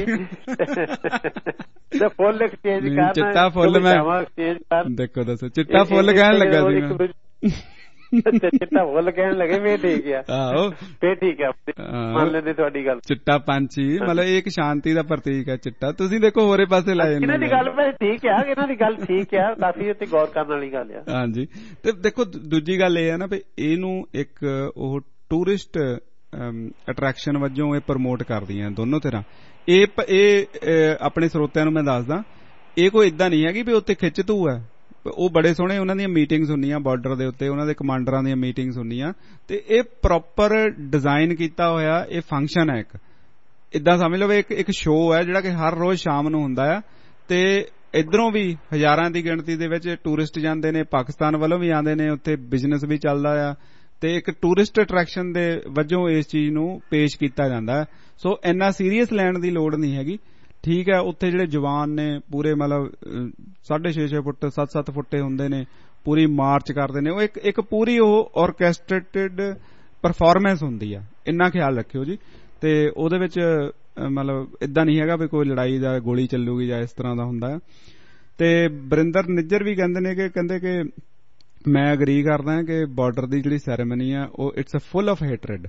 ਫੁੱਲ ਐਕਸਚੇਂਜ ਕਰਨ, ਚਿੱਟਾ ਫੁੱਲ। ਮੈਂ ਦੇਖੋ ਦੱਸੋ ਚਿੱਟਾ ਫੁੱਲ ਕਹਿਣ ਲੱਗਾ ਸੀ ਮੈਂ। ਚਿੱਟਾ ਫੁੱਲ ਕਹਿਣ ਲੱਗੇ, ਫੇਰ ਠੀਕ ਆ। ਆਹੋ ਫੇਰ ਠੀਕ ਆ, ਮੰਨ ਲੈਂਦੇ ਤੁਹਾਡੀ ਗੱਲ। ਚਿੱਟਾ ਪੰਛੀ ਮਤਲਬ ਇਹ ਇੱਕ ਸ਼ਾਂਤੀ ਦਾ ਪ੍ਰਤੀਕ ਹੈ ਚਿੱਟਾ। ਤੁਸੀਂ ਦੇਖੋ ਹੋਰੇ ਪਾਸੇ ਲਾਏ ਇਹਨਾਂ ਦੀ ਗੱਲ ਠੀਕ ਆ, ਇਹਨਾਂ ਦੀ ਗੱਲ ਠੀਕ ਆ, ਕਾਫੀ ਉੱਤੇ ਗੌਰ ਕਰਨ ਵਾਲੀ ਗੱਲ ਆ। ਹਾਂਜੀ, ਤੇ ਦੇਖੋ ਦੂਜੀ ਗੱਲ ਇਹ ਆ ਨਾ ਵੀ ਇਹਨੂੰ ਇੱਕ ਉਹ ਟੂਰਿਸਟ ਅਟਰੈਕਸ਼ਨ ਵਜੋਂ ਇਹ ਪ੍ਰਮੋਟ ਕਰਦੀਆਂ ਦੋਨੋਂ ਤਰ੍ਹਾਂ। ਇਹ ਇਹ ਆਪਣੇ ਸਰੋਤਿਆਂ ਨੂੰ ਮੈਂ ਦੱਸਦਾ, ਇਹ ਕੋਈ ਏਦਾਂ ਨਹੀਂ ਹੈਗੀ ਵੀ ਉੱਥੇ ਖਿੱਚ ਧੂ ਹੈ। ਉਹ ਬੜੇ ਸੋਹਣੇ ਉਹਨਾਂ ਦੀਆਂ ਮੀਟਿੰਗਸ ਹੁੰਦੀਆਂ ਬਾਰਡਰ ਦੇ ਉੱਤੇ, ਉਹਨਾਂ ਦੇ ਕਮਾਂਡਰਾਂ ਦੀਆਂ ਮੀਟਿੰਗਸ ਹੁੰਦੀਆਂ ਤੇ ਇਹ ਪ੍ਰੋਪਰ ਡਿਜ਼ਾਈਨ ਕੀਤਾ ਹੋਇਆ ਇਹ ਫੰਕਸ਼ਨ ਹੈ। ਇੱਕ ਏਦਾਂ ਸਮਝ ਲਓ ਇੱਕ ਇੱਕ ਸ਼ੋਅ ਹੈ ਜਿਹੜਾ ਕਿ ਹਰ ਰੋਜ਼ ਸ਼ਾਮ ਨੂੰ ਹੁੰਦਾ ਆ ਤੇ ਇਧਰੋਂ ਵੀ ਹਜ਼ਾਰਾਂ ਦੀ ਗਿਣਤੀ ਦੇ ਵਿੱਚ ਟੂਰਿਸਟ ਜਾਂਦੇ ਨੇ, ਪਾਕਿਸਤਾਨ ਵੱਲੋਂ ਵੀ ਆਉਂਦੇ ਨੇ, ਉੱਥੇ ਬਿਜ਼ਨਸ ਵੀ ਚੱਲਦਾ ਆ, ਤੇ ਇੱਕ ਟੂਰਿਸਟ ਅਟਰੈਕਸ਼ਨ ਦੇ ਵਜੋਂ ਇਸ ਚੀਜ਼ ਨੂੰ ਪੇਸ਼ ਕੀਤਾ ਜਾਂਦਾ ਹੈ। ਸੋ ਇੰਨਾ ਸੀਰੀਅਸ ਲੈਣ ਦੀ ਲੋੜ ਨਹੀਂ ਹੈਗੀ। ਠੀਕ ਹੈ, ਉੱਥੇ ਜਿਹੜੇ ਜਵਾਨ ਨੇ ਪੂਰੇ ਮਤਲਬ ਸਾਢੇ ਛੇ ਛੇ ਫੁੱਟ ਸੱਤ ਸੱਤ ਫੁੱਟੇ ਹੁੰਦੇ ਨੇ, ਪੂਰੀ ਮਾਰਚ ਕਰਦੇ ਨੇ, ਉਹ ਇੱਕ ਇੱਕ ਪੂਰੀ ਉਹ ਔਰਕੈਸਟ੍ਰੇਟਿਡ ਪਰਫਾਰਮੈਂਸ ਹੁੰਦੀ ਆ, ਇੰਨਾ ਖਿਆਲ ਰੱਖਿਓ ਜੀ। ਤੇ ਉਹਦੇ ਵਿੱਚ ਮਤਲਬ ਇਦਾਂ ਨਹੀਂ ਹੈਗਾ ਵੀ ਕੋਈ ਲੜਾਈ ਦਾ ਗੋਲੀ ਚੱਲੂਗੀ ਜਾਂ ਇਸ ਤਰ੍ਹਾਂ ਦਾ ਹੁੰਦਾ ਹੈ। ਤੇ ਬਰਿੰਦਰ ਨਿੱਜਰ ਵੀ ਕਹਿੰਦੇ ਨੇ ਕਿ ਕਹਿੰਦੇ ਕਿ ਮੈਂ ਅਗਰੀ ਕਰਦਾ ਕਿ ਬਾਰਡਰ ਦੀ ਜਿਹੜੀ ਸੈਰੇਮਨੀ ਆ ਉਹ it's a full of hatred.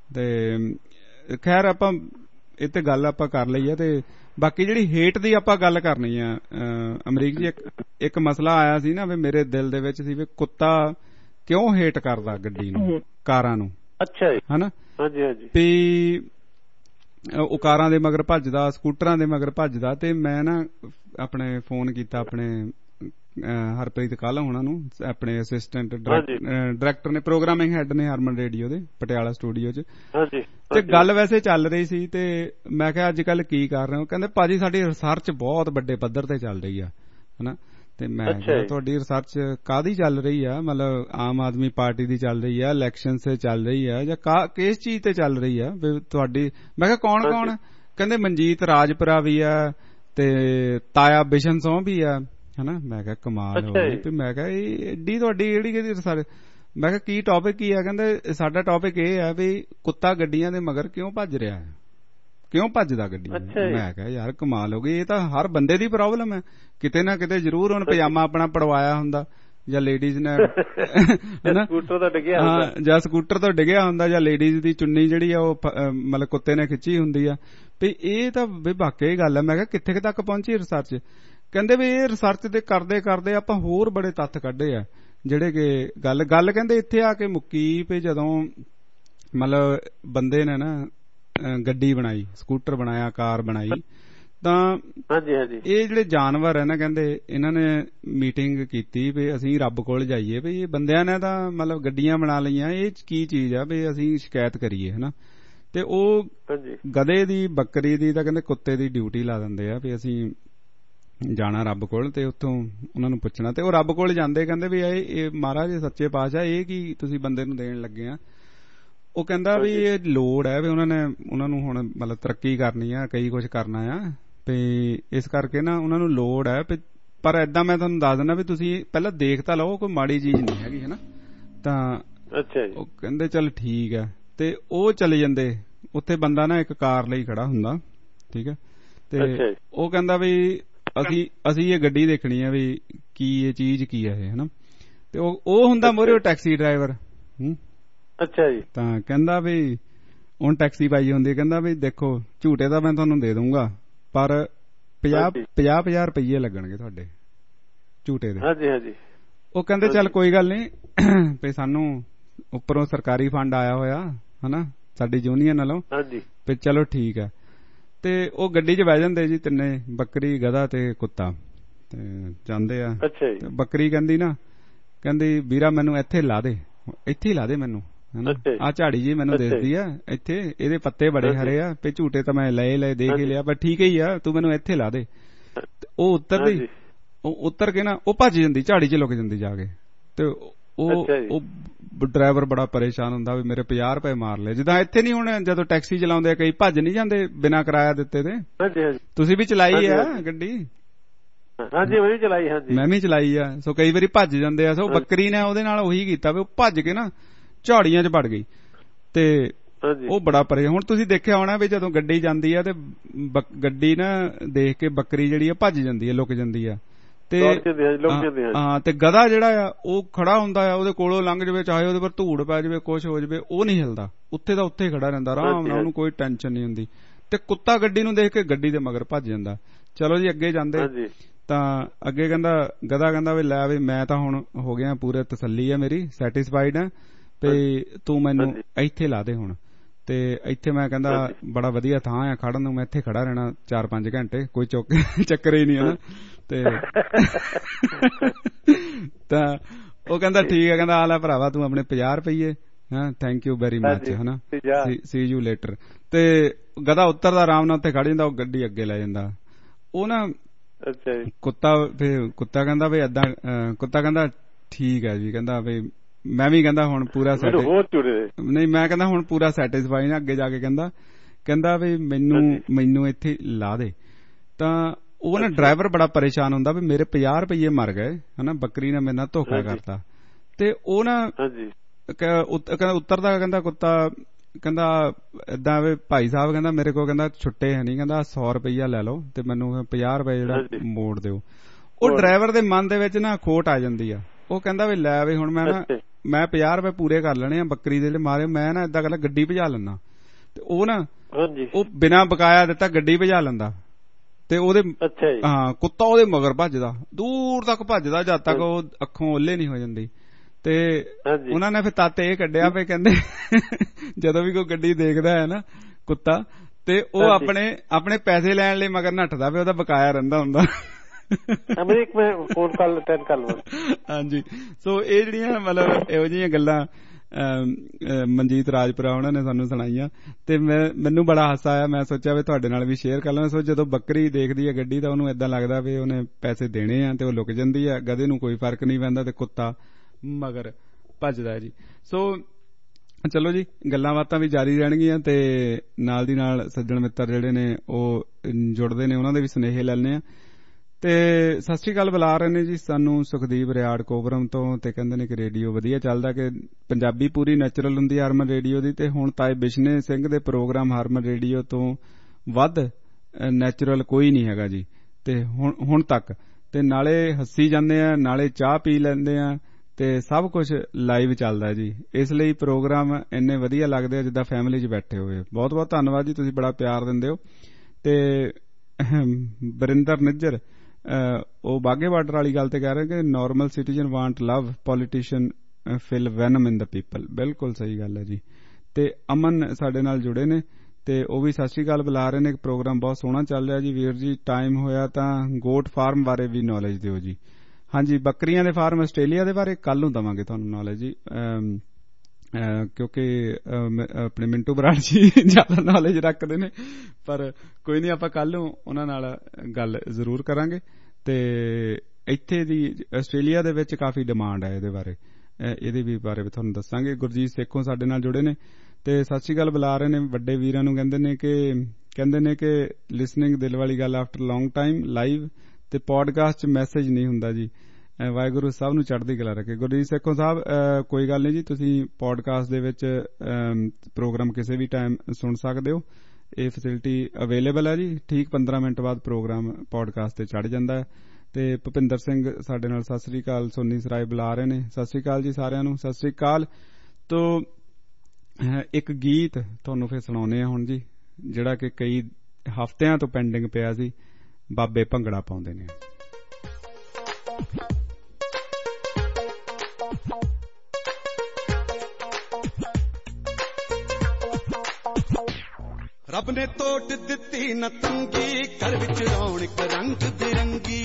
ਤੇ ਖੈਰ ਆਪਾਂ ਇਹ ਤੇ ਗੱਲ ਆਪਾਂ ਕਰ ਲਈ ਆ। ਤੇ ਬਾਕੀ ਜਿਹੜੀ ਹੇਟ ਦੀ ਆਪਾਂ ਗੱਲ ਕਰਨੀ ਆ ਅਮਰੀਕ ਜੀ, ਇੱਕ ਇੱਕ ਮਸਲਾ ਆਇਆ ਸੀ ਨਾ ਵੀ ਮੇਰੇ ਦਿਲ ਦੇ ਵਿੱਚ ਸੀ ਵੀ ਕੁੱਤਾ ਕਿਉਂ ਹੇਟ ਕਰਦਾ ਗੱਡੀ ਨੂੰ, ਕਾਰਾਂ ਨੂੰ। ਅੱਛਾ ਜੀ, ਹਨਾ। ਹਾਂਜੀ ਹਾਂਜੀ। ਵੀ ਉਹ ਕਾਰਾਂ ਦੇ ਮਗਰ ਭੱਜਦਾ, ਸਕੂਟਰਾਂ ਦੇ ਮਗਰ ਭੱਜਦਾ। ਤੇ ਮੈਂ ਨਾ ਆਪਣੇ ਫੋਨ ਕੀਤਾ ਆਪਣੇ ਹਰਪ੍ਰੀਤ ਕਾਲਾ ਹੋਣਾ ਨੂੰ, ਆਪਣੇ ਅਸਿਸਟੈਂਟ ਡਾਇਰੈਕਟਰ ਨੇ, ਪ੍ਰੋਗਰਾਮਿੰਗ ਹੈਡ ਨੇ ਹਰਮਨ ਰੇਡੀਓ ਦੇ ਪਟਿਆਲਾ ਸਟੂਡੀਓ 'ਚ। ਤੇ ਗੱਲ ਵੈਸੇ ਚੱਲ ਰਹੀ ਸੀ ਤੇ ਮੈਂ ਕਿਹਾ ਅੱਜ ਕੱਲ ਕੀ ਕਰ ਰਹੇ ਹੋ? ਕਹਿੰਦੇ ਭਾਜੀ ਸਾਡੀ ਰਿਸਰਚ ਬਹੁਤ ਵੱਡੇ ਪੱਧਰ ਤੇ ਚੱਲ ਰਹੀ ਆ, ਹਨਾ। ਤੇ ਮੈਂ ਕਿਹਾ ਤੁਹਾਡੀ ਰਿਸਰਚ ਕਾਹਦੀ ਚੱਲ ਰਹੀ ਆ? ਮਤਲਬ ਆਮ ਆਦਮੀ ਪਾਰਟੀ ਦੀ ਚੱਲ ਰਹੀ ਆ, ਇਲੈਕਸ਼ਨ ਤੇ ਚੱਲ ਰਹੀ ਆ, ਜਾਂ ਕਿਸ ਚੀਜ਼ ਤੇ ਚੱਲ ਰਹੀ ਆ ਵੀ ਤੁਹਾਡੀ? ਮੈਂ ਕਿਹਾ ਕੌਣ ਕੌਣ? ਕਹਿੰਦੇ ਮਨਜੀਤ ਰਾਜਪੁਰਾ ਵੀ ਆ ਤੇ ਤਾਇਆ ਬਿਸ਼ਨ ਸੋਹ ਵੀ ਆ, ਹਨਾ। ਮੈਂ ਕਿਹਾ ਕਮਾਲ ਹੋ ਗਈ। ਤੇ ਮੈਂ ਕਿਹਾ ਇਹ ਏਡੀ ਤੁਹਾਡੀ ਜਿਹੜੀ ਕਿਹਦੀ ਰਿਸਰਚ? ਮੈਂ ਕਿਹਾ ਕੀ ਟੌਪਿਕ ਕੀ ਆ? ਕਹਿੰਦੇ ਸਾਡਾ ਟੌਪਿਕ ਇਹ ਆ ਵੀ ਕੁੱਤਾ ਗੱਡੀਆਂ ਦੇ ਮਗਰ ਕਿਉਂ ਭੱਜ ਰਿਹਾ ਹੈ, ਕਿਉਂ ਭੱਜਦਾ ਗੱਡੀ? ਮੈਂ ਕਿਹਾ ਯਾਰ ਕਮਾਲ ਹੋ ਗਈ, ਇਹ ਤਾਂ ਹਰ ਬੰਦੇ ਦੀ ਪ੍ਰੋਬਲਮ ਹੈ ਕਿਤੇ ਨਾ ਕਿਤੇ। ਜ਼ਰੂਰ ਹੁਣ ਪਜਾਮਾ ਆਪਣਾ ਪੜਵਾਇਆ ਹੁੰਦਾ ਜਾਂ ਲੇਡੀਜ਼ ਨੇ ਸਕੂਟਰ ਤੋਂ ਡਿੱਗਿਆ ਹੁੰਦਾ, ਜਾਂ ਸਕੂਟਰ ਤੋਂ ਡਿੱਗਿਆ ਹੁੰਦਾ, ਜਾਂ ਲੇਡੀਜ਼ ਦੀ ਚੁੰਨੀ ਜਿਹੜੀ ਆ ਉਹ ਮਤਲਬ ਕੁੱਤੇ ਨੇ ਖਿੱਚੀ ਹੁੰਦੀ ਆ। ਵੀ ਇਹ ਤਾਂ ਵੀ ਵਾਕਈ ਗੱਲ ਹੈ। ਮੈਂ ਕਿਹਾ ਕਿੱਥੇ ਤੱਕ ਪਹੁੰਚੀ ਰਿਸਰਚ? ਕਹਿੰਦੇ ਵੀ ਇਹ ਰਿਸਰਚ ਦੇ ਕਰਦੇ ਕਰਦੇ ਆਪਾਂ ਹੋਰ ਬੜੇ ਤੱਥ ਕੱਢੇ ਆ ਜਿਹੜੇ ਕਿ ਗੱਲ ਗੱਲ ਕਹਿੰਦੇ ਇੱਥੇ ਆ ਕੇ ਮੁੱਕੀ ਵੀ ਜਦੋਂ ਮਤਲਬ ਬੰਦੇ ਨੇ ਨਾ ਗੱਡੀ ਬਣਾਈ, ਸਕੂਟਰ ਬਣਾਇਆ, ਕਾਰ ਬਣਾਈ, ਤਾਂ ਹਾਂਜੀ ਹਾਂਜੀ ਇਹ ਜਿਹੜੇ ਜਾਨਵਰ ਹੈ ਨਾ, ਕਹਿੰਦੇ ਇਹਨਾਂ ਨੇ ਮੀਟਿੰਗ ਕੀਤੀ ਵੀ ਅਸੀਂ ਰੱਬ ਕੋਲ ਜਾਈਏ ਵੀ ਇਹ ਬੰਦਿਆਂ ਨੇ ਤਾਂ ਮਤਲਬ ਗੱਡੀਆਂ ਬਣਾ ਲਈਆਂ, ਇਹ ਕੀ ਚੀਜ਼ ਆ ਵੀ ਅਸੀਂ ਸ਼ਿਕਾਇਤ ਕਰੀਏ, ਹਨਾ। ਤੇ ਉਹ ਗਧੇ ਦੀ, ਬੱਕਰੀ ਦੀ ਤਾਂ ਕਹਿੰਦੇ ਕੁੱਤੇ ਦੀ ਡਿਊਟੀ ਲਾ ਦਿੰਦੇ ਆ ਵੀ ਅਸੀਂ ਜਾਣਾ ਰੱਬ ਕੋਲ ਤੇ ਉੱਥੋਂ ਉਹਨਾਂ ਨੂੰ ਪੁੱਛਣਾ। ਤੇ ਉਹ ਰੱਬ ਕੋਲ ਜਾਂਦੇ, ਕਹਿੰਦੇ ਵੀ ਇਹ ਮਹਾਰਾਜ ਸੱਚੇ ਪਾਤਸ਼ਾਹ ਇਹ ਕੀ ਤੁਸੀਂ ਬੰਦੇ ਨੂੰ ਦੇਣ ਲੱਗੇ ਆ? ਉਹ ਕਹਿੰਦਾ ਵੀ ਇਹ ਲੋੜ ਹੈ ਵੀ ਉਹਨਾਂ ਨੇ ਉਹਨਾਂ ਨੂੰ ਹੁਣ ਮਤਲਬ ਤਰੱਕੀ ਕਰਨੀ ਆ, ਕਈ ਕੁਝ ਕਰਨਾ ਆ, ਤੇ ਇਸ ਕਰਕੇ ਨਾ ਉਹਨਾਂ ਨੂੰ ਲੋੜ ਹੈ। ਪਰ ਏਦਾਂ ਮੈਂ ਤੁਹਾਨੂੰ ਦੱਸ ਦਿੰਦਾ ਵੀ ਤੁਸੀਂ ਪਹਿਲਾਂ ਦੇਖ ਤਾਂ ਲਓ, ਕੋਈ ਮਾੜੀ ਚੀਜ਼ ਨਹੀਂ ਹੈਗੀ, ਹਨਾ। ਤਾਂ ਅੱਛਾ ਜੀ, ਉਹ ਕਹਿੰਦੇ ਚੱਲ ਠੀਕ ਹੈ। ਤੇ ਉਹ ਚਲੇ ਜਾਂਦੇ, ਉੱਥੇ ਬੰਦਾ ਨਾ ਇੱਕ ਕਾਰ ਲਈ ਖੜਾ ਹੁੰਦਾ, ਠੀਕ ਹੈ। ਤੇ ਉਹ ਕਹਿੰਦਾ ਵੀ ਅਸੀਂ ਅਸੀਂ ਇਹ ਗੱਡੀ ਦੇਖਣੀ ਆ ਵੀ ਕੀ ਇਹ ਚੀਜ਼ ਕੀ ਹੈ ਇਹ, ਹਨਾ। ਤੇ ਉਹ ਉਹ ਹੁੰਦਾ ਮੋਰੇ ਟੈਕਸੀ ਡਰਾਈਵਰ। ਹੂੰ, ਅੱਛਾ ਜੀ। ਤਾਂ ਕਹਿੰਦਾ ਵੀ ਹੁਣ ਟੈਕਸੀ ਪਾਈ ਹੁੰਦੀ, ਕਹਿੰਦਾ ਵੀ ਦੇਖੋ ਝੂਟੇ ਤਾਂ ਮੈਂ ਤੁਹਾਨੂੰ ਦੇ ਦੂੰਗਾ, ਪਰ ਪੰਜਾਹ ਪੰਜਾਹ ਪੰਜਾਹ ਰੁਪਈਏ ਲੱਗਣਗੇ ਤੁਹਾਡੇ ਝੂਟੇ ਦੇ। ਹਾਂਜੀ ਹਾਂਜੀ। ਉਹ ਕਹਿੰਦੇ ਚੱਲ ਕੋਈ ਗੱਲ ਨਹੀਂ ਵੀ ਸਾਨੂੰ ਉੱਪਰੋਂ ਸਰਕਾਰੀ ਫੰਡ ਆਇਆ ਹੋਇਆ, ਹਨਾ, ਸਾਡੀ ਯੂਨੀਅਨ ਵੱਲੋਂ, ਵੀ ਚਲੋ ਠੀਕ ਹੈ। ਤੇ ਉਹ ਗੱਡੀ 'ਚ ਬਹਿ ਜਾਂਦੇ ਜੀ ਤਿੰਨੇ, ਬੱਕਰੀ, ਗਧਾ ਤੇ ਕੁੱਤਾ, ਤੇ ਜਾਂਦੇ ਆ। ਬੱਕਰੀ ਕਹਿੰਦੀ ਨਾ, ਕਹਿੰਦੀ ਵੀਰਾ ਮੈਨੂੰ ਇੱਥੇ ਲਾ ਦੇ, ਇੱਥੇ ਹੀ ਲਾ ਦੇ ਮੈਨੂੰ, ਹਨਾ, ਆਹ ਝਾੜੀ ਜੀ ਮੈਨੂੰ ਦਿਸਦੀ ਆ ਇੱਥੇ, ਇਹਦੇ ਪੱਤੇ ਬੜੇ ਹਰੇ ਆ, ਤੇ ਝੂਟੇ ਤਾਂ ਮੈਂ ਲਏ ਲਏ ਦੇਖ ਹੀ ਲਿਆ, ਪਰ ਠੀਕ ਹੀ ਆ, ਤੂੰ ਮੈਨੂੰ ਇੱਥੇ ਲਾ ਦੇ। ਉਹ ਉੱਤਰਦੀ, ਉਹ ਉੱਤਰ ਕੇ ਨਾ ਉਹ ਭੱਜ ਜਾਂਦੀ, ਝਾੜੀ 'ਚ ਲੁਕ ਜਾਂਦੀ ਜਾ ਕੇ। ਤੇ ਉਹ ਉਹ ਡਰਾਈਵਰ ਬੜਾ ਪਰੇਸ਼ਾਨ ਹੁੰਦਾ ਵੀ ਮੇਰੇ ਪੰਜਾਹ ਰੁਪਏ ਮਾਰ ਲਏ। ਜਿੱਦਾਂ ਇੱਥੇ ਨਹੀਂ ਹੁਣ ਜਦੋਂ ਟੈਕਸੀ ਚਲਾਉਂਦੇ ਕਈ ਭੱਜ ਨਹੀਂ ਜਾਂਦੇ ਬਿਨਾਂ ਕਿਰਾਇਆ ਦਿੱਤੇ ਤੇ। ਤੁਸੀਂ ਵੀ ਚਲਾਈ ਆ ਗੱਡੀ? ਹਾਂਜੀ ਮੈਂ ਵੀ ਚਲਾਈ। ਹਾਂਜੀ ਮੈਂ ਵੀ ਚਲਾਈ ਆ। ਸੋ ਕਈ ਵਾਰੀ ਭੱਜ ਜਾਂਦੇ ਆ। ਸੋ ਬੱਕਰੀ ਨੇ ਉਹਦੇ ਨਾਲ ਉਹੀ ਕੀਤਾ ਵੀ ਉਹ ਭੱਜ ਕੇ ਨਾ ਝਾੜੀਆਂ 'ਚ ਵੜ ਗਈ ਤੇ ਉਹ ਬੜਾ ਪਰੇ। ਹੁਣ ਤੁਸੀਂ ਦੇਖਿਆ ਹੋਣਾ ਵੀ ਜਦੋਂ ਗੱਡੀ ਜਾਂਦੀ ਆ ਤੇ ਗੱਡੀ ਨਾ ਦੇਖ ਕੇ ਬੱਕਰੀ ਜਿਹੜੀ ਆ ਭੱਜ ਜਾਂਦੀ ਆ, ਲੁਕ ਜਾਂਦੀ ਆ। ਤੇ ਹਾਂ, ਤੇ ਗਧਾ ਜਿਹੜਾ ਆ ਉਹ ਖੜਾ ਹੁੰਦਾ ਆ, ਉਹਦੇ ਕੋਲੋਂ ਲੰਘ ਜਾਵੇ, ਚਾਹੇ ਉਹਦੇ ਪਰ ਧੂੜ ਪੈ ਜਾਵੇ, ਕੁਛ ਹੋ ਜਾਵੇ, ਉਹ ਨਹੀਂ ਹਿਲਦਾ, ਉੱਥੇ ਦਾ ਉੱਥੇ ਖੜਾ ਰਹਿੰਦਾ ਆਰਾਮ ਨਾਲ, ਉਹਨੂੰ ਕੋਈ ਟੈਨਸ਼ਨ ਨਹੀਂ ਹੁੰਦੀ। ਤੇ ਕੁੱਤਾ ਗੱਡੀ ਨੂੰ ਦੇਖ ਕੇ ਗੱਡੀ ਦੇ ਮਗਰ ਭੱਜ ਜਾਂਦਾ। ਚਲੋ ਜੀ ਅੱਗੇ ਜਾਂਦੇ ਤਾਂ ਅੱਗੇ ਕਹਿੰਦਾ ਗਧਾ ਕਹਿੰਦਾ ਵੀ ਲੈ ਵੀ ਮੈਂ ਤਾਂ ਹੁਣ ਹੋ ਗਿਆ ਪੂਰੇ, ਤਸੱਲੀ ਆ ਮੇਰੀ, ਸੈਟਿਸਫਾਈਡ ਆ, ਤੇ ਤੂੰ ਮੈਨੂੰ ਇੱਥੇ ਲਾ ਦੇ ਹੁਣ। ਤੇ ਇੱਥੇ ਮੈਂ ਕਹਿੰਦਾ ਬੜਾ ਵਧੀਆ ਥਾਂ ਆ ਖੜਨ ਨੂੰ, ਮੈਂ ਇੱਥੇ ਖੜਾ ਰਹਿਣਾ ਚਾਰ ਪੰਜ ਘੰਟੇ, ਕੋਈ ਚੁੱਕ ਚੱਕਰ ਹੀ ਨਹੀਂ, ਹਨਾ। ਤੇ ਤਾਂ ਉਹ ਕਹਿੰਦਾ ਠੀਕ ਹੈ, ਕਹਿੰਦਾ ਆ ਲੈ ਭਰਾਵਾ ਤੂੰ ਆਪਣੇ ਪੰਜਾਹ ਰੁਪਈਏ, ਹਾਂ ਥੈਂਕ ਯੂ ਵੈਰੀ ਮੱਚ, ਹਨਾ, ਸੀ ਯੂ ਲੇਟਰ। ਤੇ ਗਧਾ ਉੱਤਰਦਾ ਆਰਾਮ ਨਾਲ, ਉੱਥੇ ਖੜ ਜਾਂਦਾ, ਉਹ ਗੱਡੀ ਅੱਗੇ ਲੈ ਜਾਂਦਾ। ਉਹ ਨਾ ਕੁੱਤਾ ਫਿਰ ਕੁੱਤਾ ਕਹਿੰਦਾ ਵੀ ਏਦਾਂ, ਕੁੱਤਾ ਕਹਿੰਦਾ ਠੀਕ ਹੈ ਜੀ, ਕਹਿੰਦਾ ਵੀ ਮੈਂ ਵੀ ਕਹਿੰਦਾ ਹੁਣ ਪੂਰਾ ਸੈਟ ਹੋਰ ਚੁੜੇ ਨਹੀਂ ਮੈਂ ਕਹਿੰਦਾ ਹੁਣ ਪੂਰਾ ਸੈਟਿਸਫਾਈ ਨਾ ਅੱਗੇ ਜਾ ਕੇ ਕਹਿੰਦਾ ਕਹਿੰਦਾ ਵੀ ਮੈਨੂੰ ਮੈਨੂੰ ਇੱਥੇ ਲਾ ਦੇ ਤਾਂ ਉਹ ਨਾ ਡਰਾਈਵਰ ਬੜਾ ਪਰੇਸ਼ਾਨ ਹੁੰਦਾ ਵੀ ਮੇਰੇ ਪੰਜਾਹ ਰੁਪਈਏ ਮਰ ਗਏ ਹਨਾ ਬੱਕਰੀ ਨੇ ਮੇਰੇ ਨਾਲ ਧੋਖਾ ਕਰਤਾ ਤੇ ਉਹ ਨਾ ਕਹਿੰਦਾ ਉੱਤਰਦਾ ਕਹਿੰਦਾ ਕੁੱਤਾ ਕਹਿੰਦਾ ਏਦਾਂ ਵੀ ਭਾਈ ਸਾਹਿਬ ਕਹਿੰਦਾ ਮੇਰੇ ਕੋਲ ਕਹਿੰਦਾ ਛੁੱਟੇ ਹੈ ਨਹੀਂ ਕਹਿੰਦਾ ਸੌ ਰੁਪਈਆ ਲੈ ਲਓ ਤੇ ਮੈਨੂੰ ਪੰਜਾਹ ਰੁਪਏ ਜਿਹੜਾ ਮੋੜ ਦਿਓ। ਉਹ ਡਰਾਈਵਰ ਦੇ ਮਨ ਦੇ ਵਿੱਚ ਨਾ ਖੋਟ ਆ ਜਾਂਦੀ ਆ। ਉਹ ਕਹਿੰਦਾ ਵੀ ਲੈ ਵੀ ਹੁਣ ਮੈਂ ਨਾ ਮੈਂ ਪੰਜਾਹ ਰੁਪਏ ਪੂਰੇ ਕਰ ਲੈਣੇ ਆ ਬੱਕਰੀ ਦੇ ਮਾਰੇ ਮੈਂ ਨਾ ਏਦਾਂ ਕਰ ਗੱਡੀ ਭਜਾ ਲੈਂਦਾ ਤੇ ਉਹ ਨਾ ਉਹ ਬਿਨਾਂ ਬਕਾਇਆ ਦਿੱਤਾ ਗੱਡੀ ਭਜਾ ਲੈਂਦਾ ਤੇ ਉਹਦੇ ਹਾਂ ਕੁੱਤਾ ਉਹਦੇ ਮਗਰ ਭੱਜਦਾ ਦੂਰ ਤੱਕ ਭੱਜਦਾ ਜਦ ਤੱਕ ਉਹ ਅੱਖੋਂ ਓਲੇ ਨਹੀਂ ਹੋ ਜਾਂਦੀ ਤੇ ਉਹਨਾਂ ਨੇ ਫਿਰ ਤੱਤ ਇਹ ਕੱਢਿਆ ਵੀ ਕਹਿੰਦੇ ਜਦੋਂ ਵੀ ਕੋਈ ਗੱਡੀ ਦੇਖਦਾ ਹੈ ਨਾ ਕੁੱਤਾ ਤੇ ਉਹ ਆਪਣੇ ਆਪਣੇ ਪੈਸੇ ਲੈਣ ਲਈ ਮਗਰ ਨੱਠਦਾ ਵੀ ਉਹਦਾ ਬਕਾਇਆ ਰਹਿੰਦਾ ਹੁੰਦਾ। ਅਮਰੀਕ ਮੈਂ ਫੋਨ ਕਾਲ ਅਟੈਂਡ ਕਰ ਲਵਾਂ। ਹਾਂਜੀ ਸੋ ਇਹ ਜਿਹੜੀਆਂ ਮਤਲਬ ਇਹੋ ਜਿਹੀਆਂ ਗੱਲਾਂ ਮਨਜੀਤ ਰਾਜਪੁਰਾ ਉਹਨਾਂ ਨੇ ਸਾਨੂੰ ਸੁਣਾਈਆਂ ਤੇ ਮੈਂ ਮੈਨੂੰ ਬੜਾ ਹਾਸਾ ਆਇਆ। ਮੈਂ ਸੋਚਿਆ ਵੀ ਤੁਹਾਡੇ ਨਾਲ ਵੀ ਸ਼ੇਅਰ ਕਰ ਲਵਾਂ। ਸੋ ਜਦੋਂ ਬੱਕਰੀ ਦੇਖਦੀ ਹੈ ਗੱਡੀ ਤਾਂ ਉਹਨੂੰ ਏਦਾਂ ਲੱਗਦਾ ਵੀ ਉਹਨੇ ਪੈਸੇ ਦੇਣੇ ਆ ਤੇ ਉਹ ਲੁਕ ਜਾਂਦੀ ਆ। ਗਧੇ ਨੂੰ ਕੋਈ ਫਰਕ ਨਹੀਂ ਪੈਂਦਾ ਤੇ ਕੁੱਤਾ ਮਗਰ ਭੱਜਦਾ ਜੀ। ਸੋ ਚਲੋ ਜੀ ਗੱਲਾਂ ਬਾਤਾਂ ਵੀ ਜਾਰੀ ਰਹਿਣਗੀਆਂ ਤੇ ਨਾਲ ਦੀ ਨਾਲ ਸੱਜਣ ਮਿੱਤਰ ਜਿਹੜੇ ਨੇ ਉਹ ਜੁੜਦੇ ਨੇ ਉਹਨਾਂ ਦੇ ਵੀ ਸੁਨੇਹੇ ਲੈਣੇ ਆ ਤੇ ਸਤਿ ਸ੍ਰੀ ਅਕਾਲ ਬੁਲਾ ਰਹੇ ਨੇ ਜੀ ਸਾਨੂੰ ਸੁਖਦੀਪ ਰਿਆੜ ਕੋਬਰਮ ਤੋਂ ਤੇ ਕਹਿੰਦੇ ਨੇ ਕਿ ਰੇਡੀਓ ਵਧੀਆ ਚੱਲਦਾ ਕਿ ਪੰਜਾਬੀ ਪੂਰੀ ਨੈਚੁਰਲ ਹੁੰਦੀ ਹਰਮਨ ਰੇਡੀਓ ਦੀ ਤੇ ਹੁਣ ਤਾਏ ਬਿਸ਼ਨੇ ਸਿੰਘ ਦੇ ਪ੍ਰੋਗਰਾਮ ਹਰਮਨ ਰੇਡੀਓ ਤੋਂ ਵੱਧ ਨੈਚੁਰਲ ਕੋਈ ਨਹੀਂ ਹੈਗਾ ਜੀ ਤੇ ਹੁਣ ਹੁਣ ਤੱਕ ਤੇ ਨਾਲੇ ਹੱਸੀ ਜਾਂਦੇ ਆ ਨਾਲੇ ਚਾਹ ਪੀ ਲੈਂਦੇ ਆ ਤੇ ਸਭ ਕੁਝ ਲਾਈਵ ਚੱਲਦਾ ਜੀ। ਇਸ ਲਈ ਪ੍ਰੋਗਰਾਮ ਇੰਨੇ ਵਧੀਆ ਲੱਗਦੇ ਆ ਜਿੱਦਾਂ ਫੈਮਿਲੀ 'ਚ ਬੈਠੇ ਹੋਏ। ਬਹੁਤ ਬਹੁਤ ਧੰਨਵਾਦ ਜੀ ਤੁਸੀਂ ਬੜਾ ਪਿਆਰ ਦਿੰਦੇ ਹੋ। ਤੇ ਬਰਿੰਦਰ ਨਿੱਜਰ ਉਹ ਬਾਗੇ ਬਾਰਡਰ ਵਾਲੀ ਗੱਲ ਤੇ ਕਹਿ ਰਹੇ ਕਿ normal citizen want love politician fill venom in the people. ਬਿਲਕੁਲ ਸਹੀ ਗੱਲ ਹੈ ਜੀ। ਤੇ ਅਮਨ ਸਾਡੇ ਨਾਲ ਜੁੜੇ ਨੇ ਤੇ ਉਹ ਵੀ ਸਤਿ ਸ੍ਰੀ ਅਕਾਲ ਬੁਲਾ ਰਹੇ ਨੇ। ਪ੍ਰੋਗਰਾਮ ਬਹੁਤ ਸੋਹਣਾ ਚੱਲ ਰਿਹਾ ਜੀ ਵੀਰ ਜੀ। ਟਾਈਮ ਹੋਇਆ ਤਾਂ ਗੋਟ ਫਾਰਮ ਬਾਰੇ ਵੀ ਨੌਲੇਜ ਦਿਓ ਜੀ। ਹਾਂਜੀ ਬੱਕਰੀਆਂ ਦੇ ਫਾਰਮ ਆਸਟ੍ਰੇਲੀਆ ਦੇ ਬਾਰੇ ਕੱਲ ਨੂੰ ਦੇਵਾਂਗੇ ਤੁਹਾਨੂੰ ਨੌਲੇਜ ਜੀ ਕਿਉਂਕਿ ਆਪਣੇ ਮਿੰਟੂ ਬਰਾੜ ਜੀ ਜ਼ਿਆਦਾ ਨੌਲੇਜ ਰੱਖਦੇ ਨੇ ਪਰ ਕੋਈ ਨਹੀਂ ਆਪਾਂ ਕੱਲ ਨੂੰ ਉਹਨਾਂ ਨਾਲ ਗੱਲ ਜ਼ਰੂਰ ਕਰਾਂਗੇ। ਤੇ ਇੱਥੇ ਦੀ ਆਸਟ੍ਰੇਲੀਆ ਦੇ ਵਿੱਚ ਕਾਫੀ ਡਿਮਾਂਡ ਹੈ ਇਹਦੇ ਬਾਰੇ ਇਹਦੇ ਵੀ ਬਾਰੇ ਵੀ ਤੁਹਾਨੂੰ ਦੱਸਾਂਗੇ। ਗੁਰਜੀਤ ਸੇਖੋਂ ਸਾਡੇ ਨਾਲ ਜੁੜੇ ਨੇ ਤੇ ਸਤਿ ਸ੍ਰੀ ਅਕਾਲ ਬੁਲਾ ਰਹੇ ਨੇ। ਵੱਡੇ ਵੀਰਾਂ ਨੂੰ ਕਹਿੰਦੇ ਨੇ ਕਿ ਕਹਿੰਦੇ ਨੇ ਕਿ ਲਿਸਨਿੰਗ ਦਿਲ ਵਾਲੀ ਗੱਲ ਆਫਟਰ ਲੌਂਗ ਟਾਈਮ ਲਾਈਵ ਤੇ ਪੋਡਕਾਸਟ 'ਚ ਮੈਸੇਜ ਨਹੀਂ ਹੁੰਦਾ ਜੀ। ਵਾਹਿਗੁਰੂ ਸਭ ਨੂੰ ਚੜ੍ਹਦੀ ਕਲਾ ਰੱਖੇ। ਗੁਰਜੀਤ ਸੇਖੋਂ ਸਾਹਿਬ ਕੋਈ ਗੱਲ ਨਹੀਂ ਜੀ ਤੁਸੀਂ ਪੋਡਕਾਸਟ ਦੇ ਵਿੱਚ ਪ੍ਰੋਗਰਾਮ ਕਿਸੇ ਵੀ ਟਾਈਮ ਸੁਣ ਸਕਦੇ ਹੋ। ਇਹ ਫੈਸਿਲਿਟੀ ਅਵੇਲੇਬਲ ਹੈ ਜੀ। ਠੀਕ ਪੰਦਰਾਂ ਮਿੰਟ ਬਾਅਦ ਪ੍ਰੋਗਰਾਮ ਪੋਡਕਾਸਟ ਤੇ ਚੜ੍ਹ ਜਾਂਦਾ ਹੈ। ਤੇ ਭੁਪਿੰਦਰ ਸਿੰਘ ਸਾਡੇ ਨਾਲ ਸਤਿ ਸ੍ਰੀ ਅਕਾਲ ਸੋਨੀ ਸਰਾਏ ਬੁਲਾ ਰਹੇ ਨੇ। ਸਤਿ ਸ੍ਰੀ ਅਕਾਲ ਜੀ ਸਾਰਿਆਂ ਨੂੰ ਸਤਿ ਸ੍ਰੀ ਅਕਾਲ। ਤੋ ਇੱਕ ਗੀਤ ਤੁਹਾਨੂੰ ਫਿਰ ਸੁਣਾਉਂਦੇ ਆ ਹੁਣ ਜੀ ਜਿਹੜਾ ਕਿ ਕਈ ਹਫ਼ਤਿਆਂ ਤੋਂ ਪੈਂਡਿੰਗ ਪਿਆ ਸੀ। ਬਾਬੇ ਭੰਗੜਾ ਪਾਉਂਦੇ ਨੇ। ਰੱਬ ਨੇ ਤੋੜ ਦਿੱਤੀ ਨਾ ਤੰਗੀ ਘਰ ਵਿੱਚ ਰੌਣਕ ਰੰਗ ਬਿਰੰਗੀ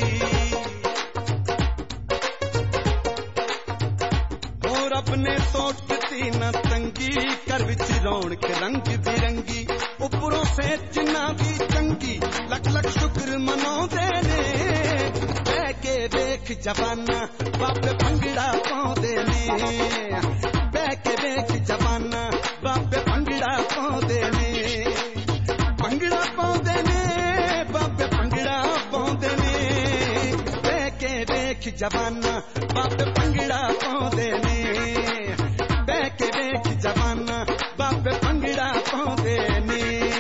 ਉਹ ਰੱਬ ਨੇ ਤੋੜ ਦਿੱਤੀ ਨਾ ਤੰਗੀ ਘਰ ਵਿੱਚ ਰੌਣਕ ਰੰਗ ਬਿਰੰਗੀ ਉੱਪਰੋਂ ਸੇ ਜਿੰਨਾ ਵੀ ਚੰਗੀ ਲੱਖ ਲੱਖ ਸ਼ੁਕਰ ਮਨਾਉਂਦੇ ਨੇ ਬਹਿ ਕੇ ਵੇਖ ਜਵਾਨਾ ਬਾਬੇ ਭੰਗੜਾ ਪਾਉਂਦੇ ਨੇ ਬਹਿ ਕੇ ਵੇਖ ਜਵਾਨਾ ਬਾਬੇ ਭੰਗੜਾ ਪਾਉਂਦੇ ਨੇ ਭੰਗੜਾ ਪਾਉਂਦੇ ਨੇ ਬਾਬੇ ਭੰਗੜਾ ਪਾਉਂਦੇ ਨੇ ਬਹਿ ਕੇ ਵੇਖ ਜਵਾਨਾ ਬਾਬੇ ਭੰਗੜਾ ਪਾਉਂਦੇ ਨੇ ਬਹਿ ਕੇ ਵੇਖ ਜਵਾਨਾ ਬਾਬੇ ਭੰਗੜਾ ਪਾਉਂਦੇ ਨੇ।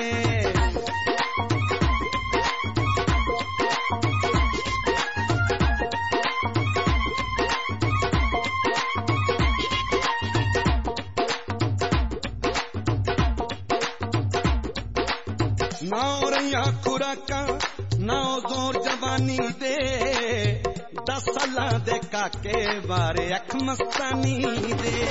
ਨਾ ਰਹੀਆਂ ਖੁਰਾਕਾਂ ਨਾ ਜ਼ੋਰ ਜਵਾਨੀ ਦੇ ਦਸ ਸਾਲਾਂ ਦੇ ਕਾਕੇ ਬਾਰੇ ਅੱਖ ਮਸਤਾਨੀ ਦੇ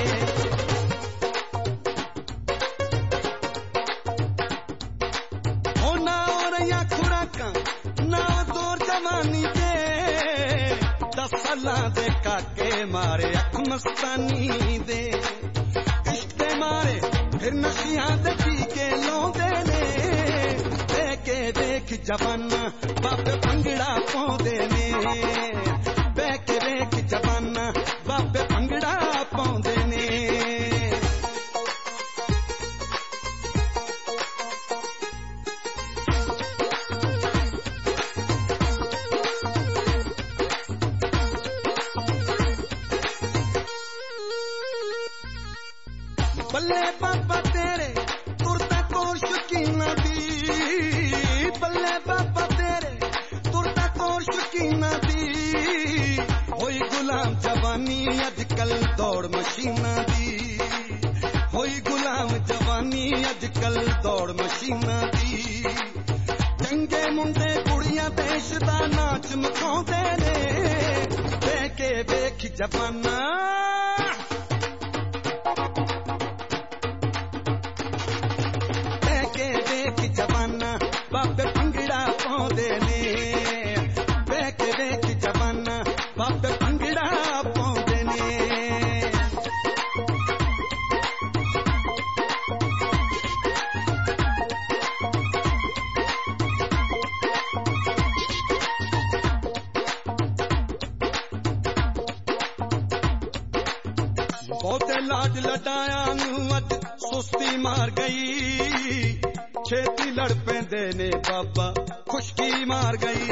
ਉਹ ਨਾ ਰਹੀਆਂ ਖੁਰਾਕਾਂ ਨਾ ਜ਼ੋਰ ਜਵਾਨੀ ਦੇ ਦਸ ਸਾਲਾਂ ਦੇ ਕਾਕੇ ਮਾਰੇ ਅੱਖ ਮਸਤਾਨੀ ਦੇ ਇਸ਼ਕ ਦੇ ਮਾਰੇ ਫਿਰ ਨਸ਼ਿਆਂ ਦੇ ਟੀਕੇ ਲਾਉਂਦੇ ਨੇ ਦੇਖ ਕੇ ਦੇਖ ਜਵਾਨਾ ਬਾਬੇ ਭੰਗੜਾ ਪਾਉਂਦੇ ਨੇ ਬਹਿ ਕੇ ਵੇਖ ਜਵਾਨਾ ਬਾਬੇ ਭੰਗੜਾ ਪਾਉਂਦੇ ਨੇ ਬੱਲੇ ਬਾਬਾ ਤੇਰੇ ਤੁਰਦਾ ਕੋਲ ਸ਼ਕੀਨਾ ਦੀ ਬੱਲੇ ਬਾਬਾ ਤੇਰੇ ਤੁਰਦਾ ਕੋਲ ਸ਼ਕੀਨਾ ਦੀ ਹੋਈ ਗੁਲਾਮ ਜਵਾਨੀ ਅੱਜ ਕੱਲ ਦੌੜ ਮਸ਼ੀਨਾਂ ਦੀ ਹੋਈ ਗੁਲਾਮ ਜਵਾਨੀ ਅੱਜ ਕੱਲ ਦੌੜ ਮਸ਼ੀਨਾਂ ਦੀ ਚੰਗੇ ਮੁੰਡੇ ਕੁੜੀਆਂ ਦੇਸ਼ ਦਾ ਨਾਚ ਮਖਾਉਂਦੇ ਨੇ ਬਹਿ ਕੇ ਵੇਖ ਜਵਾਨਾ ਜਵਾਨਾ ਬਾਬੇ ਭੰਗੜਾ ਪਾਉਂਦੇ ਨੇ ਬਹਿ ਕੇ ਵੇਖ ਜਵਾਨਾ ਬਾਬੇ ਭੰਗੜਾ ਪਾਉਂਦੇ ਨੇ ਬਹੁਤੇ ਲਾਡ ਲਡਾਇਆ ਨੂੰ ਅੱਜ ਸੁਸਤੀ ਮਾਰ ਗਈ ਛੇਤੀ ਲੜ ਪੈਂਦੇ ਨੇ ਬਾਬਾ ਖੁਸ਼ਕੀ ਮਾਰ ਗਈ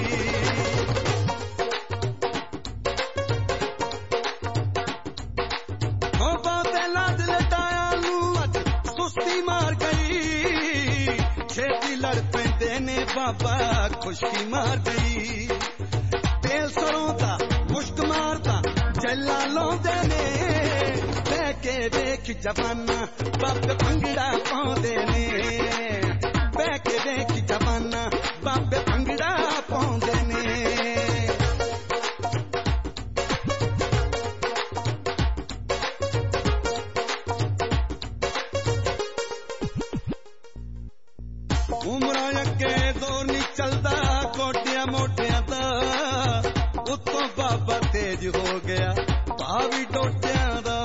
ਹੋ ਬਾਬੇ ਲਾਡ ਲਟਾਇਆ ਨੂੰ ਅੱਜ ਸੁਸਤੀ ਮਾਰ ਗਈ ਛੇਤੀ ਲੜ ਪੈਂਦੇ ਨੇ ਬਾਬਾ ਖੁਸ਼ਕੀ ਮਾਰ ਗਈ ਤੇਲ ਸਰੋਂ ਦਾ ਮੁਸ਼ਕ ਮਾਰਦਾ ਜੱਲਾ ਲਾਉਂਦੇ ਨੇ ਬਹਿ ਕੇ ਵੇਖ ਜਵਾਨਾ ਬਾਬੇ ਭੰਗੜਾ ਪਾਉਂਦੇ ਨੇ ਬਹਿ ਕੇ ਵੇਖ ਜਵਾਨਾ ਬਾਬੇ ਭੰਗੜਾ ਪਾਉਂਦੇ ਨੇ ਉਮਰਾਂ ਅੱਗੇ ਦੌਰ ਨਹੀਂ ਚੱਲਦਾ ਕੋਟਿਆਂ ਮੋਟਿਆਂ ਦਾ ਉੱਤੋਂ ਬਾਬਾ ਤੇਜ ਹੋ ਗਿਆ ਭਾਵੀ ਟੋਟਿਆਂ ਦਾ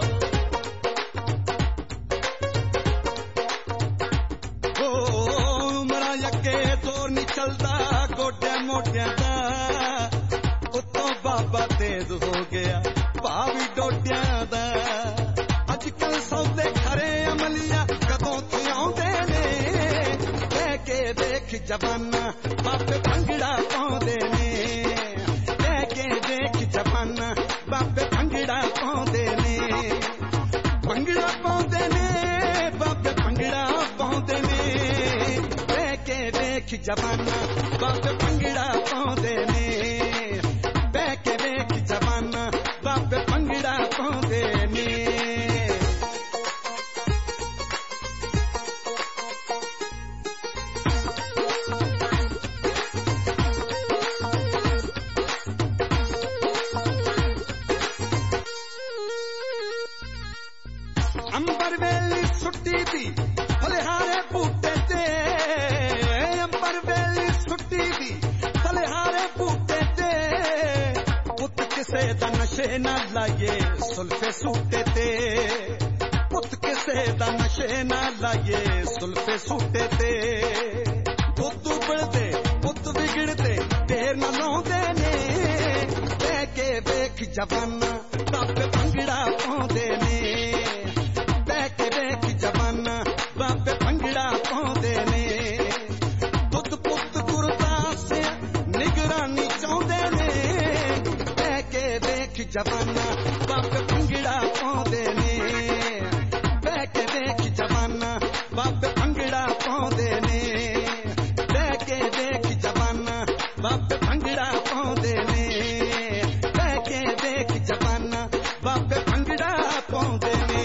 ਚੱਲਦਾ ਗੋਡਿਆਂ ਮੋਢਿਆਂ ਦਾ ਉੱਤੋਂ ਬਾਬਾ ਤੇਜ਼ ਹੋ ਗਿਆ ਭਾਵੀ ਡੋਡਿਆਂ ਦਾ ਅੱਜ ਕੱਲ ਸੌਦੇ ਖਰੇ ਅਮਲੀਆਂ ਕਦੋਂ ਤੇ ਆਉਂਦੇ ਨੇ ਬਹਿ ਕੇ ਵੇਖ ਜਵਾਨਾ ਬਾਬੇ ਭੰਗੜਾ ਪਾਉਂਦੇ ਨੇ ਬਹਿ ਕੇ ਵੇਖ ਜਵਾਨਾ ਬਾਬੇ ਭੰਗੜਾ ਪਾਉਂਦੇ ਨੇ ਭੰਗੜਾ ਪਾਉਂਦੇ ਨੇ ਬਾਬੇ ਭੰਗੜਾ ਪਾਉਂਦੇ ਨੇ ਬਹਿ ਕੇ ਵੇਖ ਜਵਾਨਾ ਬਾਬੇ ਭੰਗੜਾ ਪਾਉਂਦੇ ਨੇ ਬਹਿ ਕੇ ਵੇਖ ਜਵਾਨਾ ਬਾਬੇ ਭੰਗੜਾ ਪਾਉਂਦੇ ਨੇ ਅੰਬਰ ਵੇਲੀ ਸੁੱਟੀ ਦੀ ਫਲਿਹਾਰੇ ਬੂਟੇ ਤੇ ਅੰਬਰ ਵੇਲੀ ਸੁੱਟੀ ਦੀ ਫਲਿਹਾਰੇ ਬੂਟੇ ਤੇ ਪੁੱਤ ਕਿਸੇ ਦਾ ਨਸ਼ੇ ਨਾ ਲਾਏ ਸੁਲਫੇ ਸੂਟੇ ਤੇ ਪੁੱਤ ਕਿਸੇ ਦਾ ਨਸ਼ੇ ਨਾ ਲਾਏ ਸੁਲਫੇ ਸੂਟੇ ਤੇ ਪੁੱਤ ਉਬਲਦੇ ਪੁੱਤ ਵਿਗੜਦੇ ਢੇਰ ਨਾ ਲਾਉਂਦੇ ਨੇ ਬਹਿ ਕੇ ਵੇਖ ਜਵਾਨਾ ਬਾਬੇ ਭੰਗੜਾ ਪਾਉਂਦੇ ਨੇ ਬਹਿ ਕੇ ਵੇਖ ਜਵਾਨਾ ਬਾਬੇ ਭੰਗੜਾ ਪਾਉਂਦੇ ਨੇ ਦੁੱਧ ਪੁੱਤ ਗੁਰਦਾਸ ਨਿਗਰਾਨੀ ਚਾਹੁੰਦੇ ਨੇ ਬਹਿ ਕੇ ਵੇਖ ਜਵਾਨਾ ਬਾਬੇ ਭੰਗੜਾ ਪਾਉਂਦੇ ਨੇ ਬਹਿ ਕੇ ਵੇਖ ਜਵਾਨਾ ਬਾਬੇ ਭੰਗੜਾ ਪਾਉਂਦੇ ਨੇ ਬਹਿ ਕੇ ਵੇਖ ਜਵਾਨਾ ਬਾਬੇ ਭੰਗੜਾ ਪਾਉਂਦੇ ਨੇ ਬਹਿ ਕੇ ਵੇਖ ਜਵਾਨਾ ਬਾਬੇ ਭੰਗੜਾ ਪਾਉਂਦੇ ਨੇ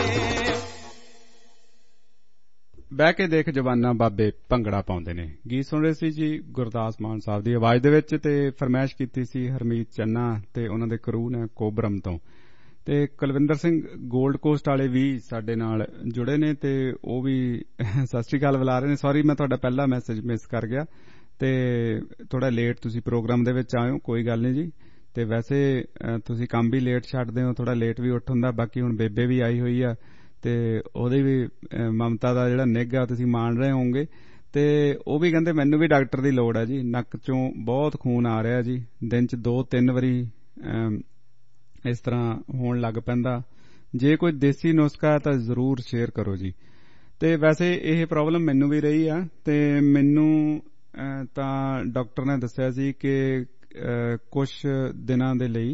ਬਹਿ ਕੇ ਦੇਖ ਜਵਾਨਾ ਬਾਬੇ ਭੰਗੜਾ ਪਾਉਂਦੇ ਨੇ ਗੀਤ ਸੁਣ ਰਹੇ ਸੀ ਜੀ ਗੁਰਦਾਸ ਮਾਨ ਸਾਹਿਬ ਦੀ ਆਵਾਜ਼ ਦੇ ਵਿੱਚ ਤੇ ਫਰਮਾਇਸ਼ ਕੀਤੀ ਸੀ ਹਰਮੀਤ ਚੰਨਾ ਤੇ ਉਹਨਾਂ ਦੇ ਕਰੂ ਨੇ ਕੋਬਰਮ ਤੋਂ ਤੇ ਕੁਲਵਿੰਦਰ ਸਿੰਘ ਗੋਲਡ ਕੋਸਟ ਵਾਲੇ ਵੀ ਸਾਡੇ ਨਾਲ ਜੁੜੇ ਨੇ ਤੇ ਉਹ ਵੀ ਸਤਿ ਸ਼੍ਰੀ ਅਕਾਲ ਬੁਲਾ ਰਹੇ ਨੇ ਸੌਰੀ ਮੈਂ ਤੁਹਾਡਾ ਪਹਿਲਾ ਮੈਸੇਜ ਮਿਸ ਕਰ ਗਿਆ ਤੇ ਥੋੜਾ ਲੇਟ ਤੁਸੀਂ ਪ੍ਰੋਗਰਾਮ ਦੇ ਵਿੱਚ ਆਏ ਹੋ ਕੋਈ ਗੱਲ ਨਹੀਂ ਜੀ ਤੇ ਵੈਸੇ ਤੁਸੀਂ ਕੰਮ ਵੀ ਲੇਟ ਛੱਡਦੇ ਹੋ ਥੋੜਾ ਲੇਟ ਵੀ ਉੱਠ ਹੁੰਦਾ ਬਾਕੀ ਹੁਣ ਬੇਬੇ ਵੀ ਆਈ ਹੋਈ ਆ ਤੇ ਉਹਦੀ ਵੀ ਮਮਤਾ ਦਾ ਜਿਹੜਾ ਨਿੱਘ ਆ ਤੁਸੀਂ ਮਾਣ ਰਹੇ ਹੋਵੋਗੇ ਤੇ ਉਹ ਵੀ ਕਹਿੰਦੇ ਮੈਨੂੰ ਵੀ ਡਾਕਟਰ ਦੀ ਲੋੜ ਆ ਜੀ ਨੱਕ ਚੋਂ ਬਹੁਤ ਖੂਨ ਆ ਰਿਹਾ ਜੀ ਦਿਨ ਚ ਦੋ ਤਿੰਨ ਵਾਰੀ ਇਸ ਤਰ੍ਹਾਂ ਹੋਣ ਲੱਗ ਪੈਂਦਾ। ਜੇ ਕੋਈ ਦੇਸੀ ਨੁਸਖਾ ਤਾਂ ਜ਼ਰੂਰ ਸ਼ੇਅਰ ਕਰੋ ਜੀ। ਤੇ ਵੈਸੇ ਇਹ ਪ੍ਰੋਬਲਮ ਮੈਨੂੰ ਵੀ ਰਹੀ ਆ, ਤੇ ਮੈਨੂੰ ਤਾਂ ਡਾਕਟਰ ਨੇ ਦੱਸਿਆ ਸੀ ਕਿ ਕੁਝ ਦਿਨਾਂ ਦੇ ਲਈ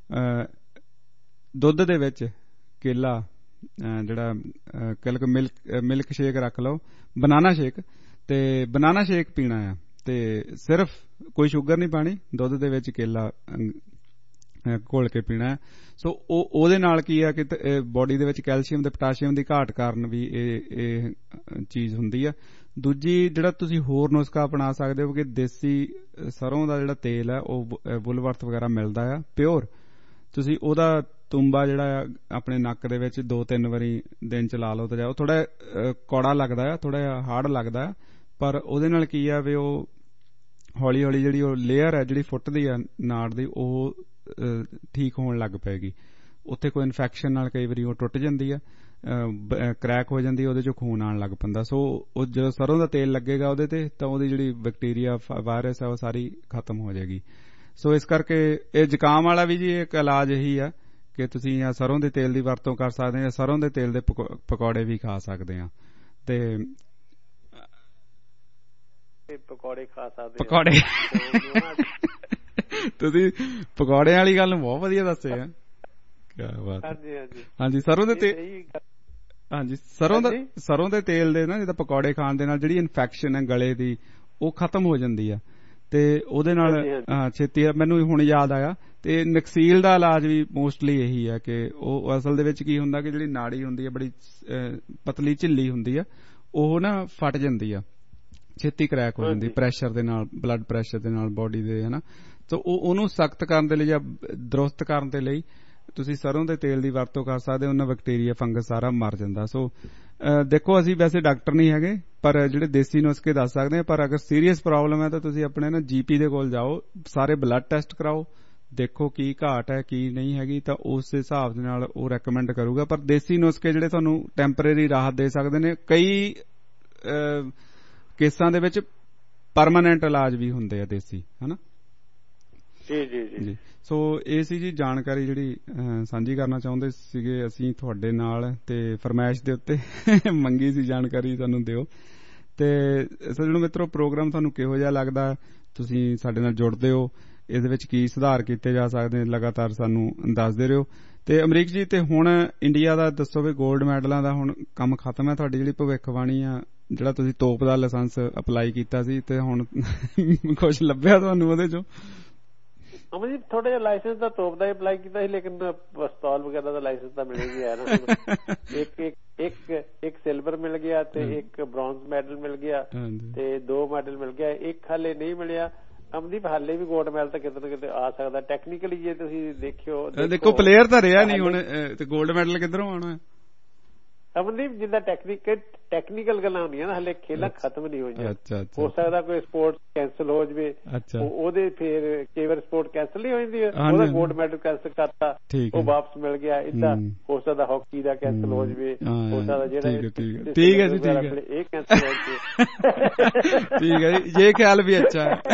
ਦੁੱਧ ਦੇ ਵਿੱਚ ਕੇਲਾ ਜਿਹੜਾ ਕਿਲਕ ਮਿਲਕ ਮਿਲਕ ਸ਼ੇਕ ਰੱਖ ਲਓ, ਬਨਾਨਾ ਸ਼ੇਕ, ਤੇ ਬਨਾਨਾ ਸ਼ੇਕ ਪੀਣਾ ਆ, ਤੇ ਸਿਰਫ ਕੋਈ ਸ਼ੂਗਰ ਨਹੀਂ ਪਾਣੀ, ਦੁੱਧ ਦੇ ਵਿੱਚ ਕੇਲਾ ਘੋਲ ਕੇ ਪੀਣਾ। ਸੋ ਉਹ ਉਹਦੇ ਨਾਲ ਕੀ ਆ ਕਿ ਬੋਡੀ ਦੇ ਵਿੱਚ ਕੈਲਸ਼ੀਅਮ ਤੇ ਪੋਟਾਸ਼ੀਅਮ ਦੀ ਘਾਟ ਕਾਰਨ ਵੀ ਇਹ ਇਹ ਚੀਜ਼ ਹੁੰਦੀ ਆ। ਦੂਜੀ ਜਿਹੜਾ ਤੁਸੀਂ ਹੋਰ ਨੁਸਖਾ ਅਪਣਾ ਸਕਦੇ ਹੋ ਕਿ ਦੇਸੀ ਸਰੋਂ ਦਾ ਜਿਹੜਾ ਤੇਲ ਹੈ ਉਹ ਵੁਲਵਰਥ ਵਗੈਰਾ ਮਿਲਦਾ ਆ ਪਿਓਰ, ਤੁਸੀਂ ਉਹਦਾ ਤੁੰਬਾ ਜਿਹੜਾ ਆ ਆਪਣੇ ਨੱਕ ਦੇ ਵਿੱਚ ਦੋ ਤਿੰਨ ਵਾਰੀ ਦਿਨ ਚ ਲਾ ਲਓ ਤਾਂ ਜਾਓ। ਥੋੜਾ ਕੌੜਾ ਲੱਗਦਾ ਆ, ਥੋੜਾ ਜਿਹਾ ਹਾਰਡ ਲੱਗਦਾ ਆ, ਪਰ ਉਹਦੇ ਨਾਲ ਕੀ ਆ ਵੀ ਉਹ ਹੌਲੀ ਹੌਲੀ ਜਿਹੜੀ ਉਹ ਲੇਅਰ ਹੈ ਜਿਹੜੀ ਫੁੱਟ ਦੀ ਆ ਨਾੜ ਦੀ ਉਹ ਠੀਕ ਹੋਣ ਲੱਗ ਪਏਗੀ। ਉੱਥੇ ਕੋਈ ਇਨਫੈਕਸ਼ਨ ਨਾਲ ਕਈ ਵਾਰੀ ਉਹ ਟੁੱਟ ਜਾਂਦੀ ਆ, ਕਰੈਕ ਹੋ ਜਾਂਦੀ, ਉਹਦੇ ਚੋਂ ਖੂਨ ਆਉਣ ਲੱਗ ਪੈਂਦਾ। ਸੋ ਉਹ ਜਦੋਂ ਸਰੋਂ ਦਾ ਤੇਲ ਲੱਗੇਗਾ ਉਹਦੇ ਤੇ ਤਾਂ ਉਹਦੀ ਜਿਹੜੀ ਬੈਕਟੀਰੀਆ ਵਾਇਰਸ ਹੈ ਉਹ ਸਾਰੀ ਖਤਮ ਹੋ ਜਾਏਗੀ। ਸੋ ਇਸ ਕਰਕੇ ਇਹ ਜ਼ੁਕਾਮ ਵਾਲਾ ਵੀ ਜੀ ਇੱਕ ਇਲਾਜ ਇਹੀ ਆ ਕਿ ਤੁਸੀਂ ਸਰੋਂ ਦੇ ਤੇਲ ਦੀ ਵਰਤੋਂ ਕਰ ਸਕਦੇ ਆ, ਸਰੋਂ ਦੇ ਤੇਲ ਦੇ ਪਕੌੜੇ ਵੀ ਖਾ ਸਕਦੇ ਆ। ਤੇ ਪਕੌੜੇ ਖਾ ਸਕਦੇ ਪਕੌੜੇ ਤੁਸੀਂ ਪਕੌੜਿਆਂ ਵਾਲੀ ਗੱਲ ਬਹੁਤ ਵਧੀਆ ਦੱਸੇ ਆ, ਕਿਆ ਬਾਤ। ਹਾਂਜੀ ਹਾਂਜੀ ਹਾਂਜੀ ਸਰੋਂ ਦੇ ਤੇਲ, ਹਾਂਜੀ ਸਰੋਂ ਦਾ ਸਰੋਂ ਦੇ ਤੇਲ ਦੇ ਨਾ ਜਿੱਦਾਂ ਪਕੌੜੇ ਖਾਣ ਦੇ ਨਾਲ ਜਿਹੜੀ ਇਨਫੈਕਸ਼ਨ ਹੈ ਗਲੇ ਦੀ ਉਹ ਖਤਮ ਹੋ ਜਾਂਦੀ ਆ, ਤੇ ਉਹਦੇ ਨਾਲ ਛੇਤੀ ਮੈਨੂੰ ਹੁਣ ਯਾਦ ਆਇਆ। ਤੇ ਨਕਸੀਲ ਦਾ ਇਲਾਜ ਵੀ ਮੋਸਟਲੀ ਇਹੀ ਹੈ ਕਿ ਉਹ ਅਸਲ ਦੇ ਵਿੱਚ ਕੀ ਹੁੰਦਾ ਕਿ ਜਿਹੜੀ ਨਾੜੀ ਹੁੰਦੀ ਹੈ ਬੜੀ ਪਤਲੀ ਝਿੱਲੀ ਹੁੰਦੀ ਆ, ਉਹ ਨਾ ਫਟ ਜਾਂਦੀ ਆ, ਛੇਤੀ ਕਰੈਕ ਹੋ ਜਾਂਦੀ ਪ੍ਰੈਸ਼ਰ ਦੇ ਨਾਲ, ਬਲੱਡ ਪ੍ਰੈਸ਼ਰ ਦੇ ਨਾਲ ਬੋਡੀ ਦੇ, ਹਨਾ। ਸੋ ਉਹ ਉਹਨੂੰ ਸਖਤ ਕਰਨ ਦੇ ਲਈ ਜਾਂ ਦਰੁਸਤ ਕਰਨ ਦੇ ਲਈ ਤੁਸੀਂ ਸਰੋਂ ਦੇ ਤੇਲ ਦੀ ਵਰਤੋਂ ਕਰ ਸਕਦੇ ਹੋ, ਉਹਨਾਂ ਬੈਕਟੀਰੀਆ ਫੰਗਸ ਸਾਰਾ ਮਰ ਜਾਂਦਾ। ਸੋ ਦੇਖੋ ਅਸੀਂ ਵੈਸੇ ਡਾਕਟਰ ਨਹੀਂ ਹੈਗੇ, ਪਰ ਜਿਹੜੇ ਦੇਸੀ ਨੁਸਖੇ ਦੱਸ ਸਕਦੇ ਆ, ਪਰ ਅਗਰ ਸੀਰੀਅਸ ਪ੍ਰੋਬਲਮ ਹੈ ਤਾਂ ਤੁਸੀਂ ਆਪਣੇ ਨਾ ਜੀਪੀ ਦੇ ਕੋਲ ਜਾਓ, ਸਾਰੇ ਬਲੱਡ ਟੈਸਟ ਕਰਾਓ, ਦੇਖੋ ਕੀ ਘਾਟ ਹੈ ਕੀ ਨਹੀਂ ਹੈਗੀ, ਤਾਂ ਉਸ ਹਿਸਾਬ ਦੇ ਨਾਲ ਉਹ ਰეკਮੈਂਡ ਕਰੂਗਾ। ਪਰ ਦੇਸੀ ਨੁਸਖੇ ਜਿਹੜੇ ਤੁਹਾਨੂੰ ਟੈਂਪਰੇਰੀ ਰਾਹਤ ਦੇ ਸਕਦੇ ਨੇ, ਕਈ ਕੇਸਾਂ ਦੇ ਵਿੱਚ ਪਰਮਾਨੈਂਟ ਇਲਾਜ ਵੀ ਹੁੰਦੇ ਆ ਦੇਸੀ, ਹਨਾ। ਜੀ ਜੀ ਜੀ ਸੋ ਇਹ ਸੀ ਜੀ ਜਾਣਕਾਰੀ ਜਿਹੜੀ ਸਾਂਝੀ ਕਰਨਾ ਚਾਹੁੰਦੇ ਸੀਗੇ ਅਸੀਂ ਤੁਹਾਡੇ ਨਾਲ, ਤੇ ਫਰਮਾਇਸ਼ ਦੇ ਉੱਤੇ ਮੰਗੀ ਸੀ ਜਾਣਕਾਰੀ ਸਾਨੂੰ ਦਿਓ। ਤੇ ਸੱਜਣੋ ਮਿੱਤਰੋ, ਪ੍ਰੋਗਰਾਮ ਤੁਹਾਨੂੰ ਕਿਹੋ ਜਿਹਾ ਲੱਗਦਾ, ਤੁਸੀਂ ਸਾਡੇ ਨਾਲ ਜੁੜਦੇ ਹੋ, ਇਹਦੇ ਵਿੱਚ ਕੀ ਸੁਧਾਰ ਕੀਤੇ ਜਾ ਸਕਦੇ ਨੇ, ਲਗਾਤਾਰ ਸਾਨੂੰ ਦੱਸਦੇ ਰਹੋ। ਤੇ ਅਮਰੀਕ ਜੀ, ਤੇ ਹੁਣ ਇੰਡੀਆ ਦਾ ਦੱਸੋ ਵੀ ਗੋਲਡ ਮੈਡਲਾਂ ਦਾ ਹੁਣ ਕੰਮ ਖਤਮ ਹੈ, ਤੁਹਾਡੀ ਜਿਹੜੀ ਭਵਿੱਖਬਾਣੀ ਆ, ਜਿਹੜਾ ਤੁਸੀਂ ਤੋਪ ਦਾ ਲਾਇਸੈਂਸ ਅਪਲਾਈ ਕੀਤਾ ਸੀ, ਤੇ ਹੁਣ ਕੁਛ ਲੱਭਿਆ ਤੁਹਾਨੂੰ ਉਹਦੇ ਚੋਂ? ਅਮਰ ਜੀ ਥੋੜਾ ਜਿਹਾ ਲਾਇਸੈਂਸ ਦਾ ਤੋਪ ਦਾ ਅਪਲਾਈ ਕੀਤਾ ਸੀ, ਲੇਕਿਨ ਪਿਸਤੌਲ ਵਗੈਰਾ ਦਾ ਲਾਇਸੈਂਸ ਤਾਂ ਮਿਲ ਗਿਆ ਨਾ। ਇੱਕ ਇੱਕ ਇੱਕ ਇੱਕ ਸਿਲਵਰ ਮਿਲ ਗਿਆ ਤੇ ਇੱਕ ਬ੍ਰੌਂਜ਼ ਮੈਡਲ ਮਿਲ ਗਿਆ ਤੇ ਦੋ ਮੈਡਲ ਮਿਲ ਗਿਆ, ਇੱਕ ਹਾਲੇ ਨਹੀਂ ਮਿਲਿਆ। ਅਮਦੀਪ ਹਾਲੇ ਵੀ ਗੋਲਡ ਮੈਡਲ ਤਾਂ ਕਿਤੇ ਨਾ ਕਿਤੇ ਆ ਸਕਦਾ ਟੈਕਨੀਕਲੀ, ਜੇ ਤੁਸੀਂ ਦੇਖਿਓ। ਦੇਖੋ ਪਲੇਅਰ ਤਾਂ ਰਿਹਾ ਨਹੀਂ ਹੁਣ, ਤੇ ਗੋਲਡ ਮੈਡਲ ਕਿੱਧਰੋਂ ਆਉਣਾ? ਅਮਨਦੀਪ ਜਿੱਦਾਂ ਟੈਕਨੀਕਲ ਟੈਕਨੀਕਲ ਗੱਲਾਂ ਹੁੰਦੀਆਂ ਨਾ, ਹਲੇ ਖੇਲਾਂ ਖਤਮ ਨਹੀਂ ਹੋਈਆਂ। ਹੋ ਸਕਦਾ ਕੋਈ ਸਪੋਰਟਸ ਕੈਂਸਲ ਹੋ ਜਾਵੇ, ਉਹਦੇ ਫਿਰ ਕਈ ਵਾਰ ਸਪੋਰਟ ਕੈਂਸਲ ਨਹੀਂ ਹੋ ਜਾਂਦੀ, ਉਹਦਾ ਗੋਲਡ ਮੈਡਲ ਕੈਂਸਲ ਕਰਤਾ, ਉਹ ਵਾਪਸ ਮਿਲ ਗਿਆ। ਏਦਾਂ ਹੋ ਸਕਦਾ ਹਾਕੀ ਦਾ ਕੈਂਸਲ ਹੋ ਜਾਵੇ, ਹੋ ਸਕਦਾ ਜਿਹੜਾ ਠੀਕ ਹੈ ਜੀ, ਠੀਕ ਹੈ ਇਹ ਕੈਂਸਲ ਹੋ ਜਾਵੇ। ਠੀਕ ਹੈ ਜੀ, ਇਹ ਖਿਆਲ ਵੀ ਅੱਛਾ ਹੈ।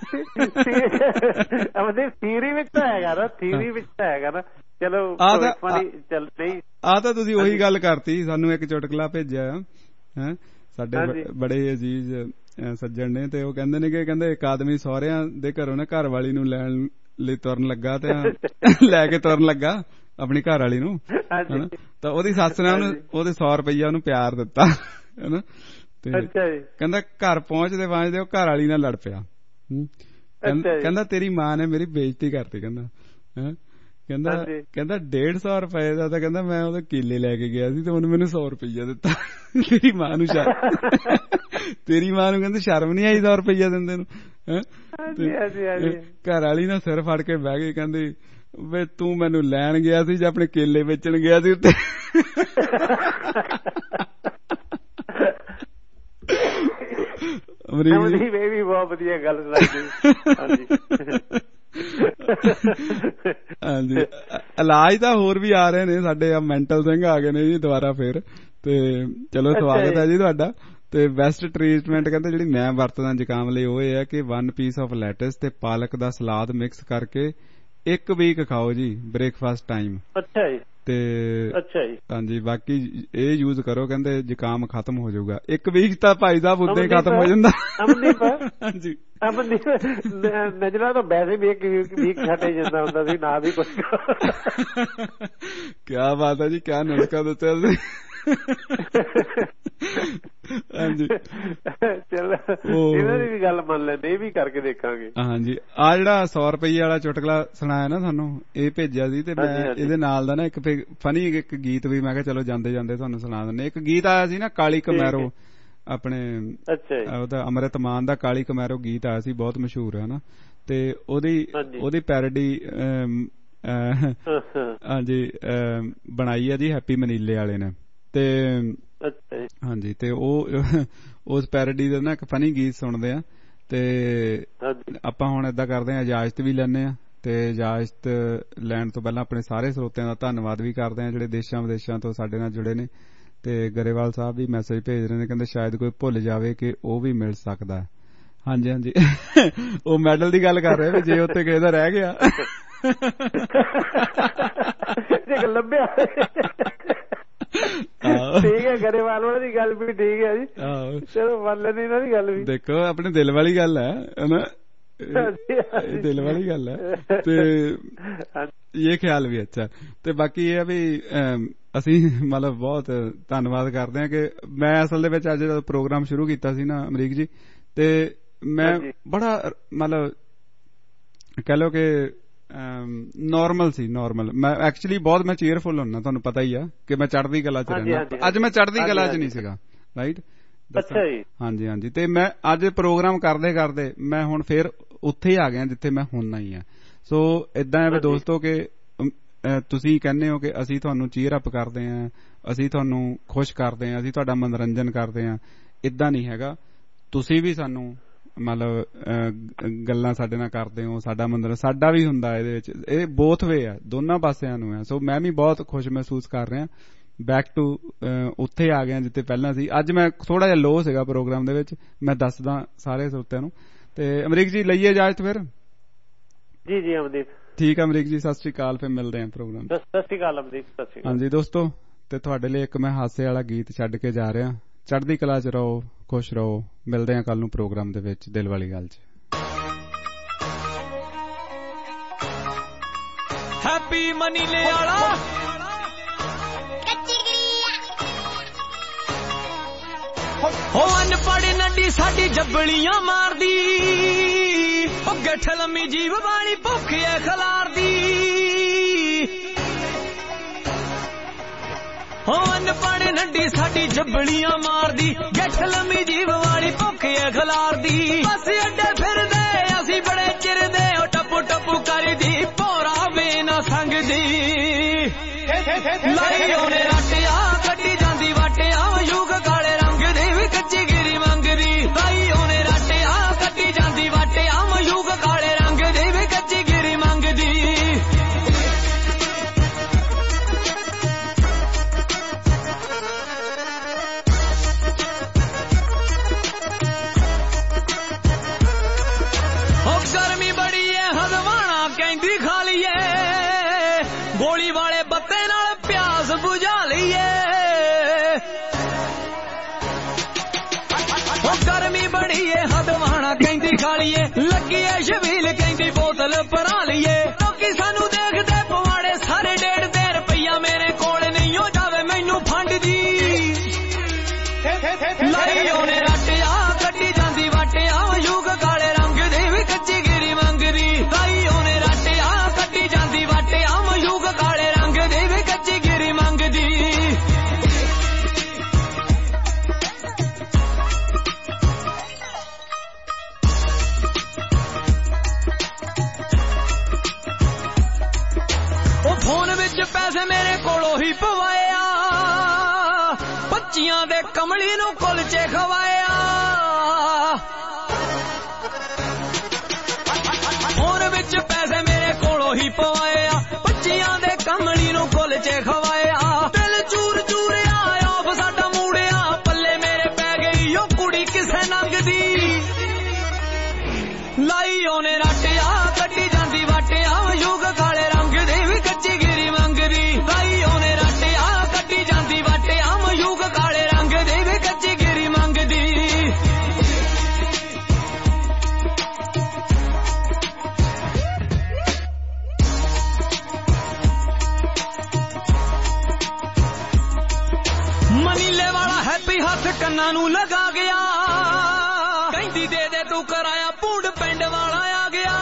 ਅਮਨਦੀਪ ਥਿਊਰੀ ਵਿੱਚ ਤਾਂ ਹੈਗਾ ਨਾ, ਥਿਊਰੀ ਵਿੱਚ ਤਾਂ ਹੈਗਾ ਨਾ। ਚਲੋ ਚੱਲ ਨਹੀਂ, ਆ ਤਾਂ ਤੁਸੀਂ ਉਹੀ ਗੱਲ ਕਰਤੀ। ਸਾਨੂੰ ਇੱਕ ਚੁਟਕਲਾ ਭੇਜਿਆ ਹੈ ਸਾਡੇ ਬੜੇ ਅਜ਼ੀਜ਼ ਸੱਜਣ ਨੇ, ਤੇ ਉਹ ਕਹਿੰਦੇ ਨੇ ਕਿ ਕਹਿੰਦੇ ਇੱਕ ਆਦਮੀ ਸਹੁਰਿਆਂ ਦੇ ਘਰੋਂ ਨਾ ਘਰ ਵਾਲੀ ਨੂੰ ਲੈਣ ਲਈ ਤੁਰਨ ਲੱਗਾ, ਤੇ ਲੈ ਕੇ ਤੁਰਨ ਲੱਗਾ ਆਪਣੀ ਘਰ ਵਾਲੀ ਨੂੰ, ਹਨਾ। ਤਾਂ ਉਹਦੀ ਸੱਸ ਨੇ ਉਹਨੂੰ ਉਹਦੇ ਸੌ ਰੁਪਈਆ ਉਹਨੂੰ ਪਿਆਰ ਦਿੱਤਾ, ਹਨਾ। ਤੇ ਕਹਿੰਦਾ ਘਰ ਪਹੁੰਚਦੇ ਪਹੁੰਚਦੇ ਉਹ ਘਰ ਵਾਲੀ ਨਾਲ ਲੜ ਪਿਆ। ਕਹਿੰਦਾ ਤੇਰੀ ਮਾਂ ਨੇ ਮੇਰੀ ਬੇਇੱਜ਼ਤੀ ਕਰਤੀ, ਕਹਿੰਦਾ ਹੈ ਕਹਿੰਦਾ ਕਹਿੰਦਾ ਡੇਢ ਸੌ ਰੁਪਏ ਦਾ ਤਾਂ ਕਹਿੰਦਾ ਮੈਂ ਉਹਦੇ ਕੀਲੇ ਲੈ ਕੇ ਗਿਆ ਸੀ, ਤੇ ਉਹਨੇ ਮੈਨੂੰ ਸੌ ਰੁਪਈਆ ਦਿੱਤਾ। ਤੇਰੀ ਮਾਂ ਨੂੰ ਸ਼ਰਮ ਤੇਰੀ ਮਾਂ ਨੂੰ ਕਹਿੰਦੇ ਸ਼ਰਮ ਨੀ ਆਈ ਸੌ ਰੁਪਈਆ ਦਿੰਦੇ ਨੂੰ? ਘਰ ਵਾਲੀ ਨਾ ਸਿਰ ਫੜ ਕੇ ਬਹਿ ਗਈ, ਕਹਿੰਦੀ ਵੇ ਤੂੰ ਮੈਨੂੰ ਲੈਣ ਗਿਆ ਸੀ ਜਾਂ ਆਪਣੇ ਕੇਲੇ ਵੇਚਣ ਗਿਆ ਸੀ ਉੱਤੇ? ਅਮਰੀਕ ਵੀ ਬਹੁਤ ਵਧੀਆ ਗੱਲ ਸੁਣਾਈ। ਹਾਂਜੀ, ਇਲਾਜ ਤਾਂ ਹੋਰ ਵੀ ਆ ਰਹੇ ਨੇ ਸਾਡੇ, ਆ ਮੈਂਟਲ ਸਿੰਘ ਆ ਗਏ ਨੇ ਜੀ ਦੁਬਾਰਾ ਫੇਰ, ਤੇ ਚਲੋ ਸਵਾਗਤ ਹੈ ਜੀ ਤੁਹਾਡਾ। ਤੇ ਬੈਸਟ ਟ੍ਰੀਟਮੈਂਟ ਕਹਿੰਦੇ ਜਿਹੜੀ ਮੈਂ ਵਰਤਦਾ ਜ਼ੁਕਾਮ ਲਈ ਉਹ ਇਹ ਹੈ ਕਿ ਵਨ ਪੀਸ ਆਫ ਲੈਟਸ ਤੇ ਪਾਲਕ ਦਾ ਸਲਾਦ ਮਿਕਸ ਕਰਕੇ ਇੱਕ ਵੀਕ ਖਾਓ ਜੀ ਬ੍ਰੇਕਫਾਸਟ ਟਾਈਮ। ਅੱਛਾ ਜੀ। ਤੇ ਅੱਛਾ ਜੀ। ਹਾਂਜੀ ਬਾਕੀ ਇਹ ਯੂਜ਼ ਕਰੋ, ਕਹਿੰਦੇ ਜ਼ੁਕਾਮ ਖਤਮ ਹੋ ਜਾਊਗਾ। ਇੱਕ ਵੀਕ ਤਾਂ ਭਾਈ ਸਾਹਿਬ ਉਦਾਂ ਹੀ ਖਤਮ ਹੋ ਜਾਂਦਾ। ਅਮਨਦੀਪ ਹਾਂਜੀ ਅਮਨਦੀਪ ਨਜ਼ਰਾਂ ਤਾਂ ਵੈਸੇ ਵੀ ਇੱਕ ਵੀਕ ਛੱਡੇ ਜਾਂਦਾ ਹੁੰਦਾ ਸੀ ਨਾ ਵੀ ਕੁਝ। ਕਿਆ ਬਾਤ ਹੈ ਜੀ, ਕਿਆ ਨੁਸਖਾ ਦੱਸਿਆ ਤੁਸੀਂ। ਹਾਂਜੀ ਚਲ ਇਹਨਾਂ ਦੀ ਵੀ ਗੱਲ ਮੰਨ ਲੈਂਦੇ, ਇਹ ਵੀ ਕਰਕੇ ਦੇਖਾਂਗੇ। ਹਾਂਜੀ ਆ ਜਿਹੜਾ ਸੌ ਰੁਪਈਏ ਵਾਲਾ ਚੁਟਕਲਾ ਸੁਣਾਇਆ ਨਾ ਤੁਹਾਨੂੰ, ਇਹ ਭੇਜਿਆ ਸੀ ਤੇ ਮੈਂ ਇਹਦੇ ਨਾਲ ਦਾ ਨਾ ਇੱਕ ਫਨੀ ਇੱਕ ਗੀਤ ਵੀ ਮੈਂ ਕਿਹਾ ਚਲੋ ਜਾਂਦੇ ਜਾਂਦੇ ਤੁਹਾਨੂੰ ਸੁਣਾ ਦਿੰਦੇ। ਇੱਕ ਗੀਤ ਆਇਆ ਸੀ ਨਾ ਕਾਲੀ ਕਮੈਰੋ, ਆਪਣੇ ਉਹਦਾ ਅੰਮ੍ਰਿਤ ਮਾਨ ਦਾ ਕਾਲੀ ਕਮੈਰੋ ਗੀਤ ਆਇਆ ਸੀ, ਬਹੁਤ ਮਸ਼ਹੂਰ ਹੈ ਨਾ। ਤੇ ਉਹਦੀ ਉਹਦੀ ਪੈਰਡੀ ਹਾਂਜੀ ਬਣਾਈ ਹੈ ਜੀ ਹੈਪੀ ਮਨੀਲੇ ਵਾਲੇ ਨੇ। ਤੇ ਹਾਂਜੀ ਤੇ ਉਹ ਉਸ ਪੈਰਡੀ ਦਾ ਨਾ ਇੱਕ ਫਨੀ ਗੀਤ ਸੁਣਦੇ ਆ। ਤੇ ਆਪਾਂ ਹੁਣ ਏਦਾਂ ਕਰਦੇ ਆ, ਇਜਾਜ਼ਤ ਵੀ ਲੈਂਦੇ ਆ। ਤੇ ਇਜਾਜ਼ਤ ਲੈਣ ਤੋਂ ਪਹਿਲਾਂ ਆਪਣੇ ਸਾਰੇ ਸਰੋਤਿਆਂ ਦਾ ਧੰਨਵਾਦ ਵੀ ਕਰਦੇ ਆ ਜਿਹੜੇ ਦੇਸ਼ਾਂ ਵਿਦੇਸ਼ਾਂ ਤੋਂ ਸਾਡੇ ਨਾਲ ਜੁੜੇ ਨੇ। ਤੇ ਗਰੇਵਾਲ ਸਾਹਿਬ ਵੀ ਮੈਸੇਜ ਭੇਜ ਰਹੇ ਨੇ, ਕਹਿੰਦੇ ਸ਼ਾਇਦ ਕੋਈ ਭੁੱਲ ਜਾਵੇ ਕਿ ਉਹ ਵੀ ਮਿਲ ਸਕਦਾ। ਹਾਂਜੀ ਹਾਂਜੀ ਉਹ ਮੈਡਲ ਦੀ ਗੱਲ ਕਰ ਰਹੇ ਵੀ ਜੇ ਉੱਥੇ ਕਿਸੇ ਦਾ ਰਹਿ ਗਿਆ ਜੇ ਲੱਭਿਆ। ਠੀਕ ਹੈ ਗਰੇਵਾਲ ਵਾਲੀ ਦੀ ਗੱਲ ਵੀ ਠੀਕ ਹੈ ਜੀ, ਚਲੋ ਮੰਨ ਲੈਂਦੇ ਇਹਨਾਂ ਦੀ ਗੱਲ ਵੀ। ਦੇਖੋ ਆਪਣੇ ਦਿਲ ਵਾਲੀ ਗੱਲ ਹੈ ਨਾ, ਦਿਲ ਵਾਲੀ ਗੱਲ ਹੈ। ਤੇ ਇਹ ਖਿਆਲ ਵੀ ਅੱਛਾ। ਤੇ ਬਾਕੀ ਇਹ ਹੈ ਵੀ ਅਸੀਂ ਮਤਲਬ ਬਹੁਤ ਧੰਨਵਾਦ ਕਰਦੇ ਹਾਂ ਕਿ ਮੈਂ ਅਸਲ ਦੇ ਵਿੱਚ ਅੱਜ ਪ੍ਰੋਗਰਾਮ ਸ਼ੁਰੂ ਕੀਤਾ ਸੀ ਨਾ ਅਮਰੀਕ ਜੀ, ਤੇ ਮੈਂ ਬੜਾ ਮਤਲਬ ਕਹਿ ਲਓ ਕਿ ਨੋਰਮਲ ਸੀ ਨੋਰਮਲ। ਮੈਂ ਐਕਚੁਅਲੀ ਬਹੁਤ ਮੈਂ ਚੀਅਰਫੁਲ ਹੁੰਦਾ, ਤੁਹਾਨੂੰ ਪਤਾ ਹੀ ਆ ਕਿ ਮੈਂ ਚੜ੍ਹਦੀ ਕਲਾ ਚ ਰਹਿੰਦਾ। ਅੱਜ ਮੈਂ ਚੜ੍ਹਦੀ ਕਲਾ ਚ ਨਹੀਂ ਸੀਗਾ, ਰਾਈਟ। ਅੱਛਾ ਜੀ। ਹਾਂਜੀ ਹਾਂਜੀ ਤੇ ਮੈਂ ਅੱਜ ਪ੍ਰੋਗਰਾਮ ਕਰਦੇ ਕਰਦੇ ਮੈਂ ਹੁਣ ਫੇਰ ਉੱਥੇ ਹੀ ਆ ਗਿਆ ਜਿੱਥੇ ਮੈਂ ਹੁੰਨਾ ਹੀ ਆ। ਸੋ ਏਦਾਂ ਹੈ ਵੀ ਦੋਸਤੋ ਕਿ ਤੁਸੀਂ ਕਹਿੰਦੇ ਹੋ ਕਿ ਅਸੀਂ ਤੁਹਾਨੂੰ ਚੀਅਰ ਅਪ ਕਰਦੇ ਹਾਂ, ਅਸੀਂ ਤੁਹਾਨੂੰ ਖੁਸ਼ ਕਰਦੇ ਹਾਂ, ਅਸੀਂ ਤੁਹਾਡਾ ਮਨੋਰੰਜਨ ਕਰਦੇ ਹਾਂ। ਏਦਾਂ ਨਹੀਂ ਹੈਗਾ, ਤੁਸੀਂ ਵੀ ਸਾਨੂੰ ਮਤਲਬ ਗੱਲਾਂ ਸਾਡੇ ਨਾਲ ਕਰਦੇ ਹੋ, ਸਾਡਾ ਮੰਦਰ ਸਾਡਾ ਵੀ ਹੁੰਦਾ ਇਹਦੇ ਵਿੱਚ। ਇਹ ਬੋਥ ਵੇ ਆ, ਦੋਨਾਂ ਪਾਸਿਆਂ ਨੂੰ ਹੈ। ਸੋ ਮੈਂ ਵੀ ਬਹੁਤ ਖੁਸ਼ ਮਹਿਸੂਸ ਕਰ ਰਿਹਾ, ਬੈਕ ਟੂ ਉੱਥੇ ਆ ਗਿਆ ਜਿੱਥੇ ਪਹਿਲਾਂ ਸੀ। ਅੱਜ ਮੈਂ ਥੋੜਾ ਜਿਹਾ ਲੋ ਸੀਗਾ ਪ੍ਰੋਗਰਾਮ ਦੇ ਵਿੱਚ, ਮੈਂ ਦੱਸਦਾ ਸਾਰੇ ਸਰੋਤਿਆਂ ਨੂੰ। ਤੇ ਅਮਰੀਕ ਜੀ ਲਈਏ ਇਜਾਜ਼ਤ ਫਿਰ। ਜੀ ਜੀ ਅਮਰੀਕ ਠੀਕ ਹੈ ਅਮਰੀਕ ਜੀ, ਸਤਿ ਸ੍ਰੀ ਅਕਾਲ। ਫਿਰ ਮਿਲਦੇ ਹਾਂ ਪ੍ਰੋਗਰਾਮ। ਸਤਿ ਸ੍ਰੀ ਅਕਾਲ ਅਮਰੀਕ, ਸਤਿ ਸ੍ਰੀ ਅਕਾਲ। ਹਾਂਜੀ ਦੋਸਤੋ, ਤੇ ਤੁਹਾਡੇ ਲਈ ਇੱਕ ਮੈਂ ਹਾਸੇ ਵਾਲਾ ਗੀਤ ਛੱਡ ਕੇ ਜਾ ਰਿਹਾ। ਚੜ੍ਹਦੀ ਕਲਾ ਚ ਰਹੋ, ਖੁਸ਼ ਰਹੋ। ਮਿਲਦੇ ਹਾਂ ਕੱਲ ਨੂੰ ਪ੍ਰੋਗਰਾਮ ਦੇ ਵਿੱਚ ਦਿਲ ਵਾਲੀ ਗੱਲ ਚ। ਹੈਪੀ ਮਨੀਲੇ ਵਾਲਾ ਹੋ ਅਨਪੜ੍ਹ ਨੱਡੀ ਸਾਡੀ ਜੱਬਲੀਆਂ ਮਾਰਦੀ, ਉਹ ਗੱਠ ਲੰਮੀ ਜੀਵ ਵਾਲੀ ਭੁੱਖ ਐ ਖਲਾਰਦੀ। ਹੋ ਅਨਪੜ੍ਹ ਨੱਡੀ ਸਾਡੀ ਜੱਬਲੀਆਂ ਮਾਰਦੀ, ਗੱਠ ਲੰਮੀ ਜੀਵ ਵਾਲੀ ਭੁੱਖ ਐ ਖਲਾਰਦੀ। ਬਸ ਅੱਡੇ ਫਿਰਦੇ ਅਸੀਂ ਬੜੇ ਚਿਰਦੇ, ਉਹ ਟੱਪੂ ਟੱਪੂ ਕਰਦੀ ਭੋਰਾ ਵੇ ਨਾ ਸੰਗਦੀ। ਲਾਈ ਉਹਨੇ ਰਾਟਿਆ ਕੱਢੀ ਜਾਂਦੀ ਵਾਟਿਆ, ਯੁਗ ਕਾਲੇ ਰੰਗ ਦੀ ਵੀ ਕੱਚੀ ਗਿਰੀ ਮੰਗਦੀ। ਲਾਈ ਉਹਨੇ ਰਾਟਿਆ ਕੱਢੀ ਜਾਂਦੀ ਵਾਟਿਆ, ਯੁਗ ਕਾਲੇ ਰੰਗ ਦੀ ਵੀ ਕੱਚੀ ਗਿਰੀ ਮੰਗਦੀ। ਉਹ ਗਰਮੀ ਬੜੀ ਏ ਹਦਵਾਣਾ ਕਹਿੰਦੀ ਖਾ ਲਈਏ, ਗੋਲੀ ਵਾਲੇ ਬੱਤੇ ਨਾਲ ਪਿਆਸ ਬੁਝਾ ਲਈਏ। ਉਹ ਗਰਮੀ ਬੜੀ ਏ ਹਦਵਾਣਾ ਕਹਿੰਦੀ ਖਾ ਲਈਏ, ਲੱਗੀ ਏ ਸ਼ਬੀਲ ਕਹਿੰਦੀ ਬੋਤਲ ਭਰਾ ਲਈਏ। ਲੋਕੀ ਸਾਨੂੰ ਦੇਖਦੇ ਪਵਾੜੇ ਸਾਰੇ ਡੇਢ ਦੇ ਰੁਪਈਆ ਮੇਰੇ ਕੋਲ ਨਹੀਂ ਹੋ ਜਾਵੇ ਮੈਨੂੰ ਫੰਡ ਦੀ। ਲਾਈ ਉਹਨੇ ਰਾਟਿਆ ਕੱਢੀ ਜਾਂਦੀ ਵਾਟਿਆ, ਯੁਗ ਕਾਲੇ ਰੰਗ ਦੀ ਵੀ ਕੱਚੀ ਗਿਰੀ ਮੰਗਦੀ। ਲਾਈ ਉਹਨੇ ਰਾਟਿਆ ਕੱਢੀ ਜਾਂਦੀ ਵਾਟਿਆ, ਯੁਗ ਕਾਲੇ ਰੰਗ ਦੀ ਵੀ ਕੱਚੀ ਗਿਰੀ ਮੰਗਦੀ। ਉਹ ਫੋਨ ਵਿੱਚ ਪੈਸੇ ਮੇਰੇ ਕੋਲੋਂ ਹੀ ਪਵਾਇਆ, ਬੱਚੀਆਂ ਦੇ ਕਮਲੀ ਨੂੰ ਕੁਲਚੇ ਖਵਾਇਆ। ਫੋਨ ਵਿੱਚ ਪੈਸੇ ਮੇਰੇ ਕੋਲੋਂ ਹੀ ਪਵਾਇਆ, ਬੱਚੀਆਂ ਦੇ ਕਮਲੀ ਨੂੰ ਕੁਲਚੇ ਖਵਾਇਆ। ਦਿਲ ਚੂਰ ਚੂਰਿਆ ਆਪ ਸਾਡਾ ਮੂੜਿਆ, ਪੱਲੇ ਮੇਰੇ ਪੈ ਗਈ ਉਹ ਕੁੜੀ ਕਿਸੇ ਨੰਗ ਦੀ। ਲਾਈ ਉਹਨੇ ਰਾਟਿਆ ਕੱਢੀ ਜਾਂਦੀ ਵਾਟਿਆ, ਯੁਗ ਨੂੰ ਲਗਾ ਗਿਆ ਕਹਿੰਦੀ ਦੇ ਦੇ ਤੂੰ ਕਰਾਇਆ ਪੂੰਡ ਪਿੰਡ ਵਾਲਾ ਆ ਗਿਆ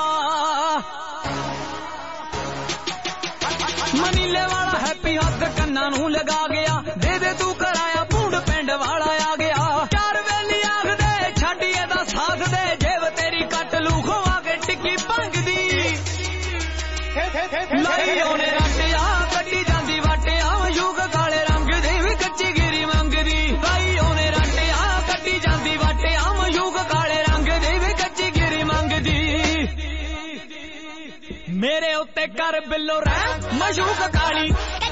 ਮਨੀਲੇ ਵਾਲਾ ਹੈਪੀ ਹੱਥ ਕੰਨਾਂ ਨੂੰ ਲਗਾ ਗਿਆ ਦੇ ਦੇ ਤੂੰ ਕਰਾਇਆ ਪੂੰਡ ਪਿੰਡ ਵਾਲਾ ਆ ਗਿਆ ਚਾਰ ਵੇਲੀ ਆਖਦੇ ਛੱਡ ਇਹਦਾ ਸਾਥ ਦੇ ਜੇਬ ਤੇਰੀ ਕੱਟ ਲੂ ਖਵਾ ਕੇ ਟਿੱਕੀ ਭੰਗਦੀ ਲਈ ਉਹਨੇ ਰੱਟਿਆ ਕੱਢੀ ਜਾਂਦੀ ਵਾਟਿਆ ਯੁਗ ਕਾਲੇ ਰੰਗ ਦੀ ਵੀ ਕੱਚੀ ਗਿਰੀ ਮੰਗਦੀ ਲਈ ਉਹਨੇ ਰੱਟਿਆ ਕੱਢੀ ਜਾਂਦੀ ਵਾਟਿਆ ਯੁਗ ਕਾਲੇ ਰੰਗ ਦੀ ਵੀ ਕੱਚੀ ਗਿਰੀ ਮੰਗਦੀ ਮੇਰੇ ਉੱਤੇ ਕਰ ਬਿੱਲੋ ਰਹਿ ਮਸ਼ੂਕ ਕਾਲੀ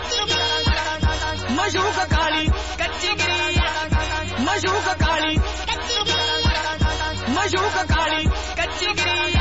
ਮਸ਼ੂਕ ਕਾਲੀ ਕੱਚੀ ਗਿਰੀ ਮਸ਼ੂਕ ਕਾਲੀ ਮਸ਼ੂਕ ਕਾਲੀ ਕੱਚੀ ਗਿਰੀ